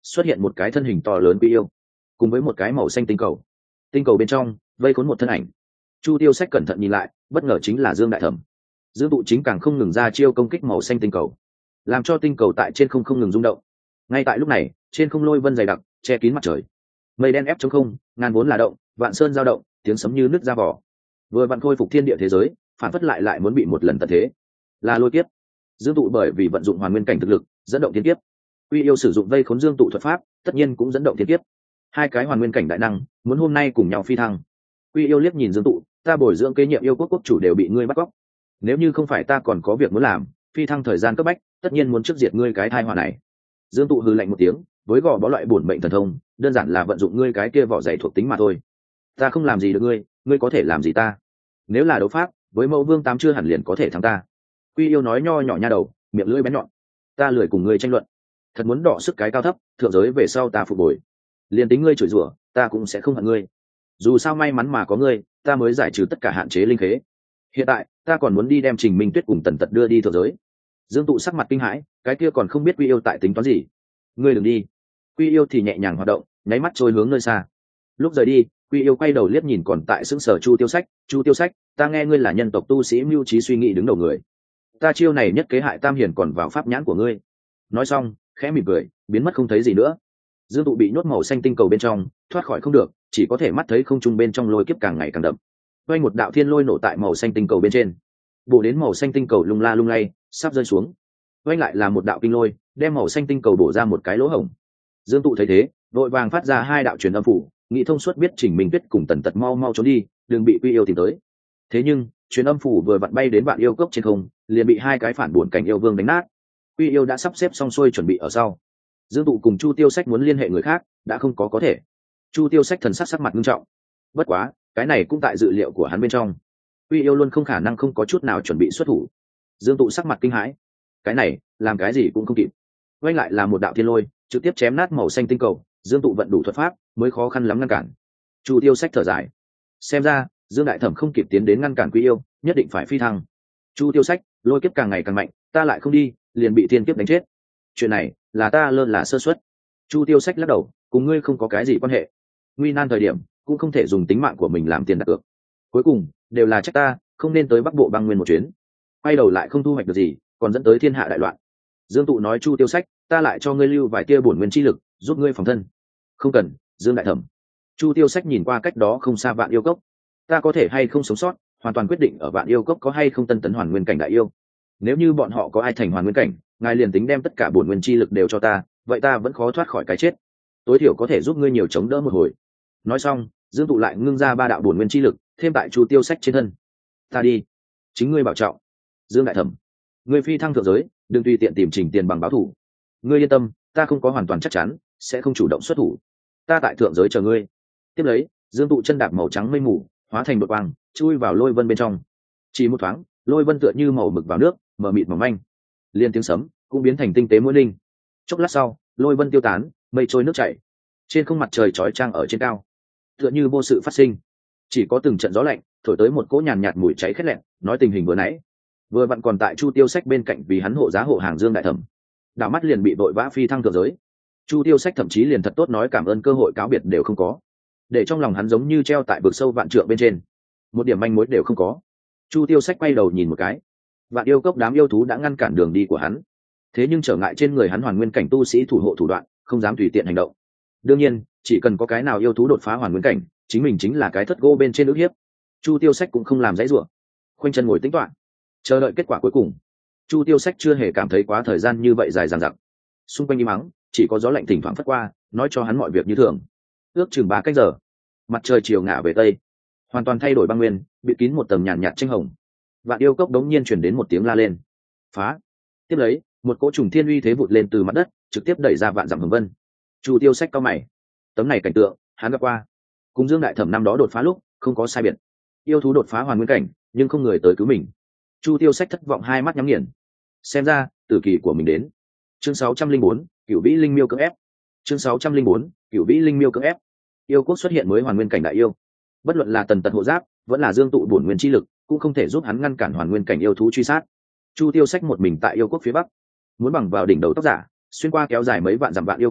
xuất hiện một cái thân hình to lớn quy yêu cùng với một cái màu xanh tinh cầu. Tinh cầu bên trong vây khốn một thân ảnh. Chu Tiêu Sách cẩn thận nhìn lại, bất ngờ chính là Dương Đại Thẩm. Dương tụ chính càng không ngừng ra chiêu công kích màu xanh tinh cầu, làm cho tinh cầu tại trên không không ngừng rung động. Ngay tại lúc này, trên không lôi vân dày đặc che kín mặt trời, mây đen ép trong không, ngàn vốn là động, vạn sơn giao động, tiếng sấm như nứt ra vỏ. Vừa vặn khôi phục thiên địa thế giới, phản phất lại lại muốn bị một lần tận thế, là lôi kiếp. Dương tụ bởi vì vận dụng hoàn nguyên cảnh thực lực dẫn động thiên kiếp, Uy yêu sử dụng vây khốn Dương tụ thuật pháp, tất nhiên cũng dẫn động thiên kiếp. Hai cái hoàn nguyên cảnh đại năng muốn hôm nay cùng nhau phi thăng. Uy yêu liếc nhìn Dương tụ, ta bồi dưỡng kế nhiệm yêu quốc quốc chủ đều bị ngươi bắt cóc, nếu như không phải ta còn có việc muốn làm, phi thăng thời gian cấp bách, tất nhiên muốn trước diệt ngươi cái thai họa này. Dương tụ hừ lạnh một tiếng, với gò bó loại bổn mệnh thần thông, đơn giản là vận dụng ngươi cái kia vỏ dày thuộc tính mà thôi. Ta không làm gì được ngươi, ngươi có thể làm gì ta? Nếu là đấu pháp, với mẫu vương tám chưa hẳn liền có thể thắng ta. Quy yêu nói nho nhỏ nha đầu, miệng lưỡi bén nhọn. Ta lười cùng ngươi tranh luận, thật muốn đọ sức cái cao thấp, thượng giới về sau ta phục bồi. Liền tính ngươi chửi rủa, ta cũng sẽ không hận ngươi. Dù sao may mắn mà có ngươi, ta mới giải trừ tất cả hạn chế linh khế. Hiện tại, ta còn muốn đi đem Trình Minh Tuyết cùng Tần Tật đưa đi thượng giới. Dương tụ sắc mặt kinh hãi, cái kia còn không biết Quy yêu tại tính toán gì. Ngươi đừng đi. Quy yêu thì nhẹ nhàng hoạt động, nháy mắt trôi hướng nơi xa. Lúc rời đi, Quy yêu quay đầu liếc nhìn còn tại sững sờ Chu Tiêu Sách, Chu Tiêu Sách, ta nghe ngươi là nhân tộc tu sĩ mưu trí suy nghĩ đứng đầu người, ta chiêu này nhất kế hại tam hiền còn vào pháp nhãn của ngươi. Nói xong, khẽ mỉm cười, biến mất không thấy gì nữa. Dương tụ bị nhốt màu xanh tinh cầu bên trong, thoát khỏi không được, chỉ có thể mắt thấy không trung bên trong lôi kiếp càng ngày càng đậm. Quay một đạo thiên lôi nổ tại màu xanh tinh cầu bên trên, bổ đến màu xanh tinh cầu lung la lung lay, sắp rơi xuống. Quay lại là một đạo kinh lôi, đem màu xanh tinh cầu bổ ra một cái lỗ hổng. Dương tụ thấy thế, đội vàng phát ra hai đạo truyền âm phủ, nghĩ thông suốt biết Trình Minh Tuyết cùng Tần Tật mau mau trốn đi, đừng bị Quy yêu tìm tới. Thế nhưng truyền âm phủ vừa vặn bay đến vạn yêu cốc trên không, liền bị hai cái phản buồn cảnh yêu vương đánh nát. Quy yêu đã sắp xếp xong xuôi chuẩn bị ở sau. Dương tụ cùng Chu Tiêu Sách muốn liên hệ người khác, đã không có có thể. Chu Tiêu Sách thần sắc sắc mặt nghiêm trọng. Bất quá, cái này cũng tại dự liệu của hắn bên trong. Quy yêu luôn không khả năng không có chút nào chuẩn bị xuất thủ. Dương tụ sắc mặt kinh hãi. Cái này, làm cái gì cũng không kịp. Quay lại là một đạo thiên lôi, trực tiếp chém nát màu xanh tinh cầu. Dương tụ vận đủ thuật pháp, mới khó khăn lắm ngăn cản. Chu Tiêu Sách thở dài. Xem ra, Dương Đại Thẩm không kịp tiến đến ngăn cản Quy yêu, nhất định phải phi thăng. Chu Tiêu Sách, lôi kiếp càng ngày càng mạnh, ta lại không đi, liền bị thiên kiếp đánh chết. Chuyện này là ta lơ là sơ suất. Chu Tiêu Sách lắc đầu, cùng ngươi không có cái gì quan hệ. Nguy nan thời điểm cũng không thể dùng tính mạng của mình làm tiền đặt cược. Cuối cùng đều là trách ta, không nên tới Bắc Bộ băng nguyên một chuyến. Quay đầu lại không thu hoạch được gì, còn dẫn tới thiên hạ đại loạn. Dương tụ nói Chu Tiêu Sách, ta lại cho ngươi lưu vài tia bổn nguyên chi lực, giúp ngươi phòng thân. Không cần, Dương Đại Thẩm. Chu Tiêu Sách nhìn qua cách đó không xa Vạn Yêu Cốc, ta có thể hay không sống sót, hoàn toàn quyết định ở Vạn Yêu Cốc có hay không tân tấn hoàn nguyên cảnh đại yêu. Nếu như bọn họ có ai thành hoàn nguyên cảnh, ngài liền tính đem tất cả bổn nguyên chi lực đều cho ta, vậy ta vẫn khó thoát khỏi cái chết. Tối thiểu có thể giúp ngươi nhiều chống đỡ một hồi. Nói xong, Dương tụ lại ngưng ra ba đạo bổn nguyên chi lực, thêm tại Chu Tiêu Sách trên thân. Ta đi, chính ngươi bảo trọng. Dương Đại Thẩm, ngươi phi thăng thượng giới, đừng tùy tiện tìm Trình Tiền bằng báo thủ. Ngươi yên tâm, ta không có hoàn toàn chắc chắn, sẽ không chủ động xuất thủ. Ta tại thượng giới chờ ngươi. Tiếp lấy, Dương tụ chân đạp màu trắng mây mù, hóa thành đột quang, chui vào lôi vân bên trong. Chỉ một thoáng, lôi vân tựa như màu mực vào nước, mờ mịt mỏng manh. Liên tiếng sấm cũng biến thành tinh tế mũi linh. Chốc lát sau, lôi vân tiêu tán, mây trôi nước chảy. Trên không mặt trời chói chang ở trên cao, tựa như vô sự phát sinh. Chỉ có từng trận gió lạnh thổi tới một cỗ nhàn nhạt mùi cháy khét lẹn, nói tình hình vừa nãy. Vừa vặn còn tại Chu Tiêu Sách bên cạnh vì hắn hộ giá hộ hàng Dương Đại Thẩm, đảo mắt liền bị vội vã phi thăng thượng giới. Chu Tiêu Sách thậm chí liền thật tốt nói cảm ơn cơ hội cáo biệt đều không có, để trong lòng hắn giống như treo tại vực sâu vạn trượng bên trên, một điểm manh mối đều không có. Chu Tiêu Sách quay đầu nhìn một cái, Vạn Yêu Cốc đám yêu thú đã ngăn cản đường đi của hắn, thế nhưng trở ngại trên người hắn hoàn nguyên cảnh tu sĩ thủ hộ thủ đoạn, không dám tùy tiện hành động. Đương nhiên, chỉ cần có cái nào yêu thú đột phá hoàn nguyên cảnh, chính mình chính là cái thất gỗ bên trên ức hiếp. Chu Tiêu Sách cũng không làm dãy rủa, khoanh chân ngồi tĩnh toạn, chờ đợi kết quả cuối cùng. Chu Tiêu Sách chưa hề cảm thấy quá thời gian như vậy dài dằng dặc. Xung quanh im mắng, chỉ có gió lạnh thỉnh thoảng phất qua, nói cho hắn mọi việc như thường. Ước chừng ba cách giờ, mặt trời chiều ngả về tây, hoàn toàn thay đổi băng nguyên, bị kín một tầng nhàn nhạt tranh hồng. Vạn Yêu Cốc đống nhiên chuyển đến một tiếng la lên, phá. Tiếp lấy, một cỗ trùng thiên uy thế vụt lên từ mặt đất, trực tiếp đẩy ra vạn dặm hồng vân. Chu Tiêu Sách cao mày, tấm này cảnh tượng hắn gặp qua, cùng Dương Đại Thẩm năm đó đột phá lúc không có sai biệt. Yêu thú đột phá hoàn nguyên cảnh, nhưng không người tới cứu mình. Chu Tiêu Sách thất vọng hai mắt nhắm nghiền, xem ra tử kỳ của mình đến. Chương sáu trăm linh bốn, Cửu Vĩ Linh Miêu cưỡng ép. Chương sáu trăm linh bốn, Cửu Vĩ Linh Miêu cưỡng ép. Yêu quốc xuất hiện mới hoàn nguyên cảnh đại yêu, bất luận là Tần Tật hộ giáp, vẫn là Dương tụ bổn nguyên chi lực, cũng không thể giúp hắn ngăn cản hoàn nguyên cảnh yêu thú truy sát. Chu Tiêu Sách một mình tại yêu quốc phía bắc, muốn bằng vào đỉnh đầu tóc giả, xuyên qua kéo dài mấy vạn dặm vạn yêu quốc,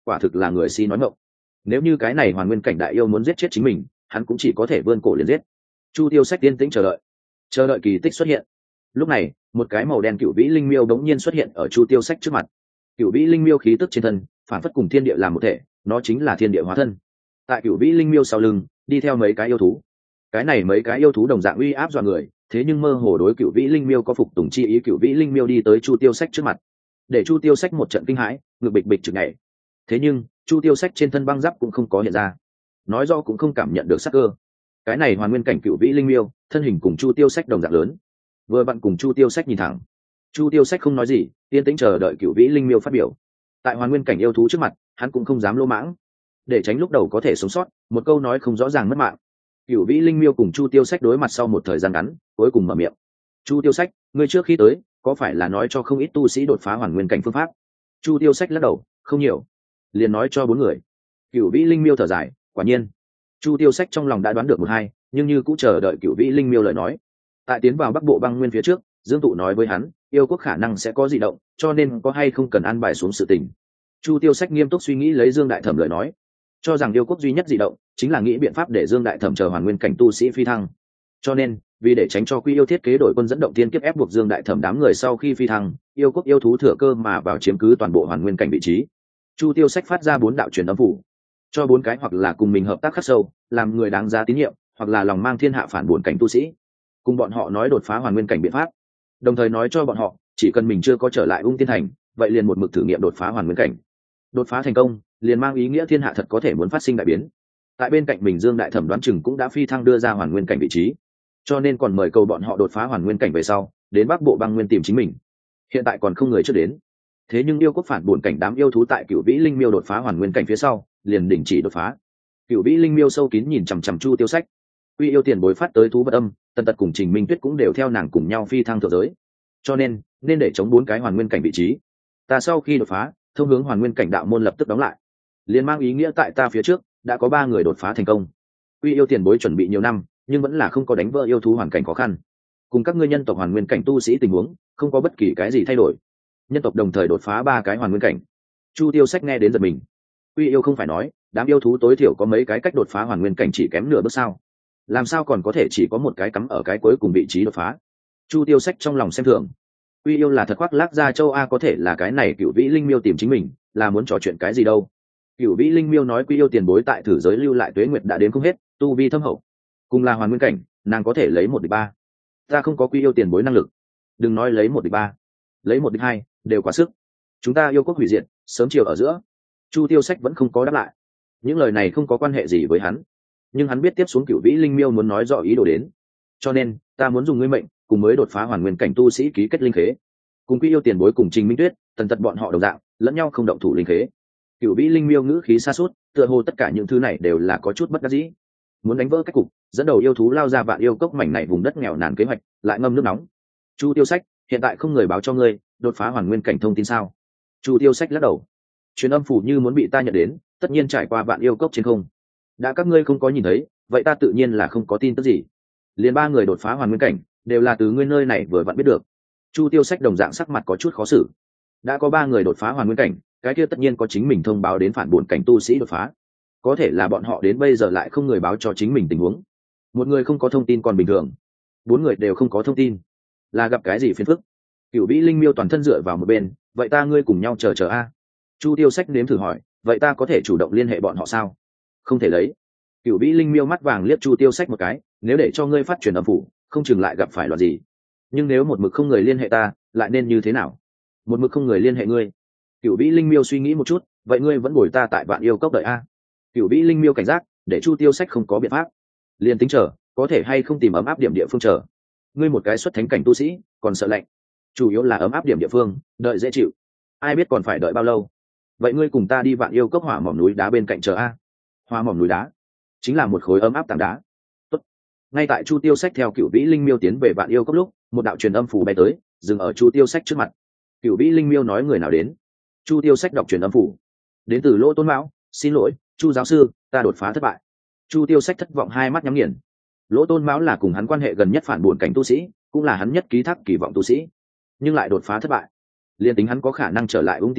quả thực là người si nói ngọng. Nếu như cái này hoàn nguyên cảnh đại yêu muốn giết chết chính mình, hắn cũng chỉ có thể vươn cổ liền giết. Chu Tiêu Sách yên tĩnh chờ đợi, chờ đợi kỳ tích xuất hiện. Lúc này, một cái màu đen cựu vĩ linh miêu đống nhiên xuất hiện ở Chu Tiêu Sách trước mặt. Cựu vĩ linh miêu khí tức trên thân phản phất cùng thiên địa làm một thể, nó chính là thiên địa hóa thân. Tại cựu vĩ linh miêu sau lưng đi theo mấy cái yêu thú. Cái này mấy cái yêu thú đồng dạng uy áp dọa người, thế nhưng mơ hồ đối cựu vĩ linh miêu có phục tùng chi ý. Cựu vĩ linh miêu đi tới Chu Tiêu Sách trước mặt, để Chu Tiêu Sách một trận kinh hãi, ngực bịch bịch chực nhảy. Thế nhưng Chu Tiêu Sách trên thân băng giáp cũng không có hiện ra, nói rõ cũng không cảm nhận được sắc cơ. Cái này hoàn nguyên cảnh cựu vĩ linh miêu thân hình cùng Chu Tiêu Sách đồng dạng lớn, vừa vặn cùng Chu Tiêu Sách nhìn thẳng. Chu Tiêu Sách không nói gì, yên tĩnh chờ đợi cựu vĩ linh miêu phát biểu. Tại hoàn nguyên cảnh yêu thú trước mặt, hắn cũng không dám lỗ mãng, để tránh lúc đầu có thể sống sót, một câu nói không rõ ràng mất mạng. Cựu vĩ linh miêu cùng Chu Tiêu Sách đối mặt sau một thời gian ngắn, cuối cùng mở miệng. Chu Tiêu Sách, ngươi trước khi tới có phải là nói cho không ít tu sĩ đột phá hoàn nguyên cảnh phương pháp? Chu Tiêu Sách lắc đầu, không nhiều, liền nói cho bốn người. Cựu vĩ linh miêu thở dài, quả nhiên. Chu Tiêu Sách trong lòng đã đoán được một hai, nhưng như cũng chờ đợi cựu vĩ linh miêu lời nói. Tại tiến vào bắc bộ băng nguyên phía trước, Dương Tụ nói với hắn, yêu quốc khả năng sẽ có dị động, cho nên có hay không cần an bài xuống sự tình. Chu Tiêu Sách nghiêm túc suy nghĩ lấy Dương Đại Thẩm lời nói, cho rằng yêu quốc duy nhất dị động chính là nghĩ biện pháp để Dương Đại Thẩm chờ hoàn nguyên cảnh tu sĩ phi thăng. Cho nên, vì để tránh cho Quy Yêu thiết kế đổi quân dẫn động tiên kiếp ép buộc Dương Đại Thẩm đám người sau khi phi thăng, yêu quốc yêu thú thừa cơ mà vào chiếm cứ toàn bộ hoàn nguyên cảnh vị trí. Chu Tiêu Sách phát ra bốn đạo truyền âm phủ, cho bốn cái hoặc là cùng mình hợp tác khắc sâu, làm người đáng giá tín nhiệm, hoặc là lòng mang thiên hạ phản buồn cảnh tu sĩ, cùng bọn họ nói đột phá hoàn nguyên cảnh biện pháp. Đồng thời nói cho bọn họ, chỉ cần mình chưa có trở lại Ung Tiên Thành, vậy liền một mực thử nghiệm đột phá hoàn nguyên cảnh. Đột phá thành công, liền mang ý nghĩa thiên hạ thật có thể muốn phát sinh đại biến. Tại bên cạnh mình Dương Đại Thẩm đoán chừng cũng đã phi thăng đưa ra hoàn nguyên cảnh vị trí, cho nên còn mời cầu bọn họ đột phá hoàn nguyên cảnh về sau, đến Bắc Bộ băng nguyên tìm chính mình. Hiện tại còn không người trước đến. Thế nhưng yêu quốc phản buồn cảnh đám yêu thú tại Cửu Vĩ Linh Miêu đột phá hoàn nguyên cảnh phía sau, liền đình chỉ đột phá. Cửu Vĩ Linh Miêu sâu kín nhìn chằm chằm Chu Tiêu Sách. Quy Yêu tiền bối phát tới thú vật âm, Tần Tật cùng Trình Minh Tuyết cũng đều theo nàng cùng nhau phi thăng thượng giới. Cho nên, nên để chống bốn cái hoàn nguyên cảnh vị trí. Ta sau khi đột phá, thông hướng hoàn nguyên cảnh đạo môn lập tức đóng lại. Liên mang ý nghĩa tại ta phía trước đã có ba người đột phá thành công. Quy Yêu tiền bối chuẩn bị nhiều năm, nhưng vẫn là không có đánh vỡ yêu thú hoàn cảnh khó khăn. Cùng các ngươi nhân tộc hoàn nguyên cảnh tu sĩ tình huống, không có bất kỳ cái gì thay đổi. Nhân tộc đồng thời đột phá ba cái hoàn nguyên cảnh. Chu Tiêu Sách nghe đến giật mình. Quy Yêu không phải nói, đám yêu thú tối thiểu có mấy cái cách đột phá hoàn nguyên cảnh chỉ kém nửa bước sao? Làm sao còn có thể chỉ có một cái cắm ở cái cuối cùng vị trí đột phá? Chu Tiêu Sách trong lòng xem thường. Quy Yêu là thật khoác lác ra châu A, có thể là cái này Cửu Vĩ Linh Miêu tìm chính mình, là muốn trò chuyện cái gì đâu? Cửu Vĩ Linh Miêu nói Quy Yêu tiền bối tại thử giới lưu lại tuế nguyệt đã đến không hết, tu vi thâm hậu, cùng là hoàn nguyên cảnh, nàng có thể lấy một địch ba. Ta không có Quy Yêu tiền bối năng lực, đừng nói lấy một địch ba, lấy một địch hai đều quá sức. Chúng ta yêu quốc hủy diệt, sớm chiều ở giữa. Chu Tiêu Sách vẫn không có đáp lại. Những lời này không có quan hệ gì với hắn, nhưng hắn biết tiếp xuống Cửu Vĩ Linh Miêu muốn nói rõ ý đồ đến. Cho nên, ta muốn dùng ngươi mệnh, cùng mới đột phá hoàn nguyên cảnh tu sĩ ký kết linh khế. Cùng Quy Yêu tiền bối cùng Trình Minh Tuyết, Tần Tật bọn họ đồng dạng, lẫn nhau không động thủ linh khế. Cửu Vĩ Linh Miêu ngữ khí xa suốt, tựa hồ tất cả những thứ này đều là có chút bất đắc dĩ. Muốn đánh vỡ cách cục, dẫn đầu yêu thú lao ra vạn yêu cốc mảnh này vùng đất nghèo nàn kế hoạch, lại ngâm nước nóng. Chu Tiêu Sách, hiện tại không người báo cho ngươi đột phá hoàn nguyên cảnh thông tin sao? Chu Tiêu Sách lắc đầu. Truyền âm phủ như muốn bị ta nhận đến, tất nhiên trải qua vạn yêu cốc trên không. Đã các ngươi không có nhìn thấy, vậy ta tự nhiên là không có tin tức gì. Liền ba người đột phá hoàn nguyên cảnh, đều là từ ngươi nơi này vừa vặn biết được. Chu Tiêu Sách đồng dạng sắc mặt có chút khó xử. Đã có ba người đột phá hoàn nguyên cảnh, cái kia tất nhiên có chính mình thông báo đến phản buồn cảnh tu sĩ đột phá. Có thể là bọn họ đến bây giờ lại không người báo cho chính mình tình huống. Một người không có thông tin còn bình thường, bốn người đều không có thông tin, là gặp cái gì phiền phức? Cửu Vĩ Linh Miêu toàn thân dựa vào một bên, vậy ta ngươi cùng nhau chờ chờ a. Chu Tiêu Sách nếm thử hỏi, vậy ta có thể chủ động liên hệ bọn họ sao? Không thể lấy. Cửu Vĩ Linh Miêu mắt vàng liếc Chu Tiêu Sách một cái, nếu để cho ngươi phát truyền âm phủ, không chừng lại gặp phải loạn gì. Nhưng nếu một mực không người liên hệ ta, lại nên như thế nào? Một mực không người liên hệ ngươi. Cửu Vĩ Linh Miêu suy nghĩ một chút, vậy ngươi vẫn bồi ta tại Vạn Yêu Cốc đợi a. Cửu Vĩ Linh Miêu cảnh giác, để Chu Tiêu Sách không có biện pháp. Liên tính chờ, có thể hay không tìm ấm áp điểm địa phương chờ. Ngươi một cái xuất thánh cảnh tu sĩ, còn sợ lạnh. Chủ yếu là ấm áp điểm địa phương, đợi dễ chịu. Ai biết còn phải đợi bao lâu. Vậy ngươi cùng ta đi Vạn Yêu Cốc hỏa mỏm núi đá bên cạnh chờ a. Hỏa mỏm núi đá chính là một khối ấm áp tảng đá. Tốt. Ngay tại Chu Tiêu Sách theo Cửu Vĩ Linh Miêu tiến về Vạn Yêu Cốc lúc, một đạo truyền âm phủ bay tới, dừng ở Chu Tiêu Sách trước mặt. Cửu Vĩ Linh Miêu nói người nào đến? Chu Tiêu Sách đọc truyền âm phủ. Đến từ Lỗ Tôn Mão, xin lỗi, Chu giáo sư, ta đột phá thất bại. Chu Tiêu Sách thất vọng hai mắt nhắm nghiền. Lỗ Tôn Mão là cùng hắn quan hệ gần nhất phản buồn cảnh tu sĩ, cũng là hắn nhất ký thác kỳ vọng tu sĩ, nhưng lại đột phá thất bại. Liên tính hắn có khả năng trở lại Ung Tiên Thành,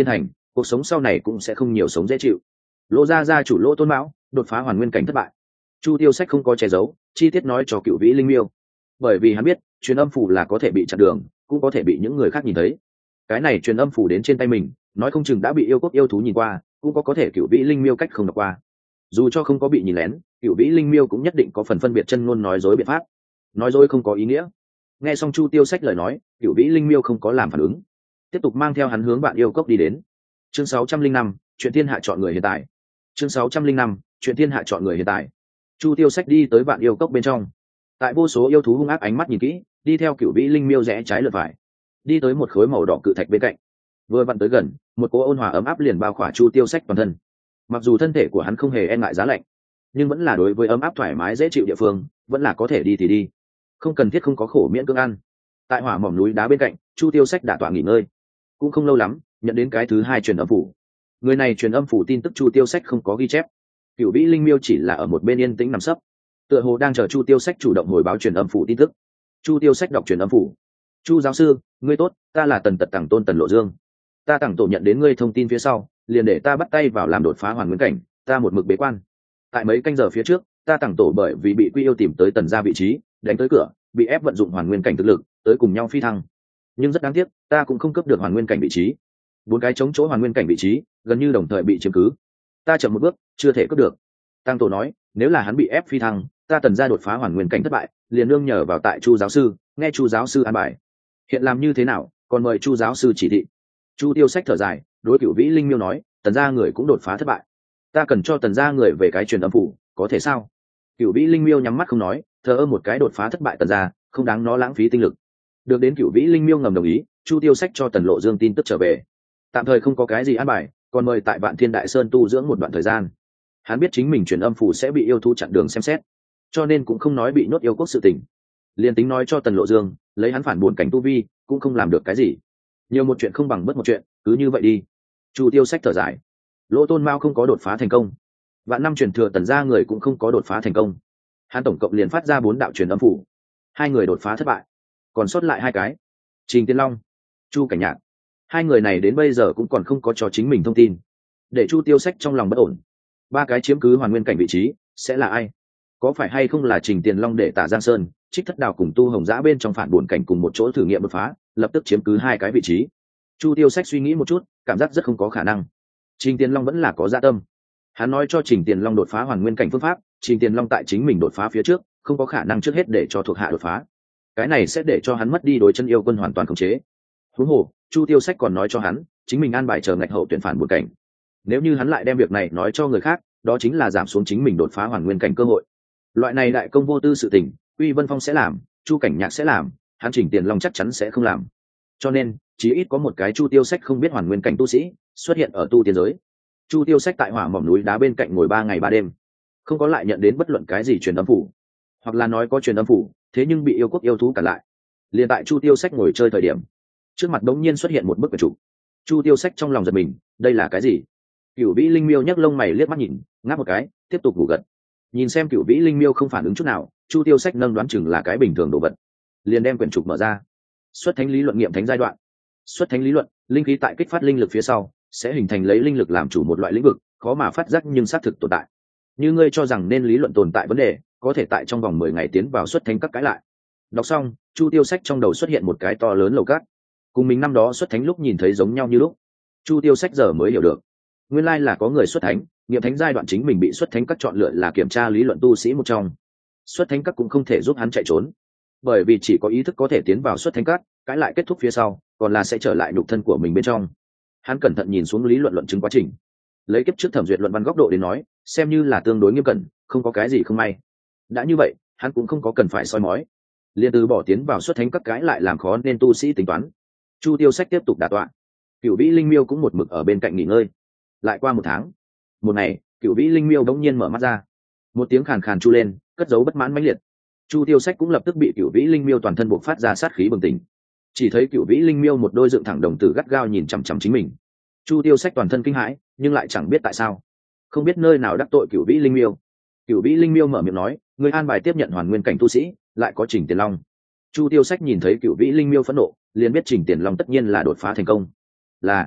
cuộc sống sau này cũng sẽ không nhiều sống dễ chịu. Lỗ gia gia chủ Lỗ Tôn Mão đột phá hoàn nguyên cảnh thất bại. Chu Tiêu Sách không có che giấu, chi tiết nói cho Cửu Vĩ Linh Miêu, bởi vì hắn biết truyền âm phủ là có thể bị chặn đường, cũng có thể bị những người khác nhìn thấy. Cái này truyền âm phủ đến trên tay mình, nói không chừng đã bị yêu quốc yêu thú nhìn qua, cũng có có thể Cửu Vĩ Linh Miêu cách không đọc qua. Dù cho không có bị nhìn lén, Cửu Vĩ Linh Miêu cũng nhất định có phần phân biệt chân ngôn nói dối biện pháp. Nói dối không có ý nghĩa. Nghe xong Chu Tiêu Sách lời nói, Cửu Vĩ Linh Miêu không có làm phản ứng, tiếp tục mang theo hắn hướng Vạn Yêu Cốc đi đến. Chương sáu trăm linh năm, chuyện thiên hạ chọn người hiện tại. Chương sáu trăm linh năm, chuyện thiên hạ chọn người hiện tại. Chu Tiêu Sách đi tới Vạn Yêu Cốc bên trong, tại vô số yêu thú hung ác ánh mắt nhìn kỹ, đi theo Cửu Vĩ Linh Miêu rẽ trái lượt phải, đi tới một khối màu đỏ cự thạch bên cạnh. Vừa vặn tới gần, một cỗ ôn hòa ấm áp liền bao khỏa Chu Tiêu Sách toàn thân. Mặc dù thân thể của hắn không hề e ngại giá lạnh, nhưng vẫn là đối với ấm áp thoải mái dễ chịu địa phương, vẫn là có thể đi thì đi, không cần thiết không có khổ miễn cưỡng ăn. Tại hỏa mỏm núi đá bên cạnh, Chu Tiêu Sách đã tọa nghỉ ngơi. Cũng không lâu lắm, nhận đến cái thứ hai truyền âm phủ. Người này truyền âm phủ tin tức Chu Tiêu Sách không có ghi chép. Cửu Vĩ Linh Miêu chỉ là ở một bên yên tĩnh nằm sấp, tựa hồ đang chờ Chu Tiêu Sách chủ động hồi báo truyền âm phủ tin tức. Chu Tiêu Sách đọc truyền âm phủ. Chu giáo sư, ngươi tốt, ta là Tần Tật Tằng Tôn Tần Lộ Dương. Ta Tằng tổ nhận đến ngươi thông tin phía sau, liền để ta bắt tay vào làm đột phá hoàn nguyên cảnh, ta một mực bế quan. Tại mấy canh giờ phía trước, ta Tằng tổ bởi vì bị Quy Yêu tìm tới Tần gia vị trí, đánh tới cửa, bị ép vận dụng hoàn nguyên cảnh thực lực, tới cùng nhau phi thăng. Nhưng rất đáng tiếc, ta cũng không cấp được hoàn nguyên cảnh vị trí. Bốn cái chống chỗ hoàn nguyên cảnh vị trí, gần như đồng thời bị chiếm cứ. Ta chậm một bước, chưa thể cấp được. Tăng tổ nói, nếu là hắn bị ép phi thăng, ta Tần gia đột phá hoàn nguyên cảnh thất bại, liền nương nhờ vào tại Chu giáo sư, nghe Chu giáo sư an bài. Hiện làm như thế nào, còn mời Chu giáo sư chỉ thị. Chu Tiêu Sách thở dài, đối Cửu Vĩ Linh Miêu nói, Tần gia người cũng đột phá thất bại, ta cần cho Tần gia người về cái truyền âm phủ, có thể sao? Cửu Vĩ Linh Miêu nhắm mắt không nói, thờ ơ một cái đột phá thất bại Tần gia, không đáng nó lãng phí tinh lực. Được đến Cửu Vĩ Linh Miêu ngầm đồng ý, Chu Tiêu Sách cho Tần Lộ Dương tin tức trở về. Tạm thời không có cái gì an bài, còn mời tại Vạn Thiên Đại Sơn tu dưỡng một đoạn thời gian. Hắn biết chính mình truyền âm phủ sẽ bị yêu thú chặn đường xem xét, cho nên cũng không nói bị nhốt yêu quốc sự tình. Liên tính nói cho Tần Lộ Dương, lấy hắn phản buồn cảnh tu vi, cũng không làm được cái gì. Nhiều một chuyện không bằng bất một chuyện, cứ như vậy đi. Chu Tiêu Sách thở dài. Lỗ Tôn Mao không có đột phá thành công, vạn năm truyền thừa Tần gia người cũng không có đột phá thành công. Hắn tổng cộng liền phát ra bốn đạo truyền âm phủ, hai người đột phá thất bại, còn sót lại hai cái, Trình Tiên Long, Chu Cảnh Nhạc. Hai người này đến bây giờ cũng còn không có cho chính mình thông tin, để Chu Tiêu Sách trong lòng bất ổn. Ba cái chiếm cứ hoàn nguyên cảnh vị trí sẽ là ai? Có phải hay không là Trình Tiền Long để Tả Giang Sơn, Trích Thất Đào cùng Tu Hồng Giã bên trong phản buồn cảnh cùng một chỗ thử nghiệm đột phá, lập tức chiếm cứ hai cái vị trí? Chu Tiêu Sách suy nghĩ một chút, cảm giác rất không có khả năng. Trình Tiền Long vẫn là có dạ tâm. Hắn nói cho Trình Tiền Long đột phá hoàn nguyên cảnh phương pháp, Trình Tiền Long tại chính mình đột phá phía trước, không có khả năng trước hết để cho thuộc hạ đột phá. Cái này sẽ để cho hắn mất đi đối chân yêu quân hoàn toàn khống chế. Huống hồ, Chu Tiêu Sách còn nói cho hắn, chính mình an bài chờ ngạch hậu tuyển phản buồn cảnh. Nếu như hắn lại đem việc này nói cho người khác, đó chính là giảm xuống chính mình đột phá hoàn nguyên cảnh cơ hội. Loại này đại công vô tư sự tình, Uy Vân Phong sẽ làm, Chu Cảnh Nhạc sẽ làm, hắn Trình Tiền Long chắc chắn sẽ không làm. Cho nên, chí ít có một cái Chu Tiêu Sách không biết hoàn nguyên cảnh tu sĩ xuất hiện ở tu tiên giới. Chu Tiêu Sách tại hỏa mỏm núi đá bên cạnh ngồi ba ngày ba đêm, không có lại nhận đến bất luận cái gì truyền âm phủ, hoặc là nói có truyền âm phủ, thế nhưng bị yêu quốc yêu thú cản lại. Liên tại Chu Tiêu Sách ngồi chơi thời điểm, trước mặt đống nhiên xuất hiện một bức quyển trục. Chu Tiêu Sách trong lòng giật mình, đây là cái gì? Cửu Vĩ Linh Miêu nhấc lông mày liếc mắt nhìn, ngáp một cái, tiếp tục ngủ gật. Nhìn xem Cửu Vĩ Linh Miêu không phản ứng chút nào, Chu Tiêu Sách nâng đoán chừng là cái bình thường đồ vật, liền đem quyển trục mở ra. Xuất thánh lý luận nghiệm thánh giai đoạn. Xuất thánh lý luận, linh khí tại kích phát linh lực phía sau, sẽ hình thành lấy linh lực làm chủ một loại lĩnh vực, khó mà phát giác nhưng xác thực tồn tại. Như ngươi cho rằng nên lý luận tồn tại vấn đề, có thể tại trong vòng mười ngày tiến vào xuất thánh các cãi lại. Đọc xong, Chu Tiêu Sách trong đầu xuất hiện một cái to lớn lầu cát, cùng mình năm đó xuất thánh lúc nhìn thấy giống nhau như lúc. Chu Tiêu Sách giờ mới hiểu được, nguyên lai là có người xuất thánh, nghiệm thánh giai đoạn chính mình bị xuất thánh các chọn lựa là kiểm tra lý luận tu sĩ một trong. Xuất thánh các cũng không thể giúp hắn chạy trốn, bởi vì chỉ có ý thức có thể tiến vào xuất thánh các, cãi lại kết thúc phía sau, còn là sẽ trở lại nhục thân của mình bên trong. Hắn cẩn thận nhìn xuống lý luận luận chứng quá trình, lấy kiếp trước thẩm duyệt luận văn góc độ đến nói, xem như là tương đối nghiêm cẩn, không có cái gì không may. Đã như vậy, hắn cũng không có cần phải soi mói, liền từ bỏ tiến vào xuất thánh các cái lại làm khó nên tu sĩ tính toán. Chu Tiêu Sách tiếp tục đả tọa, Cửu Vĩ Linh Miêu cũng một mực ở bên cạnh nghỉ ngơi. Lại qua một tháng, một ngày, Cửu Vĩ Linh Miêu đống nhiên mở mắt ra, một tiếng khàn khàn chu lên, cất giấu bất mãn mãnh liệt. Chu Tiêu Sách cũng lập tức bị Cửu Vĩ Linh Miêu toàn thân bộc phát ra sát khí bừng tỉnh. Chỉ thấy Cửu Vĩ Linh Miêu một đôi dựng thẳng đồng tử gắt gao nhìn chằm chằm chính mình. Chu Tiêu Sách toàn thân kinh hãi, nhưng lại chẳng biết tại sao, không biết nơi nào đắc tội Cửu Vĩ Linh Miêu. Cửu Vĩ Linh Miêu mở miệng nói, người an bài tiếp nhận hoàn nguyên cảnh tu sĩ, lại có Trình Tiền Long. Chu Tiêu Sách nhìn thấy Cửu Vĩ Linh Miêu phẫn nộ, liền biết Trình Tiền Long tất nhiên là đột phá thành công. Là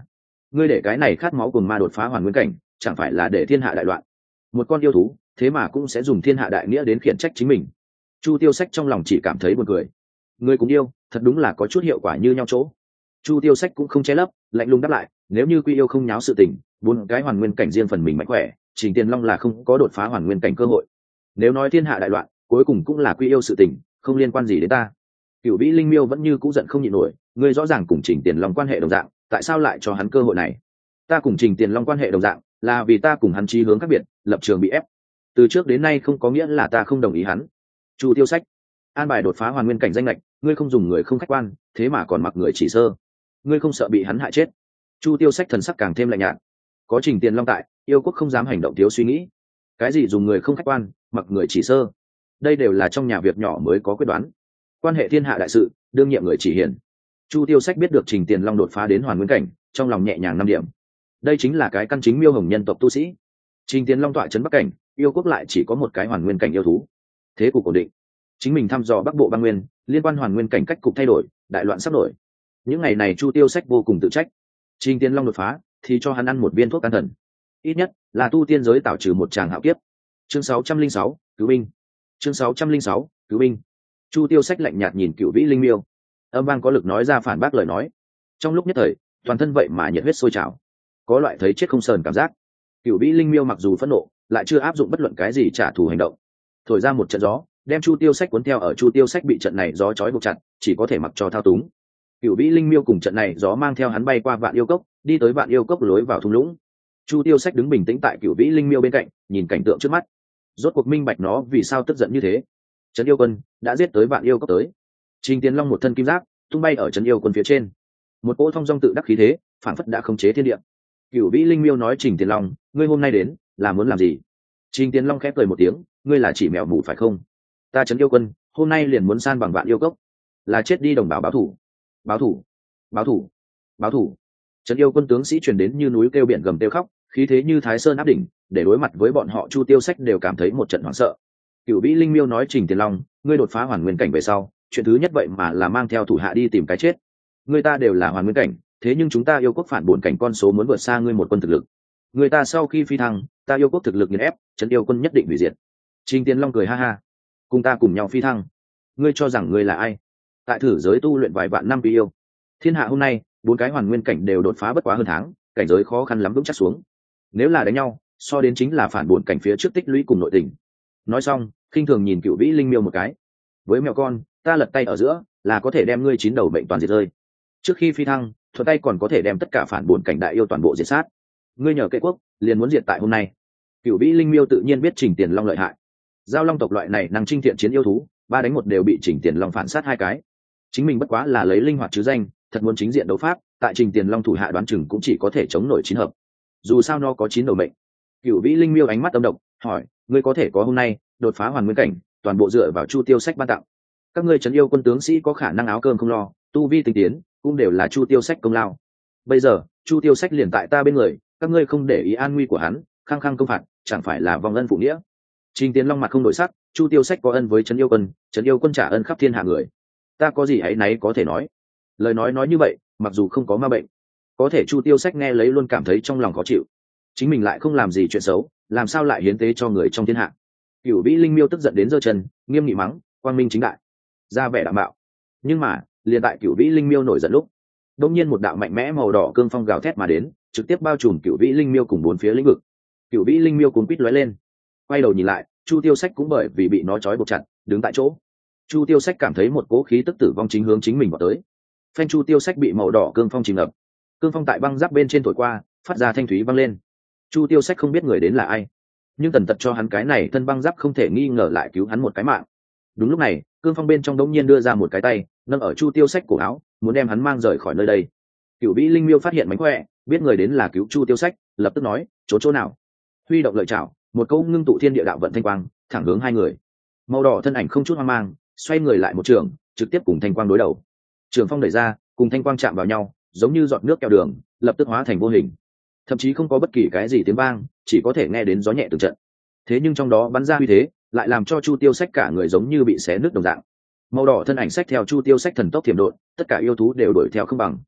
ngươi để cái này khát máu cùng ma đột phá hoàn nguyên cảnh chẳng phải là để thiên hạ đại loạn. Một con yêu thú thế mà cũng sẽ dùng thiên hạ đại nghĩa đến khiển trách chính mình. Chu Tiêu Sách trong lòng chỉ cảm thấy buồn cười. Người cùng yêu thật đúng là có chút hiệu quả như nhau chỗ. Chu Tiêu Sách cũng không che lấp, lạnh lùng đáp lại, nếu như quy yêu không nháo sự tình, bốn cái hoàn nguyên cảnh riêng phần mình mạnh khỏe, Trình Tiền Long là không có đột phá hoàn nguyên cảnh cơ hội. Nếu nói thiên hạ đại loạn, cuối cùng cũng là quy yêu sự tình, không liên quan gì đến ta. Cửu Vĩ Linh Miêu vẫn như cũ giận không nhịn nổi, ngươi rõ ràng cùng Trình Tiền Long quan hệ đồng dạng, tại sao lại cho hắn cơ hội này? Ta cùng Trình Tiền Long quan hệ đồng dạng, là vì ta cùng hắn chí hướng khác biệt, lập trường bị ép. Từ trước đến nay không có nghĩa là ta không đồng ý hắn. Chu Tiêu Sách, an bài đột phá hoàn nguyên cảnh danh lệch, ngươi không dùng người không khách quan, thế mà còn mặc người chỉ sơ, ngươi không sợ bị hắn hại chết? Chu Tiêu Sách thần sắc càng thêm lạnh nhạt. Có Trình Tiền Long tại, yêu quốc không dám hành động thiếu suy nghĩ. Cái gì dùng người không khách quan, mặc người chỉ sơ, đây đều là trong nhà việc nhỏ mới có quyết đoán. Quan hệ thiên hạ đại sự, đương nhiệm người chỉ hiển. Chu Tiêu Sách biết được Trình Tiền Long đột phá đến hoàn nguyên cảnh, trong lòng nhẹ nhàng năm điểm. Đây chính là cái căn chính miêu hồng nhân tộc tu sĩ. Trình Tiền Long tọa trấn Bắc cảnh, yêu quốc lại chỉ có một cái hoàn nguyên cảnh yêu thú. Thế cục ổn định. Chính mình thăm dò Bắc Bộ băng nguyên, liên quan hoàn nguyên cảnh cách cục thay đổi, đại loạn sắp nổi. Những ngày này Chu Tiêu Sách vô cùng tự trách. Trình Tiền Long đột phá, thì cho hắn ăn một viên thuốc can thần. Ít nhất là tu tiên giới tạo trừ một tràng hạo kiếp. Chương sáu trăm linh sáu, cứu binh. Chương sáu trăm linh sáu, cứu binh. Chu Tiêu Sách lạnh nhạt nhìn Cửu Vĩ Linh Miêu, âm vang có lực nói ra phản bác lời nói. Trong lúc nhất thời, toàn thân vậy mà nhiệt huyết sôi trào, có loại thấy chết không sờn cảm giác. Cửu Vĩ Linh Miêu mặc dù phẫn nộ, lại chưa áp dụng bất luận cái gì trả thù hành động. Thổi ra một trận gió, đem Chu Tiêu Sách cuốn theo, ở Chu Tiêu Sách bị trận này gió trói buộc chặt, chỉ có thể mặc cho thao túng. Cửu Vĩ Linh Miêu cùng trận này gió mang theo hắn bay qua Vạn Yêu Cốc, đi tới Vạn Yêu Cốc lối vào thung lũng. Chu Tiêu Sách đứng bình tĩnh tại Cửu Vĩ Linh Miêu bên cạnh, nhìn cảnh tượng trước mắt, rốt cuộc minh bạch nó vì sao tức giận như thế. Trấn Yêu Quân đã giết tới Vạn Yêu Cốc tới. Trình Tiền Long một thân kim giáp tung bay ở Trấn Yêu Quân phía trên, một cỗ thông dong tự đắc khí thế, phản phất đã khống chế thiên địa. Cửu Vĩ Linh Miêu nói, Trình Tiền Long, ngươi hôm nay đến là muốn làm gì? Trình Tiền Long khép cười một tiếng, ngươi là chỉ mèo mù phải không? Ta Trấn Yêu Quân hôm nay liền muốn san bằng Vạn Yêu Cốc, là chết đi đồng bào báo thủ. Báo thủ, báo thủ, báo thủ. Trấn Yêu Quân tướng sĩ truyền đến như núi kêu biển gầm kêu khóc, khí thế như Thái Sơn áp đỉnh, để đối mặt với bọn họ Chu Tiêu Sách đều cảm thấy một trận hoảng sợ. Cửu Vĩ Linh Miêu nói, Trình Tiền Long, ngươi đột phá hoàn nguyên cảnh về sau, chuyện thứ nhất vậy mà là mang theo thủ hạ đi tìm cái chết. Người ta đều là hoàn nguyên cảnh, thế nhưng chúng ta yêu quốc phản bổn cảnh con số muốn vượt xa ngươi một quân thực lực. Người ta sau khi phi thăng, ta yêu quốc thực lực nghiền ép, Trấn Yêu Quân nhất định hủy diệt. Trình Tiền Long cười ha ha, cùng ta cùng nhau phi thăng. Ngươi cho rằng ngươi là ai? Tại thử giới tu luyện vài vạn năm vì yêu, thiên hạ hôm nay bốn cái hoàn nguyên cảnh đều đột phá bất quá hơn tháng, cảnh giới khó khăn lắm vững chắc xuống. Nếu là đánh nhau, so đến chính là phản bổn cảnh phía trước tích lũy cùng nội tình. Nói xong, khinh thường nhìn Cửu Vĩ Linh Miêu một cái. Với mèo con, ta lật tay ở giữa là có thể đem ngươi chín đầu bệnh toàn diệt rơi. Trước khi phi thăng, thuận tay còn có thể đem tất cả phản bổn cảnh đại yêu toàn bộ diệt sát. Ngươi nhờ kệ quốc, liền muốn diệt tại hôm nay. Cửu Vĩ Linh Miêu tự nhiên biết Trình Tiền Long lợi hại. Giao long tộc loại này năng chinh thiện chiến yêu thú, ba đánh một đều bị Trình Tiền Long phản sát hai cái. Chính mình bất quá là lấy linh hoạt chứ danh, thật muốn chính diện đấu pháp, tại Trình Tiền Long thủ hạ đoán chừng cũng chỉ có thể chống nổi chín hợp. Dù sao nó có chín đầu mệnh. Cửu Vĩ Linh Miêu ánh mắt âm độc, hỏi, ngươi có thể có hôm nay đột phá hoàn nguyên cảnh, toàn bộ dựa vào Chu Tiêu Sách ban tặng. Các ngươi Trấn Yêu Quân tướng sĩ có khả năng áo cơm không lo, tu vi tinh tiến, cũng đều là Chu Tiêu Sách công lao. Bây giờ Chu Tiêu Sách liền tại ta bên người, các ngươi không để ý an nguy của hắn, khăng khăng công phạt, chẳng phải là vong ân phụ nghĩa? Trình Tiền Long mặt không đổi sắc, Chu Tiêu Sách có ân với Trấn Yêu Quân, Trấn Yêu Quân trả ân khắp thiên hạ người, ta có gì ấy nấy có thể nói. Lời nói nói như vậy, mặc dù không có ma bệnh, có thể Chu Tiêu Sách nghe lấy luôn cảm thấy trong lòng khó chịu. Chính mình lại không làm gì chuyện xấu, làm sao lại hiến tế cho người trong thiên hạ? Cửu Vĩ Linh Miêu tức giận đến giơ chân, nghiêm nghị mắng, quang minh chính đại, ra vẻ đảm bảo. Nhưng mà liền tại Cửu Vĩ Linh Miêu nổi giận lúc, đột nhiên một đạo mạnh mẽ màu đỏ cương phong gào thét mà đến, trực tiếp bao trùm Cửu Vĩ Linh Miêu cùng bốn phía lĩnh vực. Cửu Vĩ Linh Miêu cuốn quít lóe lên, quay đầu nhìn lại, Chu Tiêu Sách cũng bởi vì bị nó trói buộc chặt, đứng tại chỗ. Chu Tiêu Sách cảm thấy một cỗ khí tức tử vong chính hướng chính mình vào tới. Phanh, Chu Tiêu Sách bị màu đỏ cương phong chìm ngập, cương phong tại băng giáp bên trên thổi qua, phát ra thanh thúy vang lên. Chu Tiêu Sách không biết người đến là ai, nhưng tần tật cho hắn cái này thân băng giáp không thể nghi ngờ lại cứu hắn một cái mạng. Đúng lúc này, cương phong bên trong đống nhiên đưa ra một cái tay, nâng ở Chu Tiêu Sách cổ áo, muốn đem hắn mang rời khỏi nơi đây. Cửu Vĩ Linh Miêu phát hiện mánh khỏe, biết người đến là cứu Chu Tiêu Sách, lập tức nói, chỗ chỗ nào? Huy động lợi chảo, một câu ngưng tụ thiên địa đạo vận thanh quang, thẳng hướng hai người. Màu đỏ thân ảnh không chút hoang mang, xoay người lại một trường, trực tiếp cùng thanh quang đối đầu. Trường phong đẩy ra, cùng thanh quang chạm vào nhau, giống như giọt nước keo đường, lập tức hóa thành vô hình. Thậm chí không có bất kỳ cái gì tiếng vang, chỉ có thể nghe đến gió nhẹ từng trận. Thế nhưng trong đó bắn ra uy thế, lại làm cho Chu Tiêu Sách cả người giống như bị xé nứt đồng dạng. Màu đỏ thân ảnh sách theo Chu Tiêu Sách thần tốc thiểm độn, tất cả yêu thú đều đuổi theo không bằng.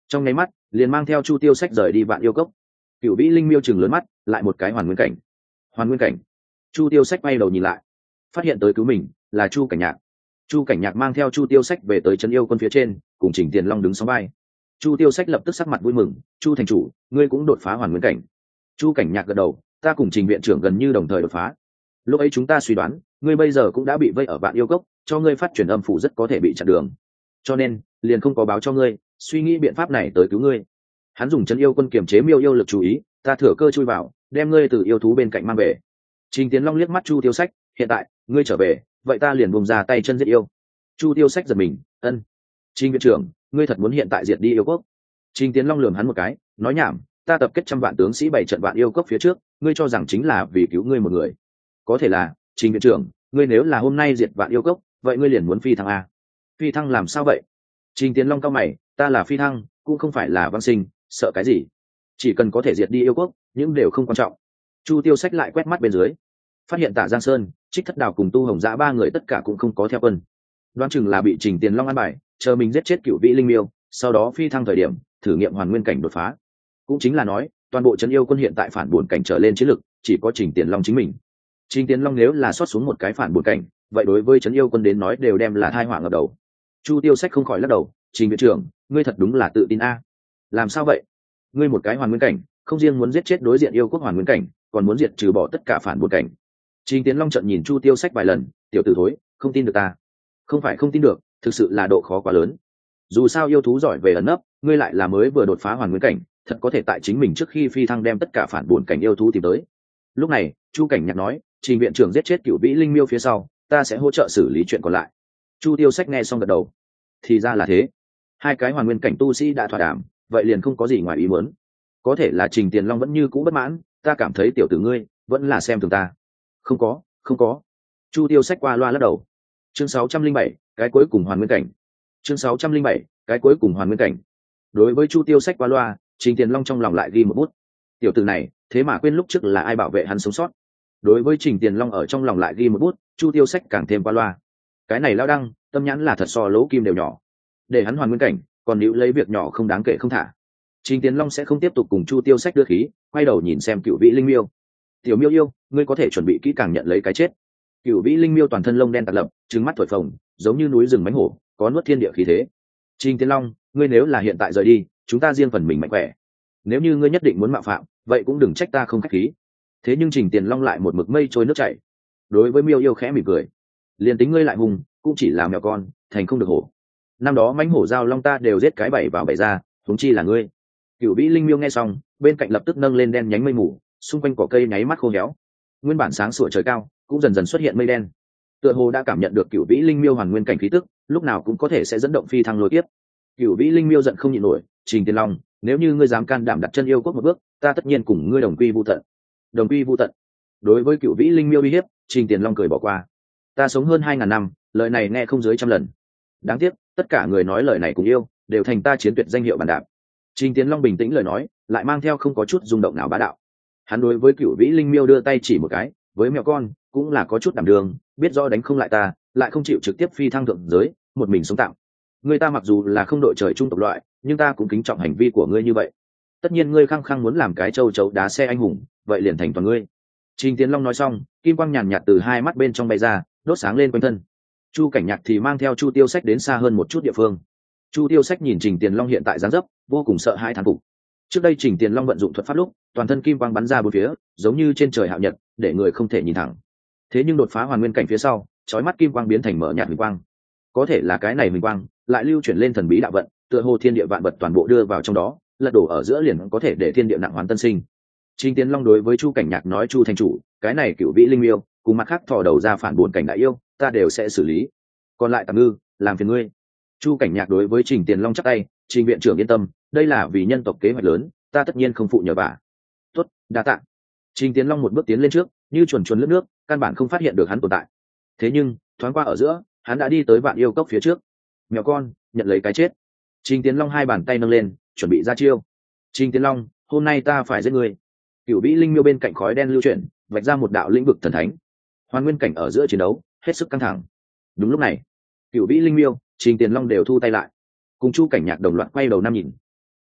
trong nháy mắt liền mang theo chu tiêu sách rời đi vạn yêu cốc. Cửu vĩ linh miêu chừng lớn mắt, lại một cái hoàn nguyên cảnh. Hoàn nguyên cảnh. Chu tiêu sách bay đầu nhìn lại, phát hiện tới cứu mình là chu cảnh nhạc. Chu cảnh nhạc mang theo chu tiêu sách về tới trấn yêu quân phía trên, cùng Trình Tiền Long đứng sóng vai. Chu tiêu sách lập tức sắc mặt vui mừng, chu thành chủ, ngươi cũng đột phá hoàn nguyên cảnh. Chu cảnh nhạc gật đầu, ta cùng Trình viện trưởng gần như đồng thời đột phá. Lúc ấy chúng ta suy đoán ngươi bây giờ cũng đã bị vây ở vạn yêu cốc, cho ngươi phát triển âm phủ rất có thể bị chặn đường, cho nên liền không có báo cho ngươi, suy nghĩ biện pháp này tới cứu ngươi. Hắn dùng trấn yêu quân kiềm chế miêu yêu lực chú ý, ta thừa cơ chui vào, đem ngươi từ yêu thú bên cạnh mang về. Trình Tiến Long liếc mắt chu tiêu sách, hiện tại ngươi trở về, vậy ta liền buông ra tay chân giết yêu. Chu tiêu sách giật mình, ân. Trình viện trưởng, ngươi thật muốn hiện tại diệt đi yêu quốc? Trình Tiến Long lườm hắn một cái, nói nhảm, ta tập kết trăm vạn tướng sĩ bảy trận vạn yêu cốc phía trước, ngươi cho rằng chính là vì cứu ngươi một người? Có thể là, Trình viện trưởng, ngươi nếu là hôm nay diệt vạn yêu cốc, vậy ngươi liền muốn phi thăng a? Phi thăng làm sao vậy? Trình Tiến Long cao mày, ta là phi thăng, cũng không phải là văn sinh, sợ cái gì? Chỉ cần có thể diệt đi yêu quốc, những đều không quan trọng. Chu tiêu sách lại quét mắt bên dưới, phát hiện Tả Giang Sơn, Trích Thất Đào cùng Tu Hồng Dã ba người tất cả cũng không có theo quân, đoán chừng là bị Trình Tiền Long ăn bài, chờ mình giết chết Cửu Vĩ Linh Miêu, sau đó phi thăng thời điểm thử nghiệm hoàn nguyên cảnh đột phá. Cũng chính là nói, toàn bộ trấn yêu quân hiện tại phản buồn cảnh trở lên chiến lực, chỉ có Trình Tiền Long chính mình. Trình Tiền Long nếu là xuất xuống một cái phản buồn cảnh, vậy đối với trấn yêu quân đến nói đều đem là tai họa ngập đầu. Chu tiêu sách không khỏi lắc đầu, Trình viện trưởng, ngươi thật đúng là tự tin a. Làm sao vậy? Ngươi một cái hoàn nguyên cảnh, không riêng muốn giết chết đối diện yêu quốc hoàn nguyên cảnh, còn muốn diệt trừ bỏ tất cả phản buồn cảnh. Trình Tiến Long trợn nhìn Chu tiêu sách vài lần, tiểu tử thối, không tin được ta? Không phải không tin được, thực sự là độ khó quá lớn. Dù sao yêu thú giỏi về ẩn nấp, ngươi lại là mới vừa đột phá hoàn nguyên cảnh, thật có thể tại chính mình trước khi phi thăng đem tất cả phản buồn cảnh yêu thú tìm tới. Lúc này, Chu cảnh nhạc nói, Trình viện trưởng giết chết Cửu Vĩ Linh Miêu phía sau, ta sẽ hỗ trợ xử lý chuyện còn lại. Chu tiêu sách nghe xong gật đầu, thì ra là thế. Hai cái hoàn nguyên cảnh tu sĩ đã thỏa đàm, vậy liền không có gì ngoài ý muốn. Có thể là Trình Tiền Long vẫn như cũ bất mãn, ta cảm thấy tiểu tử ngươi vẫn là xem thường ta. Không có, không có. Chu tiêu sách qua loa lắc đầu. Chương sáu trăm linh bảy, cái cuối cùng hoàn nguyên cảnh. Chương sáu trăm linh bảy, cái cuối cùng hoàn nguyên cảnh. Đối với Chu tiêu sách qua loa, Trình Tiền Long trong lòng lại ghi một bút. Tiểu tử này, thế mà quên lúc trước là ai bảo vệ hắn sống sót. Đối với Trình Tiền Long ở trong lòng lại ghi một bút, Chu tiêu sách càng thêm qua loa. Cái này lao đăng, tâm nhãn là thật so lỗ kim đều nhỏ. Để hắn hoàn nguyên cảnh, còn níu lấy việc nhỏ không đáng kể không thả. Trình Tiến Long sẽ không tiếp tục cùng Chu tiêu sách đưa khí, quay đầu nhìn xem Cửu Vĩ Linh Miêu. Tiểu Miêu yêu, ngươi có thể chuẩn bị kỹ càng nhận lấy cái chết. Cửu Vĩ Linh Miêu toàn thân lông đen tạt lập, trừng mắt thổi phồng, giống như núi rừng mãnh hổ, có nuốt thiên địa khí thế. Trình Tiến Long, ngươi nếu là hiện tại rời đi, chúng ta riêng phần mình mạnh khỏe. Nếu như ngươi nhất định muốn mạo phạm, vậy cũng đừng trách ta không khách khí. Thế nhưng Trình Tiền Long lại một mực mây trôi nước chảy. Đối với Miêu yêu khẽ mỉm cười, liền tính ngươi lại hùng, cũng chỉ là mèo con, thành không được hổ. Năm đó mãnh hổ giao long ta đều giết cái bảy vào bảy ra, huống chi là ngươi. Cửu Vĩ Linh Miêu nghe xong, bên cạnh lập tức nâng lên đen nhánh mây mù, xung quanh cỏ cây nháy mắt khô héo. Nguyên bản sáng sủa trời cao, cũng dần dần xuất hiện mây đen. Tựa hồ đã cảm nhận được Cửu Vĩ Linh Miêu hoàn nguyên cảnh khí tức, lúc nào cũng có thể sẽ dẫn động phi thăng lôi tiếp. Cửu Vĩ Linh Miêu giận không nhịn nổi, Trình Tiền Long, nếu như ngươi dám can đảm đặt chân yêu quốc một bước, ta tất nhiên cùng ngươi đồng quy vu tận. Đồng quy vu tận. Đối với Cửu Vĩ Linh Miêu uy hiếp, Trình Tiền Long cười bỏ qua. Ta sống hơn hai ngàn năm, lời này nghe không dưới trăm lần. Đáng tiếc, tất cả người nói lời này cùng yêu, đều thành ta chiến tuyệt danh hiệu bàn đạp. Trình Tiến Long bình tĩnh lời nói, lại mang theo không có chút rung động nào bá đạo. Hắn đối với Cửu Vĩ Linh Miêu đưa tay chỉ một cái, với mèo con cũng là có chút đảm đường, biết rõ đánh không lại ta, lại không chịu trực tiếp phi thăng thượng giới, một mình sống tạm. Người ta mặc dù là không đội trời chung tộc loại, nhưng ta cũng kính trọng hành vi của ngươi như vậy. Tất nhiên ngươi khăng khăng muốn làm cái châu chấu đá xe anh hùng, vậy liền thành toàn ngươi. Trình Tiến Long nói xong, kim quang nhàn nhạt từ hai mắt bên trong bay ra, đốt sáng lên quanh thân. Chu cảnh nhạc thì mang theo Chu tiêu sách đến xa hơn một chút địa phương. Chu tiêu sách nhìn Trình Tiền Long hiện tại dáng dấp, vô cùng sợ hãi thán phục. Trước đây Trình Tiền Long vận dụng thuật pháp lúc, toàn thân kim quang bắn ra bốn phía, giống như trên trời hạo nhật, để người không thể nhìn thẳng. Thế nhưng đột phá hoàn nguyên cảnh phía sau, chói mắt kim quang biến thành mở nhạt huỳnh quang. Có thể là cái này huỳnh quang lại lưu chuyển lên thần bí đạo vận, tựa hồ thiên địa vạn vật toàn bộ đưa vào trong đó, lật đổ ở giữa liền có thể để thiên địa nặng hoàn tân sinh. Trình Tiến Long đối với Chu cảnh nhạc nói, Chu thành chủ, cái này Cửu Vĩ Linh Miêu, cùng mặt khác thò đầu ra phản buồn cảnh đại yêu, ta đều sẽ xử lý. Còn lại Tạm Ngư, làm phiền ngươi. Chu cảnh nhạc đối với Trình Tiền Long chắp tay, Trình viện trưởng yên tâm, đây là vì nhân tộc kế hoạch lớn, ta tất nhiên không phụ nhờ vả. Tốt, đa tạ. Trình Tiến Long một bước tiến lên trước, như chuồn chuồn lướt nước, căn bản không phát hiện được hắn tồn tại. Thế nhưng thoáng qua ở giữa, hắn đã đi tới vạn yêu cốc phía trước. Mèo con, nhận lấy cái chết. Trình Tiến Long hai bàn tay nâng lên, chuẩn bị ra chiêu. Trình Tiến Long, hôm nay ta phải giết ngươi. Cửu Vĩ Linh Miêu bên cạnh khói đen lưu chuyển, vạch ra một đạo lĩnh vực thần thánh. Hoàn nguyên cảnh ở giữa chiến đấu, hết sức căng thẳng. Đúng lúc này, Cửu Vĩ Linh Miêu, Trình Tiền Long đều thu tay lại, cùng Chu cảnh nhạc đồng loạt quay đầu năm nhìn.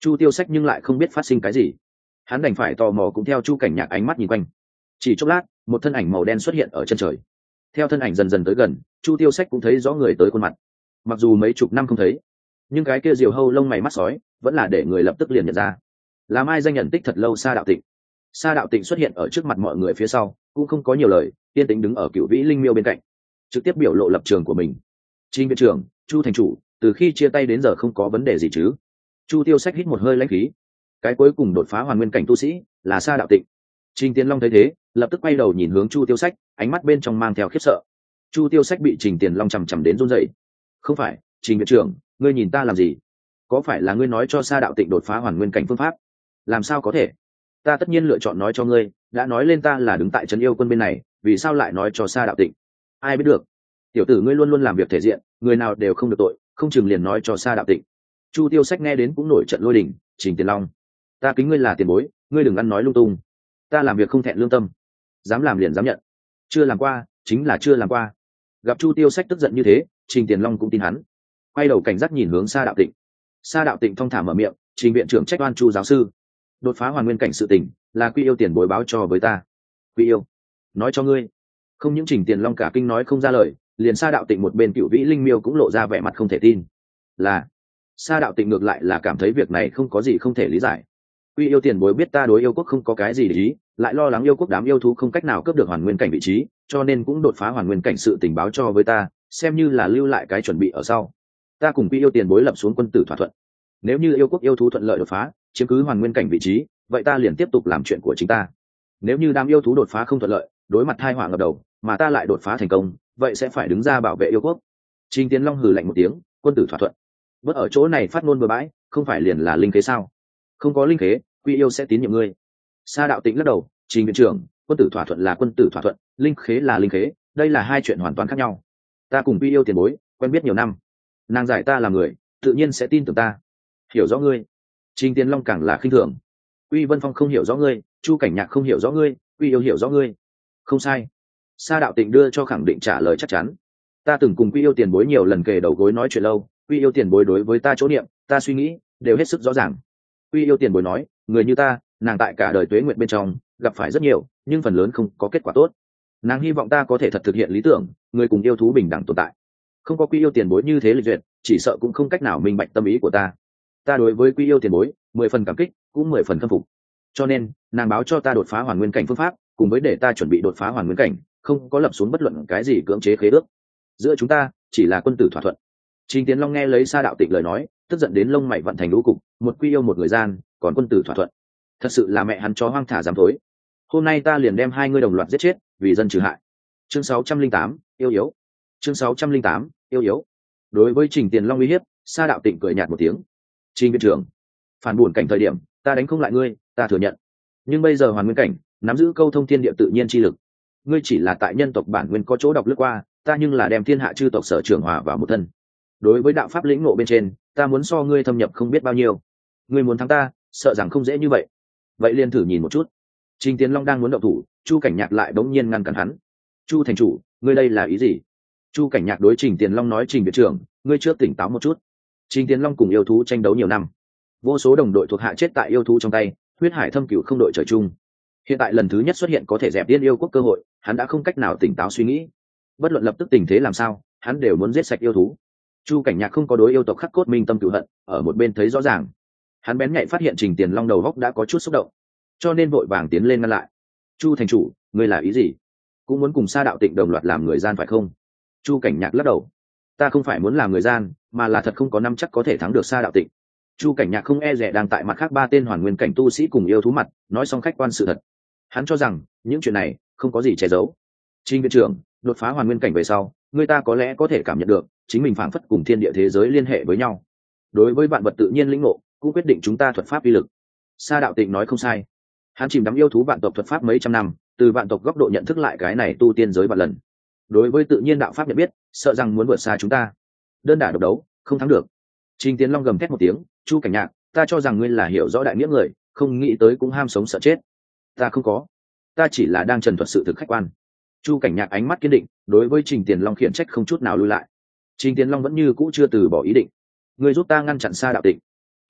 Chu Tiêu Sách nhưng lại không biết phát sinh cái gì, hắn đành phải tò mò cũng theo Chu Cảnh Nhạc ánh mắt nhìn quanh. Chỉ chốc lát, một thân ảnh màu đen xuất hiện ở chân trời. Theo thân ảnh dần dần tới gần, Chu Tiêu Sách cũng thấy rõ người tới khuôn mặt. Mặc dù mấy chục năm không thấy, nhưng cái kia diều hâu lông mày mắt sói vẫn là để người lập tức liền nhận ra. Là mai danh nhận tích thật lâu Sa Đạo Tịnh. Sa Đạo Tịnh xuất hiện ở trước mặt mọi người phía sau, cũng không có nhiều lời, yên tĩnh đứng ở Cựu Vĩ Linh Miêu bên cạnh, trực tiếp biểu lộ lập trường của mình. Trình viện trưởng, Chu thành chủ, từ khi chia tay đến giờ không có vấn đề gì chứ? Chu Tiêu Sách hít một hơi lãnh khí. Cái cuối cùng đột phá hoàn nguyên cảnh tu sĩ là Sa Đạo Tịnh. Trình Tiền Long thấy thế, lập tức quay đầu nhìn hướng Chu Tiêu Sách, ánh mắt bên trong mang theo khiếp sợ. Chu Tiêu Sách bị Trình Tiền Long chằm chằm đến run rẩy. Không phải, Trình viện trưởng, ngươi nhìn ta làm gì? Có phải là ngươi nói cho Sa Đạo Tịnh đột phá hoàn nguyên cảnh phương pháp? Làm sao có thể? Ta tất nhiên lựa chọn nói cho ngươi, đã nói lên ta là đứng tại trấn yêu quân bên này, vì sao lại nói cho Sa Đạo Tịnh? Ai biết được? Tiểu tử ngươi luôn luôn làm việc thể diện, người nào đều không được tội, không chừng liền nói cho Sa Đạo Tịnh. Chu Tiêu Sách nghe đến cũng nổi trận lôi đình. Trình Tiền Long, ta kính ngươi là tiền bối, ngươi đừng ăn nói lung tung. Ta làm việc không thẹn lương tâm, dám làm liền dám nhận, chưa làm qua chính là chưa làm qua. Gặp Chu Tiêu Sách tức giận như thế, Trình Tiền Long cũng tin hắn, quay đầu cảnh giác nhìn hướng Sa Đạo Tịnh. Sa Đạo Tịnh thong thả mở miệng, Trình viện trưởng trách oan Chu giáo sư, đột phá hoàn nguyên cảnh sự tình là Quy Yêu tiền bối báo cho với ta. Quy Yêu nói cho ngươi? Không những Trình Tiền Long cả kinh nói không ra lời, liền Sa Đạo Tịnh một bên Cựu Vĩ Linh Miêu cũng lộ ra vẻ mặt không thể tin. Là Sa Đạo Tịnh ngược lại là cảm thấy việc này không có gì không thể lý giải. Quy Yêu tiền bối biết ta đối yêu quốc không có cái gì để ý, lại lo lắng yêu quốc đám yêu thú không cách nào cướp được hoàn nguyên cảnh vị trí, cho nên cũng đột phá hoàn nguyên cảnh sự tình báo cho với ta, xem như là lưu lại cái chuẩn bị ở sau. Ta cùng Quy Yêu tiền bối lập xuống quân tử thỏa thuận, nếu như yêu quốc yêu thú thuận lợi đột phá, chiếm cứ hoàn nguyên cảnh vị trí, vậy ta liền tiếp tục làm chuyện của chính ta. Nếu như đám yêu thú đột phá không thuận lợi, đối mặt tai họa ngập đầu, mà ta lại đột phá thành công, vậy sẽ phải đứng ra bảo vệ yêu quốc. Trình Tiến Long hừ lạnh một tiếng, quân tử thỏa thuận. Bất ở chỗ này phát ngôn bừa bãi, không phải liền là linh khế sao? Không có linh khế, Quy Yêu sẽ tín nhiệm ngươi. Sa Đạo Tịnh lắc đầu, Trình viện trưởng, quân tử thỏa thuận là quân tử thỏa thuận, linh khế là linh khế, đây là hai chuyện hoàn toàn khác nhau. Ta cùng Quy Yêu tiền bối quen biết nhiều năm, nàng giải ta là người, tự nhiên sẽ tin tưởng ta. Hiểu rõ ngươi. Trình Tiến Long càng là khinh thường. Quy Vân Phong không hiểu rõ ngươi, Chu Cảnh Nhạc không hiểu rõ ngươi, Quy Yêu hiểu rõ ngươi. Không sai. Sa Đạo Tịnh đưa cho khẳng định trả lời chắc chắn. Ta từng cùng Quy Yêu tiền bối nhiều lần kề đầu gối nói chuyện lâu, Quy Yêu tiền bối đối với ta chỗ niệm, ta suy nghĩ đều hết sức rõ ràng. Quy Yêu tiền bối nói, người như ta, nàng tại cả đời tuế nguyện bên trong gặp phải rất nhiều, nhưng phần lớn không có kết quả tốt. Nàng hy vọng ta có thể thật thực hiện lý tưởng, người cùng yêu thú bình đẳng tồn tại. Không có Quy Yêu tiền bối như thế lịch duyệt, chỉ sợ cũng không cách nào minh bạch tâm ý của ta. Ta đối với Quy Yêu tiền bối mười phần cảm kích, cũng mười phần khâm phục. Cho nên nàng báo cho ta đột phá hoàn nguyên cảnh phương pháp, cùng với để ta chuẩn bị đột phá hoàn nguyên cảnh, không có lập xuống bất luận cái gì cưỡng chế khế ước. Giữa chúng ta chỉ là quân tử thỏa thuận. Trình Tiến Long nghe lấy Sa Đạo Tịnh lời nói, tức giận đến lông mày vặn thành lũ cục. Một Quy Yêu một người gian, còn quân tử thỏa thuận, thật sự là mẹ hắn chó hoang thả dám thối. Hôm nay ta liền đem hai ngươi đồng loạt giết chết, vì dân trừ hại. Chương sáu trăm linh tám, yêu yếu. Chương sáu trăm linh tám, yêu yếu. Đối với Trình Tiền Long uy hiếp, Sa Đạo Tịnh cười nhạt một tiếng. Trình viện trưởng, phản buồn cảnh thời điểm, ta đánh không lại ngươi, ta thừa nhận. Nhưng bây giờ hoàn nguyên cảnh, nắm giữ câu thông thiên địa tự nhiên chi lực. Ngươi chỉ là tại nhân tộc bản nguyên có chỗ đọc lướt qua, ta nhưng là đem thiên hạ chư tộc sở trưởng hòa vào một thân. Đối với đạo pháp lĩnh ngộ bên trên, ta muốn so ngươi thâm nhập không biết bao nhiêu. Ngươi muốn thắng ta, sợ rằng không dễ như vậy. Vậy liền thử nhìn một chút. Trình Tiến Long đang muốn động thủ, Chu Cảnh Nhạc lại bỗng nhiên ngăn cản hắn. Chu thành chủ, ngươi đây là ý gì? Chu Cảnh Nhạc đối Trình Tiền Long nói, Trình viện trưởng, ngươi chưa tỉnh táo một chút. Trình Tiền Long cùng yêu thú tranh đấu nhiều năm, vô số đồng đội thuộc hạ chết tại yêu thú trong tay, huyết hải thâm cửu không đội trời chung. Hiện tại lần thứ nhất xuất hiện có thể dẹp điên yêu quốc cơ hội, hắn đã không cách nào tỉnh táo suy nghĩ. Bất luận lập tức tình thế làm sao, hắn đều muốn giết sạch yêu thú. Chu Cảnh Nhạc không có đối yêu tộc khắc cốt minh tâm cửu hận, ở một bên thấy rõ ràng. Hắn bén nhạy phát hiện Trình Tiền Long đầu góc đã có chút xúc động, cho nên vội vàng tiến lên ngăn lại. Chu thành chủ, ngươi là ý gì? Cũng muốn cùng Sa Đạo Tịnh đồng loạt làm người gian phải không? Chu Cảnh Nhạc lắc đầu. Ta không phải muốn làm người gian, mà là thật không có năm chắc có thể thắng được Sa Đạo Tịnh. Chu Cảnh Nhạc không e dè đang tại mặt khác ba tên hoàn nguyên cảnh tu sĩ cùng yêu thú mặt, nói xong khách quan sự thật. Hắn cho rằng những chuyện này không có gì che giấu. Trình viện trưởng, đột phá hoàn nguyên cảnh về sau, người ta có lẽ có thể cảm nhận được chính mình phảng phất cùng thiên địa thế giới liên hệ với nhau. Đối với vạn vật tự nhiên lĩnh ngộ, cũng quyết định chúng ta thuật pháp uy lực. Sa Đạo Tịnh nói không sai. Hắn chìm đắm yêu thú vạn tộc thuật pháp mấy trăm năm, từ vạn tộc góc độ nhận thức lại cái này tu tiên giới vạn lần. Đối với tự nhiên đạo pháp nhận biết, sợ rằng muốn vượt xa chúng ta. Đơn đả độc đấu, không thắng được. Trình Tiến Long gầm thét một tiếng, Chu Cảnh Nhạc, ta cho rằng ngươi là hiểu rõ đại nghĩa người, không nghĩ tới cũng ham sống sợ chết. Ta không có, ta chỉ là đang trần thuật sự thực khách quan. Chu Cảnh Nhạc ánh mắt kiên định, đối với Trình Tiền Long khiển trách không chút nào lui lại. Trình Tiền Long vẫn như cũ chưa từ bỏ ý định. Ngươi giúp ta ngăn chặn Sa Đạo Tịnh.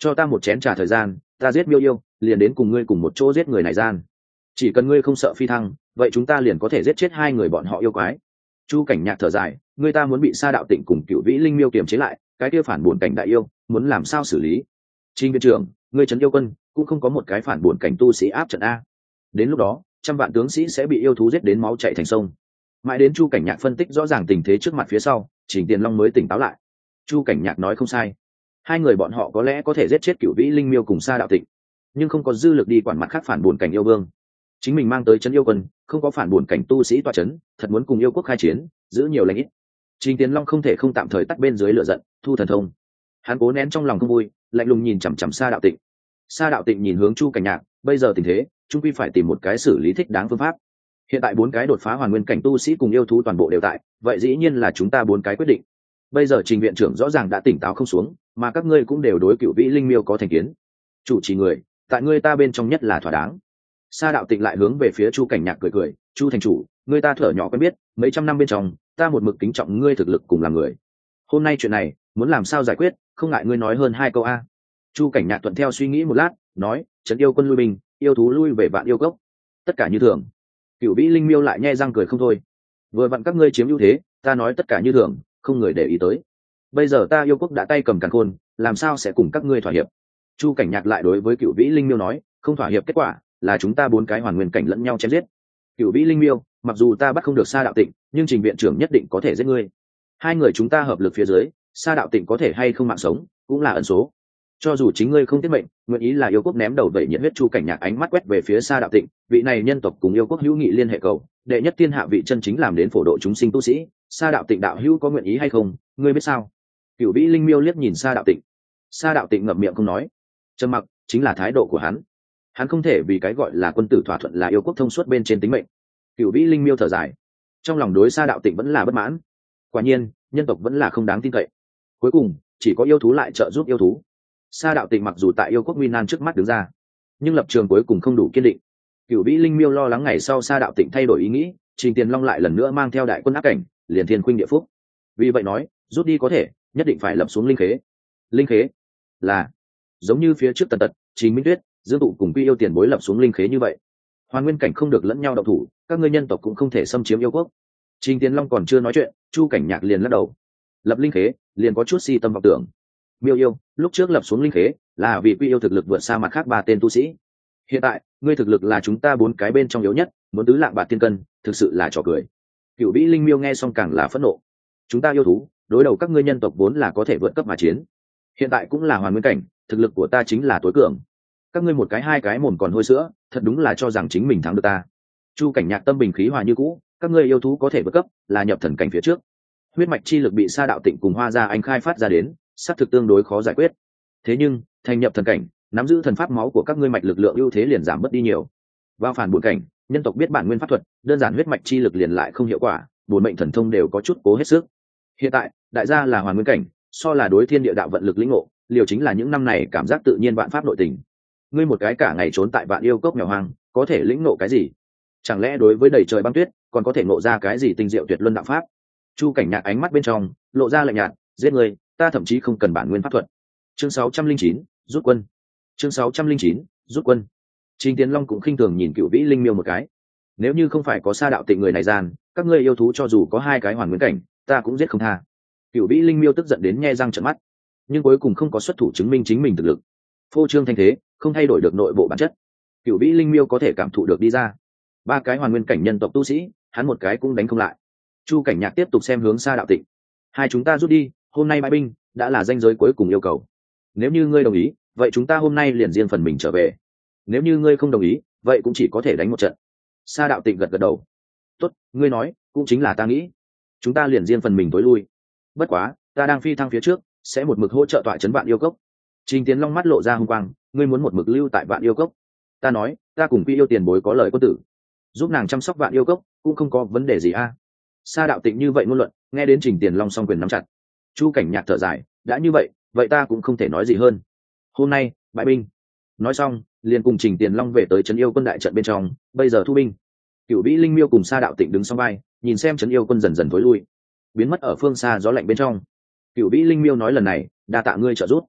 cho ta một chén trà thời gian, ta giết miêu yêu liền đến cùng ngươi cùng một chỗ giết người này gian. Chỉ cần ngươi không sợ phi thăng, vậy chúng ta liền có thể giết chết hai người bọn họ yêu quái. Chu Cảnh Nhạc thở dài, người ta muốn bị Sa Đạo Tịnh cùng Cửu Vĩ Linh Miêu kiềm chế lại, cái kia phản buồn cảnh đại yêu muốn làm sao xử lý? Trình viện trưởng, ngươi trấn yêu quân cũng không có một cái phản buồn cảnh tu sĩ áp trận a. Đến lúc đó trăm vạn tướng sĩ sẽ bị yêu thú giết đến máu chảy thành sông. Mãi đến Chu Cảnh Nhạc phân tích rõ ràng tình thế trước mặt phía sau, Trình Tiền Long mới tỉnh táo lại. Chu Cảnh Nhạc nói không sai, hai người bọn họ có lẽ có thể giết chết Cửu Vĩ Linh Miêu cùng Sa Đạo Tịnh, nhưng không có dư lực đi quản mặt khác phản buồn cảnh yêu vương. Chính mình mang tới trấn yêu quân không có phản buồn cảnh tu sĩ toa trấn, thật muốn cùng yêu quốc khai chiến, giữ nhiều lãnh ít. Trình Tiền Long không thể không tạm thời tắt bên dưới lửa giận, thu thần thông. Hắn cố nén trong lòng không vui, lạnh lùng nhìn chằm chằm Sa Đạo Tịnh. Sa Đạo Tịnh nhìn hướng Chu Cảnh Nhạc, bây giờ tình thế, chúng quy phải tìm một cái xử lý thích đáng phương pháp. Hiện tại bốn cái đột phá hoàn nguyên cảnh tu sĩ cùng yêu thú toàn bộ đều tại, vậy dĩ nhiên là chúng ta bốn cái quyết định. Bây giờ Trình viện trưởng rõ ràng đã tỉnh táo không xuống, mà các ngươi cũng đều đối Cửu Vĩ Linh Miêu có thành kiến. Chủ trì người, tại ngươi ta bên trong nhất là thỏa đáng. Sa Đạo Tịnh lại hướng về phía Chu Cảnh Nhạc cười cười, Chu thành chủ, ngươi ta thở nhỏ quen biết, mấy trăm năm bên trong, ta một mực kính trọng ngươi thực lực cùng làm người. Hôm nay chuyện này, muốn làm sao giải quyết, không ngại ngươi nói hơn hai câu a. Chu Cảnh Nhạc thuận theo suy nghĩ một lát, nói, trấn yêu quân lui binh, yêu thú lui về vạn yêu cốc, tất cả như thường. Cửu Vĩ Linh Miêu lại nhe răng cười không thôi. Vừa vặn các ngươi chiếm ưu thế, ta nói tất cả như thường, không người để ý tới. Bây giờ ta yêu quốc đã tay cầm càn khôn, làm sao sẽ cùng các ngươi thỏa hiệp? Chu Cảnh Nhạc lại đối với Cửu Vĩ Linh Miêu nói, không thỏa hiệp kết quả là chúng ta bốn cái hoàn nguyên cảnh lẫn nhau chém giết. Cửu Vĩ Linh Miêu, mặc dù ta bắt không được Sa Đạo Tịnh, nhưng Trình viện trưởng nhất định có thể giết ngươi. Hai người chúng ta hợp lực phía dưới, Sa Đạo Tịnh có thể hay không mạng sống, cũng là ẩn số. Cho dù chính ngươi không tiết mệnh, nguyện ý là yêu quốc ném đầu vậy nhiệt huyết. Chu Cảnh Nhạc ánh mắt quét về phía Sa Đạo Tịnh, vị này nhân tộc cùng yêu quốc hữu nghị liên hệ cầu, đệ nhất thiên hạ vị chân chính làm đến phổ độ chúng sinh tu sĩ, Sa Đạo Tịnh đạo hữu có nguyện ý hay không, ngươi biết sao? Cửu Vĩ Linh Miêu liếc nhìn Sa Đạo Tịnh. Sa Đạo Tịnh ngậm miệng không nói, trầm mặc chính là thái độ của hắn. Hắn không thể vì cái gọi là quân tử thỏa thuận là yêu quốc thông suốt bên trên tính mệnh. Cửu Vĩ Linh Miêu thở dài, trong lòng đối Sa Đạo Tịnh vẫn là bất mãn. Quả nhiên nhân tộc vẫn là không đáng tin cậy, cuối cùng chỉ có yêu thú lại trợ giúp yêu thú. Sa Đạo Tịnh mặc dù tại yêu quốc nguy nan trước mắt đứng ra, nhưng lập trường cuối cùng không đủ kiên định. Cửu Vĩ Linh Miêu lo lắng ngày sau Sa Đạo Tịnh thay đổi ý nghĩ, Trình Tiền Long lại lần nữa mang theo đại quân áp cảnh, liền thiên khuynh địa phúc. Vì vậy nói, rút đi có thể, nhất định phải lập xuống linh khế. Linh khế là giống như phía trước Tần Tật, Trình Minh Tuyết, Dương Tụ cùng Quy yêu tiền bối lập xuống linh khế như vậy. Hoàn nguyên cảnh không được lẫn nhau động thủ, các ngươi nhân tộc cũng không thể xâm chiếm yêu quốc. Trình Tiền Long còn chưa nói chuyện, Chu Cảnh Nhạc liền lắc đầu. Lập linh khế, liền có chút si tâm vọng tưởng. Miêu yêu, lúc trước lập xuống linh khế, là vì Quy yêu thực lực vượt xa mặt khác ba tên tu sĩ. Hiện tại, ngươi thực lực là chúng ta bốn cái bên trong yếu nhất, muốn tứ lạng bạc tiên cân, thực sự là trò cười. Cửu Vĩ Linh Miêu nghe xong càng là phẫn nộ. Chúng ta yêu thú, đối đầu các ngươi nhân tộc vốn là có thể vượt cấp mà chiến. Hiện tại cũng là hoàn nguyên cảnh, thực lực của ta chính là tối cường. Các ngươi một cái hai cái mồm còn hôi sữa, thật đúng là cho rằng chính mình thắng được ta. Chu Cảnh Nhạc tâm bình khí hòa như cũ, các ngươi yêu thú có thể vượt cấp, là nhập thần cảnh phía trước. Huyết mạch chi lực bị Sa Đạo Tịnh cùng Hoa Gia Anh khai phát ra đến, xác thực tương đối khó giải quyết. Thế nhưng, thành nhập thần cảnh, nắm giữ thần pháp máu của các ngươi mạch lực lượng ưu thế liền giảm bớt đi nhiều. Vào phản buồn cảnh, nhân tộc biết bản nguyên pháp thuật, đơn giản huyết mạch chi lực liền lại không hiệu quả, bổn mệnh thần thông đều có chút cố hết sức. Hiện tại, đại gia là hoàn nguyên cảnh, so là đối thiên địa đạo vận lực lĩnh ngộ, liều chính là những năm này cảm giác tự nhiên vạn pháp nội tình. Ngươi một cái cả ngày trốn tại vạn yêu cốc nghèo hoang, có thể lĩnh ngộ cái gì? Chẳng lẽ đối với đầy trời băng tuyết, còn có thể ngộ ra cái gì tinh diệu tuyệt luân đạo pháp? Chu Cảnh Nhạc ánh mắt bên trong lộ ra lạnh nhạt, giết người, ta thậm chí không cần bản nguyên pháp thuật. Chương sáu trăm linh chín, rút quân. Chương sáu trăm linh chín, rút quân. Trình Tiến Long cũng khinh thường nhìn Cửu Vĩ Linh Miêu một cái. Nếu như không phải có Sa Đạo Tịnh người này gian, các ngươi yêu thú cho dù có hai cái hoàn nguyên cảnh, ta cũng giết không tha. Cửu Vĩ Linh Miêu tức giận đến nhe răng trợn mắt, nhưng cuối cùng không có xuất thủ chứng minh chính mình thực lực. Phô trương thanh thế, không thay đổi được nội bộ bản chất. Cửu Vĩ Linh Miêu có thể cảm thụ được đi ra. Ba cái hoàn nguyên cảnh nhân tộc tu sĩ, hắn một cái cũng đánh không lại. Chu Cảnh Nhạc tiếp tục xem hướng Sa Đạo Tịnh. Hai chúng ta rút đi, hôm nay bãi binh đã là ranh giới cuối cùng yêu cầu. Nếu như ngươi đồng ý, vậy chúng ta hôm nay liền riêng phần mình trở về. Nếu như ngươi không đồng ý, vậy cũng chỉ có thể đánh một trận. Sa Đạo Tịnh gật gật đầu. Tốt, ngươi nói, cũng chính là ta nghĩ. Chúng ta liền riêng phần mình tối lui. Bất quá, ta đang phi thăng phía trước, sẽ một mực hỗ trợ tọa trấn Vạn Yêu Cốc. Trình Tiến Long mắt lộ ra hung quang, ngươi muốn một mực lưu tại Vạn Yêu Cốc? Ta nói, ta cùng Quy yêu tiền bối có lời quân tử, giúp nàng chăm sóc Vạn Yêu Cốc, cũng không có vấn đề gì a. À? Sa Đạo Tịnh như vậy ngôn luận, nghe đến Trình Tiền Long song quyền nắm chặt. Chu Cảnh Nhạc thở dài, đã như vậy, vậy ta cũng không thể nói gì hơn. Hôm nay, bãi binh. Nói xong, liền cùng Trình Tiền Long về tới trấn yêu quân đại trận bên trong, bây giờ thu binh. Cửu Vĩ Linh Miêu cùng Sa Đạo Tịnh đứng song vai, nhìn xem trấn yêu quân dần dần tối lui, biến mất ở phương xa gió lạnh bên trong. Cửu Vĩ Linh Miêu nói lần này, đa tạ ngươi trợ giúp.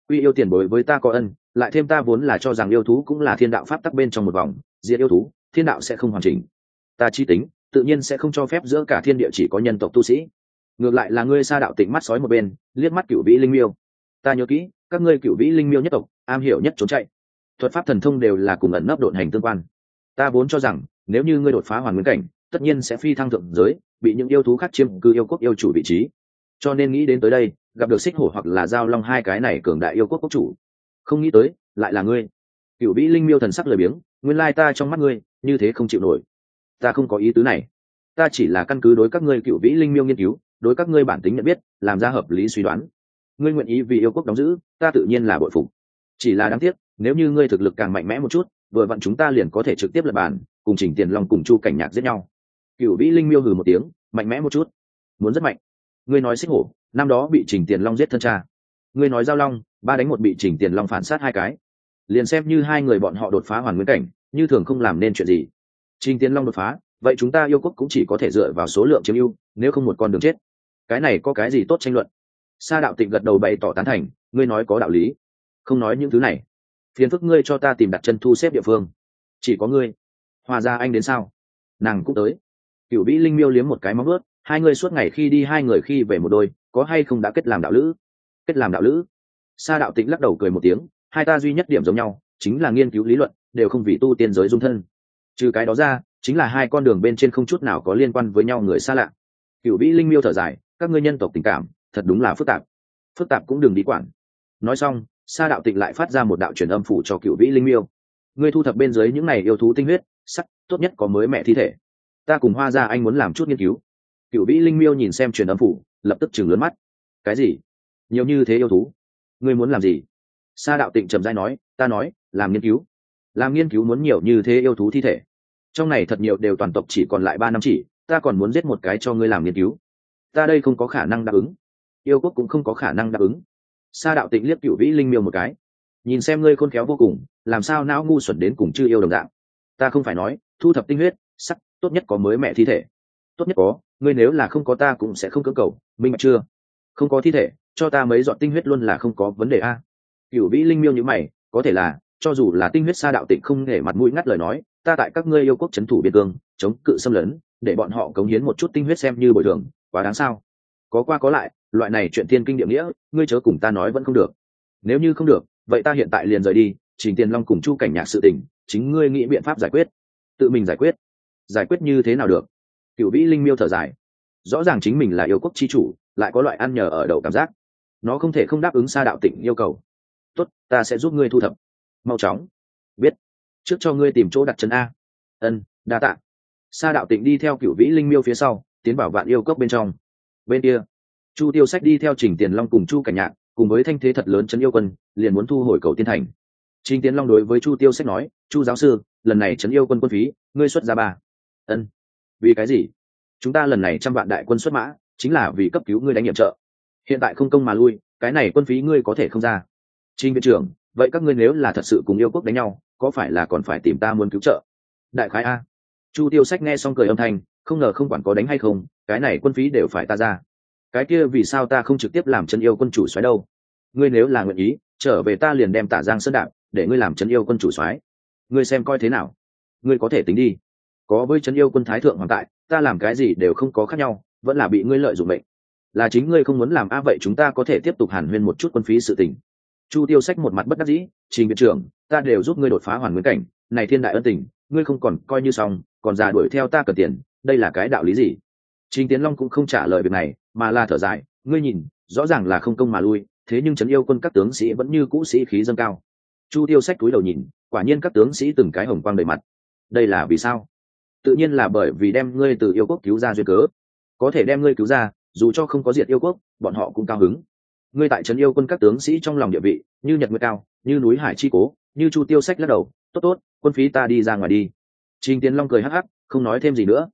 Quy yêu tiền bối với ta có ân, lại thêm ta vốn là cho rằng yêu thú cũng là thiên đạo pháp tắc bên trong một vòng, diệt yêu thú thiên đạo sẽ không hoàn chỉnh, ta chi tính tự nhiên sẽ không cho phép giữa cả thiên địa chỉ có nhân tộc tu sĩ. Ngược lại là ngươi Sa Đạo Tịnh mắt sói một bên, liếc mắt Cửu Vĩ Linh Miêu. Ta nhớ kỹ, các ngươi Cửu Vĩ Linh Miêu nhất tộc am hiểu nhất trốn chạy, thuật pháp thần thông đều là cùng ẩn nấp độn hành tương quan. Ta vốn cho rằng nếu như ngươi đột phá hoàn nguyên cảnh, tất nhiên sẽ phi thăng thượng giới, bị những yêu thú khác chiếm cư yêu quốc yêu chủ vị trí, cho nên nghĩ đến tới đây gặp được Xích Hổ hoặc là Giao Long hai cái này cường đại yêu quốc quốc chủ, không nghĩ tới lại là ngươi. Cửu Vĩ Linh Miêu thần sắc lười biếng, nguyên lai ta trong mắt ngươi như thế không chịu nổi. Ta không có ý tứ này, ta chỉ là căn cứ đối các ngươi Cửu Vĩ Linh Miêu nghiên cứu, đối các ngươi bản tính nhận biết, làm ra hợp lý suy đoán. Ngươi nguyện ý vì yêu quốc đóng giữ, ta tự nhiên là bội phục. Chỉ là đáng tiếc, nếu như ngươi thực lực càng mạnh mẽ một chút, vừa vặn chúng ta liền có thể trực tiếp lập bàn, cùng Trình Tiền Long cùng Chu Cảnh Nhạc giết nhau. Cửu Vĩ Linh Miêu hừ một tiếng, mạnh mẽ một chút, muốn rất mạnh. Ngươi nói Xích Hổ năm đó bị Trình Tiền Long giết thân cha, ngươi nói Giao Long ba đánh một bị Trình Tiền Long phản sát hai cái, liền xem như hai người bọn họ đột phá hoàn nguyên cảnh, như thường không làm nên chuyện gì. Trình Tiền Long đột phá, vậy chúng ta yêu quốc cũng chỉ có thể dựa vào số lượng chiếm ưu, nếu không một con đường chết. Cái này có cái gì tốt tranh luận? Sa Đạo Tịnh gật đầu bày tỏ tán thành, ngươi nói có đạo lý. Không nói những thứ này, phiền phức ngươi cho ta tìm đặt chân thu xếp địa phương. Chỉ có ngươi. Hòa ra anh đến sao? Nàng cũng tới. Cửu Vĩ Linh Miêu liếm một cái móng ướt, hai người suốt ngày khi đi hai người khi về một đôi, có hay không đã kết làm đạo lữ? Kết làm đạo lữ? Sa Đạo Tịnh lắc đầu cười một tiếng, hai ta duy nhất điểm giống nhau, chính là nghiên cứu lý luận, đều không vì tu tiên giới dung thân. Trừ cái đó ra, chính là hai con đường bên trên không chút nào có liên quan với nhau người xa lạ. Cửu Vĩ Linh Miêu thở dài, các ngươi nhân tộc tình cảm thật đúng là phức tạp, phức tạp cũng đừng đi quản. Nói xong, Sa Đạo Tịnh lại phát ra một đạo truyền âm phủ cho Cửu Vĩ Linh Miêu. Ngươi thu thập bên dưới những này yêu thú tinh huyết, sắc tốt nhất có mới mẹ thi thể. Ta cùng Hoa gia anh muốn làm chút nghiên cứu. Cửu Vĩ Linh Miêu nhìn xem truyền âm phủ, lập tức chừng lớn mắt. Cái gì? Nhiều như thế yêu thú? Ngươi muốn làm gì? Sa Đạo Tịnh trầm rãi nói, ta nói, làm nghiên cứu. Làm nghiên cứu muốn nhiều như thế yêu thú thi thể. Trong này thật nhiều đều toàn tộc chỉ còn lại ba năm chỉ, ta còn muốn giết một cái cho ngươi làm nghiên cứu. Ta đây không có khả năng đáp ứng. Yêu quốc cũng không có khả năng đáp ứng. Sa Đạo Tịnh liếc Cửu Vĩ Linh Miêu một cái, nhìn xem ngươi khôn khéo vô cùng, làm sao não ngu xuẩn đến cùng chưa yêu đồng dạng. Ta không phải nói thu thập tinh huyết sắc tốt nhất có mới mẹ thi thể, tốt nhất có, ngươi nếu là không có ta cũng sẽ không cưỡng cầu, minh bạch chưa? Không có thi thể, cho ta mấy giọt tinh huyết luôn là không có vấn đề a. Cửu Vĩ Linh Miêu như mày, có thể là cho dù là tinh huyết Sa Đạo Tịnh không để mặt mũi ngắt lời nói, ta tại các ngươi yêu quốc trấn thủ biên cương, chống cự xâm lấn, để bọn họ cống hiến một chút tinh huyết xem như bồi thường, quá đáng sao? Có qua có lại, loại này chuyện thiên kinh địa nghĩa, ngươi chớ cùng ta nói vẫn không được. Nếu như không được, vậy ta hiện tại liền rời đi, Trình Tiền Long cùng Chu Cảnh Nhạc sự tình, chính ngươi nghĩ biện pháp giải quyết. Tự mình giải quyết? Giải quyết như thế nào được? Cửu Vĩ Linh Miêu thở dài, rõ ràng chính mình là yêu quốc chi chủ, lại có loại ăn nhờ ở đậu cảm giác, nó không thể không đáp ứng Sa Đạo Tịnh yêu cầu. Tốt, ta sẽ giúp ngươi thu thập. Mau chóng. Biết. Trước cho ngươi tìm chỗ đặt chân a. Ân, đa tạ. Sa Đạo Tịnh đi theo Cửu Vĩ Linh Miêu phía sau, tiến vào Vạn Yêu Cốc bên trong. Bên kia, Chu Tiêu Sách đi theo Trình Tiền Long cùng Chu Cảnh Nhạc, cùng với thanh thế thật lớn trấn yêu quân, liền muốn thu hồi Cầu Tiên Thành. Trình Tiền Long đối với Chu Tiêu Sách nói, Chu giáo sư, lần này trấn yêu quân quân phí, ngươi xuất ra ba. Ân. Vì cái gì? Chúng ta lần này trăm vạn đại quân xuất mã, chính là vì cấp cứu ngươi đánh nhiệm trợ. Hiện tại không công mà lui, cái này quân phí ngươi có thể không ra. Trình viện trưởng, vậy các ngươi nếu là thật sự cùng yêu quốc đánh nhau, có phải là còn phải tìm ta muốn cứu trợ? Đại khái a. Chu Tiêu Sách nghe xong cười âm thanh, không ngờ không quản có đánh hay không, cái này quân phí đều phải ta ra. Cái kia vì sao ta không trực tiếp làm trấn yêu quân chủ soái đâu? Ngươi nếu là nguyện ý, trở về ta liền đem Tả Giang Sơn Đạp, để ngươi làm trấn yêu quân chủ soái. Ngươi xem coi thế nào? Ngươi có thể tính đi. Có với trấn yêu quân thái thượng hoàng tại, ta làm cái gì đều không có khác nhau, vẫn là bị ngươi lợi dụng mệnh. Là chính ngươi không muốn làm a, vậy chúng ta có thể tiếp tục hàn huyên một chút quân phí sự tình. Chu Tiêu Sách một mặt bất đắc dĩ, Trình viện trưởng, ta đều giúp ngươi đột phá hoàn nguyên cảnh, này thiên đại ân tình, ngươi không còn coi như xong, còn già đuổi theo ta cần tiền, đây là cái đạo lý gì? Trình Tiến Long cũng không trả lời việc này, mà là thở dài, ngươi nhìn, rõ ràng là không công mà lui, thế nhưng trấn yêu quân các tướng sĩ vẫn như cũ sĩ khí dâng cao. Chu Tiêu Sách cúi đầu nhìn, quả nhiên các tướng sĩ từng cái hồng quang đầy mặt. Đây là vì sao? Tự nhiên là bởi vì đem ngươi từ yêu quốc cứu ra duyên cớ. Có thể đem ngươi cứu ra, dù cho không có diệt yêu quốc, bọn họ cũng cao hứng. Ngươi tại trấn yêu quân các tướng sĩ trong lòng địa vị, như nhật nguyệt cao, như núi hải chi cố, như Chu Tiêu Sách lắc đầu, tốt tốt, quân phí ta đi ra ngoài đi. Trình Tiến Long cười hắc hắc, không nói thêm gì nữa.